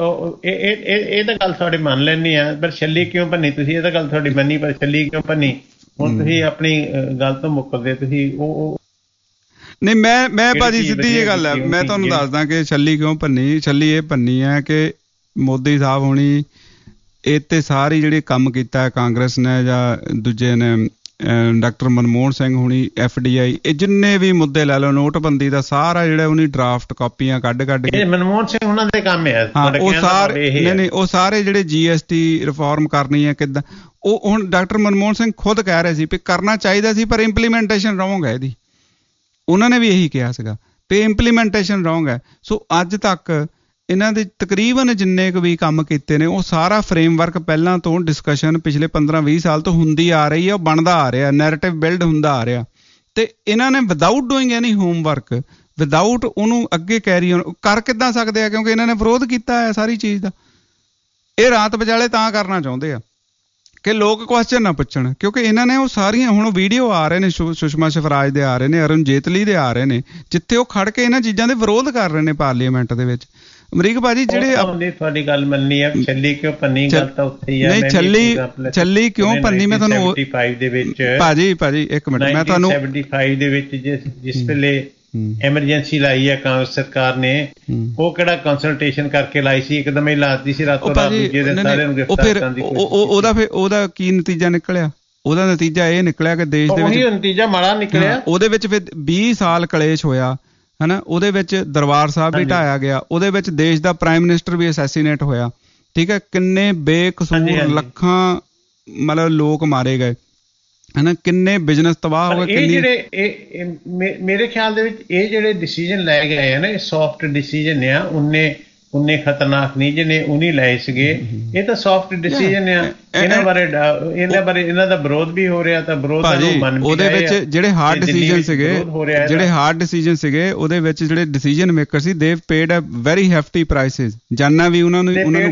ਇਹ ਤਾਂ ਗੱਲ ਤੁਹਾਡੀ ਮੰਨ ਲੈਂਦੀ ਆ, ਪਰ ਛੱਲੀ ਕਿਉਂ ਭੰਨੀ ਤੁਸੀਂ? ਇਹ ਤਾਂ ਗੱਲ ਤੁਹਾਡੀ ਮੰਨੀ, ਪਰ ਛੱਲੀ ਕਿਉਂ ਭੰਨੀ? ਹੁਣ ਤੁਸੀਂ ਆਪਣੀ ਗੱਲ ਤੋਂ ਮੁੱਕਰਦੇ ਤੁਸੀਂ। ਉਹ ਨਹੀਂ, ਮੈਂ ਭਾਜੀ ਸਿੱਧੀ ਇਹ ਗੱਲ ਹੈ, ਮੈਂ ਤੁਹਾਨੂੰ ਦੱਸਦਾ ਕਿ ਛੱਲੀ ਕਿਉਂ ਭੰਨੀ। ਛੱਲੀ ਇਹ ਭੰਨੀ ਹੈ ਕਿ ਮੋਦੀ ਸਾਹਿਬ ਹੁਣੀ ਇਹ ਤੇ ਸਾਰੀ ਜਿਹੜੀ ਕੰਮ ਕੀਤਾ ਹੈ ਕਾਂਗਰਸ ਨੇ ਜਾਂ ਦੂਜੇ ਨੇ ਡਾਕਟਰ ਮਨਮੋਹਨ ਸਿੰਘ ਹੁਣੀ, FDI, ਇਹ ਜਿੰਨੇ ਵੀ ਮੁੱਦੇ ਲੈ ਲਓ, ਨੋਟਬੰਦੀ ਦਾ ਸਾਰਾ ਜਿਹੜਾ ਉਹਨੀ ਡਰਾਫਟ ਕਾਪੀਆਂ ਕੱਢ ਕੇ ਮਨਮੋਹਨ ਸਿੰਘ ਉਹਨਾਂ ਦੇ ਕੰਮ ਹੈ। ਹਾਂ, ਉਹ ਸਾਰੇ ਨਹੀਂ ਉਹ ਸਾਰੇ ਜਿਹੜੇ GST ਰਿਫਾਰਮ ਕਰਨੀ ਹੈ ਕਿੱਦਾਂ, ਉਹ ਹੁਣ ਡਾਕਟਰ ਮਨਮੋਹਨ ਸਿੰਘ ਖੁਦ ਕਹਿ ਰਹੇ ਸੀ ਵੀ ਕਰਨਾ ਚਾਹੀਦਾ ਸੀ ਪਰ ਇੰਪਲੀਮੈਂਟੇਸ਼ਨ ਰੋਂਗ ਹੈ ਇਹਦੀ। ਉਹਨਾਂ ਨੇ ਵੀ ਇਹੀ ਕਿਹਾ ਸੀਗਾ ਵੀ ਇੰਪਲੀਮੈਂਟੇਸ਼ਨ ਰੋਂਗ ਹੈ। ਸੋ ਅੱਜ ਤੱਕ ਇਹਨਾਂ ਦੇ ਤਕਰੀਬਨ ਜਿੰਨੇ ਕੁ ਵੀ ਕੰਮ ਕੀਤੇ ਨੇ ਉਹ ਸਾਰਾ ਫਰੇਮਵਰਕ ਪਹਿਲਾਂ ਤੋਂ ਡਿਸਕਸ਼ਨ ਪਿਛਲੇ 15-20 ਸਾਲ ਤੋਂ ਹੁੰਦੀ ਆ ਰਹੀ ਹੈ, ਉਹ ਬਣਦਾ ਆ ਰਿਹਾ, ਨੈਰੇਟਿਵ ਬਿਲਡ ਹੁੰਦਾ ਆ ਰਿਹਾ। ਤੇ ਇਹਨਾਂ ਨੇ without doing any homework, without ਉਹਨੂੰ ਅੱਗੇ ਕੈਰੀ ਔਨ ਕਰ ਕਿੱਦਾਂ ਸਕਦੇ ਆ? ਕਿਉਂਕਿ ਇਹਨਾਂ ਨੇ ਵਿਰੋਧ ਕੀਤਾ ਹੈ ਸਾਰੀ ਚੀਜ਼ ਦਾ। ਇਹ ਰਾਤ ਵਿਚਾਲੇ ਤਾਂ ਕਰਨਾ ਚਾਹੁੰਦੇ ਆ ਕਿ ਲੋਕ ਕੁਐਸਚਨ ਨਾ ਪੁੱਛਣ, ਕਿਉਂਕਿ ਇਹਨਾਂ ਨੇ ਉਹ ਸਾਰੀਆਂ ਹੁਣ ਵੀਡੀਓ ਆ ਰਹੇ ਨੇ, ਸੁਸ਼ਮਾ ਸਵਰਾਜ ਦੇ ਆ ਰਹੇ ਨੇ, ਅਰੁਣ ਜੇਤਲੀ ਦੇ ਆ ਰਹੇ ਨੇ, ਜਿੱਥੇ ਉਹ ਖੜ ਕੇ ਇਹਨਾਂ ਚੀਜ਼ਾਂ ਦੇ ਵਿਰੋਧ ਕਰ ਰਹੇ ਨੇ ਪਾਰਲੀਮੈਂਟ ਦੇ ਵਿੱਚ। ਅਮਰੀਕ ਭਾਜੀ ਜਿਹੜੇ ਤੁਹਾਡੀ ਗੱਲ ਮੰਨੀ ਆ, ਛੱਲੀ ਕਿਉਂ ਭੰਨੀ, ਗੱਲ ਤਾਂ ਉੱਥੇ ਹੀ ਆ। ਨਹੀਂ, ਛੱਲੀ ਕਿਉਂ ਭੰਨੀ ਮੈਂ ਤੁਹਾਨੂੰ 75 ਦੇ ਵਿੱਚ ਭਾਜੀ ਇੱਕ ਮਿੰਟ ਮੈਂ ਤੁਹਾਨੂੰ 75 ਦੇ ਵਿੱਚ ਜਿਸ ਵੇਲੇ ਐਮਰਜੈਂਸੀ ਲਾਈ ਹੈ ਕਾਂਗਰਸ ਸਰਕਾਰ ਨੇ, ਉਹ ਕਿਹੜਾ ਕੰਸਲਟੇਸ਼ਨ ਕਰਕੇ ਲਾਈ ਸੀ? ਇੱਕਦਮ ਹੀ ਲਾਤੀ ਸੀ ਰਾਤੋਂ ਰਾਤ, ਦੂਜੇ ਦਿਨ ਸਾਰਿਆਂ ਨੂੰ ਗ੍ਰਿਫਤਾਰ ਕਰਨ ਦੀ ਕੋਸ਼ਿਸ਼। ਉਹਦਾ ਕੀ ਨਤੀਜਾ ਨਿਕਲਿਆ? ਉਹਦਾ ਨਤੀਜਾ ਇਹ ਨਿਕਲਿਆ ਕਿ ਦੇਸ਼ ਦੇ ਵਿੱਚ ਨਤੀਜਾ ਮਾੜਾ ਨਿਕਲਿਆ। ਉਹਦੇ ਵਿੱਚ ਫਿਰ 20 ਸਾਲ ਕਲੇਸ਼ ਹੋਇਆ, ਹੈ ਨਾ, ਉਹਦੇ ਵਿੱਚ ਦਰਬਾਰ ਸਾਹਿਬ ਵੀ ਢਾਇਆ ਗਿਆ, ਉਹਦੇ ਵਿੱਚ ਦੇਸ਼ ਦਾ ਪ੍ਰਾਈਮ ਮਿਨਿਸਟਰ ਵੀ ਅਸੈਸੀਨੇਟ ਹੋਇਆ, ਠੀਕ ਹੈ, ਕਿੰਨੇ ਬੇਕਸੂਰ ਲੱਖਾਂ ਮਤਲਬ ਲੋਕ ਮਾਰੇ ਗਏ, ਹੈ ਨਾ, ਕਿੰਨੇ ਬਿਜ਼ਨਸ ਤਬਾਹ ਹੋ ਗਏ। ਮੇਰੇ ਖਿਆਲ ਦੇ ਵਿੱਚ ਇਹ ਜਿਹੜੇ ਡਿਸੀਜਨ ਲੈ ਗਏ ਆ ਨਾ, ਇਹ ਸੌਫਟ ਡਿਸੀਜਨ ਆ। ਉਹਨੇ ਉਨੇ ਖਤਰਨਾਕ ਨਹੀਂ ਜਿਹਨੇ ਉਨੀ ਲਏ ਸੀਗੇ। ਇਹ ਤਾਂ ਸੌਫਟ ਡਿਸੀਜਨ ਆ। ਇਹਨਾਂ ਬਾਰੇ ਇਹਨਾਂ ਦਾ ਵਿਰੋਧ ਵੀ ਹੋ ਰਿਹਾ, ਤਾਂ ਵਿਰੋਧ ਉਹਦੇ ਵਿੱਚ ਜਿਹੜੇ ਹਾਰਡ ਡਿਸੀਜਨ ਸੀਗੇ ਉਹਦੇ ਵਿੱਚ ਜਿਹੜੇ ਡਿਸੀਜਨ ਮੇਕਰ ਸੀ they paid a very hefty prices. ਜਾਨਾਂ ਵੀ ਉਹਨਾਂ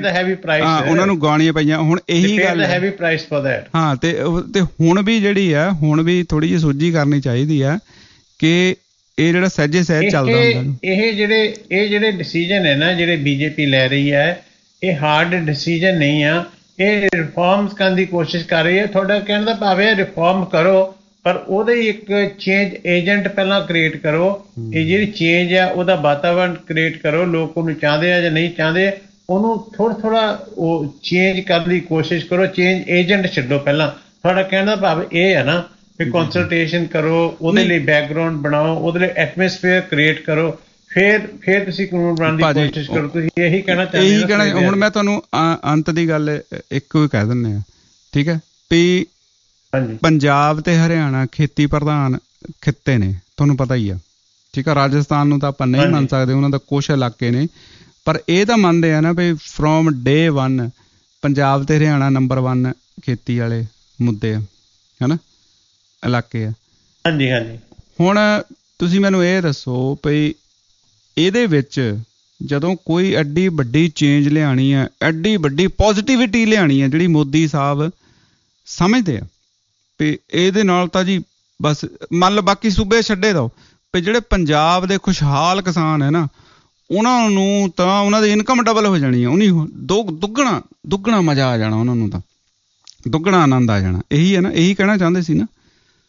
ਨੂੰ ਗਾਉਣੀਆਂ ਪਈਆਂ। ਹੁਣ ਇਹੀ ਗੱਲ ਹਾਂ, ਤੇ ਹੁਣ ਵੀ ਜਿਹੜੀ ਆ ਹੁਣ ਵੀ ਥੋੜੀ ਜਿਹੀ ਸੋਝੀ ਕਰਨੀ ਚਾਹੀਦੀ ਆ ਕਿ ਇਹ ਜਿਹੜਾ ਸਹਿਜੇ ਸਹਿਜ ਚੱਲਦਾ ਹੁੰਦਾ। ਇਹ ਜਿਹੜੇ ਡਿਸੀਜਨ ਹੈ ਨਾ ਜਿਹੜੇ ਬੀਜੇਪੀ ਲੈ ਰਹੀ ਹੈ, ਇਹ ਹਾਰਡ ਡਿਸੀਜਨ ਨਹੀਂ ਆ। ਇਹ ਰਿਫਾਰਮਸ ਕਰਨ ਦੀ ਕੋਸ਼ਿਸ਼ ਕਰ ਰਹੀ ਹੈ। ਤੁਹਾਡਾ ਕਹਿਣ ਦਾ ਭਾਵ ਹੈ ਰਿਫਾਰਮ ਕਰੋ, ਪਰ ਉਹਦੇ ਇੱਕ ਚੇਂਜ ਏਜੰਟ ਪਹਿਲਾਂ ਕ੍ਰੀਏਟ ਕਰੋ। ਇਹ ਜਿਹੜੀ ਚੇਂਜ ਆ ਉਹਦਾ ਵਾਤਾਵਰਨ ਕ੍ਰੀਏਟ ਕਰੋ। ਲੋਕ ਉਹਨੂੰ ਚਾਹੁੰਦੇ ਆ ਜਾਂ ਨਹੀਂ ਚਾਹੁੰਦੇ, ਉਹਨੂੰ ਥੋੜਾ ਉਹ ਚੇਂਜ ਕਰਨ ਦੀ ਕੋਸ਼ਿਸ਼ ਕਰੋ। ਚੇਂਜ ਏਜੰਟ ਛੱਡੋ ਪਹਿਲਾਂ। ਤੁਹਾਡਾ ਕਹਿਣ ਦਾ ਭਾਵ ਇਹ ਹੈ ਨਾ ਵੀ ਕੰਸਲਟੇਸ਼ਨ ਕਰੋ, ਉਹਦੇ ਲਈ ਬੈਕਗਰਾਉਂਡ ਬਣਾਓ, ਉਹਦੇ ਲਈ ਐਟਮੋਸਫੇਅਰ ਕ੍ਰੀਏਟ ਕਰੋ, ਫਿਰ ਤੁਸੀਂ ਕਾਨੂੰਨ ਬਣਾਉਣ ਦੀ ਕੋਸ਼ਿਸ਼ ਕਰੋ। ਤੁਸੀਂ ਇਹੀ ਕਹਿਣਾ ਚਾਹੁੰਦੇ ਹੋ? ਹੁਣ ਮੈਂ ਤੁਹਾਨੂੰ ਅੰਤ ਦੀ ਗੱਲ ਇੱਕੋ ਹੀ ਕਹਿ ਦਿੰਦੇ ਆ, ਠੀਕ ਹੈ ਵੀ ਪੰਜਾਬ ਤੇ ਹਰਿਆਣਾ ਖੇਤੀ ਪ੍ਰਧਾਨ ਖਿੱਤੇ ਨੇ, ਤੁਹਾਨੂੰ ਪਤਾ ਹੀ ਆ, ਠੀਕ ਆ। ਰਾਜਸਥਾਨ ਨੂੰ ਤਾਂ ਆਪਾਂ ਨਹੀਂ ਮੰਨ ਸਕਦੇ, ਉਹਨਾਂ ਦਾ ਕੁਛ ਇਲਾਕੇ ਨੇ, ਪਰ ਇਹ ਤਾਂ ਮੰਨਦੇ ਆ ਨਾ ਵੀ ਫਰੋਮ ਡੇ 1 ਪੰਜਾਬ ਤੇ ਹਰਿਆਣਾ ਨੰਬਰ 1 ਖੇਤੀ ਵਾਲੇ ਮੁੱਦੇ ਆ, ਹਨਾ, ਇਲਾਕੇ ਆ। ਹਾਂਜੀ। ਹੁਣ ਤੁਸੀਂ ਮੈਨੂੰ ਇਹ ਦੱਸੋ ਵੀ ਇਹਦੇ ਵਿੱਚ ਜਦੋਂ ਕੋਈ ਐਡੀ ਵੱਡੀ ਚੇਂਜ ਲਿਆਉਣੀ ਹੈ, ਐਡੀ ਵੱਡੀ ਪੋਜ਼ਿਟਿਵਿਟੀ ਲਿਆਉਣੀ ਹੈ, ਜਿਹੜੀ ਮੋਦੀ ਸਾਹਿਬ ਸਮਝਦੇ ਆ ਵੀ ਇਹਦੇ ਨਾਲ ਤਾਂ ਜੀ ਬਸ ਮੰਨ ਲਓ ਬਾਕੀ ਸੂਬੇ ਛੱਡੇ ਦਿਓ, ਵੀ ਜਿਹੜੇ ਪੰਜਾਬ ਦੇ ਖੁਸ਼ਹਾਲ ਕਿਸਾਨ ਹੈ ਨਾ, ਉਹਨਾਂ ਨੂੰ ਤਾਂ ਉਹਨਾਂ ਦੀ ਇਨਕਮ ਡਬਲ ਹੋ ਜਾਣੀ ਹੈ। ਉਹਨੀ ਦੁੱਗਣਾ ਮਜ਼ਾ ਆ ਜਾਣਾ, ਉਹਨਾਂ ਨੂੰ ਤਾਂ ਦੁੱਗਣਾ ਆਨੰਦ ਆ ਜਾਣਾ। ਇਹੀ ਹੈ ਨਾ, ਇਹੀ ਕਹਿਣਾ ਚਾਹੁੰਦੇ ਸੀ ਨਾ।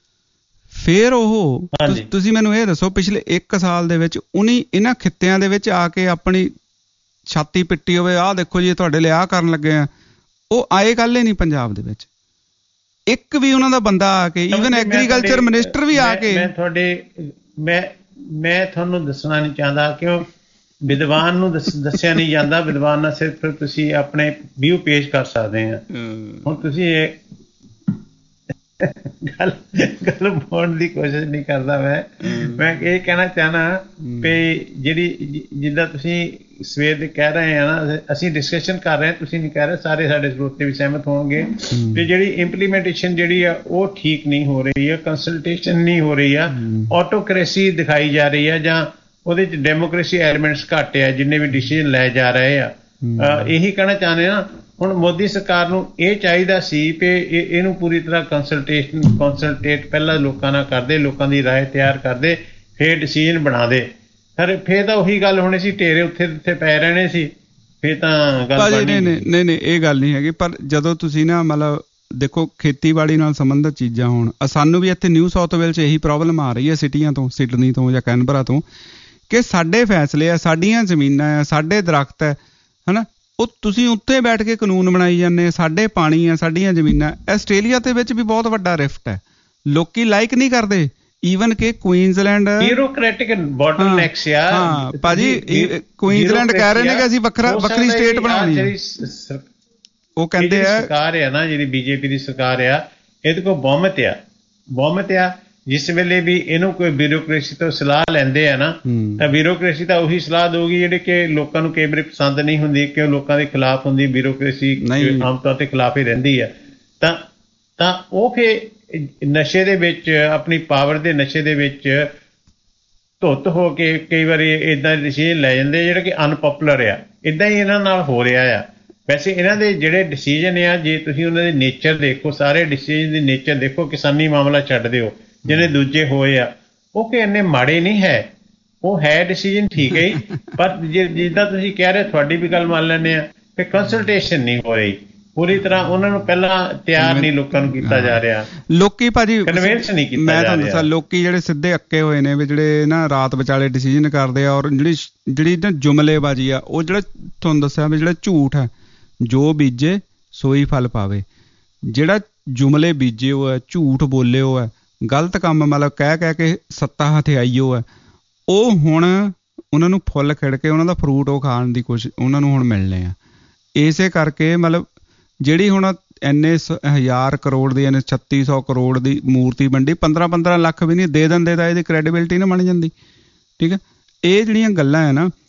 ਫਿਰ ਉਹ ਤੁਸੀਂ ਮੈਨੂੰ ਇਹ ਦੱਸੋ ਪਿਛਲੇ 1 ਸਾਲ ਦੇ ਵਿੱਚ ਇਹਨਾਂ ਖਿੱਤਿਆਂ ਦੇ ਵਿੱਚ ਆ ਕੇ ਆਪਣੀ ਛਾਤੀ ਪਿੱਟੀ ਹੋਵੇ, ਆਹ ਦੇਖੋ ਜੀ ਤੁਹਾਡੇ ਲਈ ਆਹ ਕਰਨ ਲੱਗੇ ਆ, ਉਹ ਆਏ ਗੱਲ ਹੀ ਨਹੀਂ ਪੰਜਾਬ ਦੇ ਵਿੱਚ। ਇੱਕ ਵੀ ਉਹਨਾਂ ਦਾ ਬੰਦਾ ਆ ਕੇ, ਈਵਨ ਐਗਰੀਕਲਚਰ ਮਿਨਿਸਟਰ ਵੀ ਆ ਕੇ। ਮੈਂ ਤੁਹਾਨੂੰ ਦੱਸਣਾ ਨਹੀਂ ਚਾਹੁੰਦਾ, ਕਿਉਂ ਵਿਦਵਾਨ ਨੂੰ ਦੱਸਿਆ ਨਹੀਂ ਜਾਂਦਾ। ਵਿਦਵਾਨ ਨਾਲ ਸਿਰਫ ਤੁਸੀਂ ਆਪਣੇ ਵਿਊ ਪੇਸ਼ ਕਰ ਸਕਦੇ ਆ। ਹੁਣ ਤੁਸੀਂ ਇਹ ਗੱਲ ਮੋੜਨ ਦੀ ਕੋਸ਼ਿਸ਼ ਨਹੀਂ ਕਰਦਾ। ਮੈਂ ਇਹ ਕਹਿਣਾ ਚਾਹਨਾ ਵੀ ਜਿਹੜੀ ਜਿੱਦਾਂ ਤੁਸੀਂ ਸਵੇਰ ਦੇ ਕਹਿ ਰਹੇ ਆ ਨਾ, ਅਸੀਂ ਡਿਸਕਸ਼ਨ ਕਰ ਰਹੇ, ਤੁਸੀਂ ਨਹੀਂ ਕਹਿ ਰਹੇ, ਸਾਰੇ ਸਾਡੇ ਸਰੋਤੇ ਵੀ ਸਹਿਮਤ ਹੋਣਗੇ ਵੀ ਜਿਹੜੀ ਇੰਪਲੀਮੈਂਟੇਸ਼ਨ ਜਿਹੜੀ ਆ ਉਹ ਠੀਕ ਨਹੀਂ ਹੋ ਰਹੀ ਹੈ, ਕੰਸਲਟੇਸ਼ਨ ਨਹੀਂ ਹੋ ਰਹੀ ਆ, ਆਟੋਕ੍ਰੇਸੀ ਦਿਖਾਈ ਜਾ ਰਹੀ ਆ, ਜਾਂ ਉਹਦੇ ਚ ਡੈਮੋਕ੍ਰੇਸੀ ਐਲੀਮੈਂਟਸ ਘੱਟ ਆ ਜਿੰਨੇ ਵੀ ਡਿਸੀਜ਼ਨ ਲੈ ਜਾ ਰਹੇ ਆ। ਇਹੀ ਕਹਿਣਾ ਚਾਹੁੰਦੇ ਨਾ। ਹੁਣ ਮੋਦੀ ਸਰਕਾਰ ਨੂੰ ਇਹ ਚਾਹੀਦਾ ਸੀ ਕਿ ਇਹਨੂੰ ਪੂਰੀ ਤਰ੍ਹਾਂ ਕੰਸਲਟੇਟ ਪਹਿਲਾਂ ਲੋਕਾਂ ਨਾਲ ਕਰਦੇ, ਲੋਕਾਂ ਦੀ ਰਾਏ ਤਿਆਰ ਕਰਦੇ, ਫਿਰ ਡਿਸੀਜਨ ਬਣਾ ਦੇ। ਫਿਰ ਤਾਂ ਉਹੀ ਗੱਲ ਹੋਣੀ ਸੀ, ਢੇਰੇ ਉੱਥੇ ਪੈ ਰਹਿਣੇ ਸੀ, ਫਿਰ ਤਾਂ ਗੱਲ ਨਹੀਂ ਇਹ ਗੱਲ ਨਹੀਂ ਹੈਗੀ। ਪਰ ਜਦੋਂ ਤੁਸੀਂ ਨਾ ਮਤਲਬ ਦੇਖੋ ਖੇਤੀਬਾੜੀ ਨਾਲ ਸੰਬੰਧਿਤ ਚੀਜ਼ਾਂ ਹੋਣ, ਸਾਨੂੰ ਵੀ ਇੱਥੇ ਨਿਊ ਸਾਊਥ ਵੇਲ 'ਚ ਇਹੀ ਪ੍ਰੋਬਲਮ ਆ ਰਹੀ ਹੈ ਸਿਟੀਆਂ ਤੋਂ, ਸਿਡਨੀ ਤੋਂ ਜਾਂ ਕੈਨਬਰਾ ਤੋਂ, ਕਿ ਸਾਡੇ ਫੈਸਲੇ ਆ, ਸਾਡੀਆਂ ਜ਼ਮੀਨਾਂ ਆ, ਸਾਡੇ ਦਰਖਤ ਹੈ, ਹਨਾ, ਉਹ ਤੁਸੀਂ ਉੱਥੇ ਬੈਠ ਕੇ ਕਾਨੂੰਨ ਬਣਾਈ ਜਾਂਦੇ। ਸਾਡੇ ਪਾਣੀ ਆ, ਸਾਡੀਆਂ ਜ਼ਮੀਨਾਂ। ਆਸਟ੍ਰੇਲੀਆ ਦੇ ਵਿੱਚ ਵੀ ਬਹੁਤ ਵੱਡਾ ਰਿਫਟ ਹੈ, ਲੋਕੀ ਲਾਈਕ ਨਹੀਂ ਕਰਦੇ। ਈਵਨ ਕਿ ਕੁਈਨਜ਼ਲੈਂਡ ਬਿਊਰੋਕ੍ਰੈਟਿਕ ਬੋਟਲਨੈਕਸ ਆ। ਹਾਂ ਭਾਜੀ, ਕੁਈਨਜ਼ਲੈਂਡ ਕਹਿ ਰਹੇ ਨੇ ਕਿ ਅਸੀਂ ਵੱਖਰੀ ਸਟੇਟ ਬਣਾਉਣੀ ਹੈ। ਉਹ ਕਹਿੰਦੇ ਆ ਸਰਕਾਰ ਆ ਨਾ, ਜਿਹੜੀ ਬੀਜੇਪੀ ਦੀ ਸਰਕਾਰ ਆ, ਇਹਦੇ ਕੋਲ ਬਹੁਮਤ ਆ। ਜਿਸ ਵੇਲੇ ਵੀ ਇਹਨੂੰ ਕੋਈ ਬਿਊਰੋਕ੍ਰੇਸੀ ਤੋਂ ਸਲਾਹ ਲੈਂਦੇ ਆ ਨਾ, ਤਾਂ ਬਿਊਰੋਕ੍ਰੇਸੀ ਤਾਂ ਉਹੀ ਸਲਾਹ ਦਊਗੀ ਜਿਹੜੀ ਕਿ ਲੋਕਾਂ ਨੂੰ ਕਈ ਵਾਰੀ ਪਸੰਦ ਨਹੀਂ ਹੁੰਦੀ, ਕਿ ਉਹ ਲੋਕਾਂ ਦੇ ਖਿਲਾਫ ਹੁੰਦੀ। ਬਿਊਰੋਕ੍ਰੇਸੀ ਆਮ ਤੌਰ ਤੇ ਖਿਲਾਫ ਹੀ ਰਹਿੰਦੀ ਆ। ਤਾਂ ਉਹ ਫਿਰ ਨਸ਼ੇ ਦੇ ਵਿੱਚ, ਆਪਣੀ ਪਾਵਰ ਦੇ ਨਸ਼ੇ ਦੇ ਵਿੱਚ ਧੁੱਤ ਹੋ ਕੇ ਕਈ ਵਾਰੀ ਏਦਾਂ ਦੇ ਡਿਸੀਜ਼ਨ ਲੈ ਜਾਂਦੇ ਜਿਹੜੇ ਕਿ ਅਨਪੋਪੂਲਰ ਆ। ਏਦਾਂ ਹੀ ਇਹਨਾਂ ਨਾਲ ਹੋ ਰਿਹਾ ਆ। ਵੈਸੇ ਇਹਨਾਂ ਦੇ ਜਿਹੜੇ ਡਿਸੀਜ਼ਨ ਆ, ਜੇ ਤੁਸੀਂ ਉਹਨਾਂ ਦੇ ਨੇਚਰ ਦੇਖੋ, ਸਾਰੇ ਡਿਸੀਜ਼ਨ ਦੀ ਨੇਚਰ ਦੇਖੋ, ਕਿਸਾਨੀ ਮਾਮਲਾ ਛੱਡ ਦਿਓ, ਜਿਹੜੇ ਦੂਜੇ ਹੋਏ ਆ, ਉਹ ਕਿ ਇੰਨੇ ਮਾੜੇ ਨਹੀਂ ਹੈ। ਉਹ ਹੈ ਡਿਸੀਜਨ ਠੀਕ ਹੈ, ਪਰ ਜਿੱਦਾਂ ਤੁਸੀਂ ਕਹਿ ਰਹੇ, ਤੁਹਾਡੀ ਵੀ ਗੱਲ ਮੰਨ ਲੈਂਦੇ ਆ ਕਿ ਕੰਸਲਟੇਸ਼ਨ ਨਹੀਂ ਹੋ ਰਹੀ ਪੂਰੀ ਤਰ੍ਹਾਂ। ਉਹਨਾਂ ਨੂੰ ਪਹਿਲਾਂ ਤਿਆਰ ਨਹੀਂ ਲੋਕਾਂ ਨੂੰ ਕੀਤਾ ਜਾ ਰਿਹਾ, ਲੋਕੀ ਭਾਜੀ ਕਨਵਿੰਸ ਨਹੀਂ ਕੀਤਾ। ਮੈਂ ਤੁਹਾਨੂੰ ਦੱਸਾਂ, ਲੋਕੀ ਜਿਹੜੇ ਸਿੱਧੇ ਅੱਕੇ ਹੋਏ ਨੇ ਵੀ ਜਿਹੜੇ ਨਾ ਰਾਤ ਵਿਚਾਲੇ ਡਿਸੀਜਨ ਕਰਦੇ ਆ, ਔਰ ਜਿਹੜੀ ਨਾ ਜੁਮਲੇਬਾਜ਼ੀ ਆ, ਉਹ ਜਿਹੜਾ ਤੁਹਾਨੂੰ ਦੱਸਿਆ ਵੀ ਜਿਹੜਾ ਝੂਠ ਹੈ, ਜੋ ਬੀਜੇ ਸੋਈ ਫਲ ਪਾਵੇ। ਜਿਹੜਾ ਜੁਮਲੇ ਬੀਜੇ ਹੋ ਹੈ, ਝੂਠ ਬੋਲੇ ਹੋ ਹੈ, ਗਲਤ ਕੰਮ ਮਤਲਬ ਕਹਿ ਕੇ ਸੱਤਾ ਹਥਿਆਈ ਹੋ ਹੈ, ਉਹ ਹੁਣ ਉਹਨਾਂ ਨੂੰ ਫੁੱਲ ਖਿੜ ਕੇ ਉਹਨਾਂ ਦਾ ਫਰੂਟ ਉਹ ਖਾਣ ਦੀ ਕੋਸ਼ਿਸ਼ ਉਹਨਾਂ ਨੂੰ ਹੁਣ ਮਿਲਣੇ ਆ। ਇਸੇ ਕਰਕੇ ਮਤਲਬ ਜਿਹੜੀ ਹੁਣ ਇੰਨੇ 1000 ਕਰੋੜ ਦੀ, 3600 ਕਰੋੜ ਦੀ ਮੂਰਤੀ ਵੰਡੀ, 15-15 ਲੱਖ ਵੀ ਨਹੀਂ ਦੇ ਦਿੰਦੇ ਤਾਂ ਇਹਦੀ ਕ੍ਰੈਡੀਬਿਲਿਟੀ ਨਾ ਬਣ ਜਾਂਦੀ। ਠੀਕ ਹੈ, ਇਹ ਜਿਹੜੀਆਂ ਗੱਲਾਂ ਹੈ ਨਾ,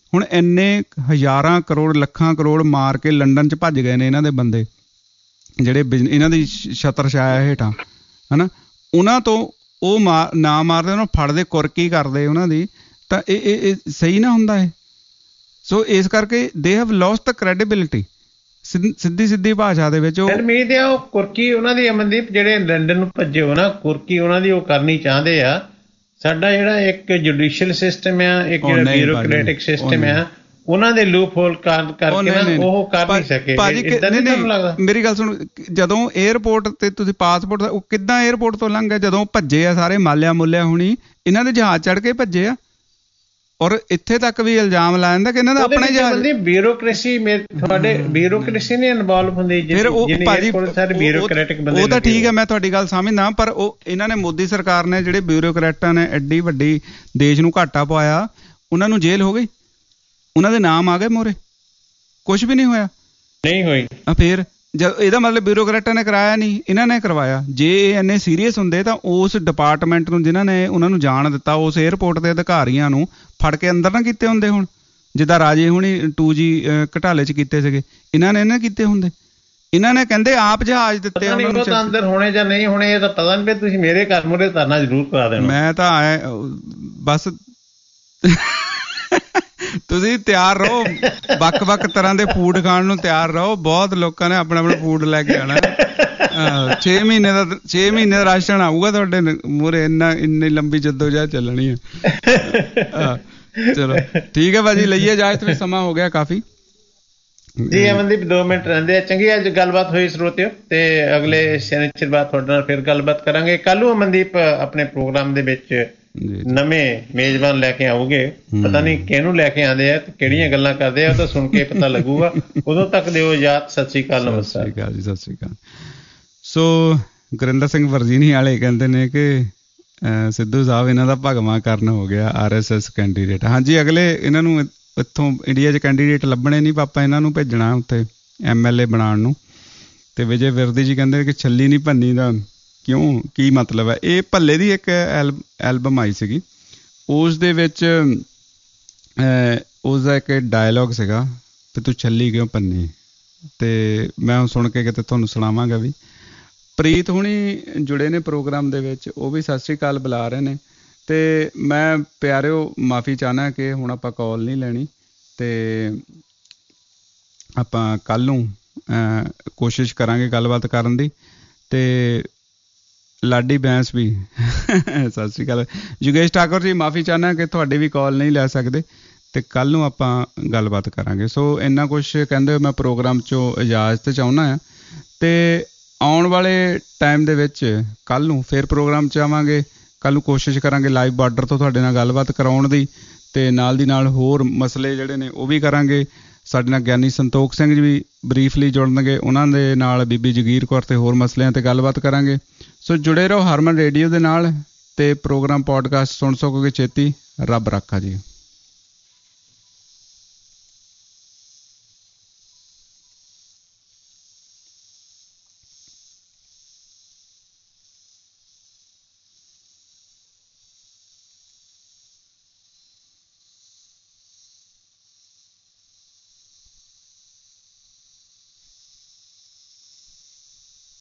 ਹੁਣ ਇੰਨੇ ਹਜ਼ਾਰਾਂ ਕਰੋੜ ਲੱਖਾਂ ਕਰੋੜ ਮਾਰ ਕੇ ਲੰਡਨ 'ਚ ਭੱਜ ਗਏ ਨੇ ਇਹਨਾਂ ਦੇ ਬੰਦੇ, ਜਿਹੜੇ ਇਹਨਾਂ ਦੀ ਛਤਰਛਾਇਆ ਹੇਠਾਂ, ਹਨਾ, ਉਹਨਾਂ ਤੋਂ ਉਹ ਨਾ ਮਾਰਦੇ, ਉਹਨਾਂ ਫੜਦੇ, ਕੁਰਕੀ ਕਰਦੇ ਉਹਨਾਂ ਦੀ, ਤਾਂ ਇਹ ਸਹੀ ਨਾ ਹੁੰਦਾ ਇਹ। ਸੋ ਇਸ ਕਰਕੇ they have lost the credibility. ਸਿੱਧੀ ਭਾਸ਼ਾ ਦੇ ਵਿੱਚ ਉਹ ਕੁਰਕੀ ਉਹਨਾਂ ਦੀ, ਅਮਨਦੀਪ, ਜਿਹੜੇ ਲੰਡਨ ਨੂੰ ਭੱਜੇ ਹੋ ਨਾ, ਕੁਰਕੀ ਉਹਨਾਂ ਦੀ ਉਹ ਕਰਨੀ ਚਾਹੁੰਦੇ ਆ। ਸਾਡਾ ਜਿਹੜਾ ਇੱਕ ਜੁਡੀਸ਼ੀਅਲ ਸਿਸਟਮ ਆ, ਇੱਕ ਜਿਹੜਾ ਬਿਊਰੋਕਰੈਟਿਕ ਸਿਸਟਮ ਆ, ਉਹਨਾਂ ਦੇ ਲੂਪ ਹੋਲ ਕਰਕੇ ਨਾ ਉਹ ਕਰ ਨਹੀਂ ਸਕੇ। ਮੇਰੀ ਗੱਲ ਸੁਣ, ਜਦੋਂ 에ਅਰਪੋਰਟ ਤੇ ਤੁਸੀਂ ਪਾਸਪੋਰਟ, ਉਹ ਕਿੱਦਾਂ 에ਅਰਪੋਰਟ ਤੋਂ ਲੰਘ ਗਏ? ਜਦੋਂ ਭੱਜੇ ਆ ਸਾਰੇ ਮਾਲਿਆ ਮੁੱਲਿਆ ਹੁਣੀ, ਇਹਨਾਂ ਦੇ ਜਹਾਜ਼ ਚੜ੍ਹ ਕੇ ਭੱਜੇ ਆ। ਔਰ ਇੱਥੇ ਤੱਕ ਵੀ ਇਲਜ਼ਾਮ ਲਾ ਜਾਂਦਾ ਕਿ ਇਹਨਾਂ ਦਾ ਆਪਣਾ ਜਹਾਜ਼, ਬਿਊਰੋਕ੍ਰੇਸੀ ਤੁਹਾਡੇ ਬਿਊਰੋਕ੍ਰੇਸੀ ਨਹੀਂ ਇਨਵੋਲਵ ਹੁੰਦੀ। ਫਿਰ ਉਹ ਭਾਜੀ ਉਹ ਤਾਂ ਠੀਕ ਹੈ, ਮੈਂ ਤੁਹਾਡੀ ਗੱਲ ਸਮਝਦਾ, ਪਰ ਉਹ ਇਹਨਾਂ ਨੇ ਮੋਦੀ ਸਰਕਾਰ ਨੇ ਜਿਹੜੇ ਬਿਊਰੋਕਰੈਟਾਂ ਨੇ ਐਡੀ ਵੱਡੀ ਦੇਸ਼ ਨੂੰ ਘਾਟਾ ਪਵਾਇਆ, ਉਹਨਾਂ ਨੂੰ ਜੇਲ੍ਹ ਹੋ ਗਈ, ਉਹਨਾਂ ਦੇ ਨਾਮ ਆ ਗਏ ਮੋਰੇ, ਕੁਛ ਵੀ ਨਹੀਂ ਹੋਇਆ, ਨਹੀਂ ਹੋਈ। ਫਿਰ ਇਹਦਾ ਮਤਲਬ ਬਿਊਰੋਕਰੈਟਾਂ ਨੇ ਕਰਾਇਆ ਨਹੀਂ, ਇਹਨਾਂ ਨੇ ਕਰਵਾਇਆ। ਜੇ ਇਹ ਇੰਨੇ ਸੀਰੀਅਸ ਹੁੰਦੇ ਤਾਂ ਉਸ ਡਿਪਾਰਟਮੈਂਟ ਨੂੰ, ਜਿਨ੍ਹਾਂ ਨੇ ਉਹਨਾਂ ਨੂੰ ਜਾਣ ਦਿੱਤਾ, ਉਸ 에ਅਰਪੋਰਟ ਦੇ ਅਧਿਕਾਰੀਆਂ ਨੂੰ ਫੜ ਕੇ ਅੰਦਰ ਨਾ ਕੀਤੇ ਹੁੰਦੇ। ਹੁਣ ਜਿੱਦਾਂ ਰਾਜੇ ਹੁਣੀ 2G ਘਟਾਲੇ 'ਚ ਕੀਤੇ ਸੀਗੇ, ਇਹਨਾਂ ਨੇ ਨਾ ਕੀਤੇ ਹੁੰਦੇ। ਇਹਨਾਂ ਨੇ ਕਹਿੰਦੇ ਆਪ ਜਹਾਜ਼ ਦਿੱਤੇ ਉਹਨਾਂ ਨੂੰ, ਅੰਦਰ ਹੋਣੇ ਜਾਂ ਨਹੀਂ ਹੋਣੇ ਇਹ ਤਾਂ ਪਤਾ ਨਹੀਂ। ਤੁਸੀਂ ਮੇਰੇ ਘਰ ਮੂਹਰੇ ਧਰਨਾ ਜ਼ਰੂਰ ਕਰਾ ਦੇਣਾ। ਮੈਂ ਤਾਂ ਬਸ ਤੁਸੀਂ ਤਿਆਰ ਰਹੋ, ਵੱਖ-ਵੱਖ ਤਰ੍ਹਾਂ ਦੇ ਫੂਡ ਖਾਣ ਨੂੰ ਤਿਆਰ ਰਹੋ। ਬਹੁਤ ਲੋਕਾਂ ਨੇ ਆਪਣਾ ਫੂਡ ਲੈ ਕੇ ਆਉਣਾ। 6 ਮਹੀਨੇ ਦਾ ਰਾਸ਼ਨ ਆਊਗਾ ਤੁਹਾਡੇ ਮੂਹਰੇ। ਇੰਨੀ ਲੰਬੀ ਜੱਦੋਜਹਿਦ ਚੱਲਣੀ ਹੈ। ਚਲੋ ਠੀਕ ਹੈ ਭਾਜੀ, ਲਈਏ ਇਜਾਜ਼ਤ, ਵੀ ਸਮਾਂ ਹੋ ਗਿਆ ਕਾਫੀ ਜੀ। ਅਮਨਦੀਪ 2 ਮਿੰਟ ਰਹਿੰਦੇ ਆ। ਚੰਗੀ ਅੱਜ ਗੱਲਬਾਤ ਹੋਈ ਸਰੋਤਿਓ, ਤੇ ਅਗਲੇ ਸ਼ਨੀਚਰ ਬਾਅਦ ਤੁਹਾਡੇ ਨਾਲ ਫਿਰ ਗੱਲਬਾਤ ਕਰਾਂਗੇ। ਕੱਲ ਨੂੰ ਅਮਨਦੀਪ ਆਪਣੇ ਪ੍ਰੋਗਰਾਮ ਦੇ ਵਿੱਚ ਨਵੇਂ ਮੇਜ਼ਬਾਨ ਲੈ ਕੇ ਆਉਗੇ। ਪਤਾ ਨਹੀਂ ਕਿਹਨੂੰ ਲੈ ਕੇ ਆਉਂਦੇ ਆ ਤੇ ਕਿਹੜੀਆਂ ਗੱਲਾਂ ਕਰਦੇ ਆ, ਉਹ ਤਾਂ ਸੁਣ ਕੇ ਪਤਾ ਲੱਗੂਗਾ। ਉਦੋਂ ਤੱਕ ਦਿਓ ਇਜਾਜ਼ਤ। ਸਤਿ ਸ੍ਰੀ ਅਕਾਲ, ਨਮਸਕਾਰ ਜੀ। ਸਤਿ ਸ੍ਰੀ ਅਕਾਲ। ਸੋ ਗੁਰਿੰਦਰ ਸਿੰਘ ਵਰਜੀਨੀ ਵਾਲੇ ਕਹਿੰਦੇ ਨੇ ਕਿ ਸਿੱਧੂ ਸਾਹਿਬ ਇਹਨਾਂ ਦਾ ਭਗਵਾਂ ਕਰਨ ਹੋ ਗਿਆ, RSS ਕੈਂਡੀਡੇਟ। ਹਾਂਜੀ, ਅਗਲੇ ਇਹਨਾਂ ਨੂੰ ਇੱਥੋਂ ਇੰਡੀਆ 'ਚ ਕੈਂਡੀਡੇਟ ਲੱਭਣੇ ਨਹੀਂ, ਪਾਪਾ ਇਹਨਾਂ ਨੂੰ ਭੇਜਣਾ ਉੱਥੇ MLA ਬਣਾਉਣ ਨੂੰ। ਤੇ ਵਿਜੇ ਵਿਰਦੀ ਜੀ ਕਹਿੰਦੇ ਕਿ ਛੱਲੀ ਨਹੀਂ ਭੰਨੀ ਦਾ ਕਿਉਂ, ਕੀ ਮਤਲਬ ਹੈ? ਇਹ ਭੱਲੇ ਦੀ ਇੱਕ ਐਲਬਮ ਆਈ ਸੀਗੀ, ਉਸ ਦੇ ਵਿੱਚ ਉਸਦਾ ਇੱਕ ਡਾਇਲੋਗ ਸੀਗਾ ਤੇ ਤੂੰ ਛੱਲੀ ਕਿਉਂ ਭੰਨੀ। ਤੇ ਮੈਂ ਸੁਣ ਕੇ ਕਿਤੇ ਤੁਹਾਨੂੰ ਸੁਣਾਵਾਂਗਾ ਵੀ। ਪ੍ਰੀਤ ਹੁਣੀ ਜੁੜੇ ਨੇ ਪ੍ਰੋਗਰਾਮ ਦੇ ਵਿੱਚ, ਉਹ ਵੀ ਸਤਿ ਸ਼੍ਰੀ ਅਕਾਲ ਬੁਲਾ ਰਹੇ ਨੇ। ਤੇ ਮੈਂ ਪਿਆਰਿਓ ਮਾਫੀ ਚਾਹੁੰਦਾ ਕਿ ਹੁਣ ਆਪਾਂ ਕਾਲ ਨਹੀਂ ਲੈਣੀ, ਤੇ ਆਪਾਂ ਕੱਲ ਨੂੰ ਕੋਸ਼ਿਸ਼ ਕਰਾਂਗੇ ਗੱਲਬਾਤ ਕਰਨ ਦੀ। ਤੇ ਲਾਡੀ ਬੈਂਸ ਵੀ ਸਤਿ ਸ਼੍ਰੀ ਅਕਾਲ। ਯੋਗੇਸ਼ ਠਾਕੁਰ ਜੀ, ਮਾਫੀ ਚਾਹੁੰਦਾ ਕਿ ਤੁਹਾਡੀ ਵੀ ਕਾਲ ਨਹੀਂ ਲੈ ਸਕਦੇ, ਤੇ ਕੱਲ ਨੂੰ ਆਪਾਂ ਗੱਲਬਾਤ ਕਰਾਂਗੇ। ਸੋ ਇੰਨਾ ਕੁਛ ਕਹਿੰਦੇ ਹੋਏ ਮੈਂ ਪ੍ਰੋਗਰਾਮ 'ਚੋਂ ਇਜਾਜ਼ਤ ਚਾਹੁੰਦਾ ਹਾਂ। ਤੇ ਆਉਣ ਵਾਲੇ ਟਾਈਮ ਦੇ ਵਿੱਚ ਕੱਲ ਨੂੰ ਫਿਰ ਪ੍ਰੋਗਰਾਮ 'ਚ ਆਵਾਂਗੇ। ਕੱਲ ਨੂੰ ਕੋਸ਼ਿਸ਼ ਕਰਾਂਗੇ ਲਾਈਵ ਬਾਰਡਰ ਤੋਂ ਤੁਹਾਡੇ ਨਾਲ ਗੱਲਬਾਤ ਕਰਾਉਣ ਦੀ, ਤੇ ਨਾਲ ਦੀ ਨਾਲ ਹੋਰ ਮਸਲੇ ਜਿਹੜੇ ਨੇ ਉਹ ਵੀ ਕਰਾਂਗੇ। ਸਾਡੇ ਨਾਲ ਗਿਆਨੀ ਸੰਤੋਖ ਸਿੰਘ ਜੀ ਵੀ ਬਰੀਫਲੀ ਜੁੜਨਗੇ, ਉਹਨਾਂ ਦੇ ਨਾਲ ਬੀਬੀ ਜਗੀਰ ਕੌਰ ਤੇ ਹੋਰ ਮਸਲਿਆਂ ਤੇ ਗੱਲਬਾਤ ਕਰਾਂਗੇ। ਸੋ ਜੁੜੇ ਰਹੋ ਹਰਮਨ ਰੇਡੀਓ ਦੇ ਨਾਲ, ਤੇ ਪ੍ਰੋਗਰਾਮ ਪੋਡਕਾਸਟ ਸੁਣ ਸਕੋਗੇ ਛੇਤੀ। ਰੱਬ ਰਾਖਾ ਜੀ।